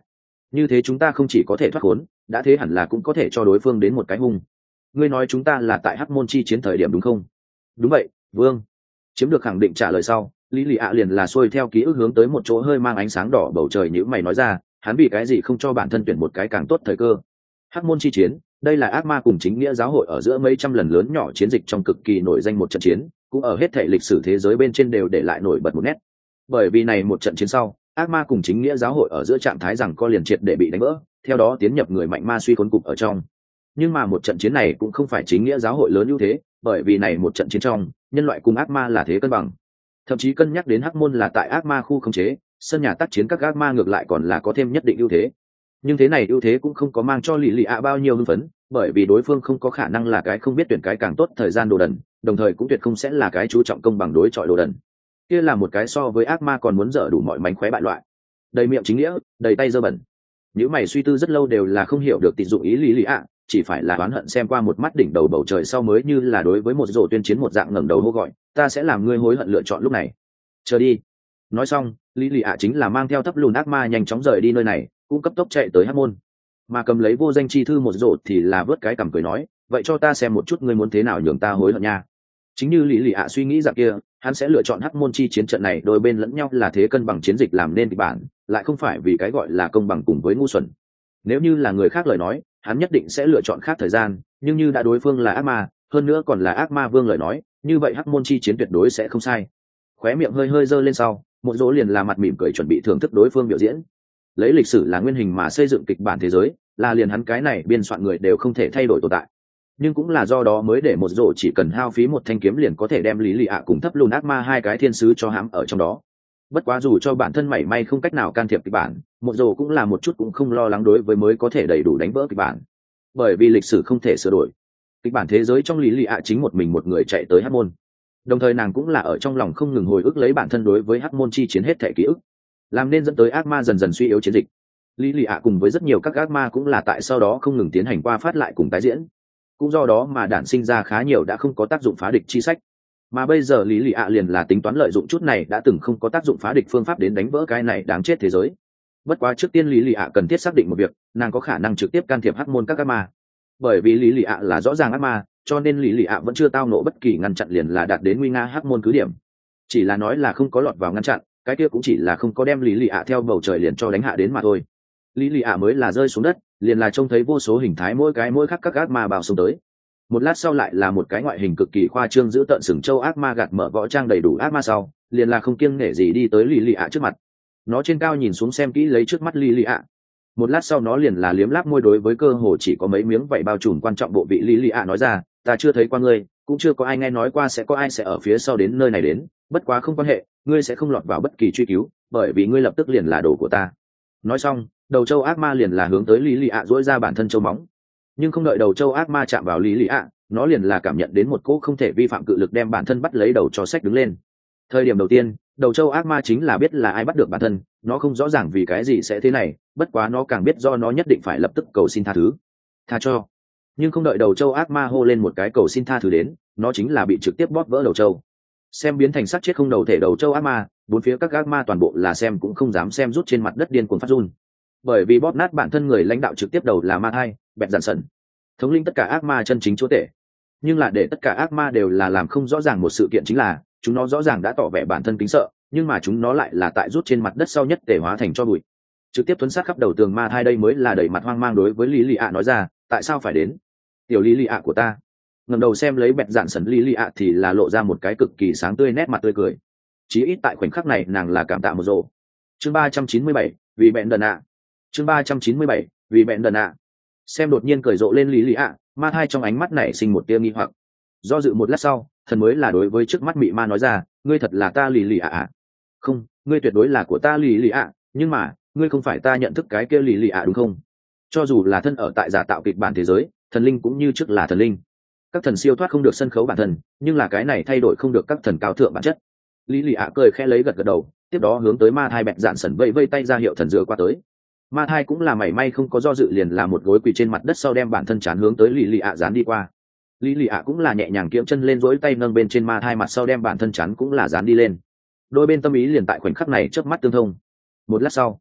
như thế chúng ta không chỉ có thể thoát khốn, đã thế hẳn là cũng có thể cho đối phương đến một cái hung. Ngươi nói chúng ta là tại hắc môn chi chiến thời điểm đúng không? Đúng vậy, vương. Chiếm được khẳng định trả lời sau, lý lì ạ liền là xuôi theo ký ức hướng tới một chỗ hơi mang ánh sáng đỏ bầu trời như mày nói ra, hắn vì cái gì không cho bản thân tuyển một cái càng tốt thời cơ. Hắc môn chi chiến, đây là ác ma cùng chính nghĩa giáo hội ở giữa mấy trăm lần lớn nhỏ chiến dịch trong cực kỳ nổi danh một trận chiến, cũng ở hết thể lịch sử thế giới bên trên đều để lại nổi bật một nét. Bởi vì này một trận chiến sau, ác ma cùng chính nghĩa giáo hội ở giữa trạng thái rằng co liền triệt để bị đánh vỡ, theo đó tiến nhập người mạnh ma suy khốn cục ở trong. Nhưng mà một trận chiến này cũng không phải chính nghĩa giáo hội lớn ưu thế, bởi vì này một trận chiến trong, nhân loại cùng ác ma là thế cân bằng. Thậm chí cân nhắc đến hắc môn là tại ác ma khu khống chế, sân nhà tác chiến các ác ma ngược lại còn là có thêm nhất định ưu thế. Nhưng thế này ưu thế cũng không có mang cho lì lì ạ bao nhiêu hưng phấn, bởi vì đối phương không có khả năng là cái không biết tuyển cái càng tốt thời gian đồ đần, đồng thời cũng tuyệt không sẽ là cái chú trọng công bằng đối chọi đồ đần. Kia là một cái so với ác ma còn muốn dở đủ mọi mánh khóe bại loại. Đầy miệng chính nghĩa, đầy tay dơ bẩn. Những mày suy tư rất lâu đều là không hiểu được tị dụng ý lý lý ạ, chỉ phải là oán hận xem qua một mắt đỉnh đầu bầu trời sau mới như là đối với một rổ tuyên chiến một dạng ngẩng đầu hô gọi, ta sẽ làm ngươi hối hận lựa chọn lúc này. Chờ đi. Nói xong, lý lý ạ chính là mang theo thấp lùn ác ma nhanh chóng rời đi nơi này, cũng cấp tốc chạy tới hắc môn. Mà cầm lấy vô danh chi thư một rổ thì là vớt cái cằm cười nói, vậy cho ta xem một chút ngươi muốn thế nào nhường ta hối hận nha. Chính như lý lý ạ suy nghĩ dạng kia, hắn sẽ lựa chọn hắc môn chi chiến trận này đôi bên lẫn nhau là thế cân bằng chiến dịch làm nên kịch bản, lại không phải vì cái gọi là công bằng cùng với ngu xuẩn. Nếu như là người khác lời nói, hắn nhất định sẽ lựa chọn khác thời gian, nhưng như đã đối phương là ác ma, hơn nữa còn là ác ma vương lời nói, như vậy hắc môn chi chiến tuyệt đối sẽ không sai. Khóe miệng hơi hơi giơ lên sau, một dỗ liền là mặt mỉm cười chuẩn bị thưởng thức đối phương biểu diễn. Lấy lịch sử là nguyên hình mà xây dựng kịch bản thế giới, là liền hắn cái này biên soạn người đều không thể thay đổi tồn tại. Nhưng cũng là do đó mới để một dỗ chỉ cần hao phí một thanh kiếm liền có thể đem lý lì ạ cùng thấp lùn ác ma hai cái thiên sứ cho hãm ở trong đó. Bất quá dù cho bản thân mảy may không cách nào can thiệp kịch bản, một dỗ cũng là một chút cũng không lo lắng đối với mới có thể đầy đủ đánh vỡ kịch bản, bởi vì lịch sử không thể sửa đổi. Kịch bản thế giới trong lý lì ạ chính một mình một người chạy tới hắc môn, đồng thời nàng cũng là ở trong lòng không ngừng hồi ức lấy bản thân đối với hắc môn chi chiến hết thể ký ức, làm nên dẫn tới ác ma dần dần suy yếu chiến dịch. Lý lì ạ cùng với rất nhiều các ác ma cũng là tại sau đó không ngừng tiến hành qua phát lại cùng tái diễn, cũng do đó mà đản sinh ra khá nhiều đã không có tác dụng phá địch chi sách. Mà bây giờ lý lì ạ liền là tính toán lợi dụng chút này đã từng không có tác dụng phá địch phương pháp đến đánh vỡ cái này đáng chết thế giới. Bất quá trước tiên lý lì ạ cần thiết xác định một việc, nàng có khả năng trực tiếp can thiệp hắc môn các ác ma, bởi vì lý lì ạ là rõ ràng ác ma, cho nên lý lì ạ vẫn chưa tao nộ bất kỳ ngăn chặn liền là đạt đến nguy nga hắc môn cứ điểm. Chỉ là nói là không có lọt vào ngăn chặn, cái kia cũng chỉ là không có đem lý lì ạ theo bầu trời liền cho đánh hạ đến mà thôi. Lý lì ạ mới là rơi xuống đất, liền là trông thấy vô số hình thái mỗi cái mỗi khác các ác ma bào xông tới. Một lát sau lại là một cái ngoại hình cực kỳ khoa trương giữ tợn sừng châu ác ma gạt mở võ trang đầy đủ ác ma sau, liền là không kiêng nể gì đi tới lý lì ạ trước mặt. Nó trên cao nhìn xuống xem kỹ lấy trước mắt lý lì ạ. Một lát sau nó liền là liếm láp môi đối với cơ hồ chỉ có mấy miếng vảy bao trùm quan trọng bộ vị lý lì ạ nói ra, ta chưa thấy qua ngươi, cũng chưa có ai nghe nói qua sẽ có ai sẽ ở phía sau đến nơi này đến, bất quá không quan hệ, ngươi sẽ không lọt vào bất kỳ truy cứu, bởi vì ngươi lập tức liền là đồ của ta. Nói xong, đầu châu ác ma liền là hướng tới lý lì ạ duỗi ra bản thân châu móng, nhưng không đợi đầu châu ác ma chạm vào lý lì ạ, nó liền là cảm nhận đến một cỗ không thể vi phạm cự lực đem bản thân bắt lấy đầu cho sách đứng lên. Thời điểm đầu tiên, đầu châu ác ma chính là biết là ai bắt được bản thân, nó không rõ ràng vì cái gì sẽ thế này, bất quá nó càng biết do nó nhất định phải lập tức cầu xin tha thứ, tha cho. Nhưng không đợi đầu châu ác ma hô lên một cái cầu xin tha thứ đến, nó chính là bị trực tiếp bóp vỡ đầu châu. Xem biến thành xác chết không đầu thể đầu châu ác ma, bốn phía các ác ma toàn bộ là xem cũng không dám xem, rút trên mặt đất điên cuồng phát run, bởi vì bóp nát bản thân người lãnh đạo trực tiếp đầu là ma thai bẹt giản sần, thống lĩnh tất cả ác ma chân chính chúa tể. Nhưng là để tất cả ác ma đều là làm không rõ ràng một sự kiện, chính là chúng nó rõ ràng đã tỏ vẻ bản thân kính sợ, nhưng mà chúng nó lại là tại rút trên mặt đất sau nhất để hóa thành cho bụi, trực tiếp tuấn sát khắp đầu tường ma thai. đây mới là đẩy mặt hoang mang đối với lý lì ạ nói ra, tại sao phải đến tiểu lý lì ạ của ta. Ngẩng đầu xem lấy bẹt giản sần lý lì ạ thì là lộ ra một cái cực kỳ sáng tươi nét mặt tươi cười, chí ít tại khoảnh khắc này nàng là cảm tạ một rộ. Chương ba trăm chín mươi bảy, vì bẹn đần ạ. Chương ba trăm chín mươi bảy, vì bẹn đần ạ. Xem đột nhiên cười rộ lên lý lì ạ, ma thai trong ánh mắt này sinh một tia nghi hoặc, do dự một lát sau, thần mới là đối với trước mắt mị ma nói ra, ngươi thật là ta lì lì ạ ạ? Không, ngươi tuyệt đối là của ta lì lì ạ, nhưng mà ngươi không phải ta nhận thức cái kia lì lì ạ đúng không? Cho dù là thân ở tại giả tạo kịch bản thế giới, thần linh cũng như trước là thần linh, các thần siêu thoát không được sân khấu bản thân, nhưng là cái này thay đổi không được các thần cao thượng bản chất. Lý lì ạ cười khẽ lấy gật gật đầu, tiếp đó hướng tới ma thai bẹt dạn sần vây vây tay ra hiệu thần dựa qua tới. Ma thai cũng là mảy may không có do dự, liền là một gối quỳ trên mặt đất sau đem bản thân chán hướng tới lý lì ạ dán đi qua. Lý lì ạ cũng là nhẹ nhàng kiễng chân lên, dỗi tay nâng bên trên ma thai mặt sau đem bản thân chán cũng là dán đi lên. Đôi bên tâm ý liền tại khoảnh khắc này chớp mắt tương thông. Một lát sau,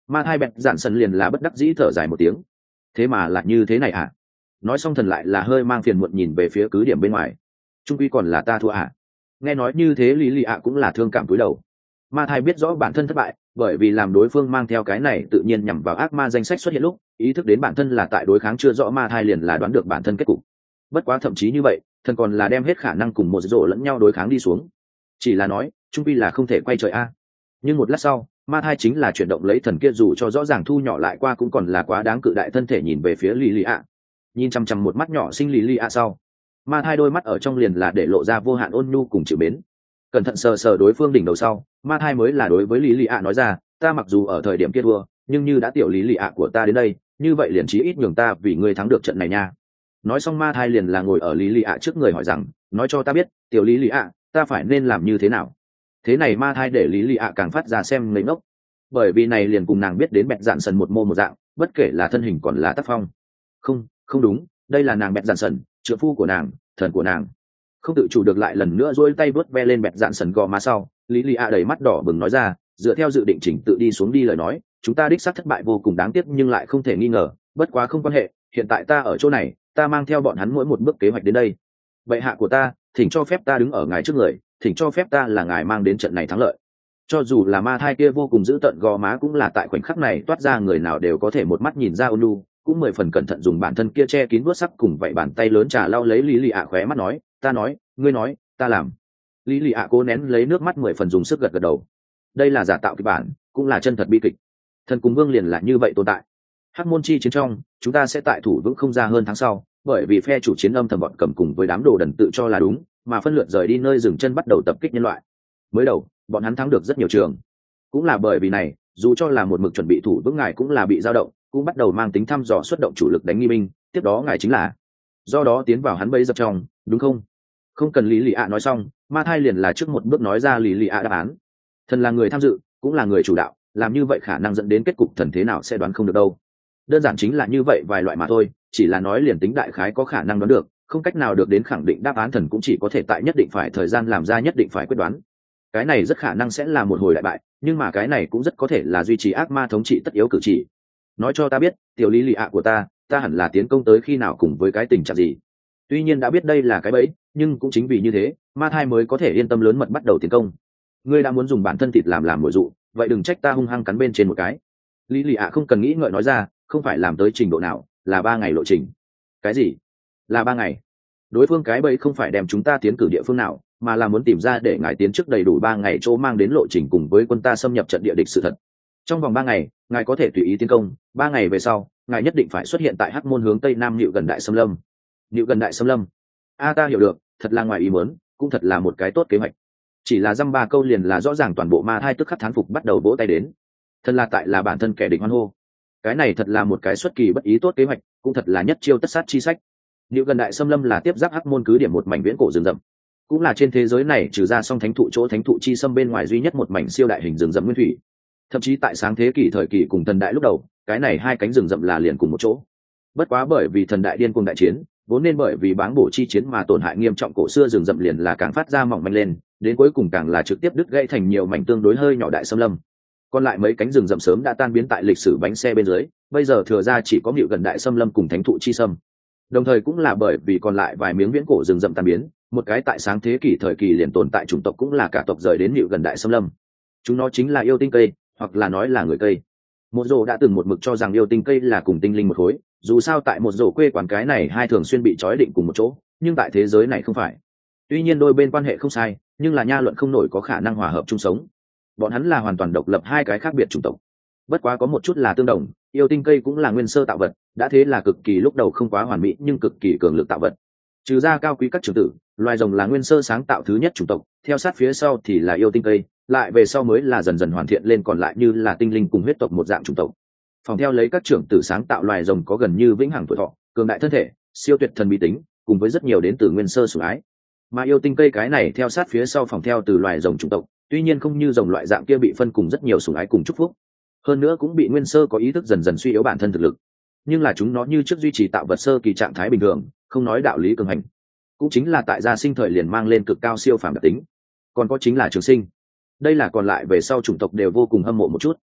Ma thai bẹt dạn sần liền là bất đắc dĩ thở dài một tiếng. Thế mà là như thế này à? Nói xong thần lại là hơi mang phiền muộn nhìn về phía cứ điểm bên ngoài. Trung quy còn là ta thua à? Nghe nói như thế lý lì ạ cũng là thương cảm cúi đầu. Ma thai biết rõ bản thân thất bại, bởi vì làm đối phương mang theo cái này tự nhiên nhằm vào ác ma danh sách xuất hiện lúc, ý thức đến bản thân là tại đối kháng chưa rõ, ma thai liền là đoán được bản thân kết cục. Bất quá thậm chí như vậy, thần còn là đem hết khả năng cùng một rổ lẫn nhau đối kháng đi xuống. Chỉ là nói, trung quy là không thể quay trời a. Nhưng một lát sau, ma thai chính là chuyển động lấy thần kia dù cho rõ ràng thu nhỏ lại qua cũng còn là quá đáng cự đại thân thể nhìn về phía lì lì ạ. Nhìn chăm chăm một mắt nhỏ xinh lì lì ạ sau, ma thai đôi mắt ở trong liền là để lộ ra vô hạn ôn nhu cùng chịu mến. Cẩn thận sờ sờ đối phương đỉnh đầu sau, ma thai mới là đối với lý lì ạ nói ra, ta mặc dù ở thời điểm kia thua, nhưng như đã tiểu lý lì ạ của ta đến đây, như vậy liền chí ít nhường ta vì ngươi thắng được trận này nha. Nói xong ma thai liền là ngồi ở lý lì ạ trước người hỏi rằng, nói cho ta biết, tiểu lý lì ạ, ta phải nên làm như thế nào? Thế này ma thai để lý lì ạ càng phát ra xem ngây ngốc, bởi vì này liền cùng nàng biết đến bẹt dạn sần một mô một dạng, bất kể là thân hình còn là tác phong. Không, không đúng, đây là nàng bẹt dạn sần, trợ phu của nàng, thần của nàng. Không tự chủ được lại lần nữa duỗi tay vớt ve lên bẹt dạn sần gò má sau, lý lì ạ đầy mắt đỏ bừng nói ra, dựa theo dự định chỉnh tự đi xuống đi lời nói, chúng ta đích xác thất bại vô cùng đáng tiếc nhưng lại không thể nghi ngờ, bất quá không quan hệ, hiện tại ta ở chỗ này, ta mang theo bọn hắn mỗi một bước kế hoạch đến đây. Bệ hạ của ta, thỉnh cho phép ta đứng ở ngài trước người, thỉnh cho phép ta là ngài mang đến trận này thắng lợi. Cho dù là ma thai kia vô cùng dữ tợn gò má cũng là tại khoảnh khắc này toát ra người nào đều có thể một mắt nhìn ra ôn nhu, cũng mười phần cẩn thận dùng bản thân kia che kín vuốt sắc cùng vậy bàn tay lớn trà lau lấy lý lì ạ khóe mắt nói, ta nói, ngươi nói, ta làm. Lý lì ạ cố nén lấy nước mắt mười phần dùng sức gật gật đầu. Đây là giả tạo kịch bản, cũng là chân thật bi kịch. Thần cùng vương liền là như vậy tồn tại. Hắc môn chi chiến trong, chúng ta sẽ tại thủ vững không ra hơn tháng sau, bởi vì phe chủ chiến âm thầm bọn cầm cùng với đám đồ đần tự cho là đúng, mà phân lượt rời đi nơi dừng chân bắt đầu tập kích nhân loại. Mới đầu, bọn hắn thắng được rất nhiều trường. Cũng là bởi vì này, dù cho là một mực chuẩn bị thủ vững ngài cũng là bị dao động, cũng bắt đầu mang tính thăm dò xuất động chủ lực đánh nghi binh, tiếp đó ngài chính là do đó tiến vào hắn bẫy dập trong, đúng không? Không cần lý lì ạ nói xong, ma thai liền là trước một bước nói ra lý lì ạ đáp án. Thần là người tham dự, cũng là người chủ đạo, làm như vậy khả năng dẫn đến kết cục thần thế nào sẽ đoán không được đâu. Đơn giản chính là như vậy vài loại mà thôi, chỉ là nói liền tính đại khái có khả năng đoán được, không cách nào được đến khẳng định đáp án, thần cũng chỉ có thể tại nhất định phải thời gian làm ra nhất định phải quyết đoán. Cái này rất khả năng sẽ là một hồi đại bại, nhưng mà cái này cũng rất có thể là duy trì ác ma thống trị tất yếu cử chỉ. Nói cho ta biết, tiểu lý lì ạ của ta, ta hẳn là tiến công tới khi nào cùng với cái tình trạng gì. Tuy nhiên đã biết đây là cái bẫy, nhưng cũng chính vì như thế, ma thai mới có thể yên tâm lớn mật bắt đầu tiến công. Ngươi đã muốn dùng bản thân thịt làm làm mồi dụ, vậy đừng trách ta hung hăng cắn bên trên một cái. Lý lì ạ không cần nghĩ ngợi nói ra, không phải làm tới trình độ nào, là ba ngày lộ trình. Cái gì? Là ba ngày? Đối phương cái bẫy không phải đem chúng ta tiến cử địa phương nào, mà là muốn tìm ra để ngài tiến trước đầy đủ ba ngày chỗ mang đến lộ trình cùng với quân ta xâm nhập trận địa địch sự thật. Trong vòng ba ngày, ngài có thể tùy ý tiến công, ba ngày về sau, ngài nhất định phải xuất hiện tại Hắc môn hướng tây nam Nịu gần đại xâm lâm. Nịu gần đại xâm lâm? A ta hiểu được, thật là ngoài ý muốn, cũng thật là một cái tốt kế hoạch. Chỉ là dăm ba câu liền là rõ ràng toàn bộ ma thai tức khắc thán phục bắt đầu vỗ tay đến. Thân là tại là bản thân kẻ địch hoan hô. Cái này thật là một cái xuất kỳ bất ý tốt kế hoạch, cũng thật là nhất chiêu tất sát chi sách. Nịu gần đại xâm lâm là tiếp giáp Hắc môn cứ điểm một mảnh viễn cổ rừng rậm, cũng là trên thế giới này trừ ra song thánh thụ chỗ thánh thụ chi xâm bên ngoài duy nhất một mảnh siêu đại hình rừng rậm nguyên thủy. Thậm chí tại sáng thế kỷ thời kỳ cùng thần đại lúc đầu, cái này hai cánh rừng rậm là liền cùng một chỗ. Bất quá bởi vì thần đại điên cuồng đại chiến, vốn nên bởi vì báng bổ chi chiến mà tổn hại nghiêm trọng cổ xưa rừng rậm liền là càng phát ra mỏng manh lên, đến cuối cùng càng là trực tiếp đứt gãy thành nhiều mảnh tương đối hơi nhỏ đại xâm lâm. Còn lại mấy cánh rừng rậm sớm đã tan biến tại lịch sử bánh xe bên dưới, bây giờ thừa ra chỉ có Nịu gần đại xâm lâm cùng thánh thụ chi xâm. Đồng thời cũng là bởi vì còn lại vài miếng viễn cổ rừng rậm tan biến, một cái tại sáng thế kỷ thời kỳ liền tồn tại chủng tộc cũng là cả tộc rời đến Nịu gần đại xâm lâm. Chúng nó chính là yêu tinh cây, hoặc là nói là người cây. Một rổ đã từng một mực cho rằng yêu tinh cây là cùng tinh linh một khối, dù sao tại một rổ quê quán cái này hai thường xuyên bị trói định cùng một chỗ, nhưng tại thế giới này không phải. Tuy nhiên đôi bên quan hệ không sai, nhưng là nha luận không nổi có khả năng hòa hợp chung sống. Bọn hắn là hoàn toàn độc lập hai cái khác biệt chủng tộc. Bất quá có một chút là tương đồng, yêu tinh cây cũng là nguyên sơ tạo vật, đã thế là cực kỳ lúc đầu không quá hoàn mỹ nhưng cực kỳ cường lực tạo vật. Trừ ra cao quý các trưởng tử, loài rồng là nguyên sơ sáng tạo thứ nhất chủng tộc, theo sát phía sau thì là yêu tinh cây, lại về sau mới là dần dần hoàn thiện lên còn lại như là tinh linh cùng huyết tộc một dạng chủng tộc. Phòng theo lấy các trưởng tử sáng tạo loài rồng có gần như vĩnh hằng tuổi thọ, cường đại thân thể, siêu tuyệt thần bí tính, cùng với rất nhiều đến từ nguyên sơ sủng ái. Mà yêu tinh cây cái này theo sát phía sau phòng theo từ loài rồng chủng tộc, tuy nhiên không như rồng loại dạng kia bị phân cùng rất nhiều sủng ái cùng chúc phúc, hơn nữa cũng bị nguyên sơ có ý thức dần dần suy yếu bản thân thực lực, nhưng là chúng nó như trước duy trì tạo vật sơ kỳ trạng thái bình thường, không nói đạo lý cường hành, cũng chính là tại gia sinh thời liền mang lên cực cao siêu phàm đặc tính. Còn có chính là trường sinh, đây là còn lại về sau chủng tộc đều vô cùng hâm mộ một chút.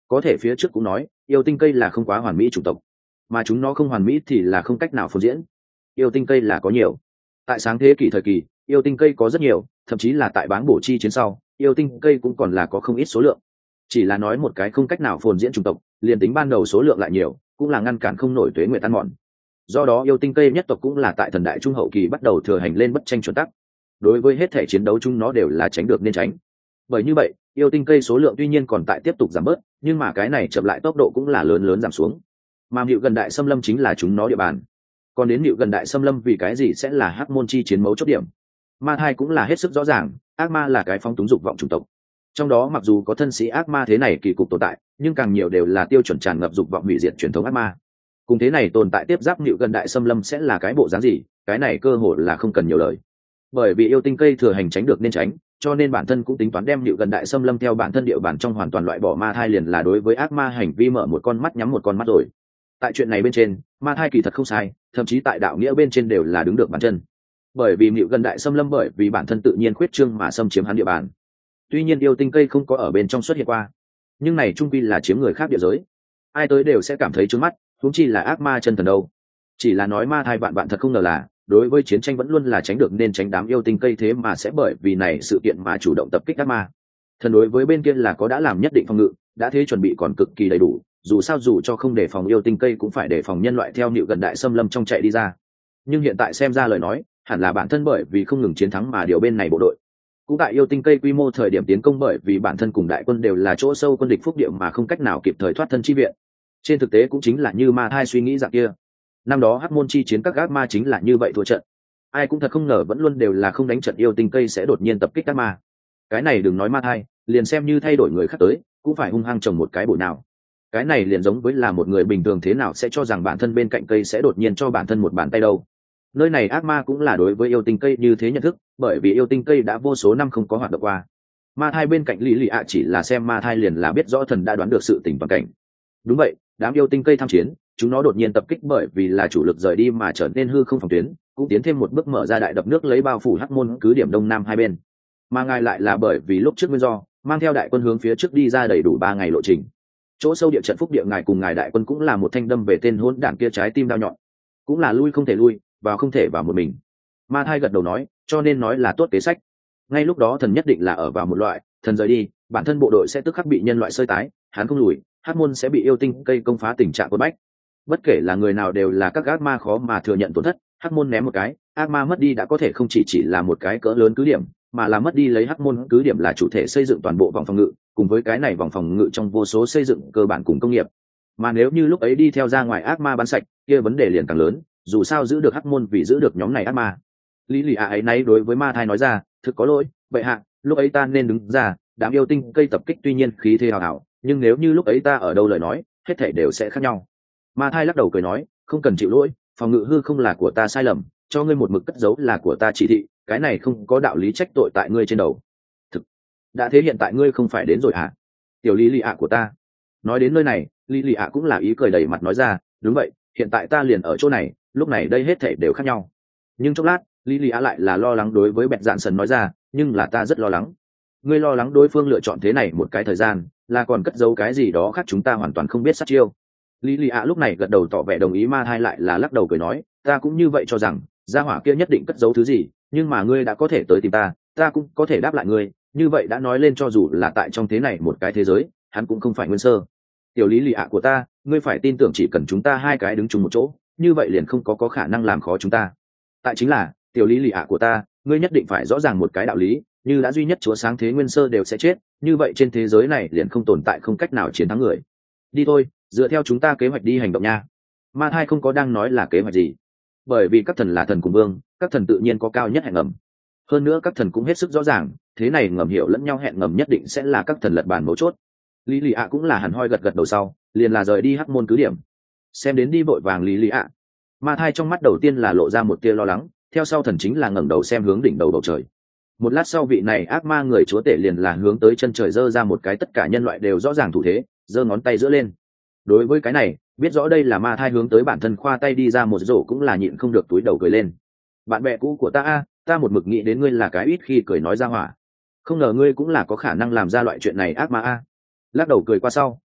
có thể phía trước cũng nói yêu tinh cây là không quá hoàn mỹ chủng tộc, mà chúng nó không hoàn mỹ thì là không cách nào phổ diễn. Yêu tinh cây là có nhiều, tại sáng thế kỷ thời kỳ yêu tinh cây có rất nhiều, thậm chí là tại báng bổ chi chiến sau yêu tinh cây cũng còn là có không ít số lượng. Chỉ là nói một cái không cách nào phồn diễn chủng tộc, liền tính ban đầu số lượng lại nhiều cũng là ngăn cản không nổi tuế nguyệt tan mòn. Do đó yêu tinh cây nhất tộc cũng là tại thần đại trung hậu kỳ bắt đầu thừa hành lên bất tranh chuẩn tắc, đối với hết thể chiến đấu chúng nó đều là tránh được nên tránh. Bởi như vậy yêu tinh cây số lượng tuy nhiên còn tại tiếp tục giảm bớt, nhưng mà cái này chậm lại tốc độ cũng là lớn lớn giảm xuống. Mà Nịu gần đại xâm lâm chính là chúng nó địa bàn. Còn đến Nịu gần đại xâm lâm vì cái gì sẽ là hắc môn chi chiến mấu chốt điểm, ma thai cũng là hết sức rõ ràng. Ác ma là cái phóng túng dục vọng chủng tộc, trong đó mặc dù có thân sĩ ác ma thế này kỳ cục tồn tại, nhưng càng nhiều đều là tiêu chuẩn tràn ngập dục vọng hủy diệt truyền thống ác ma. Cùng thế này tồn tại tiếp giáp Nịu gần đại xâm lâm sẽ là cái bộ dáng gì, cái này cơ hội là không cần nhiều lời. Bởi vì yêu tinh cây thừa hành tránh được nên tránh, cho nên bản thân cũng tính toán đem Nịu gần đại xâm lâm theo bản thân địa bản trong hoàn toàn loại bỏ ma thai, liền là đối với ác ma hành vi mở một con mắt nhắm một con mắt rồi. Tại chuyện này bên trên ma thai kỳ thật không sai, thậm chí tại đạo nghĩa bên trên đều là đứng được bàn chân. Bởi vì Nịu gần đại xâm lâm bởi vì bản thân tự nhiên khuyết trương mà xâm chiếm hắn địa bàn. Tuy nhiên yêu tinh cây không có ở bên trong xuất hiện qua, nhưng này trung quy là chiếm người khác địa giới, ai tới đều sẽ cảm thấy trướng mắt, huống chi là ác ma chân thần đâu. Chỉ là nói ma thai bạn bạn thật không ngờ là đối với chiến tranh vẫn luôn là tránh được nên tránh đám yêu tinh cây, thế mà sẽ bởi vì này sự kiện mà chủ động tập kích ác ma. Thần đối với bên kia là có đã làm nhất định phòng ngự, đã thế chuẩn bị còn cực kỳ đầy đủ, dù sao dù cho không đề phòng yêu tinh cây cũng phải đề phòng nhân loại theo Nịu gần đại xâm lâm trong chạy đi ra. Nhưng hiện tại xem ra lời nói hẳn là bản thân bởi vì không ngừng chiến thắng mà điều bên này bộ đội. Cũng tại yêu tinh cây quy mô thời điểm tiến công, bởi vì bản thân cùng đại quân đều là chỗ sâu quân địch phúc địa mà không cách nào kịp thời thoát thân chi viện. Trên thực tế cũng chính là như ma thai suy nghĩ dạng kia, năm đó hắc môn chi chiến các ác ma chính là như vậy thua trận. Ai cũng thật không ngờ vẫn luôn đều là không đánh trận yêu tinh cây sẽ đột nhiên tập kích ác ma. Cái này đừng nói ma thai, liền xem như thay đổi người khác tới cũng phải hung hăng trồng một cái bụi nào. Cái này liền giống với là một người bình thường thế nào sẽ cho rằng bản thân bên cạnh cây sẽ đột nhiên cho bản thân một bàn tay đâu. Nơi này ác ma cũng là đối với yêu tinh cây như thế nhận thức, bởi vì yêu tinh cây đã vô số năm không có hoạt động qua. Ma thai bên cạnh lý lì ạ chỉ là xem ma thai liền là biết rõ thần đã đoán được sự tình toàn cảnh. Đúng vậy, đám yêu tinh cây tham chiến, chúng nó đột nhiên tập kích bởi vì là chủ lực rời đi mà trở nên hư không phòng tuyến, cũng tiến thêm một bước mở ra đại đập nước lấy bao phủ hắc môn cứ điểm đông nam hai bên. Mà ngài lại là bởi vì lúc trước nguyên do mang theo đại quân hướng phía trước đi ra đầy đủ ba ngày lộ trình. Chỗ sâu địa trận phúc địa ngài cùng ngài đại quân cũng là một thanh đâm về tên hỗn đản kia trái tim đao nhọn, cũng là lui không thể lui, vào không thể vào một mình. Ma thai gật đầu nói, cho nên nói là tốt kế sách. Ngay lúc đó thần nhất định là ở vào một loại, thần rời đi bản thân bộ đội sẽ tức khắc bị nhân loại sơi tái, hắn không lùi hắc môn sẽ bị yêu tinh cây công phá tình trạng quân bách. Bất kể là người nào đều là các ác ma khó mà thừa nhận tổn thất, hắc môn ném một cái, ác ma mất đi đã có thể không chỉ chỉ là một cái cỡ lớn cứ điểm, mà là mất đi lấy hắc môn cứ điểm là chủ thể xây dựng toàn bộ vòng phòng ngự, cùng với cái này vòng phòng ngự trong vô số xây dựng cơ bản cùng công nghiệp. Mà nếu như lúc ấy đi theo ra ngoài ác ma bắn sạch, kia vấn đề liền càng lớn, dù sao giữ được hắc môn vì giữ được nhóm này ác ma. Lý lì ạ ấy nấy đối với ma thai nói ra, thực có lỗi vậy hạ, lúc ấy ta nên đứng ra, đám yêu tinh cây tập kích tuy nhiên khí thế hào hào, nhưng nếu như lúc ấy ta ở đâu lời nói, hết thể đều sẽ khác nhau. Ma thai lắc đầu cười nói, không cần chịu lỗi, phòng ngự hư không là của ta sai lầm, cho ngươi một mực cất giấu là của ta chỉ thị, cái này không có đạo lý trách tội tại ngươi trên đầu. Thực đã thế hiện tại ngươi không phải đến rồi hả? Tiểu lý lì ạ của ta. Nói đến nơi này, lý lì ạ cũng là ý cười đầy mặt nói ra, đúng vậy, hiện tại ta liền ở chỗ này, lúc này đây hết thể đều khác nhau. Nhưng chốc lát lý lì ạ lại là lo lắng đối với bẹt dạn sần nói ra, nhưng là ta rất lo lắng. Ngươi lo lắng đối phương lựa chọn thế này một cái thời gian, là còn cất giấu cái gì đó khác chúng ta hoàn toàn không biết sát chiêu. Lý lì ạ lúc này gật đầu tỏ vẻ đồng ý, ma thai lại là lắc đầu cười nói, ta cũng như vậy cho rằng gia hỏa kia nhất định cất giấu thứ gì, nhưng mà ngươi đã có thể tới tìm ta, ta cũng có thể đáp lại ngươi, như vậy đã nói lên cho dù là tại trong thế này một cái thế giới, hắn cũng không phải nguyên sơ. Tiểu lý lì ạ của ta, ngươi phải tin tưởng chỉ cần chúng ta hai cái đứng chung một chỗ, như vậy liền không có có khả năng làm khó chúng ta. Tại chính là tiểu lý lì ạ của ta, ngươi nhất định phải rõ ràng một cái đạo lý, như đã duy nhất chúa sáng thế nguyên sơ đều sẽ chết, như vậy trên thế giới này liền không tồn tại không cách nào chiến thắng người. Đi thôi, dựa theo chúng ta kế hoạch đi hành động nha. Ma thai không có đang nói là kế hoạch gì, bởi vì các thần là thần cùng vương, các thần tự nhiên có cao nhất hẹn ngầm. Hơn nữa các thần cũng hết sức rõ ràng, thế này ngầm hiểu lẫn nhau hẹn ngầm nhất định sẽ là các thần lật bàn mấu chốt. Lý lì ạ cũng là hẳn hoi gật gật đầu sau, liền là rời đi hắc môn cứ điểm. Xem đến đi vội vàng Lý lì ạ, ma thai trong mắt đầu tiên là lộ ra một tia lo lắng, theo sau thần chính là ngẩng đầu xem hướng đỉnh đầu bầu trời. Một lát sau vị này ác ma người chúa tể liền là hướng tới chân trời giơ ra một cái tất cả nhân loại đều rõ ràng thủ thế, giơ ngón tay giữa lên. Đối với cái này, biết rõ đây là ma thai hướng tới bản thân khoa tay đi ra một rổ cũng là nhịn không được túi đầu cười lên. Bạn bè cũ của ta a, ta một mực nghĩ đến ngươi là cái ít khi cười nói ra hỏa, không ngờ ngươi cũng là có khả năng làm ra loại chuyện này ác ma a. Lắc đầu cười qua sau,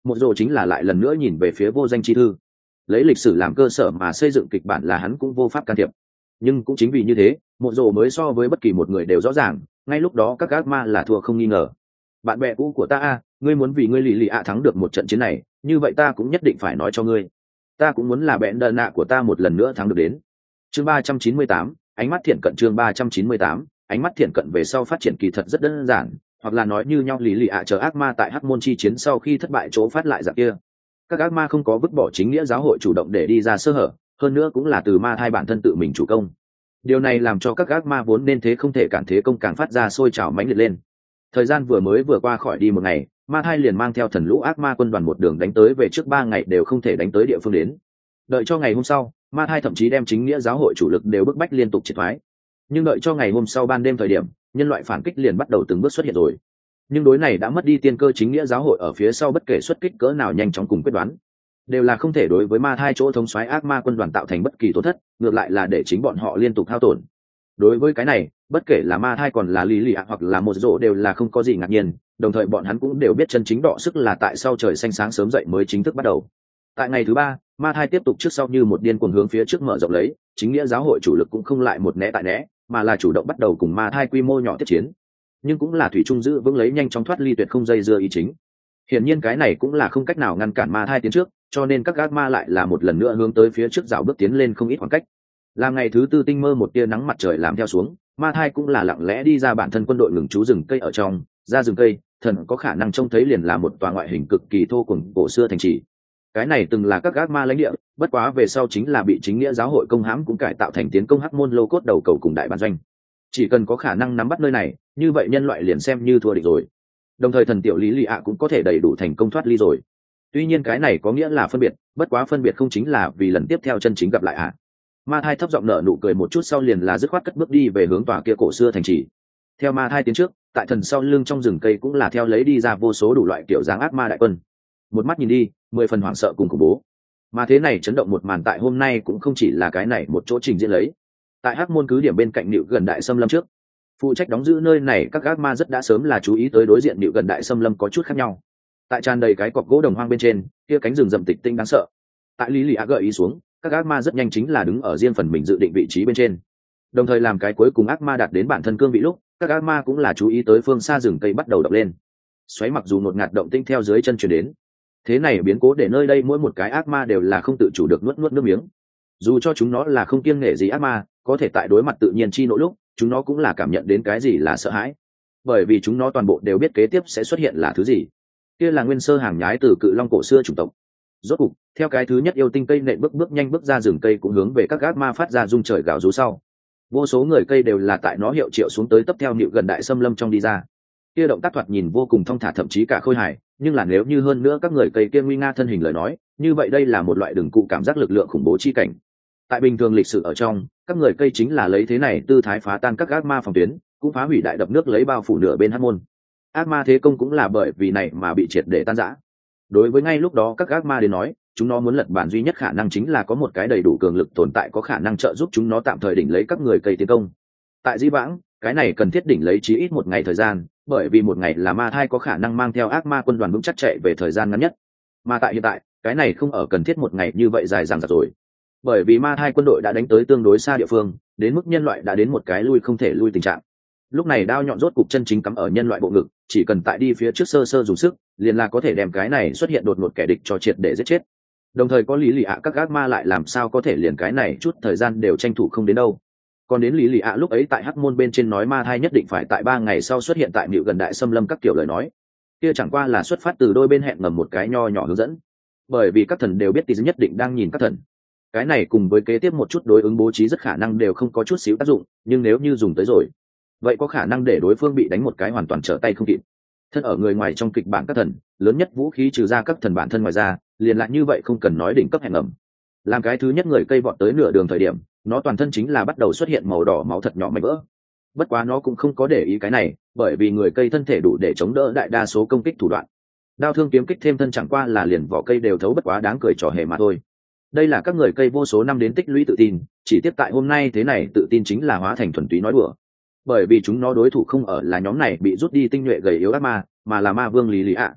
một rồ chính là lại lần nữa nhìn về phía vô danh chi thư. Lấy lịch sử làm cơ sở mà xây dựng kịch bản là hắn cũng vô pháp can thiệp, nhưng cũng chính vì như thế một rồ mới so với bất kỳ một người đều rõ ràng ngay lúc đó các ác ma là thua không nghi ngờ. Bạn bè cũ của ta a, ngươi muốn vì ngươi lì lì ạ thắng được một trận chiến này, như vậy ta cũng nhất định phải nói cho ngươi, ta cũng muốn là bẽn đợn nạ của ta một lần nữa thắng được đến. Chương ba trăm chín mươi tám, ánh mắt thiện cận. Chương ba trăm chín mươi tám, ánh mắt thiện cận. Về sau phát triển kỳ thật rất đơn giản, hoặc là nói như nhau, lì lì ạ chờ ác ma tại hắc môn chi chiến sau khi thất bại chỗ phát lại dạng kia. Các ác ma không có vứt bỏ chính nghĩa giáo hội chủ động để đi ra sơ hở, hơn nữa cũng là từ ma thai bản thân tự mình chủ công. Điều này làm cho các ác ma vốn nên thế không thể cản thế công càng phát ra sôi trào mãnh liệt lên. Thời gian vừa mới vừa qua khỏi đi một ngày, ma thai liền mang theo thần lũ ác ma quân đoàn một đường đánh tới về trước ba ngày đều không thể đánh tới địa phương đến. Đợi cho ngày hôm sau, ma thai thậm chí đem chính nghĩa giáo hội chủ lực đều bức bách liên tục triệt thoái. Nhưng đợi cho ngày hôm sau ban đêm thời điểm, nhân loại phản kích liền bắt đầu từng bước xuất hiện rồi. Nhưng đối này đã mất đi tiên cơ chính nghĩa giáo hội ở phía sau bất kể xuất kích cỡ nào nhanh chóng cùng quyết đoán, đều là không thể đối với ma thai chỗ thống soái ác ma quân đoàn tạo thành bất kỳ tổn thất, ngược lại là để chính bọn họ liên tục hao tổn. Đối với cái này, bất kể là ma thai còn là lý lì ạ hoặc là một rổ đều là không có gì ngạc nhiên, đồng thời bọn hắn cũng đều biết chân chính đọ sức là tại sau trời xanh sáng sớm dậy mới chính thức bắt đầu. Tại ngày thứ ba, ma thai tiếp tục trước sau như một điên cuồng hướng phía trước mở rộng lấy, chính nghĩa giáo hội chủ lực cũng không lại một né tại né, mà là chủ động bắt đầu cùng ma thai quy mô nhỏ tiếp chiến, nhưng cũng là thủy trung giữ vững lấy nhanh chóng thoát ly tuyệt không dây dưa ý chính. Hiển nhiên cái này cũng là không cách nào ngăn cản ma thai tiến trước, cho nên các ác ma lại là một lần nữa hướng tới phía trước dạo bước tiến lên không ít khoảng cách. Làm ngày thứ tư tinh mơ một tia nắng mặt trời làm theo xuống, ma thai cũng là lặng lẽ đi ra bản thân quân đội ngừng trú rừng cây ở trong, ra rừng cây, thần có khả năng trông thấy liền là một tòa ngoại hình cực kỳ thô cùng cổ xưa thành trì. Cái này từng là các ác ma lãnh địa, bất quá về sau chính là bị chính nghĩa giáo hội công hãm cũng cải tạo thành tiến công hắc môn lô cốt đầu cầu cùng đại bản doanh. Chỉ cần có khả năng nắm bắt nơi này, như vậy nhân loại liền xem như thua địch rồi. Đồng thời thần tiểu lý lì ạ cũng có thể đầy đủ thành công thoát ly rồi. Tuy nhiên cái này có nghĩa là phân biệt, bất quá phân biệt không chính là vì lần tiếp theo chân chính gặp lại ạ. À. Ma thai thấp giọng nở nụ cười một chút sau liền là dứt khoát cất bước đi về hướng tòa kia cổ xưa thành trì. Theo ma thai tiến trước, tại thần sau lưng trong rừng cây cũng là theo lấy đi ra vô số đủ loại kiểu dáng ác ma đại quân. Một mắt nhìn đi, mười phần hoảng sợ cùng khủng bố. Mà thế này chấn động một màn tại hôm nay cũng không chỉ là cái này một chỗ trình diễn lấy. Tại hắc môn cứ điểm bên cạnh Nịu gần đại xâm lâm trước, phụ trách đóng giữ nơi này các ác ma rất đã sớm là chú ý tới đối diện Nịu gần đại xâm lâm có chút khác nhau. Tại tràn đầy cái cọc gỗ đồng hoang bên trên, kia cánh rừng rậm tịch tinh đáng sợ. Tại lý lì ạ gợi ý xuống, các ác ma rất nhanh chính là đứng ở riêng phần mình dự định vị trí bên trên. Đồng thời làm cái cuối cùng ác ma đạt đến bản thân cương vị lúc, các ác ma cũng là chú ý tới phương xa rừng cây bắt đầu động lên. Xoáy mặc dù một ngạt động tinh theo dưới chân truyền đến, thế này biến cố để nơi đây mỗi một cái ác ma đều là không tự chủ được nuốt nuốt nước miếng. Dù cho chúng nó là không kiêng nể gì ác ma, có thể tại đối mặt tự nhiên chi nỗi lúc, chúng nó cũng là cảm nhận đến cái gì là sợ hãi, bởi vì chúng nó toàn bộ đều biết kế tiếp sẽ xuất hiện là thứ gì. Kia là nguyên sơ hàng nhái từ cự long cổ xưa chủng tộc. Rốt cục, theo cái thứ nhất yêu tinh cây nện bước bước nhanh bước ra rừng cây cũng hướng về các ác ma phát ra rung trời gào rú sau. Vô số người cây đều là tại nó hiệu triệu xuống tới tấp theo Nịu gần đại xâm lâm trong đi ra. Kia động tác thoạt nhìn vô cùng thong thả thậm chí cả khôi hài, nhưng là nếu như hơn nữa các người cây kia nguy nga thân hình lời nói, như vậy đây là một loại đường cụ cảm giác lực lượng khủng bố chi cảnh. Tại bình thường lịch sử ở trong, các người cây chính là lấy thế này tư thái phá tan các ác ma phòng tuyến, cũng phá hủy đại đập nước lấy bao phủ nửa bên hắc môn. Ác ma thế công cũng là bởi vì này mà bị triệt để tan rã. Đối với ngay lúc đó các ác ma đến nói, chúng nó muốn lật bản duy nhất khả năng chính là có một cái đầy đủ cường lực tồn tại có khả năng trợ giúp chúng nó tạm thời đỉnh lấy các người cây tiến công. Tại Dĩ Vãng, cái này cần thiết đỉnh lấy chí ít một ngày thời gian, bởi vì một ngày là ma thai có khả năng mang theo ác ma quân đoàn vững chắc chạy về thời gian ngắn nhất. Mà tại hiện tại, cái này không ở cần thiết một ngày như vậy dài dằng dặc rồi. Bởi vì ma thai quân đội đã đánh tới tương đối xa địa phương, đến mức nhân loại đã đến một cái lui không thể lui tình trạng. Lúc này đao nhọn rốt cục chân chính cắm ở nhân loại bộ ngực, chỉ cần tại đi phía trước sơ sơ dùng sức, liền là có thể đem cái này xuất hiện đột ngột kẻ địch cho triệt để giết chết. Đồng thời có lý lì ạ các ác ma lại làm sao có thể liền cái này chút thời gian đều tranh thủ không đến đâu. Còn đến lý lì ạ lúc ấy tại hắc môn bên trên nói ma thai nhất định phải tại ba ngày sau xuất hiện tại Nịu gần đại xâm lâm các kiểu lời nói, kia chẳng qua là xuất phát từ đôi bên hẹn ngầm một cái nho nhỏ hướng dẫn, bởi vì các thần đều biết tỷ nhất định đang nhìn các thần. Cái này cùng với kế tiếp một chút đối ứng bố trí rất khả năng đều không có chút xíu tác dụng, nhưng nếu như dùng tới rồi, vậy có khả năng để đối phương bị đánh một cái hoàn toàn trở tay không kịp. Thân ở người ngoài trong kịch bản các thần, lớn nhất vũ khí trừ ra các thần bản thân ngoài ra, liền lại như vậy không cần nói đỉnh cấp hẹn ngầm. Làm cái thứ nhất người cây vọt tới nửa đường thời điểm, nó toàn thân chính là bắt đầu xuất hiện màu đỏ máu thật nhỏ mảnh vỡ. Bất quá nó cũng không có để ý cái này, bởi vì người cây thân thể đủ để chống đỡ đại đa số công kích thủ đoạn. Đao thương kiếm kích thêm thân chẳng qua là liền vỏ cây đều thấu bất quá đáng cười trò hề mà thôi. Đây là các người cây vô số năm đến tích lũy tự tin, chỉ tiếp tại hôm nay thế này tự tin chính là hóa thành thuần túy nói đùa. Bởi vì chúng nó đối thủ không ở là nhóm này bị rút đi tinh nhuệ gầy yếu ác ma, mà là ma vương lý lý ạ.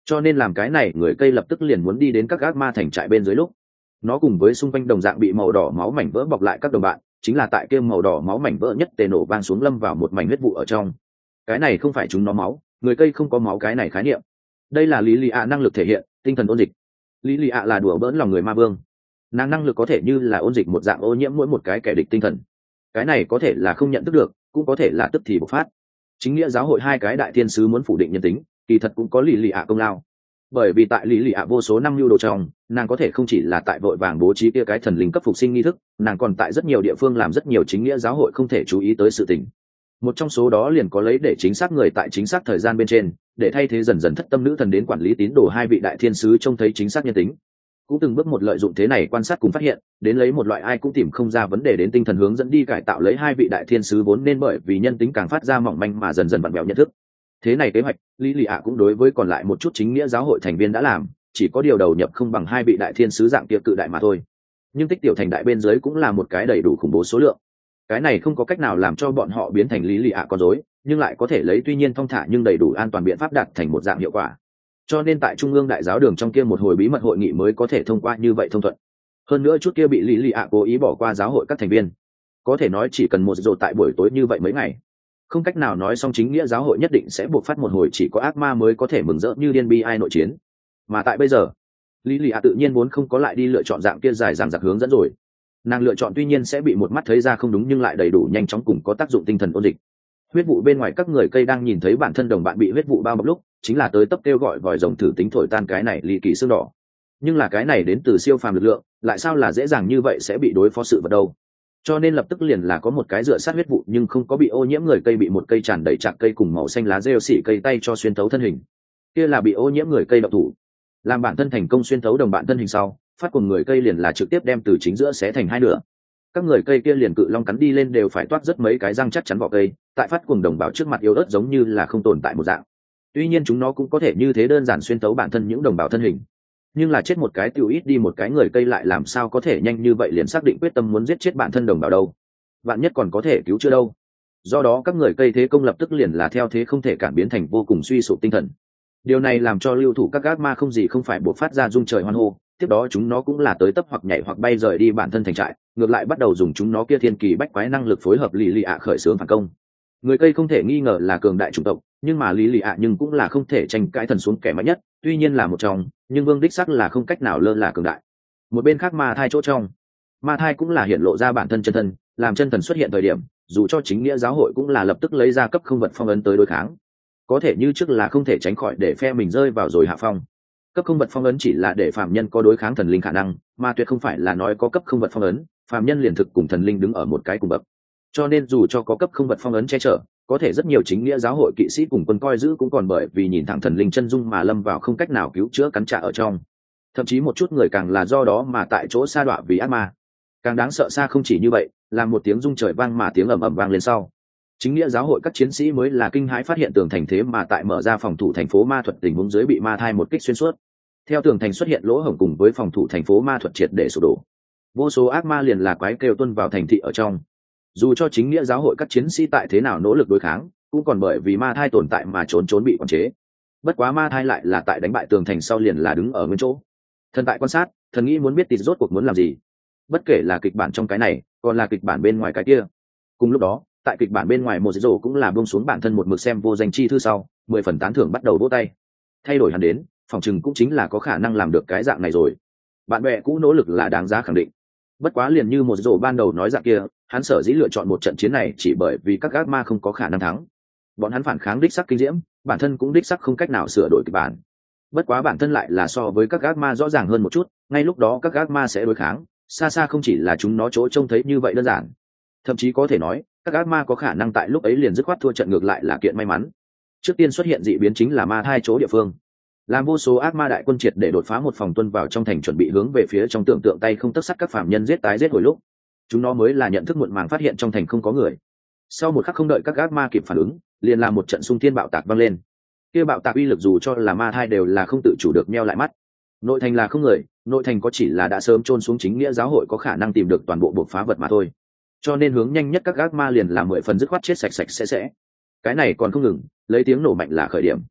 cho nên làm cái này người cây lập tức liền muốn đi đến các ác ma thành trại bên dưới lúc nó cùng với xung quanh đồng dạng bị màu đỏ máu mảnh vỡ bọc lại các đồng bạn chính là tại kia màu đỏ máu mảnh vỡ nhất tề nổ vang xuống lâm vào một mảnh huyết vụ ở trong. Cái này không phải chúng nó máu, người cây không có máu cái này khái niệm. Đây là lý lì ạ năng lực thể hiện tinh thần ôn dịch. Lý lì ạ là đùa bỡn lòng người ma vương, nàng năng lực có thể như là ôn dịch một dạng ô nhiễm mỗi một cái kẻ địch tinh thần. Cái này có thể là không nhận thức được, cũng có thể là tức thì bộc phát. Chính nghĩa giáo hội hai cái đại thiên sứ muốn phủ định nhân tính, kỳ thật cũng có lý lì ạ công lao. Bởi vì tại lý lì ạ vô số năm lưu đồ trong, nàng có thể không chỉ là tại vội vàng bố trí kia cái thần linh cấp phục sinh nghi thức, nàng còn tại rất nhiều địa phương làm rất nhiều chính nghĩa giáo hội không thể chú ý tới sự tình. Một trong số đó liền có lấy để chính xác người tại chính xác thời gian bên trên, để thay thế dần dần thất tâm nữ thần đến quản lý tín đồ hai vị đại thiên sứ trông thấy chính xác nhân tính. Cũng từng bước một lợi dụng thế này quan sát cùng phát hiện, đến lấy một loại ai cũng tìm không ra vấn đề đến tinh thần hướng dẫn đi cải tạo lấy hai vị đại thiên sứ vốn nên bởi vì nhân tính càng phát ra mỏng manh mà dần dần vặn vẹo nhận thức. Thế này kế hoạch, lý lì ạ cũng đối với còn lại một chút chính nghĩa giáo hội thành viên đã làm, chỉ có điều đầu nhập không bằng hai vị đại thiên sứ dạng kia cự đại mà thôi. Nhưng tích tiểu thành đại bên dưới cũng là một cái đầy đủ khủng bố số lượng. Cái này không có cách nào làm cho bọn họ biến thành lý lì ạ con rối, nhưng lại có thể lấy tuy nhiên thong thả nhưng đầy đủ an toàn biện pháp đạt thành một dạng hiệu quả. Cho nên tại trung ương đại giáo đường trong kia một hồi bí mật hội nghị mới có thể thông qua như vậy thông thuận. Hơn nữa chút kia bị lý lì ạ cố ý bỏ qua giáo hội các thành viên, có thể nói chỉ cần một giờ tại buổi tối như vậy mấy ngày, không cách nào nói xong chính nghĩa giáo hội nhất định sẽ buộc phát một hồi chỉ có ác ma mới có thể mừng rỡ như điên bi ai nội chiến. Mà tại bây giờ, lý lì ạ tự nhiên muốn không có lại đi lựa chọn dạng kia dài dằng dặc hướng dẫn rồi. Nàng lựa chọn tuy nhiên sẽ bị một mắt thấy ra không đúng nhưng lại đầy đủ nhanh chóng cùng có tác dụng tinh thần ôn dịch. Huyết vụ bên ngoài các người cây đang nhìn thấy bản thân đồng bạn bị huyết vụ bao bọc lúc, chính là tới tấp kêu gọi vòi rồng thử tính thổi tan cái này ly kỳ xương đỏ. Nhưng là cái này đến từ siêu phàm lực lượng, lại sao là dễ dàng như vậy sẽ bị đối phó sự vật đâu? Cho nên lập tức liền là có một cái dựa sát huyết vụ nhưng không có bị ô nhiễm người cây bị một cây tràn đầy chạc cây cùng màu xanh lá rêu xỉ cây tay cho xuyên thấu thân hình. Kia là bị ô nhiễm người cây độc thủ, làm bản thân thành công xuyên thấu đồng bạn thân hình sau, phát cùng người cây liền là trực tiếp đem từ chính giữa xé thành hai nửa. Các người cây kia liền cự long cắn đi lên đều phải toát rất mấy cái răng chắc chắn vỏ cây, tại phát cùng đồng bào trước mặt yếu ớt giống như là không tồn tại một dạng. Tuy nhiên chúng nó cũng có thể như thế đơn giản xuyên thấu bản thân những đồng bào thân hình, nhưng là chết một cái tiêu ít đi một cái người cây lại làm sao có thể nhanh như vậy liền xác định quyết tâm muốn giết chết bản thân đồng bào đâu. Vạn nhất còn có thể cứu chữa đâu. Do đó các người cây thế công lập tức liền là theo thế không thể cản biến thành vô cùng suy sụp tinh thần. Điều này làm cho lưu thủ các ác ma không gì không phải buộc phát ra rung trời hoan hô, tiếp đó chúng nó cũng là tới tấp hoặc nhảy hoặc bay rời đi bản thân thành trại, ngược lại bắt đầu dùng chúng nó kia thiên kỳ bách quái năng lực phối hợp lì lì ạ khởi xướng phản công. Người cây không thể nghi ngờ là cường đại chủng tộc, nhưng mà lý lì ạ nhưng cũng là không thể tranh cãi thần xuống kẻ mạnh nhất, tuy nhiên là một trong, nhưng vương đích sắc là không cách nào lơ là cường đại. Một bên khác ma thai chỗ trong, ma thai cũng là hiện lộ ra bản thân chân thân, làm chân thần xuất hiện thời điểm, dù cho chính nghĩa giáo hội cũng là lập tức lấy ra cấp không vật phong ấn tới đối kháng. Có thể như trước là không thể tránh khỏi để phe mình rơi vào rồi hạ phong. Cấp không vật phong ấn chỉ là để phàm nhân có đối kháng thần linh khả năng, mà tuyệt không phải là nói có cấp không vật phong ấn, phàm nhân liền thực cùng thần linh đứng ở một cái cùng bậc. Cho nên dù cho có cấp không vật phong ấn che chở, có thể rất nhiều chính nghĩa giáo hội kỵ sĩ cùng quân coi giữ cũng còn bởi vì nhìn thẳng thần linh chân dung mà lâm vào không cách nào cứu chữa cắn trả ở trong. Thậm chí một chút người càng là do đó mà tại chỗ sa đọa vì ác ma. Càng đáng sợ xa không chỉ như vậy, là một tiếng rung trời vang mà tiếng ầm ầm vang lên sau. Chính nghĩa giáo hội các chiến sĩ mới là kinh hãi phát hiện tường thành thế mà tại mở ra phòng thủ thành phố ma thuật tình huống dưới bị ma thai một kích xuyên suốt. Theo tường thành xuất hiện lỗ hổng cùng với phòng thủ thành phố ma thuật triệt để sụp đổ. Vô số ác ma liền là quái kêu tuân vào thành thị ở trong. Dù cho chính nghĩa giáo hội các chiến sĩ tại thế nào nỗ lực đối kháng, cũng còn bởi vì ma thai tồn tại mà trốn trốn bị quản chế. Bất quá ma thai lại là tại đánh bại tường thành sau liền là đứng ở nguyên chỗ. Thần tại quan sát, thần nghĩ muốn biết tịt rốt cuộc muốn làm gì. Bất kể là kịch bản trong cái này, còn là kịch bản bên ngoài cái kia. Cùng lúc đó, tại kịch bản bên ngoài một rổ cũng là buông xuống bản thân một mực xem vô danh chi thư sau, mười phần tán thưởng bắt đầu vỗ tay. Thay đổi hắn đến, phòng chừng cũng chính là có khả năng làm được cái dạng này rồi. Bạn bè cũ nỗ lực là đáng giá khẳng định. Bất quá liền như một rổ ban đầu nói dạng kia, hắn sở dĩ lựa chọn một trận chiến này chỉ bởi vì các ác ma không có khả năng thắng. Bọn hắn phản kháng đích sắc kinh diễm, bản thân cũng đích sắc không cách nào sửa đổi kịch bản. Bất quá bản thân lại là so với các ác ma rõ ràng hơn một chút, ngay lúc đó các ác ma sẽ đối kháng, xa xa không chỉ là chúng nó chỗ trông thấy như vậy đơn giản. Thậm chí có thể nói, các ác ma có khả năng tại lúc ấy liền dứt khoát thua trận ngược lại là kiện may mắn. Trước tiên xuất hiện dị biến chính là ma thai chỗ địa phương. Làm vô số ác ma đại quân triệt để đột phá một phòng tuân vào trong thành chuẩn bị hướng về phía trong tưởng tượng tay không tất sắt các phạm nhân giết tái giết hồi lúc, chúng nó mới là nhận thức muộn màng phát hiện trong thành không có người. Sau một khắc không đợi các ác ma kịp phản ứng, liền làm một trận xung thiên bạo tạc vang lên. Kia bạo tạc uy lực dù cho là ma thai đều là không tự chủ được nheo lại mắt. Nội thành là không người, nội thành có chỉ là đã sớm chôn xuống chính nghĩa giáo hội có khả năng tìm được toàn bộ buộc phá vật mà thôi. Cho nên hướng nhanh nhất các ác ma liền là mười phần dứt khoát chết sạch sạch sẽ sẽ. Cái này còn không ngừng, lấy tiếng nổ mạnh là khởi điểm.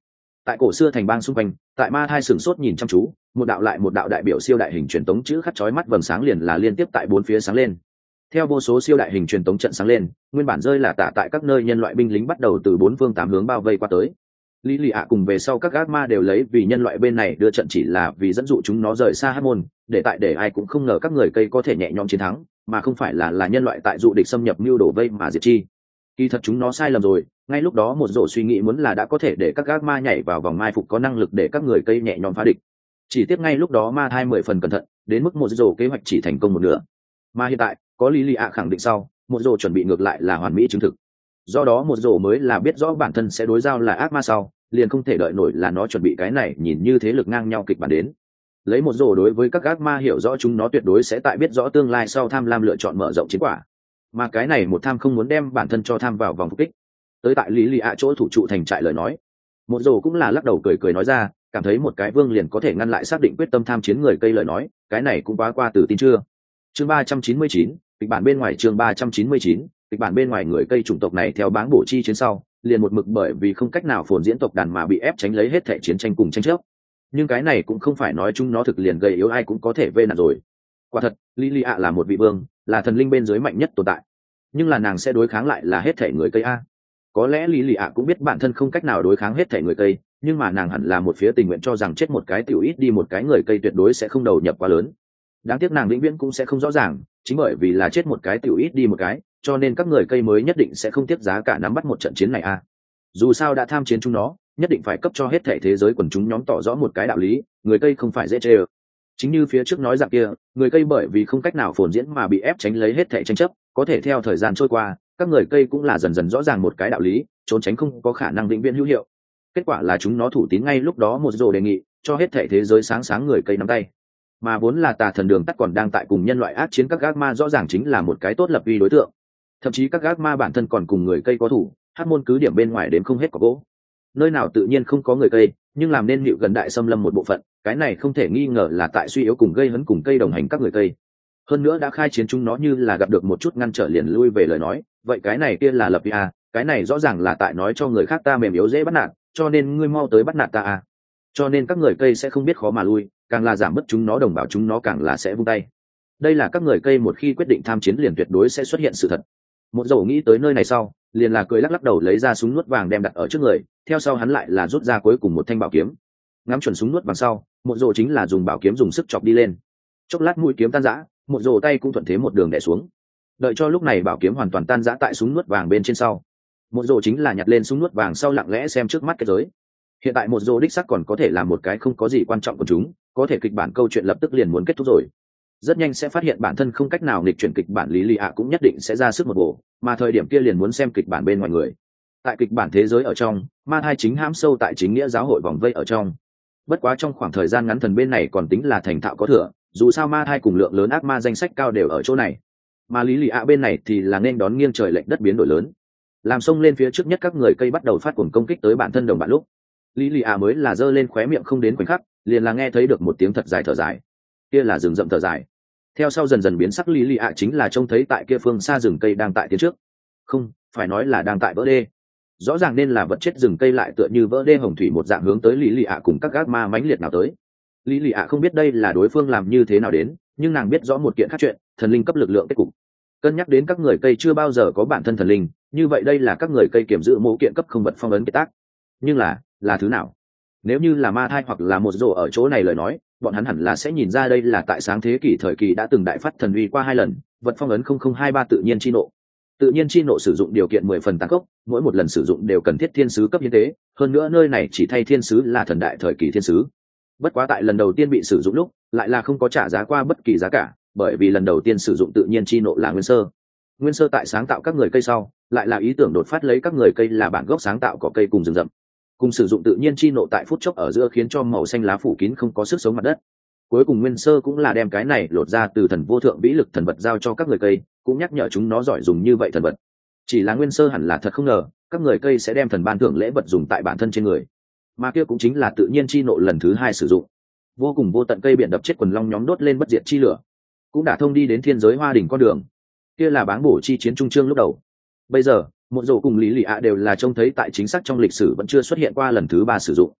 Tại cổ xưa thành bang xung quanh, tại ma thai sừng sốt nhìn chăm chú, một đạo lại một đạo đại biểu siêu đại hình truyền tống chữ khắc chói mắt vầng sáng liền là liên tiếp tại bốn phía sáng lên. Theo vô số siêu đại hình truyền tống trận sáng lên, nguyên bản rơi là tả tại các nơi nhân loại binh lính bắt đầu từ bốn phương tám hướng bao vây qua tới. Lý Lì ạ cùng về sau các ác ma đều lấy vì nhân loại bên này đưa trận chỉ là vì dẫn dụ chúng nó rời xa Hắc môn, để tại để ai cũng không ngờ các người cây có thể nhẹ nhõm chiến thắng, mà không phải là là nhân loại tại dụ địch xâm nhập mưu đổ vây mà diệt chi. Kỳ thật chúng nó sai lầm rồi, ngay lúc đó một rổ suy nghĩ muốn là đã có thể để các ác ma nhảy vào vòng mai phục có năng lực để các người cây nhẹ nhõm phá địch. Chỉ tiếc ngay lúc đó ma thai mười phần cẩn thận, đến mức một rổ kế hoạch chỉ thành công một nửa. Mà hiện tại, có Lý Lì ạ khẳng định sau, một rổ chuẩn bị ngược lại là hoàn mỹ chứng thực. Do đó một rổ mới là biết rõ bản thân sẽ đối giao là ác ma sau, liền không thể đợi nổi là nó chuẩn bị cái này nhìn như thế lực ngang nhau kịch bản đến. Lấy một rổ đối với các ác ma hiểu rõ chúng nó tuyệt đối sẽ tại biết rõ tương lai sau tham lam lựa chọn mở rộng chiến quả, mà cái này một tham không muốn đem bản thân cho tham vào vòng phục kích. Tới tại Lý Lì ạ chỗ thủ trụ thành trại lời nói, một rổ cũng là lắc đầu cười cười nói ra, cảm thấy một cái vương liền có thể ngăn lại xác định quyết tâm tham chiến người cây lời nói, cái này cũng quá qua từ tin chưa. Chương ba trăm chín mươi chín, kịch bản bên ngoài chương ba trăm chín mươi chín, kịch bản bên ngoài người cây chủng tộc này theo báng bổ chi chiến sau, liền một mực bởi vì không cách nào phồn diễn tộc đàn mà bị ép tránh lấy hết thẻ chiến tranh cùng tranh chấp. Nhưng cái này cũng không phải nói chúng nó thực liền gây yếu ai cũng có thể vây nạt rồi. Quả thật, Lý Lì ạ là một vị vương, là thần linh bên dưới mạnh nhất tồn tại. Nhưng là nàng sẽ đối kháng lại là hết thảy người cây a. Có lẽ Lý Lì ạ cũng biết bản thân không cách nào đối kháng hết thảy người cây, nhưng mà nàng hẳn là một phía tình nguyện cho rằng chết một cái tiểu ít đi một cái người cây tuyệt đối sẽ không đầu nhập quá lớn. Đáng tiếc nàng vĩnh viễn cũng sẽ không rõ ràng, chính bởi vì là chết một cái tiểu ít đi một cái, cho nên các người cây mới nhất định sẽ không tiếc giá cả nắm bắt một trận chiến này a. Dù sao đã tham chiến chúng nó, nhất định phải cấp cho hết thảy thế giới quần chúng nhóm tỏ rõ một cái đạo lý, người cây không phải dễ chê ơ. Chính như phía trước nói dạng kia, người cây bởi vì không cách nào phồn diễn mà bị ép tránh lấy hết thảy tranh chấp, có thể theo thời gian trôi qua, các người cây cũng là dần dần rõ ràng một cái đạo lý, trốn tránh không có khả năng vĩnh viễn hữu hiệu. Kết quả là chúng nó thủ tín ngay lúc đó một rồ đề nghị, cho hết thảy thế giới sáng sáng người cây nắm tay. Mà vốn là tà thần đường tắt còn đang tại cùng nhân loại ác chiến các gác ma rõ ràng chính là một cái tốt lập uy đối tượng. Thậm chí các gác ma bản thân còn cùng người cây có thủ, Hắc môn cứ điểm bên ngoài đến không hết có gỗ. Nơi nào tự nhiên không có người cây, nhưng làm nên nịu gần đại xâm lâm một bộ phận, cái này không thể nghi ngờ là tại suy yếu cùng gây hấn cùng cây đồng hành các người cây. Hơn nữa đã khai chiến chúng nó như là gặp được một chút ngăn trở liền lui về lời nói, vậy cái này kia là lập uy à, cái này rõ ràng là tại nói cho người khác ta mềm yếu dễ bắt nạt, cho nên ngươi mau tới bắt nạt ta à. Cho nên các người cây sẽ không biết khó mà lui, càng là giảm bớt chúng nó đồng bào chúng nó càng là sẽ vung tay. Đây là các người cây một khi quyết định tham chiến liền tuyệt đối sẽ xuất hiện sự thật. Một dầu nghĩ tới nơi này sau, liền là cười lắc lắc đầu lấy ra súng nuốt vàng đem đặt ở trước người, theo sau hắn lại là rút ra cuối cùng một thanh bảo kiếm. Ngắm chuẩn súng nuốt vàng sau, một dầu chính là dùng bảo kiếm dùng sức chọc đi lên. Chốc lát mũi kiếm tan rã, một dầu tay cũng thuận thế một đường đè xuống. Đợi cho lúc này bảo kiếm hoàn toàn tan rã tại súng nuốt vàng bên trên sau, một dầu chính là nhặt lên súng nuốt vàng sau lặng lẽ xem trước mắt cái giới. Hiện tại một dầu đích sắc còn có thể làm một cái không có gì quan trọng của chúng, có thể kịch bản câu chuyện lập tức liền muốn kết thúc rồi. Rất nhanh sẽ phát hiện bản thân không cách nào nghịch chuyển kịch bản, Lý Lì ạ cũng nhất định sẽ ra sức một bộ, mà thời điểm kia liền muốn xem kịch bản bên ngoài người. Tại kịch bản thế giới ở trong, ma thai chính hãm sâu tại chính nghĩa giáo hội vòng vây ở trong. Bất quá trong khoảng thời gian ngắn thần bên này còn tính là thành thạo có thừa, dù sao ma thai cùng lượng lớn ác ma danh sách cao đều ở chỗ này. Mà Lý Lì ạ bên này thì là nên đón nghiêng trời lệch đất biến đổi lớn. Làm xông lên phía trước nhất các người cây bắt đầu phát cuồng công kích tới bản thân đồng bạn lúc, Lý Lì ạ mới là giơ lên khóe miệng không đến khoảnh khắc, liền là nghe thấy được một tiếng thật dài thở dài. Kia là rừng rậm thở dài. Theo sau dần dần biến sắc Lý Lì ạ chính là trông thấy tại kia phương xa rừng cây đang tại tiến trước, không phải nói là đang tại vỡ đê, rõ ràng nên là vật chết rừng cây lại tựa như vỡ đê hồng thủy một dạng hướng tới Lý Lì ạ cùng các gác ma mãnh liệt nào tới. Lý Lì ạ không biết đây là đối phương làm như thế nào đến, nhưng nàng biết rõ một kiện khác chuyện, thần linh cấp lực lượng kết cục. Cân nhắc đến các người cây chưa bao giờ có bản thân thần linh, như vậy đây là các người cây kiểm giữ mẫu kiện cấp không vật phong ấn kiệt tác. Nhưng là là thứ nào? Nếu như là ma thai hoặc là một rổ ở chỗ này lời nói, bọn hắn hẳn là sẽ nhìn ra đây là tại sáng thế kỷ thời kỳ đã từng đại phát thần uy qua hai lần, vật phong ấn không không hai ba tự nhiên chi nộ. Tự nhiên chi nộ sử dụng điều kiện mười phần tăng cốc, mỗi một lần sử dụng đều cần thiết thiên sứ cấp hiến tế, hơn nữa nơi này chỉ thay thiên sứ là thần đại thời kỳ thiên sứ. Bất quá tại lần đầu tiên bị sử dụng lúc, lại là không có trả giá qua bất kỳ giá cả, bởi vì lần đầu tiên sử dụng tự nhiên chi nộ là nguyên sơ. Nguyên sơ tại sáng tạo các người cây sau, lại là ý tưởng đột phát lấy các người cây là bản gốc sáng tạo cỏ cây cùng rừng rậm. Cùng sử dụng tự nhiên chi nộ tại phút chốc ở giữa khiến cho màu xanh lá phủ kín không có sức sống mặt đất. Cuối cùng nguyên sơ cũng là đem cái này lột ra từ thần vô thượng vĩ lực thần vật giao cho các người cây, cũng nhắc nhở chúng nó giỏi dùng như vậy thần vật. Chỉ là nguyên sơ hẳn là thật không ngờ, các người cây sẽ đem thần ban thưởng lễ vật dùng tại bản thân trên người. Mà kia cũng chính là tự nhiên chi nộ lần thứ hai sử dụng. Vô cùng vô tận cây biển đập chết quần long nhóm đốt lên bất diệt chi lửa, cũng đã thông đi đến thiên giới hoa đỉnh con đường. Kia là báng bổ chi chiến trung chương lúc đầu. Bây giờ một dầu cùng Lý Lì ạ đều là trông thấy tại chính xác trong lịch sử vẫn chưa xuất hiện qua lần thứ ba sử dụng.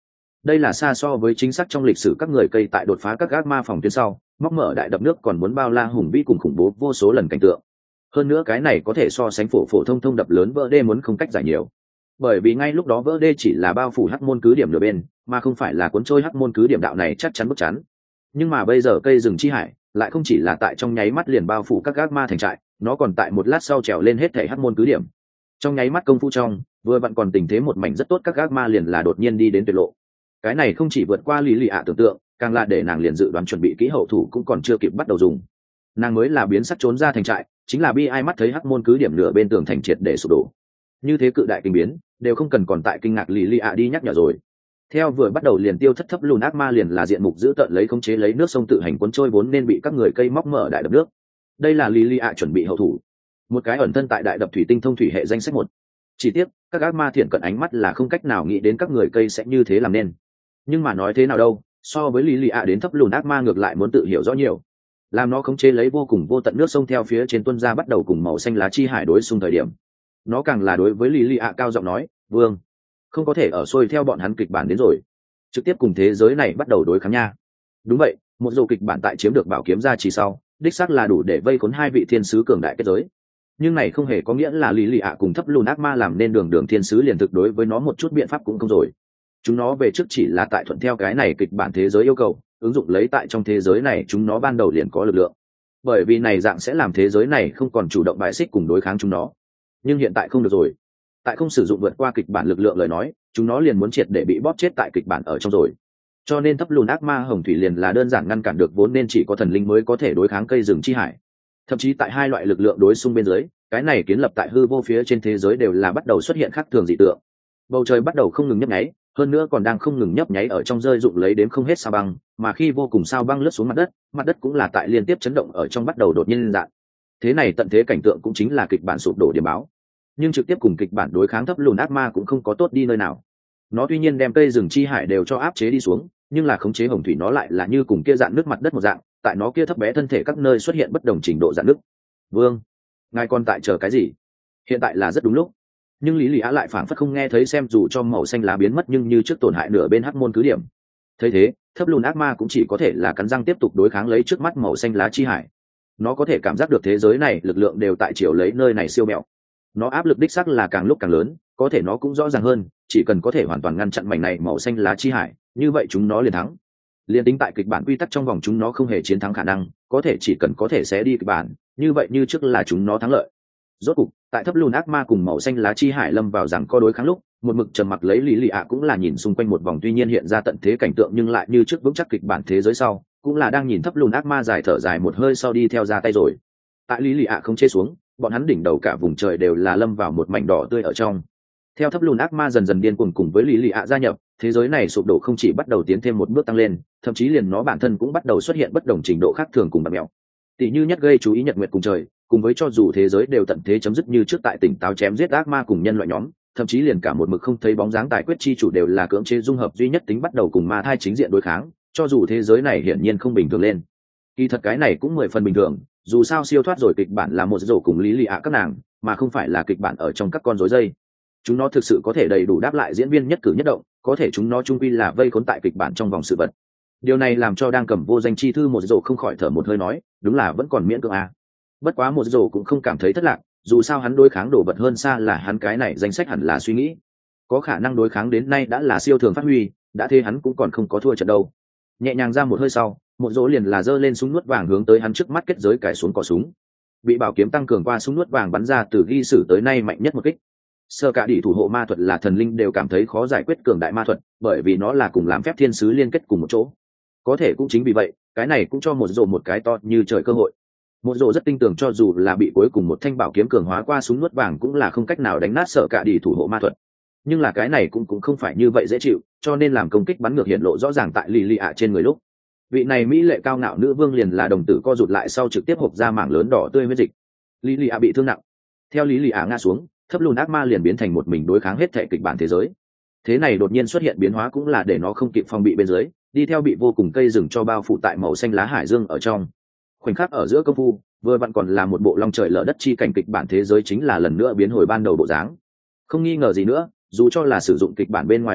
đây là xa so với chính xác trong lịch sử các người cây tại đột phá các gác ma phòng tuyến sau móc mở đại đập nước còn muốn bao la hùng vĩ cùng khủng bố vô số lần cảnh tượng. Hơn nữa cái này có thể so sánh phổ phổ thông thông đập lớn vỡ đê muốn không cách giải nhiều, bởi vì ngay lúc đó vỡ đê chỉ là bao phủ hắc môn cứ điểm nửa bên mà không phải là cuốn trôi hắc môn cứ điểm đạo này chắc chắn bức chắn. Nhưng mà bây giờ cây rừng chi hải lại không chỉ là tại trong nháy mắt liền bao phủ các gác ma thành trại, nó còn tại một lát sau trèo lên hết thể hắc môn cứ điểm. Trong nháy mắt công phu trong vừa vặn còn tình thế một mảnh rất tốt, các gác ma liền là đột nhiên đi đến tuyệt lộ. Cái này không chỉ vượt qua lý lì ạ tưởng tượng, càng là để nàng liền dự đoán chuẩn bị kỹ hậu thủ cũng còn chưa kịp bắt đầu dùng. Nàng mới là biến sắc trốn ra thành trại, chính là bi ai mắt thấy hắc môn cứ điểm nửa bên tường thành triệt để sụp đổ. Như thế cự đại kinh biến đều không cần còn tại kinh ngạc lý lì ạ đi nhắc nhở rồi. Theo vừa bắt đầu liền tiêu thất thấp lùn ác ma liền là diện mục giữ tận lấy khống chế lấy nước sông tự hành cuốn trôi vốn nên bị các người cây móc mở đại đập nước. Đây là lý lì ạ chuẩn bị hậu thủ, một cái ẩn thân tại đại đập thủy tinh thông thủy hệ danh sách một. Chỉ tiếc các ác ma thiện cận ánh mắt là không cách nào nghĩ đến các người cây sẽ như thế làm nên. Nhưng mà nói thế nào đâu, so với lý lì ạ đến thấp lùn ác ma ngược lại muốn tự hiểu rõ nhiều. Làm nó khống chế lấy vô cùng vô tận nước sông theo phía trên tuân ra bắt đầu cùng màu xanh lá chi hải đối xung thời điểm, nó càng là đối với lý lì ạ cao giọng nói, vương không có thể ở xuôi theo bọn hắn kịch bản đến rồi, trực tiếp cùng thế giới này bắt đầu đối kháng nha. Đúng vậy, một dầu kịch bản tại chiếm được bảo kiếm ra chỉ sau đích xác là đủ để vây khốn hai vị thiên sứ cường đại kết giới, nhưng này không hề có nghĩa là lý lì ạ cùng thấp lùn ác ma làm nên đường đường thiên sứ liền thực đối với nó một chút biện pháp cũng không rồi. Chúng nó về trước chỉ là tại thuận theo cái này kịch bản thế giới yêu cầu, ứng dụng lấy tại trong thế giới này chúng nó ban đầu liền có lực lượng, bởi vì này dạng sẽ làm thế giới này không còn chủ động bại xích cùng đối kháng chúng nó. Nhưng hiện tại không được rồi, tại không sử dụng vượt qua kịch bản lực lượng lời nói, chúng nó liền muốn triệt để bị bóp chết tại kịch bản ở trong rồi. Cho nên thấp lùn ác ma hồng thủy liền là đơn giản ngăn cản được vốn nên chỉ có thần linh mới có thể đối kháng cây rừng chi hải. Thậm chí tại hai loại lực lượng đối xung bên dưới, cái này kiến lập tại hư vô phía trên thế giới đều là bắt đầu xuất hiện khác thường dị tượng. Bầu trời bắt đầu không ngừng nhấp nháy, hơn nữa còn đang không ngừng nhấp nháy ở trong rơi dụng lấy đếm không hết sao băng, mà khi vô cùng sao băng lướt xuống mặt đất, mặt đất cũng là tại liên tiếp chấn động ở trong bắt đầu đột nhiên dạng. Thế này tận thế cảnh tượng cũng chính là kịch bản sụp đổ điểm báo. Nhưng trực tiếp cùng kịch bản đối kháng thấp lùn ác ma cũng không có tốt đi nơi nào. Nó tuy nhiên đem cây rừng chi hải đều cho áp chế đi xuống, nhưng là khống chế hồng thủy nó lại là như cùng kia dạn nước mặt đất một dạng, tại nó kia thấp bé thân thể các nơi xuất hiện bất đồng trình độ dạn nước. Vương, ngài còn tại chờ cái gì? Hiện tại là rất đúng lúc. Nhưng lý lì á lại phảng phất không nghe thấy, xem dù cho màu xanh lá biến mất nhưng như trước tổn hại nửa bên hắc môn cứ điểm. Thấy thế, thấp lùn ác ma cũng chỉ có thể là cắn răng tiếp tục đối kháng lấy trước mắt màu xanh lá chi hải. Nó có thể cảm giác được thế giới này lực lượng đều tại chiều lấy nơi này siêu mẹo. Nó áp lực đích sắc là càng lúc càng lớn, có thể nó cũng rõ ràng hơn, chỉ cần có thể hoàn toàn ngăn chặn mảnh này màu xanh lá chi hải, như vậy chúng nó liền thắng. Liên tính tại kịch bản quy tắc trong vòng chúng nó không hề chiến thắng khả năng, có thể chỉ cần có thể xé đi kịch bản, như vậy như trước là chúng nó thắng lợi. Rốt cục, tại thấp lùn ác ma cùng màu xanh lá chi hải lâm vào rằng co đối kháng lúc, một mực trầm mặc lấy lý lì ạ cũng là nhìn xung quanh một vòng, tuy nhiên hiện ra tận thế cảnh tượng nhưng lại như trước vững chắc kịch bản thế giới sau, cũng là đang nhìn thấp lùn ác ma dài thở dài một hơi sau đi theo ra tay rồi. Tại lý lì ạ không chế xuống, bọn hắn đỉnh đầu cả vùng trời đều là lâm vào một mảnh đỏ tươi ở trong. Theo thấp lùn ác ma dần dần điên cuồng cùng với lý lì ạ gia nhập, thế giới này sụp đổ không chỉ bắt đầu tiến thêm một bước tăng lên, thậm chí liền nó bản thân cũng bắt đầu xuất hiện bất đồng trình độ khác thường cùng bạc mẹo. Tỷ như nhất gây chú ý nhật nguyệt cùng trời, cùng với cho dù thế giới đều tận thế chấm dứt như trước tại tỉnh táo chém giết ác ma cùng nhân loại nhóm, thậm chí liền cả một mực không thấy bóng dáng tài quyết chi chủ đều là cưỡng chế dung hợp duy nhất tính bắt đầu cùng ma thai chính diện đối kháng, cho dù thế giới này hiển nhiên không bình thường lên. Kỳ thật cái này cũng mười phần bình thường, dù sao siêu thoát rồi kịch bản là một rổ cùng lý lì ạ các nàng, mà không phải là kịch bản ở trong các con rối dây. Chúng nó thực sự có thể đầy đủ đáp lại diễn viên nhất cử nhất động, có thể chúng nó chung quy là vây khốn tại kịch bản trong vòng sự vật. Điều này làm cho đang cầm vô danh chi thư một rổ không khỏi thở một hơi nói, đúng là vẫn còn miễn cưỡng à. Bất quá một rổ cũng không cảm thấy thất lạc, dù sao hắn đối kháng đồ vật hơn xa là hắn cái này danh sách hẳn là suy nghĩ. Có khả năng đối kháng đến nay đã là siêu thường phát huy, đã thế hắn cũng còn không có thua trận đâu. Nhẹ nhàng ra một hơi sau, một rổ liền là giơ lên súng nuốt vàng hướng tới hắn trước mắt kết giới cài xuống cò súng. Bị bảo kiếm tăng cường qua súng nuốt vàng bắn ra từ ghi sử tới nay mạnh nhất một kích. Sơ cả đỉ thủ hộ ma thuật là thần linh đều cảm thấy khó giải quyết cường đại ma thuật, bởi vì nó là cùng làm phép thiên sứ liên kết cùng một chỗ. Có thể cũng chính vì vậy, cái này cũng cho một rổ một cái to như trời cơ hội. Một rổ rất tin tưởng cho dù là bị cuối cùng một thanh bảo kiếm cường hóa qua súng nuốt vàng cũng là không cách nào đánh nát sợ cả đỉ thủ hộ ma thuật. Nhưng là cái này cũng cũng không phải như vậy dễ chịu, cho nên làm công kích bắn ngược hiện lộ rõ ràng tại lì lì ạ trên người lúc. Vị này mỹ lệ cao ngạo nữ vương liền là đồng tử co rụt lại sau trực tiếp hộc ra mảng lớn đỏ tươi huyết dịch. Lì lì ạ bị thương nặng. Theo lý lì ạ ngã xuống, thấp lùn ác ma liền biến thành một mình đối kháng hết thể kịch bản thế giới. Thế này đột nhiên xuất hiện biến hóa cũng là để nó không kịp phòng bị bên dưới, đi theo bị vô cùng cây rừng cho bao phủ tại màu xanh lá hải dương ở trong. Khoảnh khắc ở giữa công phu, vừa vặn còn là một bộ long trời lở đất chi cảnh kịch bản thế giới chính là lần nữa biến hồi ban đầu bộ dáng. Không nghi ngờ gì nữa, dù cho là sử dụng kịch bản bên ngoài lực lượng,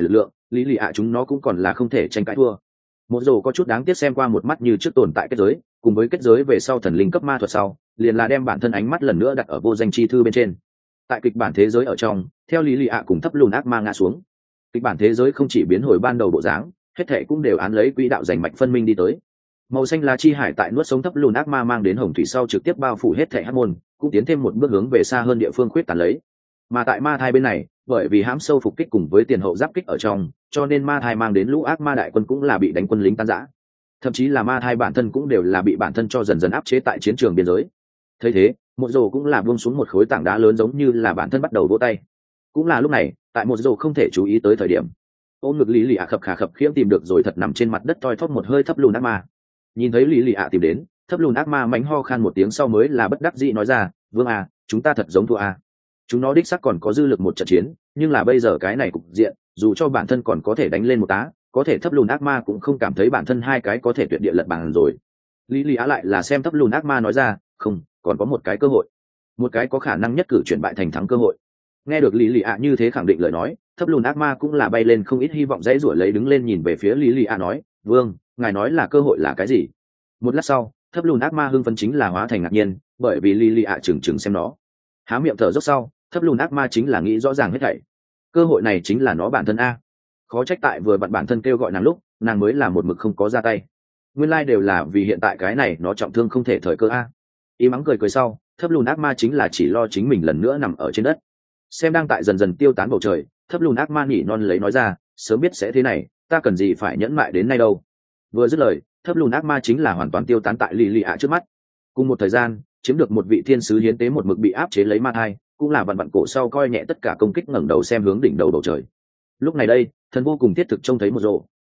lý lì ạ chúng nó cũng còn là không thể tranh cãi thua. Một dồ có chút đáng tiếc xem qua một mắt như trước tồn tại kết giới, cùng với kết giới về sau thần linh cấp ma thuật sau, liền là đem bản thân ánh mắt lần nữa đặt ở vô danh chi thư bên trên. Tại kịch bản thế giới ở trong, theo lý lì ạ cùng thấp lùn ác ma ngã xuống, kịch bản thế giới không chỉ biến hồi ban đầu bộ dáng, hết thảy cũng đều án lấy quỹ đạo rành mạch phân minh đi tới. Màu xanh lá chi hải tại nuốt sống thấp lùn ác ma mang đến hồng thủy sau trực tiếp bao phủ hết thảy hắc môn, cũng tiến thêm một bước hướng về xa hơn địa phương khuyết tán lấy. Mà tại ma thai bên này, bởi vì hãm sâu phục kích cùng với tiền hậu giáp kích ở trong, cho nên ma thai mang đến lũ ác ma đại quân cũng là bị đánh quân lính tan rã. Thậm chí là ma thai bản thân cũng đều là bị bản thân cho dần dần áp chế tại chiến trường biên giới. Thấy thế, một rồ cũng là buông xuống một khối tảng đá lớn giống như là bản thân bắt đầu vỗ tay. Cũng là lúc này, tại một rồ không thể chú ý tới thời điểm, ôm ngực lý lì ạ khập khà khập khiễng tìm được rồi thật nằm trên mặt đất toi thóp một hơi thấp lùn ác ma. Nhìn thấy lý lì ạ tìm đến, thấp lùn ác ma mánh ho khan một tiếng sau mới là bất đắc dĩ nói ra, vương à, chúng ta thật giống thua à. Chúng nó đích xác còn có dư lực một trận chiến, nhưng là bây giờ cái này cục diện, dù cho bản thân còn có thể đánh lên một tá, có thể thấp lùn ác ma cũng không cảm thấy bản thân hai cái có thể tuyệt địa lật bàn rồi. Lý lì á lại là xem thấp lùn ác ma nói ra, không, còn có một cái cơ hội, một cái có khả năng nhất cử chuyển bại thành thắng cơ hội. Nghe được lý lì á như thế khẳng định lời nói, thấp lùn ác ma cũng là bay lên không ít hy vọng dãy rủi lấy đứng lên nhìn về phía lý lì á nói, vương, ngài nói là cơ hội là cái gì? Một lát sau, thấp lùn ác ma hưng phấn chính là hóa thành ngạc nhiên, bởi vì lý lì á chừng chừng xem nó, há miệng thở dốc sau, thấp lùn ác ma chính là nghĩ rõ ràng hết thảy. Cơ hội này chính là nó bản thân a. Khó trách tại vừa bận bản thân kêu gọi nàng lúc, nàng mới là một mực không có ra tay. Nguyên lai like đều là vì hiện tại cái này nó trọng thương không thể thời cơ a. Ý mắng cười cười sau, thấp lùn ác ma chính là chỉ lo chính mình lần nữa nằm ở trên đất. Xem đang tại dần dần tiêu tán bầu trời, thấp lùn ác ma nhỉ non lấy nói ra, sớm biết sẽ thế này, ta cần gì phải nhẫn mại đến nay đâu. Vừa dứt lời, thấp lùn ác ma chính là hoàn toàn tiêu tán tại lì lì ạ trước mắt. Cùng một thời gian, chiếm được một vị thiên sứ hiến tế một mực bị áp chế lấy ma thai, cũng là vặn vặn cổ sau coi nhẹ tất cả công kích ngẩng đầu xem hướng đỉnh đầu bầu trời. Lúc này đây, thần vô cùng thiết thực trông thấy một rồ,